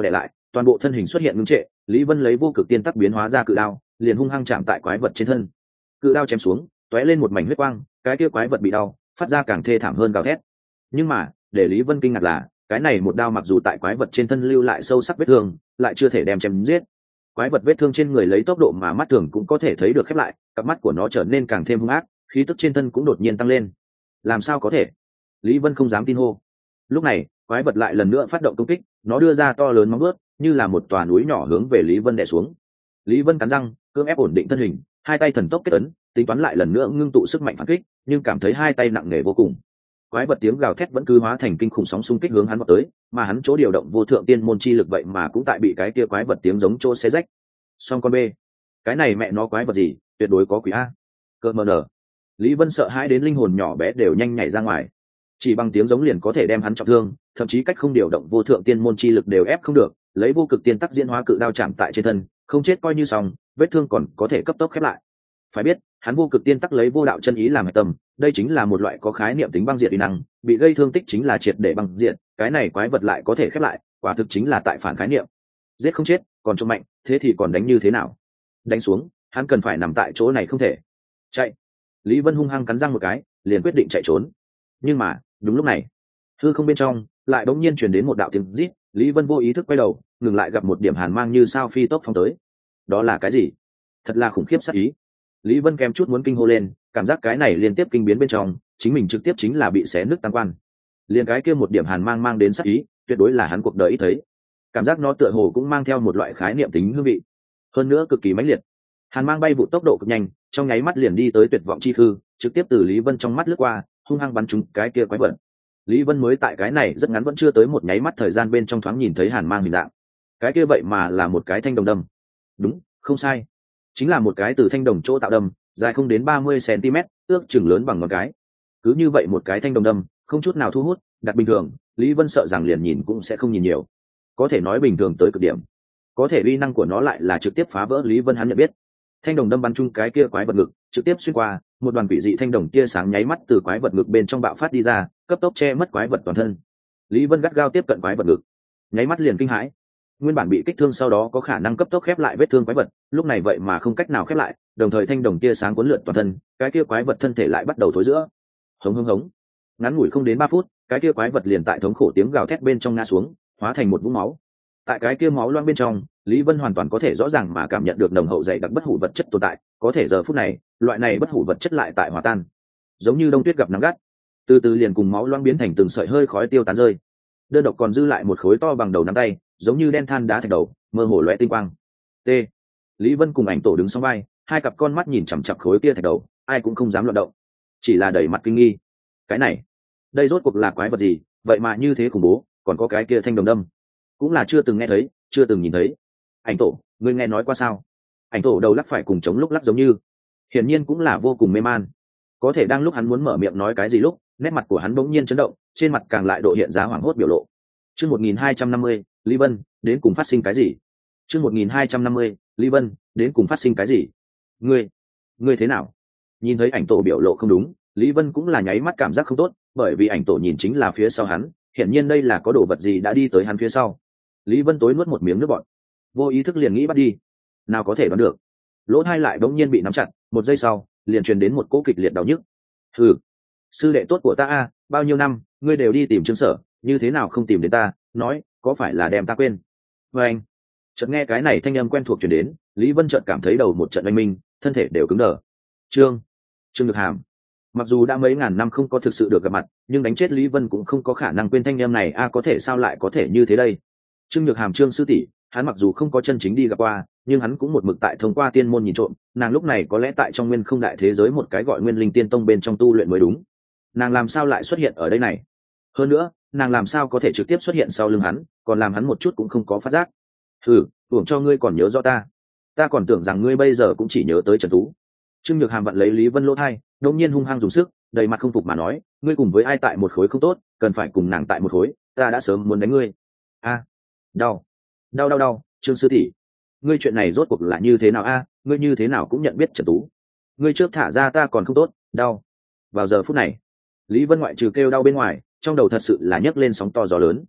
toàn bộ thân hình xuất hiện ngưng trệ. Lý Vân lấy vô cực tiên tắc biến hóa ra cự đao, liền hung hăng chạm tại quái vật trên thân. Cự đao chém xuống, tóe lên một mảnh huyết quang, cái kia quái vật bị đau, phát ra càng thê thảm hơn gào thét. Nhưng mà để Lý Vân kinh ngạc là, cái này một đao mặc dù tại quái vật trên thân lưu lại sâu sắc vết thương, lại chưa thể đem chém giết. Quái vật vết thương trên người lấy tốc độ mà mắt thường cũng có thể thấy được khép lại, cặp mắt của nó trở nên càng thêm hung ác, khí tức trên thân cũng đột nhiên tăng lên. Làm sao có thể? Lý Vân không dám tin hô. Lúc này quái vật lại lần nữa phát động công kích, nó đưa ra to lớn móng vuốt, như là một tòa núi nhỏ hướng về Lý Vân đè xuống. Lý Vân cắn răng, cưỡng ép ổn định thân hình, hai tay thần tốc kết ấn, tính toán lại lần nữa ngưng tụ sức mạnh phản kích, nhưng cảm thấy hai tay nặng nề vô cùng. Quái vật tiếng gào thét vẫn cứ hóa thành kinh khủng sóng xung kích hướng hắn vọt tới, mà hắn chỗ điều động vô thượng tiên môn chi lực vậy mà cũng tại bị cái kia quái vật tiếng giống chỗ xé rách. Song con B, cái này mẹ nó quái vật gì, tuyệt đối có quỷ a. Cơ mờ nở. Lý Vân sợ hãi đến linh hồn nhỏ bé đều nhanh nhảy ra ngoài. Chỉ bằng tiếng giống liền có thể đem hắn trọng thương, thậm chí cách không điều động vô thượng tiên môn chi lực đều ép không được, lấy vô cực tiên tắc diễn hóa cự đao chạm tại trên thân, không chết coi như xong, vết thương còn có thể cấp tốc khép lại. Phải biết, hắn vô cực tiên tắc lấy vô đạo chân ý làm hệ tâm, đây chính là một loại có khái niệm tính băng diệt uy năng, bị gây thương tích chính là triệt để băng diệt, cái này quái vật lại có thể khép lại, quả thực chính là tại phản khái niệm. Giết không chết, còn trông mạnh, thế thì còn đánh như thế nào? Đánh xuống, hắn cần phải nằm tại chỗ này không thể. Chạy. Lý Vân hung hăng cắn răng một cái, liền quyết định chạy trốn. Nhưng mà, đúng lúc này, hư không bên trong lại bỗng nhiên truyền đến một đạo tiếng rít. Lý Vân vô ý thức quay đầu, ngừng lại gặp một điểm hàn mang như sao phi tốc phong tới. Đó là cái gì? Thật là khủng khiếp sát ý. Lý Vân kém chút muốn kinh hô lên, cảm giác cái này liên tiếp kinh biến bên trong, chính mình trực tiếp chính là bị xé nứt tam quan. Liền cái kia một điểm hàn mang mang đến sát ý, tuyệt đối là hắn cuộc đời ít thấy. Cảm giác nó tựa hồ cũng mang theo một loại khái niệm tính hương vị, hơn nữa cực kỳ mãnh liệt. Hàn mang bay vụ tốc độ cực nhanh, trong nháy mắt liền đi tới tuyệt vọng chi khư, trực tiếp từ Lý Vân trong mắt lướt qua, hung hăng bắn trúng cái kia quái vật. Lý Vân mới tại cái này rất ngắn vẫn chưa tới một nháy mắt thời gian bên trong thoáng nhìn thấy hàn mang hình dạng. Cái kia vậy mà là một cái thanh đồng đâm. Đúng, không sai, chính là một cái từ thanh đồng chỗ tạo đâm, dài không đến ba mươi xăng-ti-mét, ước chừng lớn bằng ngón cái. Cứ như vậy một cái thanh đồng đâm, không chút nào thu hút, đặt bình thường, Lý Vân sợ rằng liền nhìn cũng sẽ không nhìn nhiều. Có thể nói bình thường tới cực điểm. Có thể uy năng của nó lại là trực tiếp phá vỡ Lý Vân hắn nhận biết. Thanh đồng đâm bắn chung cái kia quái vật ngực, trực tiếp xuyên qua, một đoàn quỷ dị thanh đồng tia sáng nháy mắt từ quái vật ngực bên trong bạo phát đi ra, cấp tốc che mất quái vật toàn thân. Lý Vân gắt gao tiếp cận quái vật ngực, nháy mắt liền kinh hãi. Nguyên bản bị kích thương sau đó có khả năng cấp tốc khép lại vết thương quái vật, lúc này vậy mà không cách nào khép lại, đồng thời thanh đồng tia sáng cuốn lượn toàn thân, cái kia quái vật thân thể lại bắt đầu thối rữa. Hống hống hống. Ngắn ngủi không đến ba phút, cái kia quái vật liền tại thống khổ tiếng gào thét bên trong ngã xuống, hóa thành một vũng máu. Tại cái kia máu loang bên trong, Lý Vân hoàn toàn có thể rõ ràng mà cảm nhận được nồng hậu dày đặc bất hủ vật chất tồn tại, có thể giờ phút này, loại này bất hủ vật chất lại tại hòa tan, giống như đông tuyết gặp nắng gắt, từ từ liền cùng máu loang biến thành từng sợi hơi khói tiêu tán rơi. Đơn độc còn dư lại một khối to bằng đầu nắm tay, giống như đen than đá thạch đầu, mơ hồ lóe tinh quang. T. Lý Vân cùng ảnh tổ đứng song vai, hai cặp con mắt nhìn chằm chằm khối kia thạch đầu, ai cũng không dám loạn động, chỉ là đầy mặt kinh nghi. Cái này, đây rốt cuộc là quái vật gì, vậy mà như thế khủng bố, còn có cái kia thanh đồng đâm, cũng là chưa từng nghe thấy, chưa từng nhìn thấy. Ảnh tổ, ngươi nghe nói qua sao? Ảnh tổ đầu lắc phải cùng chống lúc lắc giống như, hiển nhiên cũng là vô cùng mê man. Có thể đang lúc hắn muốn mở miệng nói cái gì lúc, nét mặt của hắn bỗng nhiên chấn động, trên mặt càng lại độ hiện ra hoảng hốt biểu lộ. Chương một nghìn hai trăm năm mươi, Lý Vân, đến cùng phát sinh cái gì? Chương một nghìn hai trăm năm mươi, Lý Vân, đến cùng phát sinh cái gì? Ngươi, ngươi thế nào? Nhìn thấy ảnh tổ biểu lộ không đúng, Lý Vân cũng là nháy mắt cảm giác không tốt, bởi vì ảnh tổ nhìn chính là phía sau hắn, hiển nhiên đây là có đồ vật gì đã đi tới hắn phía sau. Lý Vân tối nuốt một miếng nước bọt, vô ý thức liền nghĩ bắt đi, nào có thể đoán được, lỗ tai lại bỗng nhiên bị nắm chặt, một giây sau liền truyền đến một cỗ kịch liệt đau nhức. Hừ, sư đệ tốt của ta a, bao nhiêu năm ngươi đều đi tìm Trương Sở, như thế nào không tìm đến ta, nói có phải là đem ta quên? Và anh chợt nghe cái này thanh âm quen thuộc truyền đến, Lý Vân chợt cảm thấy đầu một trận oanh minh, thân thể đều cứng đờ. Trương, Trương Nhược Hàm. Mặc dù đã mấy ngàn năm không có thực sự được gặp mặt, nhưng đánh chết Lý Vân cũng không có khả năng quên thanh âm này a, có thể sao lại có thể như thế đây? Trương Nhược Hàm, Trương sư tỷ, hắn mặc dù không có chân chính đi gặp qua, nhưng hắn cũng một mực tại thông qua tiên môn nhìn trộm, nàng lúc này có lẽ tại trong nguyên không đại thế giới một cái gọi Nguyên Linh Tiên Tông bên trong tu luyện mới đúng. Nàng làm sao lại xuất hiện ở đây này? Hơn nữa, nàng làm sao có thể trực tiếp xuất hiện sau lưng hắn, còn làm hắn một chút cũng không có phát giác? Hừ, uổng cho ngươi còn nhớ rõ ta. Ta còn tưởng rằng ngươi bây giờ cũng chỉ nhớ tới Trần Tú. Trương Nhược Hàm vặn lấy Lý Vân lỗ thai, đột nhiên hung hăng dùng sức, đầy mặt không phục mà nói, ngươi cùng với ai tại một khối không tốt, cần phải cùng nàng tại một khối, ta đã sớm muốn đánh ngươi. A, đau, đau đau đau, Trương sư tỷ, ngươi chuyện này rốt cuộc là như thế nào a? Ngươi như thế nào cũng nhận biết Trần Tú? Ngươi trước thả ra ta còn không tốt, đau. Vào giờ phút này, Lý Vân ngoại trừ kêu đau bên ngoài, trong đầu thật sự là nhấc lên sóng to gió lớn.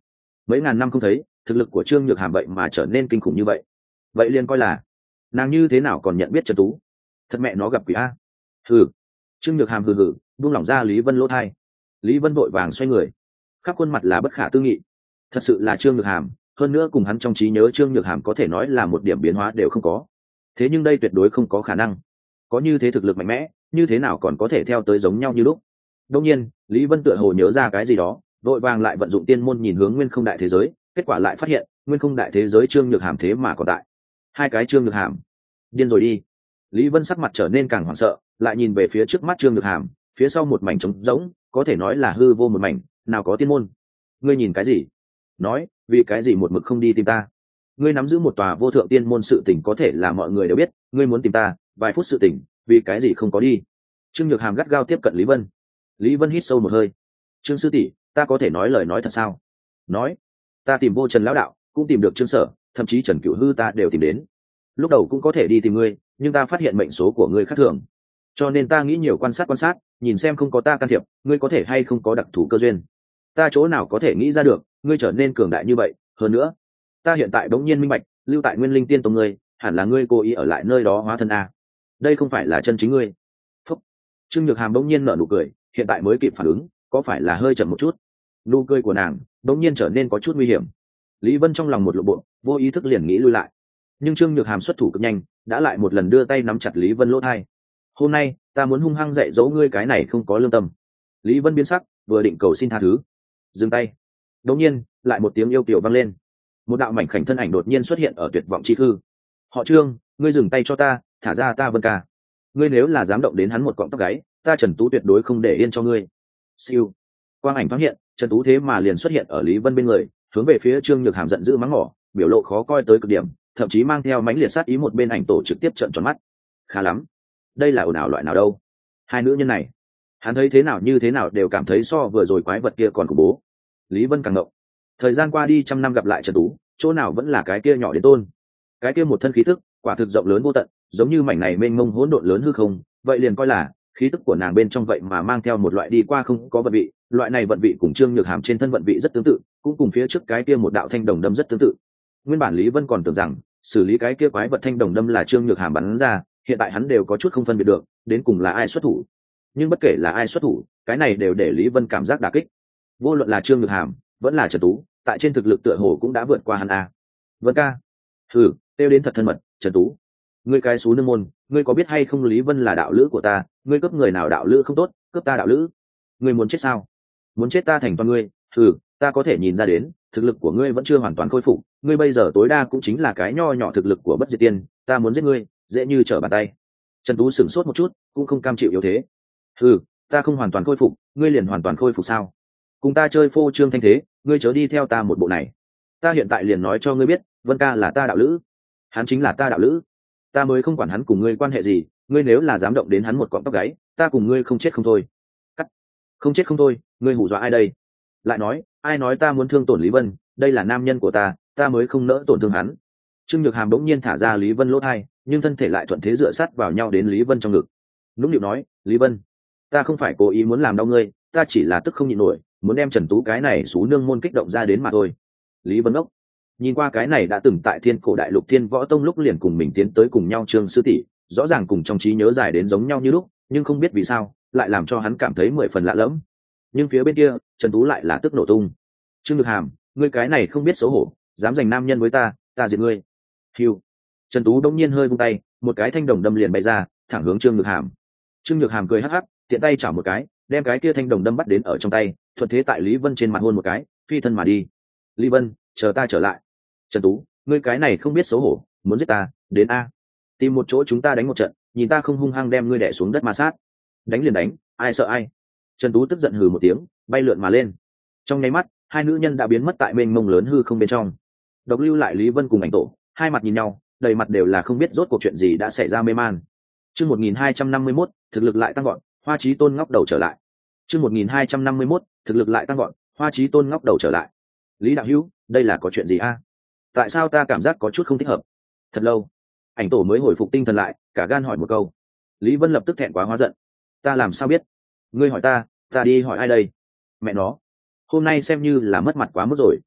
mấy ngàn năm không thấy, thực lực của Trương Nhược Hàm vậy mà trở nên kinh khủng như vậy. Vậy liền coi là nàng như thế nào còn nhận biết Trần Tú? Thật mẹ nó gặp quỷ a. Hừ. Trương Nhược Hàm hừ hừ, buông lỏng ra Lý Vân lỗ thai. Lý Vân vội vàng xoay người, khắp khuôn mặt là bất khả tư nghị. Thật sự là Trương Nhược Hàm, hơn nữa cùng hắn trong trí nhớ Trương Nhược Hàm có thể nói là một điểm biến hóa đều không có. Thế nhưng đây tuyệt đối không có khả năng. Có như thế thực lực mạnh mẽ, như thế nào còn có thể theo tới giống nhau như lúc? Đương nhiên, Lý Vân tựa hồ nhớ ra cái gì đó, vội vàng lại vận dụng tiên môn nhìn hướng Nguyên Không Đại thế giới, kết quả lại phát hiện, Nguyên Không Đại thế giới Trương Nhược Hàm thế mà còn tại. Hai cái Trương Nhược Hàm, điên rồi đi. Lý Vân sắc mặt trở nên càng hoảng sợ, lại nhìn về phía trước mắt Trương Nhược Hàm, phía sau một mảnh trống rỗng, có thể nói là hư vô một mảnh, nào có tiên môn. Ngươi nhìn cái gì? Nói, vì cái gì một mực không đi tìm ta? Ngươi nắm giữ một tòa vô thượng tiên môn, sự tình có thể là mọi người đều biết, ngươi muốn tìm ta, vài phút sự tình, vì cái gì không có đi? Trương Nhược Hàm gắt gao tiếp cận Lý Vân. Lý Vân hít sâu một hơi. Trương sư tỷ, ta có thể nói lời nói thật sao? Nói, ta tìm vô Trần lão đạo, cũng tìm được Trương Sở, thậm chí Trần Cửu Hư ta đều tìm đến. Lúc đầu cũng có thể đi tìm ngươi, nhưng ta phát hiện mệnh số của ngươi khác thường, cho nên ta nghĩ nhiều quan sát quan sát, nhìn xem không có ta can thiệp, ngươi có thể hay không có đặc thù cơ duyên. Ta chỗ nào có thể nghĩ ra được, ngươi trở nên cường đại như vậy, hơn nữa, ta hiện tại đống nhiên minh bạch, lưu tại Nguyên Linh Tiên Tông ngươi, hẳn là ngươi cố ý ở lại nơi đó hóa thân a. Đây không phải là chân chính ngươi. Phúc. Trương Nhược Hàm đống nhiên nở nụ cười, hiện tại mới kịp phản ứng, có phải là hơi chậm một chút. Nụ cười của nàng đống nhiên trở nên có chút nguy hiểm. Lý Vân trong lòng một lộ bộ, vô ý thức liền nghĩ lui lại, nhưng Trương Nhược Hàm xuất thủ cực nhanh, đã lại một lần đưa tay nắm chặt Lý Vân lỗ thai. Hôm nay ta muốn hung hăng dạy dỗ ngươi cái này không có lương tâm. Lý Vân biến sắc, vừa định cầu xin tha thứ, dừng tay. Đột nhiên lại một tiếng yêu kiều vang lên, một đạo mảnh khảnh thân ảnh đột nhiên xuất hiện ở tuyệt vọng chi hư. Họ Trương, ngươi dừng tay cho ta, thả ra ta Vân ca. Ngươi nếu là dám động đến hắn một cọng tóc gáy, ta Trần Tú tuyệt đối không để yên cho ngươi. Siêu, quang ảnh thoáng hiện, Trần Tú thế mà liền xuất hiện ở Lý Vân bên người, hướng về phía Trương Nhược Hàm giận dữ mắng mỏ, biểu lộ khó coi tới cực điểm, thậm chí mang theo mãnh liệt sát ý. Một bên ảnh tổ trực tiếp trợn tròn mắt. Khá lắm, đây là ồn ào loại nào đâu? Hai nữ nhân này, hắn thấy thế nào như thế nào đều cảm thấy so vừa rồi quái vật kia còn khủng bố. Lý Vân càng ngộng. Thời gian qua đi trăm năm gặp lại Trần Tú, chỗ nào vẫn là cái kia nhỏ đến tôn. Cái kia một thân khí tức, quả thực rộng lớn vô tận, giống như mảnh này mênh mông hỗn độn lớn hư không, vậy liền coi là khí tức của nàng bên trong vậy mà mang theo một loại đi qua không có vận vị, loại này vận vị cùng Trương Nhược Hàm trên thân vận vị rất tương tự, cũng cùng phía trước cái kia một đạo thanh đồng đâm rất tương tự. Nguyên bản Lý Vân còn tưởng rằng xử lý cái kia quái vật thanh đồng đâm là Trương Nhược Hàm bắn ra, hiện tại hắn đều có chút không phân biệt được đến cùng là ai xuất thủ. Nhưng bất kể là ai xuất thủ, cái này đều để Lý Vân cảm giác đả kích. Vô luận là Trương Nhược Hàm vẫn là Trần Tú, tại trên thực lực tựa hồ cũng đã vượt qua hắn a. Vân ca, thử tiêu đến thật thân mật. Trần Tú, ngươi cái xú nương môn, ngươi có biết hay không Lý Vân là đạo lữ của ta, ngươi cướp người nào đạo lữ không tốt, cướp ta đạo lữ, ngươi muốn chết sao? Muốn chết ta thành toàn ngươi. Thử, ta có thể nhìn ra đến thực lực của ngươi vẫn chưa hoàn toàn khôi phục, ngươi bây giờ tối đa cũng chính là cái nho nhỏ thực lực của bất diệt tiên, ta muốn giết ngươi dễ như trở bàn tay. Trần Tú sửng sốt một chút, cũng không cam chịu yếu thế. Ừ, ta không hoàn toàn khôi phục, ngươi liền hoàn toàn khôi phục sao? Cùng ta chơi phô trương thanh thế, ngươi chớ đi theo ta một bộ này. Ta hiện tại liền nói cho ngươi biết, Vân ca là ta đạo lữ, hắn chính là ta đạo lữ, ta mới không quản hắn cùng ngươi quan hệ gì, ngươi nếu là dám động đến hắn một cọng tóc gáy, ta cùng ngươi không chết không thôi. Cắt, không chết không thôi, ngươi hù dọa ai đây? Lại nói, ai nói ta muốn thương tổn Lý Vân, đây là nam nhân của ta, ta mới không nỡ tổn thương hắn. Trương Nhược Hàm bỗng nhiên thả ra Lý Vân lỗ thai, nhưng thân thể lại thuận thế dựa sát vào nhau đến Lý Vân trong ngực. Nũng nịu nói, Lý Vân, ta không phải cố ý muốn làm đau ngươi, ta chỉ là tức không nhịn nổi, muốn đem Trần Tú cái này xú nương môn kích động ra đến mà thôi. Lý Vân ốc, nhìn qua cái này đã từng tại Thiên Cổ Đại Lục Thiên Võ Tông lúc liền cùng mình tiến tới cùng nhau Trương sư tỷ, rõ ràng cùng trong trí nhớ dài đến giống nhau như lúc, nhưng không biết vì sao lại làm cho hắn cảm thấy mười phần lạ lẫm. Nhưng phía bên kia, Trần Tú lại là tức nổ tung. Trương Nhược Hàm, ngươi cái này không biết xấu hổ, dám giành nam nhân với ta, ta diệt ngươi. Hiu. Trần Tú đông nhiên hơi vung tay, một cái thanh đồng đâm liền bay ra, thẳng hướng Trương Nhược Hàm. Trương Nhược Hàm cười hắc hắc, tiện tay chảo một cái, đem cái kia thanh đồng đâm bắt đến ở trong tay, thuận thế tại Lý Vân trên mặt hôn một cái, phi thân mà đi. Lý Vân, chờ ta trở lại. Trần Tú, ngươi cái này không biết xấu hổ, muốn giết ta, đến a. Tìm một chỗ chúng ta đánh một trận, nhìn ta không hung hăng đem ngươi đè xuống đất ma sát. Đánh liền đánh, ai sợ ai. Trần Tú tức giận hừ một tiếng, bay lượn mà lên. Trong nháy mắt, hai nữ nhân đã biến mất tại mênh mông lớn hư không bên trong. Độc lưu lại Lý Vân cùng ảnh tổ, hai mặt nhìn nhau, đầy mặt đều là không biết rốt cuộc chuyện gì đã xảy ra mê man. Chương một nghìn hai trăm năm mươi mốt, thực lực lại tăng vọt, Hoa Chí Tôn ngóc đầu trở lại. Chương một nghìn hai trăm năm mươi mốt, thực lực lại tăng vọt, Hoa Chí Tôn ngóc đầu trở lại. Lý đạo hữu, đây là có chuyện gì a? Tại sao ta cảm giác có chút không thích hợp? Thật lâu, ảnh tổ mới hồi phục tinh thần lại, cả gan hỏi một câu. Lý Vân lập tức thẹn quá hóa giận. Ta làm sao biết? Ngươi hỏi ta, ta đi hỏi ai đây? Mẹ nó, hôm nay xem như là mất mặt quá mức rồi.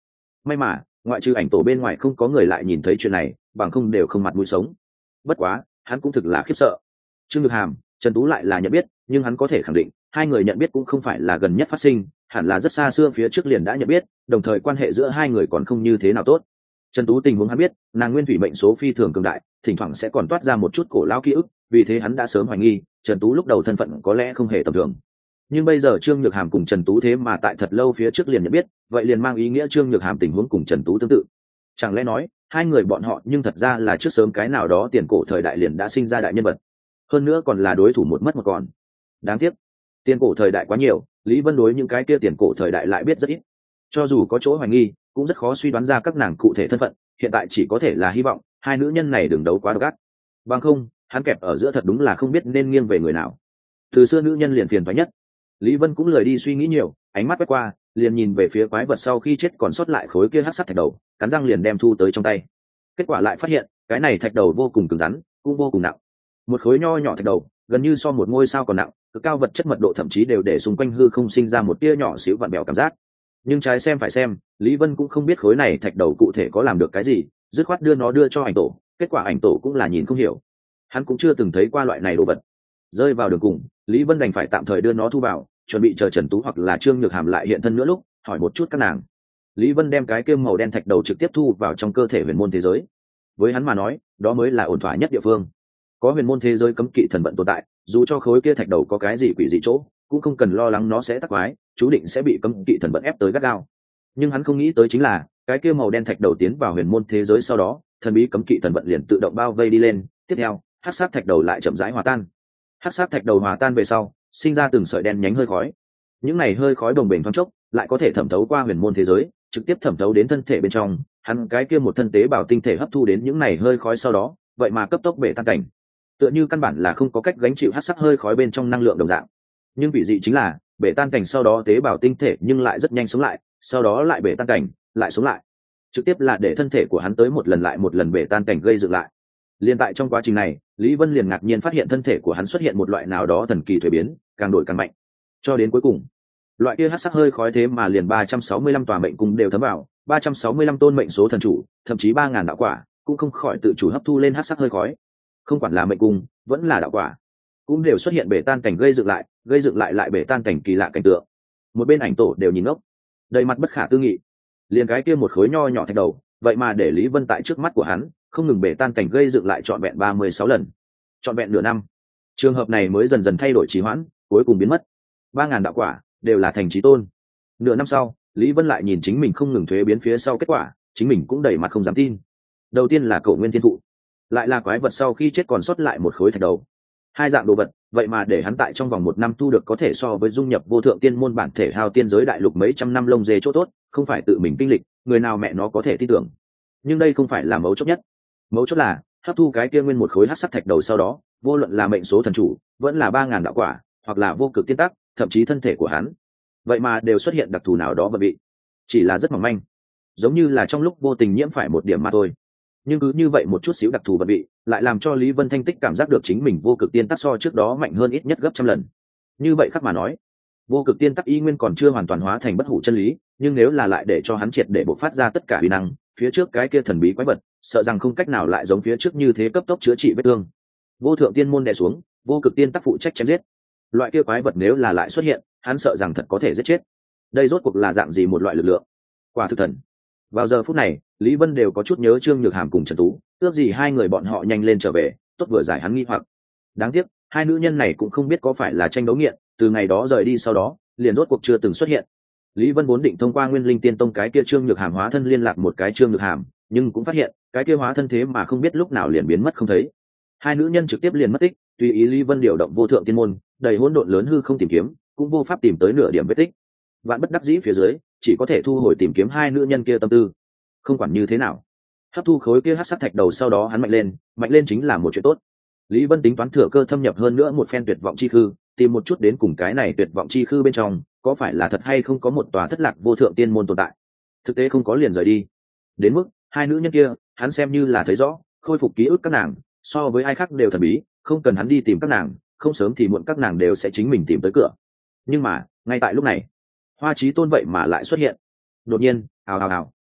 May mà ngoại trừ ảnh tổ bên ngoài không có người lại nhìn thấy chuyện này, bằng không đều không mặt mũi sống. Bất quá hắn cũng thực là khiếp sợ. Trương Nhược Hàm, Trần Tú lại là nhận biết, nhưng hắn có thể khẳng định hai người nhận biết cũng không phải là gần nhất phát sinh, hẳn là rất xa xưa phía trước liền đã nhận biết, đồng thời quan hệ giữa hai người còn không như thế nào tốt. Trần Tú tình huống hắn biết, nàng nguyên thủy mệnh số phi thường cường đại, thỉnh thoảng sẽ còn toát ra một chút cổ lão ký ức, vì thế hắn đã sớm hoài nghi Trần Tú lúc đầu thân phận có lẽ không hề tầm thường. Nhưng bây giờ Trương Nhược Hàm cùng Trần Tú thế mà tại thật lâu phía trước liền nhận biết, vậy liền mang ý nghĩa Trương Nhược Hàm tình huống cùng Trần Tú tương tự. Chẳng lẽ nói hai người bọn họ nhưng thật ra là trước sớm cái nào đó tiền cổ thời đại liền đã sinh ra đại nhân vật, hơn nữa còn là đối thủ một mất một còn. Đáng tiếc tiền cổ thời đại quá nhiều, Lý Vân đối những cái kia tiền cổ thời đại lại biết rất ít, cho dù có chỗ hoài nghi cũng rất khó suy đoán ra các nàng cụ thể thân phận. Hiện tại chỉ có thể là hy vọng hai nữ nhân này đừng đấu quá độc ác, bằng không hắn kẹp ở giữa thật đúng là không biết nên nghiêng về người nào. Từ xưa nữ nhân liền phiền toái nhất. Lý Vân cũng lời đi suy nghĩ nhiều, ánh mắt quét qua liền nhìn về phía quái vật sau khi chết còn sót lại khối kia hắc sắt thạch đầu, cắn răng liền đem thu tới trong tay. Kết quả lại phát hiện cái này thạch đầu vô cùng cứng rắn, cũng vô cùng nặng. Một khối nho nhỏ thạch đầu gần như so một ngôi sao còn nặng, cực cao vật chất mật độ thậm chí đều để xung quanh hư không sinh ra một tia nhỏ xíu vặn bèo cảm giác. Nhưng trái xem phải xem, Lý Vân cũng không biết khối này thạch đầu cụ thể có làm được cái gì, dứt khoát đưa nó đưa cho ảnh tổ, kết quả ảnh tổ cũng là nhìn không hiểu, hắn cũng chưa từng thấy qua loại này đồ vật. Rơi vào đường cùng, Lý Vân đành phải tạm thời đưa nó thu vào, chuẩn bị chờ Trần Tú hoặc là Trương Nhược Hàm lại hiện thân nữa lúc hỏi một chút các nàng. Lý Vân đem cái kim màu đen thạch đầu trực tiếp thu vào trong cơ thể huyền môn thế giới. Với hắn mà nói, đó mới là ổn thỏa nhất địa phương. Có huyền môn thế giới cấm kỵ thần vận tồn tại, dù cho khối kia thạch đầu có cái gì quỷ dị chỗ, cũng không cần lo lắng nó sẽ tắc quái, chú định sẽ bị cấm kỵ thần vận ép tới gắt gao. Nhưng hắn không nghĩ tới chính là cái kia màu đen thạch đầu tiến vào huyền môn thế giới sau đó, thần bí cấm kỵ thần vận liền tự động bao vây đi lên. Tiếp theo hắc sát thạch đầu lại chậm rãi hòa tan. Hắc sát thạch đầu hòa tan về sau, sinh ra từng sợi đen nhánh hơi khói. Những này hơi khói bồng bềnh thoáng chốc lại có thể thẩm thấu qua huyền môn thế giới, trực tiếp thẩm thấu đến thân thể bên trong. Hắn cái kia một thân tế bào tinh thể hấp thu đến những này hơi khói sau đó, vậy mà cấp tốc bể tan cảnh, tựa như căn bản là không có cách gánh chịu hắc sắc hơi khói bên trong năng lượng đồng dạng. Nhưng vị dị chính là bể tan cảnh sau đó tế bào tinh thể nhưng lại rất nhanh sống lại, sau đó lại bể tan cảnh, lại sống lại, trực tiếp là để thân thể của hắn tới một lần lại một lần bể tan cảnh gây dựng lại. Liên tại trong quá trình này, Lý Vân liền ngạc nhiên phát hiện thân thể của hắn xuất hiện một loại nào đó thần kỳ thuế biến, càng đổi càng mạnh, cho đến cuối cùng loại kia hắc sắc hơi khói thế mà liền ba trăm sáu mươi lăm tòa mệnh cung đều thấm vào, ba trăm sáu mươi lăm tôn mệnh số thần chủ, thậm chí ba ngàn đạo quả cũng không khỏi tự chủ hấp thu lên hắc sắc hơi khói. Không quản là mệnh cung vẫn là đạo quả, cũng đều xuất hiện bể tan cảnh gây dựng lại, gây dựng lại lại bể tan cảnh kỳ lạ cảnh tượng. Một bên ảnh tổ đều nhìn ngốc, đầy mặt bất khả tư nghị. Liền cái kia một khối nho nhỏ thạch đầu, vậy mà để Lý Vân tại trước mắt của hắn không ngừng bể tan cảnh gây dựng lại trọn vẹn ba mươi sáu lần, trọn vẹn nửa năm. Trường hợp này mới dần dần thay đổi trì hoãn, cuối cùng biến mất. Ba ngàn đạo quả đều là thành chí tôn. Nửa năm sau, Lý Vân lại nhìn chính mình không ngừng thuế biến phía sau kết quả, chính mình cũng đầy mặt không dám tin. Đầu tiên là Cổ Nguyên Thiên Thụ, lại là quái vật sau khi chết còn sót lại một khối thạch đầu. Hai dạng đồ vật, vậy mà để hắn tại trong vòng một năm thu được có thể so với dung nhập vô thượng tiên môn bản thể hao tiên giới đại lục mấy trăm năm lông dê chỗ tốt, không phải tự mình kinh lịch, người nào mẹ nó có thể tin tưởng. Nhưng đây không phải là mấu chốt nhất. Mấu chốt là hấp thu cái kia nguyên một khối hắc sắc thạch đầu sau đó, vô luận là mệnh số thần chủ, vẫn là ba ngàn đạo quả, hoặc là vô cực tiên tắc, thậm chí thân thể của hắn, vậy mà đều xuất hiện đặc thù nào đó và bị, chỉ là rất mỏng manh, giống như là trong lúc vô tình nhiễm phải một điểm mà thôi. Nhưng cứ như vậy một chút xíu đặc thù vật bị, lại làm cho Lý Vân Thanh tích cảm giác được chính mình vô cực tiên tắc so trước đó mạnh hơn ít nhất gấp trăm lần. Như vậy khác mà nói, vô cực tiên tắc y nguyên còn chưa hoàn toàn hóa thành bất hủ chân lý, nhưng nếu là lại để cho hắn triệt để bộc phát ra tất cả uy năng, phía trước cái kia thần bí quái vật, sợ rằng không cách nào lại giống phía trước như thế cấp tốc chữa trị vết thương. Vô thượng tiên môn đè xuống, vô cực tiên tắc phụ trách chém giết. Loại kia quái vật nếu là lại xuất hiện, hắn sợ rằng thật có thể giết chết. Đây rốt cuộc là dạng gì một loại lực lượng? Quả thực thần. Vào giờ phút này, Lý Vân đều có chút nhớ Trương Nhược Hàm cùng Trần Tú, ước gì hai người bọn họ nhanh lên trở về, tốt vừa giải hắn nghi hoặc. Đáng tiếc, hai nữ nhân này cũng không biết có phải là tranh đấu nghiện, từ ngày đó rời đi sau đó, liền rốt cuộc chưa từng xuất hiện. Lý Vân vốn định thông qua Nguyên Linh Tiên Tông cái kia Trương Nhược Hàm hóa thân liên lạc một cái Trương Nhược Hàm, nhưng cũng phát hiện, cái kia hóa thân thế mà không biết lúc nào liền biến mất không thấy. Hai nữ nhân trực tiếp liền mất tích, tùy ý Lý Vân điều động vô thượng tiên môn, đầy hỗn độn lớn hư không tìm kiếm, cũng vô pháp tìm tới nửa điểm vết tích. Vạn bất đắc dĩ phía dưới, chỉ có thể thu hồi tìm kiếm hai nữ nhân kia tâm tư. Không quản như thế nào, hấp thu khối kia hắc sắc thạch đầu sau đó hắn mạnh lên, mạnh lên chính là một chuyện tốt. Lý Vân tính toán thừa cơ thâm nhập hơn nữa một phen tuyệt vọng chi khư, tìm một chút đến cùng cái này tuyệt vọng chi khư bên trong có phải là thật hay không có một tòa thất lạc vô thượng tiên môn tồn tại. Thực tế không có liền rời đi. Đến mức hai nữ nhân kia, hắn xem như là thấy rõ, khôi phục ký ức các nàng, so với ai khác đều thần bí, không cần hắn đi tìm các nàng, không sớm thì muộn các nàng đều sẽ chính mình tìm tới cửa. Nhưng mà ngay tại lúc này, Hoa Chí Tôn vậy mà lại xuất hiện. Đột nhiên, ào ào ào,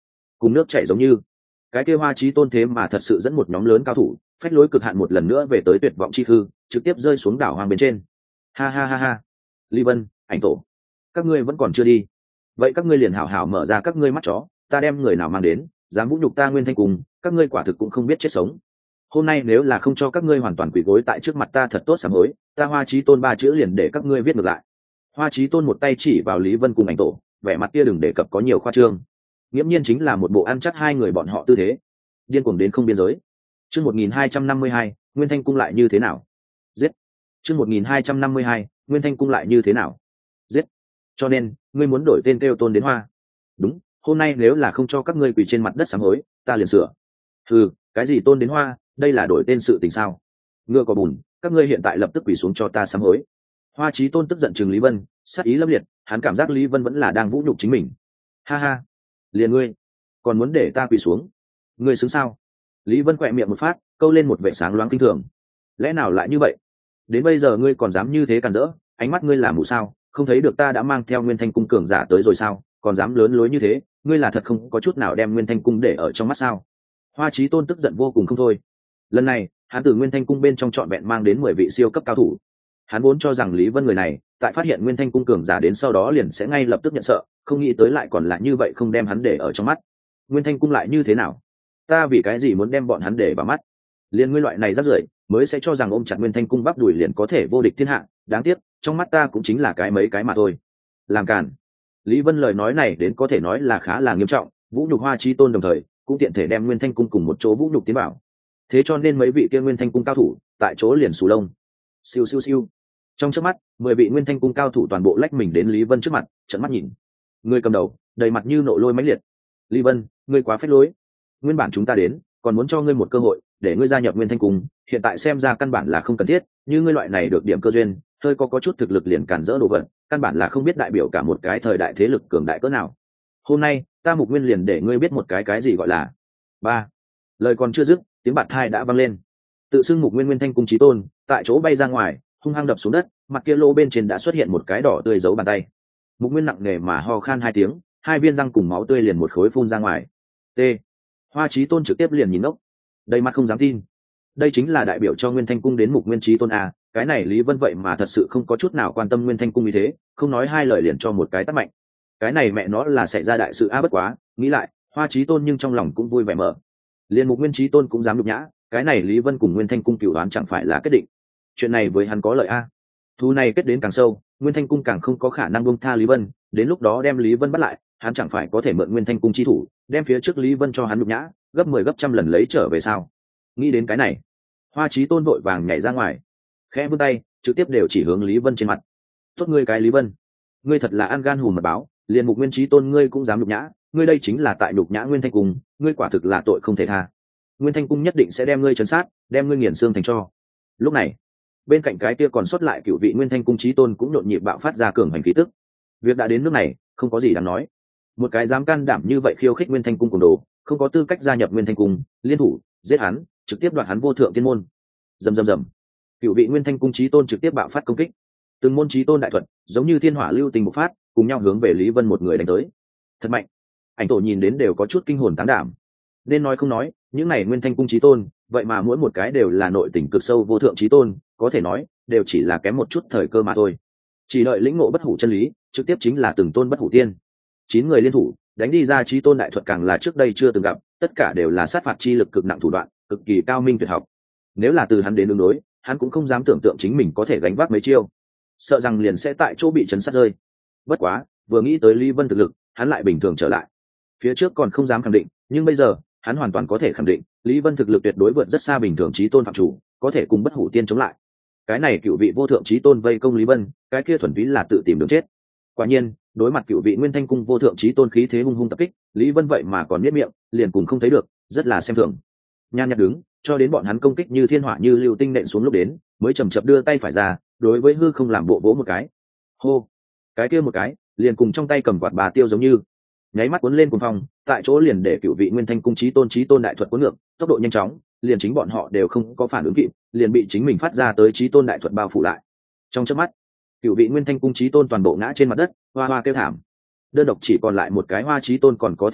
cùng nước chảy giống như. Cái kia Hoa Chí Tôn thế mà thật sự dẫn một nhóm lớn cao thủ phách lối cực hạn một lần nữa về tới tuyệt vọng chi hư, trực tiếp rơi xuống đảo hoang bên trên. Ha ha ha ha, Lý Vân, Ảnh Tổ, các ngươi vẫn còn chưa đi, vậy các ngươi liền hảo hảo mở ra các ngươi mắt chó, ta đem người nào mang đến dám vũ nhục ta Nguyên Thanh Cung, các ngươi quả thực cũng không biết chết sống. Hôm nay nếu là không cho các ngươi hoàn toàn quỳ gối tại trước mặt ta thật tốt sám hối, ta Hoa Chí Tôn ba chữ liền để các ngươi viết ngược lại. Hoa Chí Tôn một tay chỉ vào Lý Vân cùng Ảnh Tổ, vẻ mặt kia đừng đề cập có nhiều khoa trương, nghiễm nhiên chính là một bộ ăn chắc hai người bọn họ tư thế, điên cuồng đến không biên giới. Chương một nghìn hai trăm năm mươi hai, Nguyên Thanh Cung lại như thế nào? Giết. Chương một nghìn hai trăm năm mươi hai, Nguyên Thanh Cung lại như thế nào? Giết. Cho nên, ngươi muốn đổi tên kêu Tôn đến Hoa. Đúng, hôm nay nếu là không cho các ngươi quỳ trên mặt đất sám hối, ta liền sửa. Ừ, cái gì Tôn đến Hoa, đây là đổi tên sự tình sao? Ngựa có bùn, các ngươi hiện tại lập tức quỳ xuống cho ta sám hối. Hoa Chí Tôn tức giận trừng Lý Vân, sát ý lâm liệt, hắn cảm giác Lý Vân vẫn là đang vũ nhục chính mình. Ha ha, liền ngươi, còn muốn để ta quỳ xuống? Ngươi xứng sao? Lý Vân quẹ miệng một phát, câu lên một vẻ sáng loáng kinh thường. Lẽ nào lại như vậy? Đến bây giờ ngươi còn dám như thế càn rỡ, ánh mắt ngươi là mù sao, không thấy được ta đã mang theo Nguyên Thanh Cung cường giả tới rồi sao, còn dám lớn lối như thế, ngươi là thật không có chút nào đem Nguyên Thanh Cung để ở trong mắt sao? Hoa Chí Tôn tức giận vô cùng không thôi. Lần này, hắn từ Nguyên Thanh Cung bên trong trọn vẹn mang đến mười vị siêu cấp cao thủ. Hắn vốn cho rằng Lý Vân người này, tại phát hiện Nguyên Thanh Cung cường giả đến sau đó liền sẽ ngay lập tức nhận sợ, không nghĩ tới lại còn là như vậy, không đem hắn để ở trong mắt. Nguyên Thanh Cung lại như thế nào? Ta vì cái gì muốn đem bọn hắn để vào mắt? Liên ngươi loại này rác rưởi mới sẽ cho rằng ôm chặt Nguyên Thanh Cung bắp đùi liền có thể vô địch thiên hạ, đáng tiếc, trong mắt ta cũng chính là cái mấy cái mà thôi. Làm cản. Lý Vân lời nói này đến có thể nói là khá là nghiêm trọng, vũ nhục Hoa Chí Tôn đồng thời cũng tiện thể đem Nguyên Thanh Cung cùng một chỗ vũ nhục tiến bảo. Thế cho nên mấy vị kia Nguyên Thanh Cung cao thủ tại chỗ liền sù lông. Siêu siêu siêu. Trong chớp mắt, mười vị Nguyên Thanh Cung cao thủ toàn bộ lách mình đến Lý Vân trước mặt, trợn mắt nhìn. Người cầm đầu, đầy mặt như nộ lôi mãnh liệt. Lý Vân, ngươi quá phách lối. Nguyên bản chúng ta đến, còn muốn cho ngươi một cơ hội, để ngươi gia nhập Nguyên Thanh Cung, hiện tại xem ra căn bản là không cần thiết, như ngươi loại này được điểm cơ duyên, hơi có có chút thực lực liền cản rỡ đồ vật, căn bản là không biết đại biểu cả một cái thời đại thế lực cường đại cỡ nào. Hôm nay, ta Mục Nguyên liền để ngươi biết một cái cái gì gọi là ba. Lời còn chưa dứt, tiếng bạt thai đã vang lên. Tự xưng Mục Nguyên Nguyên Thanh Cung chí tôn, tại chỗ bay ra ngoài, hung hăng đập xuống đất, mặt kia lô bên trên đã xuất hiện một cái đỏ tươi dấu bàn tay. Mục Nguyên nặng nề mà ho khan hai tiếng, hai viên răng cùng máu tươi liền một khối phun ra ngoài. T. Hoa Chí Tôn trực tiếp liền nhìn ngốc, đầy mặt không dám tin. Đây chính là đại biểu cho Nguyên Thanh Cung đến Mục Nguyên chí tôn à? Cái này Lý Vân vậy mà thật sự không có chút nào quan tâm Nguyên Thanh Cung như thế, không nói hai lời liền cho một cái tát mạnh. Cái này mẹ nó là xảy ra đại sự a, bất quá, nghĩ lại, Hoa Chí Tôn nhưng trong lòng cũng vui vẻ mở. Liên Mục Nguyên chí tôn cũng dám nhục nhã, cái này Lý Vân cùng Nguyên Thanh Cung cửu đoán chẳng phải là kết định. Chuyện này với hắn có lợi a. Thù này kết đến càng sâu, Nguyên Thanh Cung càng không có khả năng buông tha Lý Vân, đến lúc đó đem Lý Vân bắt lại, hắn chẳng phải có thể mượn Nguyên Thanh Cung chi thủ, đem phía trước Lý Vân cho hắn nhục nhã, gấp mười gấp trăm lần lấy trở về sao? Nghĩ đến cái này, Hoa Chí Tôn vội vàng nhảy ra ngoài, khẽ vươn tay, trực tiếp đều chỉ hướng Lý Vân trên mặt. Tốt ngươi cái Lý Vân, ngươi thật là ăn gan hùm mật báo, liền Mục Nguyên chí tôn ngươi cũng dám nhục nhã, ngươi đây chính là tại nhục nhã Nguyên Thanh Cung, ngươi quả thực là tội không thể tha. Nguyên Thanh Cung nhất định sẽ đem ngươi trấn sát, đem ngươi nghiền xương thành tro. Lúc này, bên cạnh cái kia còn sót lại cựu vị Nguyên Thanh Cung chí tôn cũng nhộn nhịp bạo phát ra cường hành khí tức. Việc đã đến nước này, không có gì đáng nói. Một cái dám can đảm như vậy khiêu khích Nguyên Thanh Cung cùng đồ, không có tư cách gia nhập Nguyên Thanh Cung, liên thủ giết hắn, trực tiếp đoạt hắn vô thượng tiên môn. Rầm rầm rầm. Cựu vị Nguyên Thanh Cung chí tôn trực tiếp bạo phát công kích. Từng môn chí tôn đại thuật, giống như thiên hỏa lưu tình bộc phát, cùng nhau hướng về Lý Vân một người đánh tới. Thật mạnh. Ảnh Tổ nhìn đến đều có chút kinh hồn táng đảm. Nên nói không nói, những này Nguyên Thanh Cung chí tôn, vậy mà mỗi một cái đều là nội tình cực sâu vô thượng chí tôn, có thể nói, đều chỉ là kém một chút thời cơ mà thôi. Chỉ đợi lĩnh ngộ bất hủ chân lý, trực tiếp chính là từng tôn bất hủ tiên. Chín người liên thủ, đánh đi ra chí tôn đại thuật càng là trước đây chưa từng gặp, tất cả đều là sát phạt chi lực cực nặng thủ đoạn, cực kỳ cao minh tuyệt học. Nếu là từ hắn đến ứng đối, hắn cũng không dám tưởng tượng chính mình có thể gánh vác mấy chiêu, sợ rằng liền sẽ tại chỗ bị chấn sát rơi. Bất quá, vừa nghĩ tới Lý Vân thực lực, hắn lại bình thường trở lại. Phía trước còn không dám khẳng định, nhưng bây giờ, hắn hoàn toàn có thể khẳng định, Lý Vân thực lực tuyệt đối vượt rất xa bình thường chí tôn phạm chủ, có thể cùng bất hủ tiên chống lại. Cái này cựu vị vô thượng chí tôn vây công Lý Vân, cái kia thuần túy là tự tìm đường chết. Quả nhiên, đối mặt cựu vị Nguyên Thanh Cung vô thượng chí tôn khí thế hung hung tập kích, Lý Vân vậy mà còn nhếch miệng, liền cùng không thấy được, rất là xem thường. Nhan nhạt đứng, cho đến bọn hắn công kích như thiên hỏa như lưu tinh nện xuống lúc đến, mới chậm chậm đưa tay phải ra, đối với hư không làm bộ vỗ một cái. Hô, cái kia một cái, liền cùng trong tay cầm quạt bà tiêu giống như, nháy mắt cuốn lên cuồng phong, tại chỗ liền để cựu vị Nguyên Thanh Cung chí tôn chí tôn đại thuật cuốn ngược, tốc độ nhanh chóng, liền chính bọn họ đều không có phản ứng kịp, liền bị chính mình phát ra tới chí tôn đại thuật bao phủ lại. Trong chớp mắt, cựu vị Nguyên Thanh Cung chí tôn toàn bộ ngã trên mặt đất, hoa hoa kêu thảm. Đơn độc chỉ còn lại một cái Hoa Chí Tôn còn có thể đứng,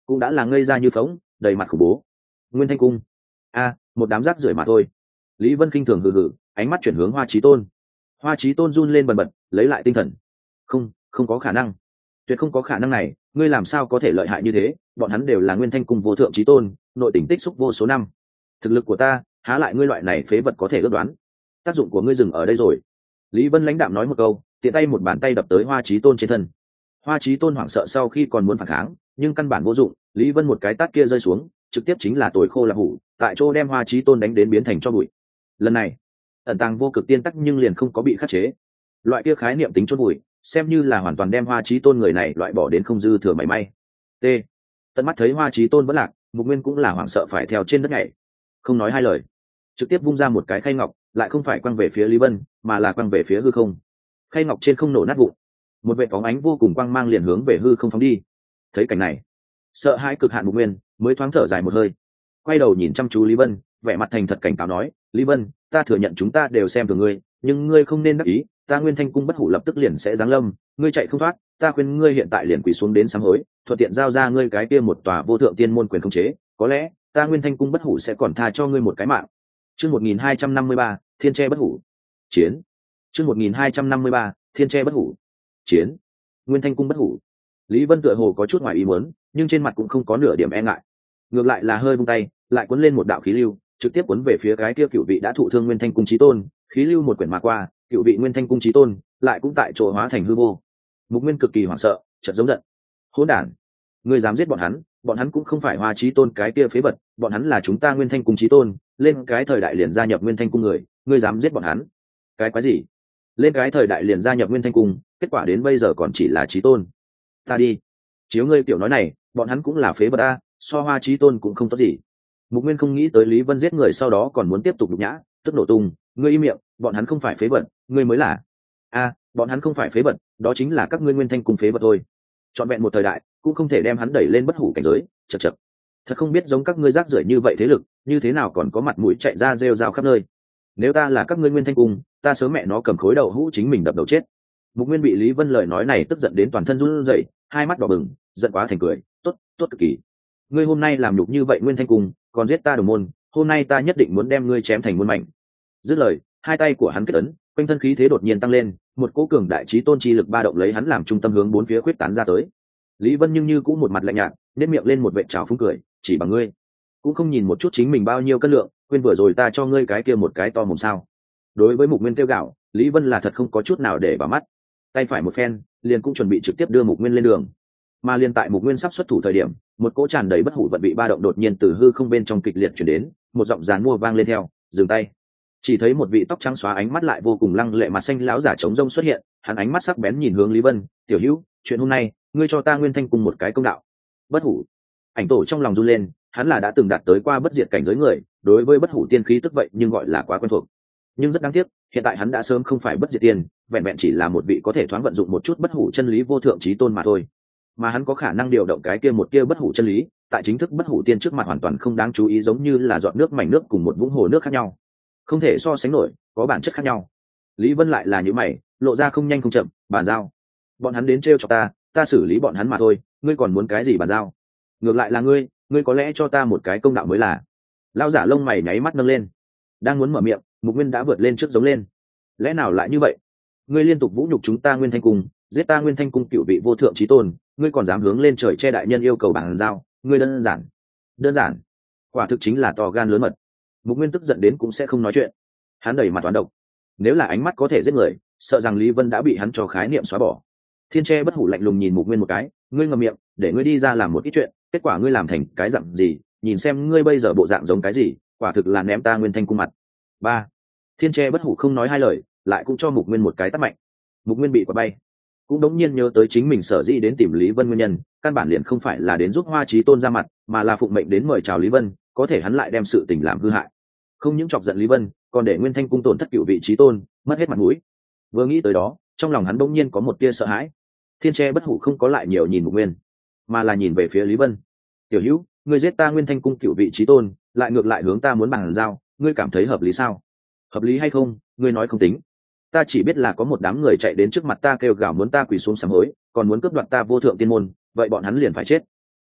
cũng đã là ngây ra như phóng, đầy mặt khủng bố. Nguyên Thanh Cung, a một đám rác rưởi mà thôi. Lý Vân khinh thường hừ hừ, ánh mắt chuyển hướng Hoa Chí Tôn. Hoa Chí Tôn run lên bần bật, lấy lại tinh thần. Không, không có khả năng, tuyệt không có khả năng này, ngươi làm sao có thể lợi hại như thế? Bọn hắn đều là Nguyên Thanh Cung vô thượng chí tôn, nội tình tích xúc vô số năm. Thực lực của ta, há lại ngươi loại này phế vật có thể ước đoán? Tác dụng của ngươi dừng ở đây rồi. Lý Vân lãnh đạm nói một câu, tiện tay một bàn tay đập tới Hoa Chí Tôn trên thân. Hoa Chí Tôn hoảng sợ sau khi còn muốn phản kháng, nhưng căn bản vô dụng. Lý Vân một cái tát kia rơi xuống, trực tiếp chính là tồi khô là hủ, tại chỗ đem Hoa Chí Tôn đánh đến biến thành cho bụi. Lần này, ẩn tàng vô cực tiên tắc nhưng liền không có bị khắc chế. Loại kia khái niệm tính chôn bụi, xem như là hoàn toàn đem Hoa Chí Tôn người này loại bỏ đến không dư thừa mảy may. T. Tận mắt thấy Hoa Chí Tôn vẫn lạc, Mục Nguyên cũng là hoảng sợ phải theo trên đất nhảy, không nói hai lời, trực tiếp vung ra một cái khay ngọc, lại không phải quăng về phía Lý Vân, mà là quăng về phía hư không. Khay ngọc trên không nổ nát vụn, một vệt bóng ánh vô cùng quang mang liền hướng về hư không phóng đi. Thấy cảnh này, sợ hãi cực hạn Mục Nguyên mới thoáng thở dài một hơi, quay đầu nhìn chăm chú Lý Vân, vẻ mặt thành thật cảnh cáo nói: Lý Vân, ta thừa nhận chúng ta đều xem thường ngươi, nhưng ngươi không nên đắc ý, ta Nguyên Thanh Cung bất hủ lập tức liền sẽ giáng lâm, ngươi chạy không thoát, ta khuyên ngươi hiện tại liền quỳ xuống đến sám hối, thuận tiện giao ra ngươi cái kia một tòa vô thượng tiên môn quyền khống chế, có lẽ ta Nguyên Thanh Cung bất hủ sẽ còn tha cho ngươi một cái mạng. Chương một nghìn hai trăm năm mươi ba, Thiên Tre bất hủ. Chiến. Chương một nghìn hai trăm năm mươi ba, Thiên Tre bất hủ. Chiến. Nguyên Thanh Cung bất hủ. Lý Vân tựa hồ có chút ngoài ý muốn, nhưng trên mặt cũng không có nửa điểm e ngại, ngược lại là hơi vung tay, lại cuốn lên một đạo khí lưu, trực tiếp cuốn về phía cái kia cựu vị đã thụ thương Nguyên Thanh Cung chí tôn, khí lưu một quyển mà qua, cựu vị Nguyên Thanh Cung chí tôn lại cũng tại chỗ hóa thành hư vô. Mục Nguyên cực kỳ hoảng sợ, chợt giống giận: hỗn đản, ngươi dám giết bọn hắn? Bọn hắn cũng không phải Hoa Chí Tôn cái kia phế vật, bọn hắn là chúng ta Nguyên Thanh Cung chí tôn, lên cái thời đại liền gia nhập Nguyên Thanh Cung người, ngươi dám giết bọn hắn? Cái quái gì? Lên cái thời đại liền gia nhập Nguyên Thanh Cung, kết quả đến bây giờ còn chỉ là chí tôn. Ta đi, chiếu ngươi tiểu nói này, bọn hắn cũng là phế vật a, so Hoa Chí Tôn cũng không tốt gì. Mục Nguyên không nghĩ tới Lý Vân giết người sau đó còn muốn tiếp tục nhục nhã, tức nổ tung: ngươi im miệng, bọn hắn không phải phế vật, ngươi mới là. A, bọn hắn không phải phế vật, đó chính là các ngươi Nguyên Thanh Cung phế vật thôi. Chọn vẹn một thời đại, cũng không thể đem hắn đẩy lên bất hủ cảnh giới, chậc chậc. Thật không biết giống các ngươi rác rưởi như vậy thế lực, như thế nào còn có mặt mũi chạy ra rêu rao khắp nơi. Nếu ta là các ngươi Nguyên Thanh Cung, ta sớm mẹ nó cầm khối đầu hũ chính mình đập đầu chết. Mục Nguyên bị Lý Vân lời nói này tức giận đến toàn thân run rẩy, hai mắt đỏ bừng, giận quá thành cười: tốt, tốt cực kỳ. Ngươi hôm nay làm nhục như vậy Nguyên Thanh Cung, còn giết ta đồng môn, hôm nay ta nhất định muốn đem ngươi chém thành muôn mảnh. Dứt lời, hai tay của hắn kết ấn, quanh thân khí thế đột nhiên tăng lên, một cỗ cường đại chí tôn chi lực ba động lấy hắn làm trung tâm hướng bốn phía khuyết tán ra tới. Lý Vân nhưng như cũng một mặt lạnh nhạt, nét miệng lên một vệt trào phúng cười: chỉ bằng ngươi cũng không nhìn một chút chính mình bao nhiêu cân lượng, quên vừa rồi ta cho ngươi cái kia một cái to mồm sao? Đối với Mục Nguyên kêu gạo, Lý Vân là thật không có chút nào để vào mắt, tay phải một phen, liền cũng chuẩn bị trực tiếp đưa Mục Nguyên lên đường. Mà liền tại Mục Nguyên sắp xuất thủ thời điểm, một cỗ tràn đầy bất hủ vận bị ba động đột nhiên từ hư không bên trong kịch liệt chuyển đến, một giọng dàn mua vang lên theo: dừng tay. Chỉ thấy một vị tóc trắng xóa ánh mắt lại vô cùng lăng lệ mặt xanh lão giả trống rông xuất hiện, hắn ánh mắt sắc bén nhìn hướng Lý Vân: tiểu hữu, chuyện hôm nay ngươi cho ta Nguyên Thanh Cung một cái công đạo. Bất hủ. Ảnh tổ trong lòng run lên, hắn là đã từng đạt tới qua bất diệt cảnh giới người, đối với bất hủ tiên khí tức vậy nhưng gọi là quá quen thuộc. Nhưng rất đáng tiếc, hiện tại hắn đã sớm không phải bất diệt tiên, vẹn vẹn chỉ là một vị có thể thoáng vận dụng một chút bất hủ chân lý vô thượng chí tôn mà thôi. Mà hắn có khả năng điều động cái kia một kia bất hủ chân lý, tại chính thức bất hủ tiên trước mặt hoàn toàn không đáng chú ý, giống như là giọt nước mảnh nước cùng một vũng hồ nước khác nhau, không thể so sánh nổi, có bản chất khác nhau. Lý Vân lại là những mày, lộ ra không nhanh không chậm: bàn giao. Bọn hắn đến trêu chọc ta, ta xử lý bọn hắn mà thôi, ngươi còn muốn cái gì bàn giao? Ngược lại là ngươi, ngươi có lẽ cho ta một cái công đạo mới là. Lão giả lông mày nháy mắt nâng lên, đang muốn mở miệng, Mục Nguyên đã vượt lên trước giống lên: lẽ nào lại như vậy? Ngươi liên tục vũ nhục chúng ta Nguyên Thanh Cung, giết ta Nguyên Thanh Cung cựu vị vô thượng chí tôn, ngươi còn dám hướng lên trời che đại nhân yêu cầu bàn giao? Ngươi đơn giản, đơn giản, quả thực chính là to gan lớn mật. Mục Nguyên tức giận đến cũng sẽ không nói chuyện, hắn đẩy mặt toán độc, nếu là ánh mắt có thể giết người, sợ rằng Lý Vân đã bị hắn cho khái niệm xóa bỏ. Thiên Tre bất hủ lạnh lùng nhìn Mục Nguyên một cái: ngươi ngậm miệng, để ngươi đi ra làm một ít chuyện, kết quả ngươi làm thành cái dạng gì, nhìn xem ngươi bây giờ bộ dạng giống cái gì, quả thực là ném ta Nguyên Thanh Cung mặt. Ba. Thiên Tre bất hủ không nói hai lời, lại cũng cho Mục Nguyên một cái tát mạnh. Mục Nguyên bị quả bay, cũng đống nhiên nhớ tới chính mình sở dĩ đến tìm Lý Vân nguyên nhân, căn bản liền không phải là đến giúp Hoa Chí Tôn ra mặt, mà là phụng mệnh đến mời chào Lý Vân, có thể hắn lại đem sự tình làm hư hại, không những chọc giận Lý Vân, còn để Nguyên Thanh Cung tổn thất cựu vị chí tôn, mất hết mặt mũi. Vừa nghĩ tới đó, trong lòng hắn bỗng nhiên có một tia sợ hãi. Thiên Tre bất hủ không có lại nhiều nhìn Mục Nguyên, mà là nhìn về phía Lý Vân: tiểu hữu, ngươi giết ta Nguyên Thanh Cung cựu vị chí tôn, lại ngược lại hướng ta muốn bàn giao, ngươi cảm thấy hợp lý sao? Hợp lý hay không, ngươi nói không tính. Ta chỉ biết là có một đám người chạy đến trước mặt ta kêu gào muốn ta quỳ xuống sám hối, còn muốn cướp đoạt ta vô thượng tiên môn, vậy bọn hắn liền phải chết.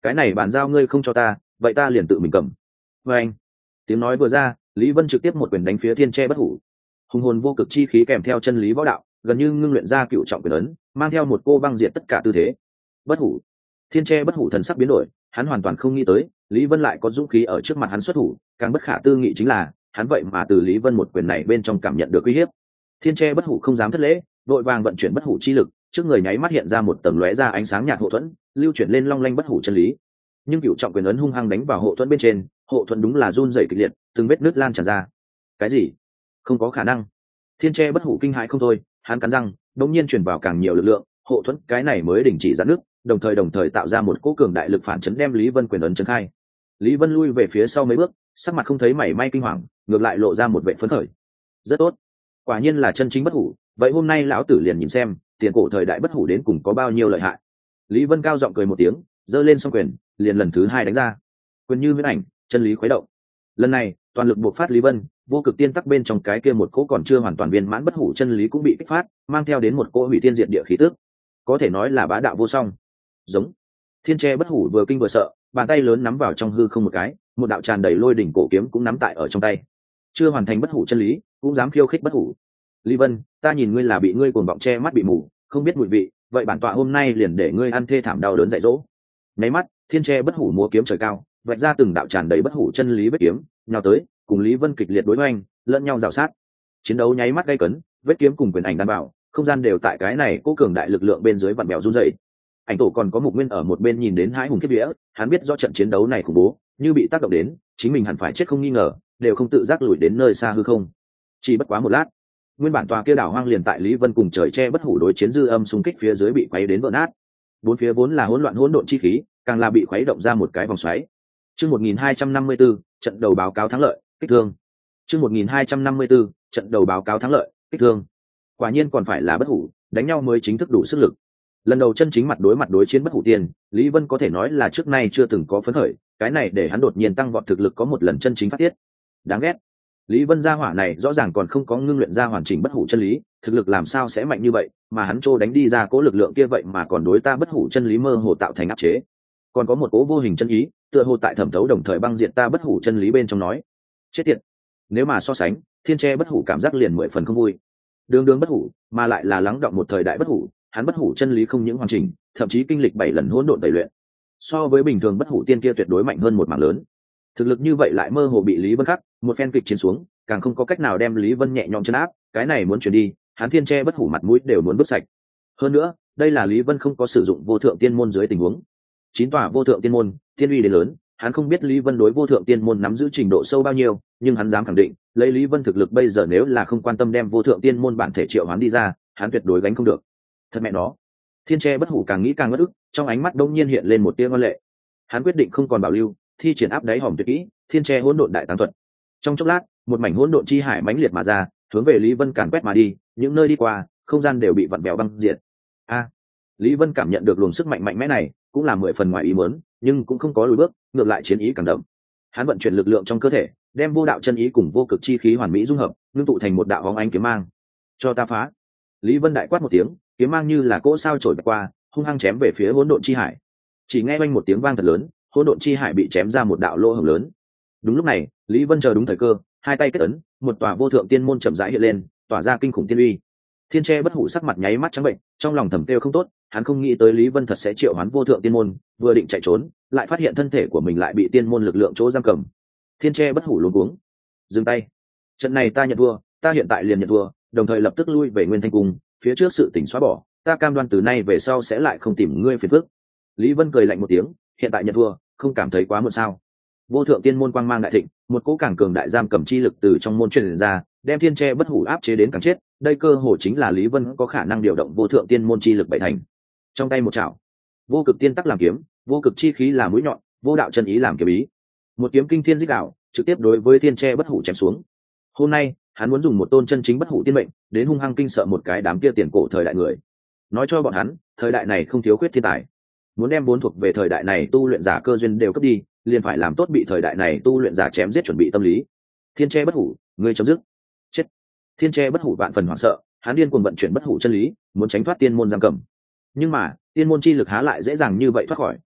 cái này bàn giao ngươi không cho ta, vậy ta liền tự mình cầm. Và anh, tiếng nói vừa ra, Lý Vân trực tiếp một quyền đánh phía thiên tre bất hủ. Hùng hồn vô cực chi khí kèm theo chân lý võ đạo, gần như ngưng luyện ra cựu trọng quyền ấn, mang theo một cô băng diệt tất cả tư thế. Bất hủ, thiên tre bất hủ thần sắc biến đổi, hắn hoàn toàn không nghĩ tới Lý Vân lại có dũng khí ở trước mặt hắn xuất thủ, càng bất khả tư nghị chính là hắn vậy mà từ Lý Vân một quyền này bên trong cảm nhận được uy hiếp. Thiên tre bất hủ không dám thất lễ, đội vàng vận chuyển bất hủ chi lực, trước người nháy mắt hiện ra một tầng lóe ra ánh sáng nhạt hộ thuẫn, lưu chuyển lên long lanh bất hủ chân lý. Nhưng cựu trọng quyền ấn hung hăng đánh vào hộ thuẫn bên trên, hộ thuẫn đúng là run rẩy kịch liệt, từng vết nứt lan tràn ra. Cái gì? Không có khả năng. Thiên tre bất hủ kinh hãi không thôi, hắn cắn răng, đống nhiên truyền vào càng nhiều lực lượng, hộ thuẫn cái này mới đình chỉ giãn nước, đồng thời đồng thời tạo ra một cỗ cường đại lực phản chấn đem Lý Vân quyền ấn chấn khai. Lý Vân lui về phía sau mấy bước, sắc mặt không thấy mảy may kinh hoàng, ngược lại lộ ra một vẻ phấn khởi. Rất tốt, quả nhiên là chân chính bất hủ, vậy hôm nay lão tử liền nhìn xem tiền cổ thời đại bất hủ đến cùng có bao nhiêu lợi hại. Lý Vân cao giọng cười một tiếng, giơ lên song quyền, liền lần thứ hai đánh ra. Quyền như huyễn ảnh, chân lý khuấy động. Lần này, toàn lực buộc phát Lý Vân, vô cực tiên tắc bên trong cái kia một cỗ còn chưa hoàn toàn viên mãn bất hủ chân lý cũng bị kích phát, mang theo đến một cỗ hủy tiên diệt địa khí tức, có thể nói là bá đạo vô song. Giống. Thiên tre bất hủ vừa kinh vừa sợ, bàn tay lớn nắm vào trong hư không một cái, một đạo tràn đầy lôi đỉnh cổ kiếm cũng nắm tại ở trong tay. Chưa hoàn thành bất hủ chân lý, cũng dám khiêu khích bất hủ. Lý Vân, ta nhìn ngươi là bị ngươi cuồng vọng che mắt bị mù, không biết mùi vị, vậy bản tọa hôm nay liền để ngươi ăn thê thảm đau đớn dạy dỗ. Nháy mắt, thiên tre bất hủ múa kiếm trời cao, vạch ra từng đạo tràn đầy bất hủ chân lý vết kiếm, nhào tới, cùng Lý Vân kịch liệt đối hoành, lẫn nhau rào sát. Chiến đấu nháy mắt gay cấn, vết kiếm cùng quyền ảnh đảm bảo, không gian đều tại cái này cố cường đại lực lượng bên dưới vặn bèo run rẩy. Ảnh tổ còn có Mục Nguyên ở một bên nhìn đến hãi hùng kiếp vía, hắn biết do trận chiến đấu này khủng bố, như bị tác động đến, chính mình hẳn phải chết không nghi ngờ, đều không tự giác lùi đến nơi xa hư không. Chỉ bất quá một lát, nguyên bản tòa kia đảo hoang liền tại Lý Vân cùng trời che bất hủ đối chiến dư âm xung kích phía dưới bị quấy đến vỡ nát. Bốn phía vốn là hỗn loạn hỗn độn chi khí, càng là bị khuấy động ra một cái vòng xoáy. Chương một nghìn hai trăm năm mươi tư, trận đầu báo cáo thắng lợi, kích thương. Chương một nghìn hai trăm năm mươi tư, trận đầu báo cáo thắng lợi, kích thương. Quả nhiên còn phải là bất hủ, đánh nhau mới chính thức đủ sức lực. Lần đầu chân chính mặt đối mặt đối chiến bất hủ tiền, Lý Vân có thể nói là trước nay chưa từng có phấn khởi, cái này để hắn đột nhiên tăng vọt thực lực có một lần chân chính phát tiết. Đáng ghét. Lý Vân gia hỏa này rõ ràng còn không có ngưng luyện ra hoàn chỉnh bất hủ chân lý, thực lực làm sao sẽ mạnh như vậy, mà hắn trô đánh đi ra cố lực lượng kia vậy mà còn đối ta bất hủ chân lý mơ hồ tạo thành áp chế. Còn có một cố vô hình chân ý, tựa hồ tại thẩm thấu đồng thời băng diện ta bất hủ chân lý bên trong nói. Chết tiệt. Nếu mà so sánh, thiên tre bất hủ cảm giác liền mười phần không vui. Đường đường bất hủ, mà lại là lắng động một thời đại bất hủ, hắn bất hủ chân lý không những hoàn chỉnh, thậm chí kinh lịch bảy lần hỗn độn tẩy luyện. So với bình thường bất hủ tiên kia tuyệt đối mạnh hơn một mảng lớn. Thực lực như vậy lại mơ hồ bị Lý Vân khắc, một phen kịch chiến xuống, càng không có cách nào đem Lý Vân nhẹ nhõm chân áp, cái này muốn chuyển đi, hắn thiên tre bất hủ mặt mũi đều muốn vứt sạch. Hơn nữa, đây là Lý Vân không có sử dụng vô thượng tiên môn dưới tình huống. Chín tòa vô thượng tiên môn, tiên uy đến lớn, hắn không biết Lý Vân đối vô thượng tiên môn nắm giữ trình độ sâu bao nhiêu, nhưng hắn dám khẳng định, lấy Lý Vân thực lực bây giờ nếu là không quan tâm đem vô thượng tiên môn bản thể triệu hoán đi ra, hắn tuyệt đối gánh không được. Thật mẹ nó. Thiên tre bất hủ càng nghĩ càng ngất ức, trong ánh mắt đông nhiên hiện lên một tia ngoan lệ. Hắn quyết định không còn bảo lưu, thi triển áp đáy hòm tuyệt kỹ, thiên tre hỗn độn đại tán thuật. Trong chốc lát, một mảnh hỗn độn chi hải mãnh liệt mà ra, hướng về Lý Vân càn quét mà đi, những nơi đi qua, không gian đều bị vặn vẹo băng diệt. A, Lý Vân cảm nhận được luồng sức mạnh mạnh mẽ này, cũng là mười phần ngoài ý muốn, nhưng cũng không có lùi bước, ngược lại chiến ý càng đậm. Hắn vận chuyển lực lượng trong cơ thể, đem vô đạo chân ý cùng vô cực chi khí hoàn mỹ dung hợp, ngưng tụ thành một đạo bóng ánh kiếm mang. Cho ta phá! Lý Vân đại quát một tiếng, kiếm mang như là cỗ sao trổi qua, hung hăng chém về phía hỗn độn chi hải. Chỉ nghe oanh một tiếng vang thật lớn, hỗn độn chi hải bị chém ra một đạo lỗ hổng lớn. Đúng lúc này, Lý Vân chờ đúng thời cơ, hai tay kết ấn, một tòa vô thượng tiên môn chậm rãi hiện lên, tỏa ra kinh khủng tiên uy. Thiên tre bất hủ sắc mặt nháy mắt trắng bệnh, trong lòng thầm kêu không tốt, hắn không nghĩ tới Lý Vân thật sẽ triệu hoán vô thượng tiên môn, vừa định chạy trốn, lại phát hiện thân thể của mình lại bị tiên môn lực lượng chỗ giam cầm. Thiên tre bất hủ luống cuống, dừng tay. Trận này ta nhận thua, ta hiện tại liền nhận thua, đồng thời lập tức lui về Nguyên Thanh Cung, phía trước sự tình xóa bỏ, ta cam đoan từ nay về sau sẽ lại không tìm ngươi phiền phức. Lý Vân cười lạnh một tiếng, hiện tại nhận thua, không cảm thấy quá muộn sao? Vô thượng tiên môn quang mang đại thịnh, một cỗ càng cường đại giam cầm chi lực từ trong môn truyền ra, đem thiên tre bất hủ áp chế đến càng chết. Đây cơ hồ chính là Lý Vân có khả năng điều động vô thượng tiên môn chi lực bảy thành. Trong tay một chảo, vô cực tiên tắc làm kiếm, vô cực chi khí làm mũi nhọn, vô đạo chân ý làm kiếm ý. Một kiếm kinh thiên dích đạo, trực tiếp đối với thiên tre bất hủ chém xuống. Hôm nay, hắn muốn dùng một tôn chân chính bất hủ tiên mệnh, đến hung hăng kinh sợ một cái đám kia tiền cổ thời đại người. Nói cho bọn hắn, thời đại này không thiếu khuyết thiên tài. Muốn đem vốn thuộc về thời đại này tu luyện giả cơ duyên đều cấp đi, liền phải làm tốt bị thời đại này tu luyện giả chém giết chuẩn bị tâm lý. Thiên tre bất hủ, ngươi chấm dứt. Chết. Thiên tre bất hủ vạn phần hoảng sợ, hắn điên cuồng vận chuyển bất hủ chân lý, muốn tránh thoát tiên môn giam cầm. Nhưng mà, tiên môn chi lực há lại dễ dàng như vậy thoát khỏi,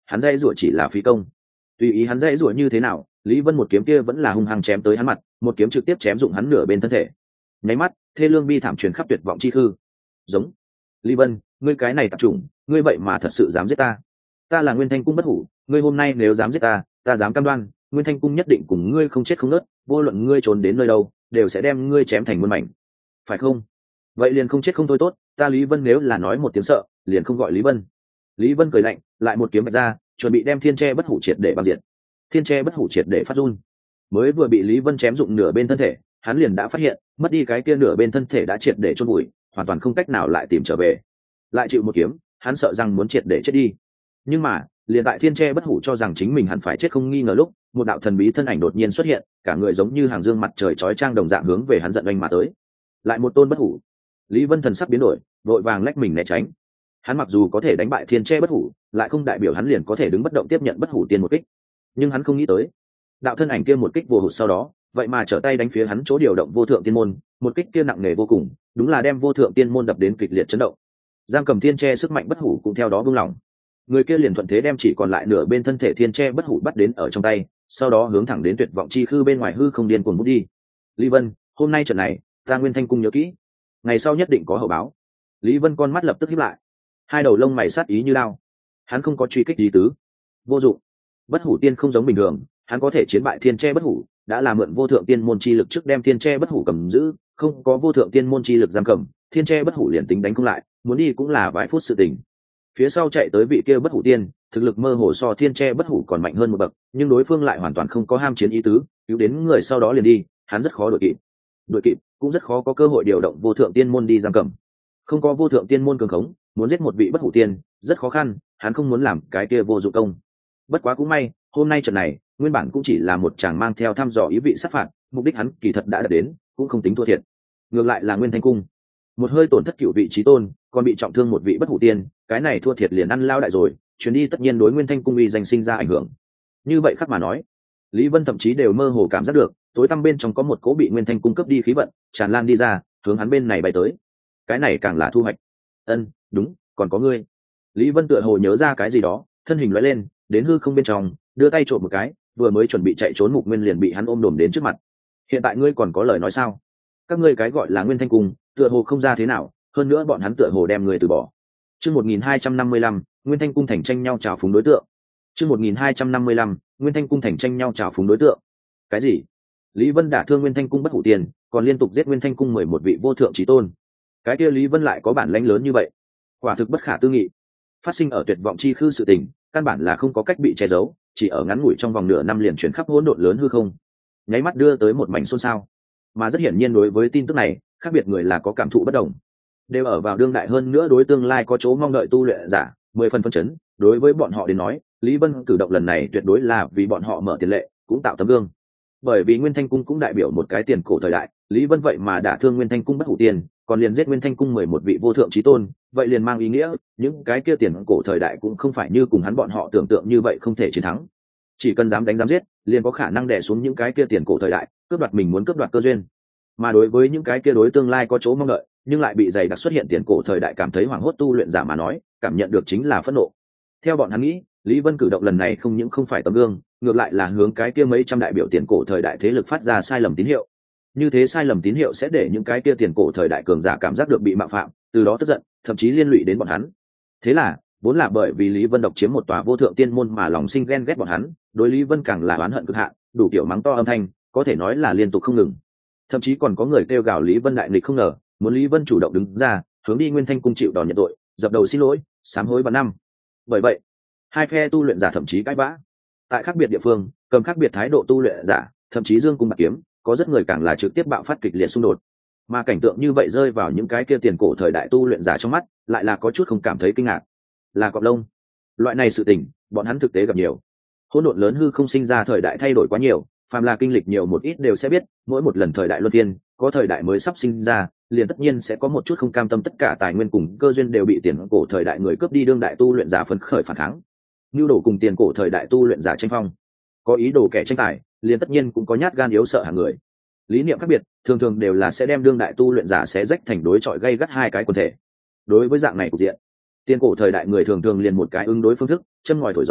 hắn dây rủa chỉ là phí công. Tùy ý hắn dây rủa như thế nào, Lý Vân một kiếm kia vẫn là hung hăng chém tới hắn mặt, một kiếm trực tiếp chém dụng hắn nửa bên thân thể. Nháy mắt, thê lương bi thảm truyền khắp tuyệt vọng chi hư. Giống. Lý Vân, ngươi cái này tạp chủng, ngươi vậy mà thật sự dám giết ta? Ta là Nguyên Thanh cung bất hủ, ngươi hôm nay nếu dám giết ta, ta dám cam đoan, Nguyên Thanh cung nhất định cùng ngươi không chết không nứt, vô luận ngươi trốn đến nơi đâu, đều sẽ đem ngươi chém thành muôn mảnh. Phải không? Vậy liền không chết không thôi tốt, ta Lý Vân nếu là nói một tiếng sợ, liền không gọi Lý Vân. Lý Vân cười lạnh, lại một kiếm vạch ra, chuẩn bị đem thiên tre bất hủ triệt để băng diệt. Thiên tre bất hủ triệt để phát run. Mới vừa bị Lý Vân chém dụng nửa bên thân thể, hắn liền đã phát hiện, mất đi cái kia nửa bên thân thể đã triệt để chôn bụi, hoàn toàn không cách nào lại tìm trở về. Lại chịu một kiếm, hắn sợ rằng muốn triệt để chết đi. Nhưng mà, liền tại thiên tre bất hủ cho rằng chính mình hẳn phải chết không nghi ngờ lúc, một đạo thần bí thân ảnh đột nhiên xuất hiện, cả người giống như hàng dương mặt trời chói chang đồng dạng hướng về hắn giận oanh mà tới. Lại một tôn bất hủ. Lý Vân thần sắc biến đổi, vội vàng lách mình né tránh. Hắn mặc dù có thể đánh bại thiên tre bất hủ, lại không đại biểu hắn liền có thể đứng bất động tiếp nhận bất hủ tiên một kích. Nhưng hắn không nghĩ tới, đạo thân ảnh kia một kích vô hụt sau đó, vậy mà trở tay đánh phía hắn chỗ điều động vô thượng tiên môn, một kích kia nặng nề vô cùng, đúng là đem vô thượng tiên môn đập đến kịch liệt chấn động. Giang cầm thiên tre sức mạnh bất hủ cũng theo đó buông lỏng. Người kia liền thuận thế đem chỉ còn lại nửa bên thân thể thiên tre bất hủ bắt đến ở trong tay, sau đó hướng thẳng đến tuyệt vọng chi khư bên ngoài hư không điên cuồng bút đi. Lý Vân, hôm nay trận này, ta Nguyên Thanh cung nhớ kỹ, ngày sau nhất định có hậu báo. Lý Vân con mắt lập tức híp lại, hai đầu lông mày sát ý như lao. Hắn không có truy kích gì tứ, vô dụng. Bất hủ tiên không giống bình thường, hắn có thể chiến bại thiên tre bất hủ, đã là mượn vô thượng tiên môn chi lực trước đem thiên tre bất hủ cầm giữ, không có vô thượng tiên môn chi lực giam cầm, thiên tre bất hủ liền tính đánh không lại, muốn đi cũng là vài phút sự tình. Phía sau chạy tới vị kia bất hủ tiên, thực lực mơ hồ so thiên tre bất hủ còn mạnh hơn một bậc, nhưng đối phương lại hoàn toàn không có ham chiến ý tứ, cứu đến người sau đó liền đi, hắn rất khó đuổi kịp. Đuổi kịp cũng rất khó có cơ hội điều động vô thượng tiên môn đi giam cầm. Không có vô thượng tiên môn cường khống, muốn giết một vị bất hủ tiên rất khó khăn, hắn không muốn làm cái kia vô dụng công. Bất quá cũng may, hôm nay trận này nguyên bản cũng chỉ là một chàng mang theo thăm dò ý vị sát phạt, mục đích hắn kỳ thật đã đạt đến, cũng không tính thua thiệt. Ngược lại là Nguyên Thanh cung một hơi tổn thất cựu vị trí tôn, còn bị trọng thương một vị bất hủ tiên, cái này thua thiệt liền ăn lao đại rồi, chuyến đi tất nhiên đối Nguyên Thanh cung uy danh sinh ra ảnh hưởng. Như vậy khác mà nói, Lý Vân thậm chí đều mơ hồ cảm giác được, tối tăm bên trong có một cố bị Nguyên Thanh cung cướp đi khí vận tràn lan đi ra, hướng hắn bên này bay tới. Cái này càng là thu hoạch. Ân, đúng, còn có ngươi. Lý Vân tựa hồ nhớ ra cái gì đó, thân hình lóe lên, đến hư không bên trong, đưa tay trộm một cái, vừa mới chuẩn bị chạy trốn Mục Nguyên liền bị hắn ôm đồm đến trước mặt. Hiện tại ngươi còn có lời nói sao? Các ngươi cái gọi là Nguyên Thanh cung, tựa hồ không ra thế nào, hơn nữa bọn hắn tựa hồ đem người từ bỏ. Chương một nghìn hai trăm năm mươi lăm, Nguyên Thanh cung thành tranh nhau chào phúng đối tượng. Chương một nghìn hai trăm năm mươi lăm, Nguyên Thanh cung thành tranh nhau chào phúng đối tượng. Cái gì? Lý Vân đả thương Nguyên Thanh cung bất hủ tiền, còn liên tục giết Nguyên Thanh cung mười một vị vô thượng chí tôn. Cái kia Lý Vân lại có bản lãnh lớn như vậy, quả thực bất khả tư nghị. Phát sinh ở tuyệt vọng chi khư sự tình, căn bản là không có cách bị che giấu, chỉ ở ngắn ngủi trong vòng nửa năm liền chuyển khắp hỗn độn lớn hư không, nháy mắt đưa tới một mảnh xôn xao. Mà rất hiển nhiên đối với tin tức này, khác biệt người là có cảm thụ bất đồng, đều ở vào đương đại hơn nữa đối tương lai có chỗ mong đợi tu luyện giả, mười phần phân chấn. Đối với bọn họ đến nói, Lý Vân cử động lần này tuyệt đối là vì bọn họ mở tiền lệ, cũng tạo tấm gương. Bởi vì Nguyên Thanh cung cũng đại biểu một cái tiền cổ thời đại, Lý Vân vậy mà đả thương Nguyên Thanh cung bất hủ tiền, còn liền giết Nguyên Thanh cung mười một vị vô thượng chí tôn, vậy liền mang ý nghĩa những cái kia tiền cổ thời đại cũng không phải như cùng hắn bọn họ tưởng tượng như vậy không thể chiến thắng. Chỉ cần dám đánh dám giết, liền có khả năng đè xuống những cái kia tiền cổ thời đại, cướp đoạt mình muốn cướp đoạt cơ duyên. Mà đối với những cái kia đối tương lai có chỗ mong đợi, nhưng lại bị dày đặc xuất hiện tiền cổ thời đại cảm thấy hoảng hốt tu luyện giả mà nói, cảm nhận được chính là phẫn nộ. Theo bọn hắn nghĩ, Lý Vân cử động lần này không những không phải tấm gương, ngược lại là hướng cái kia mấy trăm đại biểu tiền cổ thời đại thế lực phát ra sai lầm tín hiệu. Như thế sai lầm tín hiệu sẽ để những cái kia tiền cổ thời đại cường giả cảm giác được bị mạo phạm, từ đó tức giận, thậm chí liên lụy đến bọn hắn. Thế là, vốn là bởi vì Lý Vân độc chiếm một tòa vô thượng tiên môn mà lòng sinh ghen ghét bọn hắn, đối Lý Vân càng là oán hận cực hạn, đủ kiểu mắng to âm thanh, có thể nói là liên tục không ngừng. Thậm chí còn có người kêu gào Lý Vân đại nghịch không ngờ, muốn Lý Vân chủ động đứng ra, hướng đi Nguyên Thanh cung chịu đòn nhận tội, dập đầu xin lỗi, sám hối vào năm. Bởi vậy, hai phe tu luyện giả thậm chí cãi vã. Tại khác biệt địa phương, cầm khác biệt thái độ tu luyện giả, thậm chí dương cung bạc kiếm, có rất người càng là trực tiếp bạo phát kịch liệt xung đột. Mà cảnh tượng như vậy rơi vào những cái kia tiền cổ thời đại tu luyện giả trong mắt, lại là có chút không cảm thấy kinh ngạc. Là cọp lông. Loại này sự tình, bọn hắn thực tế gặp nhiều. Hỗn độn lớn hư không sinh ra thời đại thay đổi quá nhiều, phàm là kinh lịch nhiều một ít đều sẽ biết, mỗi một lần thời đại luân phiên, có thời đại mới sắp sinh ra, liền tất nhiên sẽ có một chút không cam tâm tất cả tài nguyên cùng cơ duyên đều bị tiền cổ thời đại người cướp đi, đương đại tu luyện giả phấn khởi phản kháng. Nưu đồ cùng tiền cổ thời đại tu luyện giả tranh phong, có ý đồ kẻ tranh tài, liền tất nhiên cũng có nhát gan yếu sợ hàng người. Lý niệm khác biệt, thường thường đều là sẽ đem đương đại tu luyện giả xé rách thành đối chọi gây gắt hai cái quần thể. Đối với dạng này cục diện, tiền cổ thời đại người thường thường liền một cái ứng đối phương thức, châm ngòi thổi gió,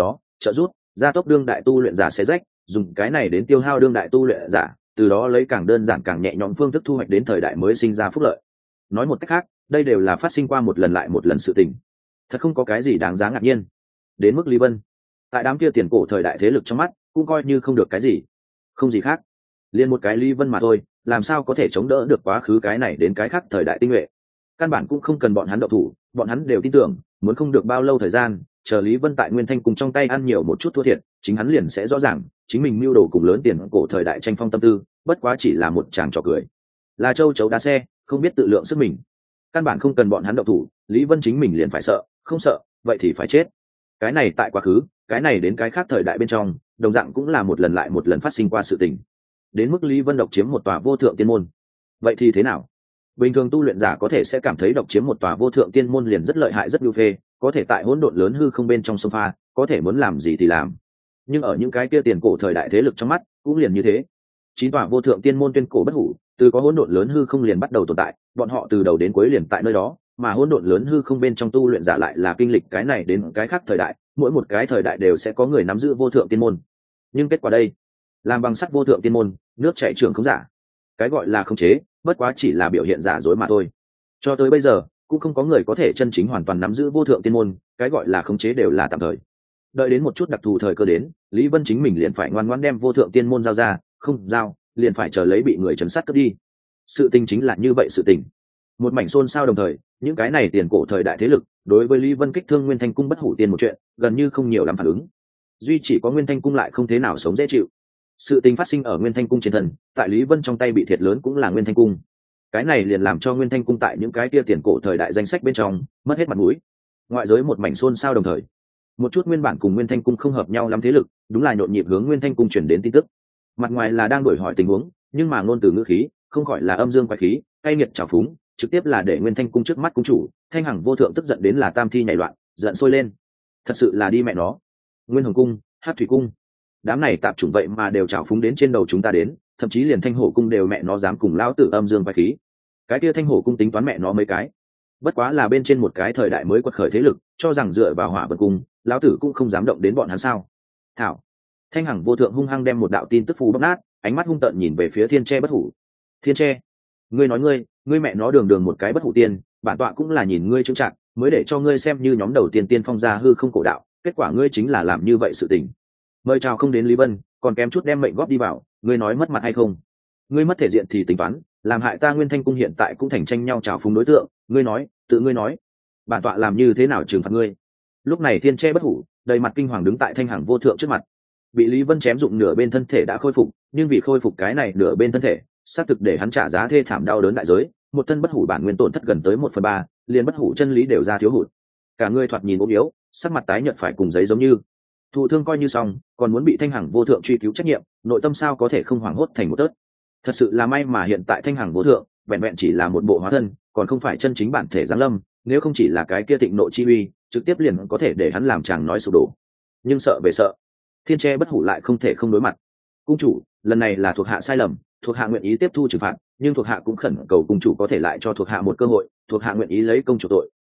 trợ giúp gia tốc đương đại tu luyện giả xé rách, dùng cái này đến tiêu hao đương đại tu luyện giả, từ đó lấy càng đơn giản càng nhẹ nhõm phương thức thu hoạch đến thời đại mới sinh ra phúc lợi. Nói một cách khác, đây đều là phát sinh qua một lần lại một lần sự tình, thật không có cái gì đáng giá ngạc nhiên. Đến mức Lý Vân, tại đám kia tiền cổ thời đại thế lực trong mắt cũng coi như không được cái gì, không gì khác, liền một cái Lý Vân mà thôi, làm sao có thể chống đỡ được quá khứ cái này đến cái khác thời đại tinh nhuệ. Căn bản cũng không cần bọn hắn động thủ, bọn hắn đều tin tưởng muốn không được bao lâu thời gian, chờ Lý Vân tại Nguyên Thanh cùng trong tay ăn nhiều một chút thua thiệt, chính hắn liền sẽ rõ ràng chính mình mưu đồ cùng lớn tiền cổ thời đại tranh phong tâm tư bất quá chỉ là một chàng trò cười, là châu chấu đá xe, không biết tự lượng sức mình. Căn bản không cần bọn hắn động thủ, Lý Vân chính mình liền phải sợ, không sợ vậy thì phải chết. Cái này tại quá khứ, cái này đến cái khác thời đại bên trong, đồng dạng cũng là một lần lại một lần phát sinh qua sự tình. Đến mức Lý Vân độc chiếm một tòa vô thượng tiên môn, vậy thì thế nào? Bình thường tu luyện giả có thể sẽ cảm thấy độc chiếm một tòa vô thượng tiên môn liền rất lợi hại rất nhu phê, có thể tại hỗn độn lớn hư không bên trong sofa, có thể muốn làm gì thì làm. Nhưng ở những cái kia tiền cổ thời đại thế lực trong mắt, cũng liền như thế. Chín tòa vô thượng tiên môn tuyên cổ bất hủ, từ có hỗn độn lớn hư không liền bắt đầu tồn tại, bọn họ từ đầu đến cuối liền tại nơi đó, mà hỗn độn lớn hư không bên trong tu luyện giả lại là kinh lịch cái này đến cái khác thời đại, mỗi một cái thời đại đều sẽ có người nắm giữ vô thượng tiên môn. Nhưng kết quả đây, làm bằng sắt vô thượng tiên môn, nước chảy trường không giả. Cái gọi là khống chế, bất quá chỉ là biểu hiện giả dối mà thôi. Cho tới bây giờ, cũng không có người có thể chân chính hoàn toàn nắm giữ vô thượng tiên môn, cái gọi là khống chế đều là tạm thời. Đợi đến một chút đặc thù thời cơ đến, Lý Vân chính mình liền phải ngoan ngoãn đem vô thượng tiên môn giao ra, không giao, liền phải chờ lấy bị người trấn sát cướp đi. Sự tình chính là như vậy sự tình. Một mảnh xôn xao đồng thời, những cái này tiền cổ thời đại thế lực, đối với Lý Vân kích thương Nguyên Thanh cung bất hủ tiên một chuyện, gần như không nhiều lắm phản ứng. Duy chỉ có Nguyên Thanh cung lại không thế nào sống dễ chịu. Sự tình phát sinh ở Nguyên Thanh cung trên thân, tại Lý Vân trong tay bị thiệt lớn cũng là Nguyên Thanh cung. Cái này liền làm cho Nguyên Thanh cung tại những cái kia tiền cổ thời đại danh sách bên trong mất hết mặt mũi. Ngoại giới một mảnh xôn xao đồng thời, một chút nguyên bản cùng Nguyên Thanh cung không hợp nhau lắm thế lực, đúng là nhộn nhịp hướng Nguyên Thanh cung truyền đến tin tức. Mặt ngoài là đang đổi hỏi tình huống, nhưng mà ngôn từ ngữ khí không khỏi là âm dương quái khí, cay nghiệt trào phúng, trực tiếp là để Nguyên Thanh cung trước mắt cung chủ Thanh Hằng vô thượng tức giận đến là tam thi nhảy loạn, giận sôi lên. Thật sự là đi mẹ nó. Nguyên Hồng cung, Hát Thủy cung, đám này tạp chủng vậy mà đều trào phúng đến trên đầu chúng ta đến, thậm chí liền Thanh Hổ cung đều mẹ nó dám cùng lão tử âm dương quái khí. Cái kia Thanh Hổ cung tính toán mẹ nó mấy cái, bất quá là bên trên một cái thời đại mới quật khởi thế lực, cho rằng dựa vào Hỏa Vân cung, lão tử cũng không dám động đến bọn hắn sao? Thảo. Thanh Hằng vô thượng hung hăng đem một đạo tin tức phù bóc nát, ánh mắt hung tợn nhìn về phía Thiên Tre bất hủ. Thiên Tre, ngươi nói ngươi, ngươi mẹ nó đường đường một cái bất hủ tiên, bản tọa cũng là nhìn ngươi trưng trạng, mới để cho ngươi xem như nhóm đầu tiên tiên phong gia hư không cổ đạo, kết quả ngươi chính là làm như vậy sự tình. Mời chào không đến Lý Vân, còn kém chút đem mệnh góp đi vào, ngươi nói mất mặt hay không? Ngươi mất thể diện thì tính toán, làm hại ta Nguyên Thanh cung hiện tại cũng thành tranh nhau chào phúng đối tượng, ngươi nói, tự ngươi nói, bản tọa làm như thế nào trừng phạt ngươi? Lúc này Thiên Tre bất hủ, đầy mặt kinh hoàng đứng tại Thanh Hằng vô thượng trước mặt. Bị Lý Vân chém dụng nửa bên thân thể đã khôi phục, nhưng vì khôi phục cái này nửa bên thân thể, xác thực để hắn trả giá thê thảm đau đớn đại giới, một thân bất hủ bản nguyên tổn thất gần tới một phần ba, liền bất hủ chân lý đều ra thiếu hụt. Cả người thoạt nhìn ốm yếu, sắc mặt tái nhợt phải cùng giấy giống như. Thụ thương coi như xong, còn muốn bị Thanh Hằng vô thượng truy cứu trách nhiệm, nội tâm sao có thể không hoảng hốt thành một tớt. Thật sự là may mà hiện tại Thanh Hằng vô thượng, vẹn vẹn chỉ là một bộ hóa thân, còn không phải chân chính bản thể giáng lâm, nếu không chỉ là cái kia thịnh nộ chi uy, trực tiếp liền có thể để hắn làm chàng nói sụp đổ. Nhưng sợ về sợ, Thiên Tre bất hủ lại không thể không đối mặt. Cung chủ, lần này là thuộc hạ sai lầm, thuộc hạ nguyện ý tiếp thu trừng phạt, nhưng thuộc hạ cũng khẩn cầu cung chủ có thể lại cho thuộc hạ một cơ hội, thuộc hạ nguyện ý lấy công chủ tội,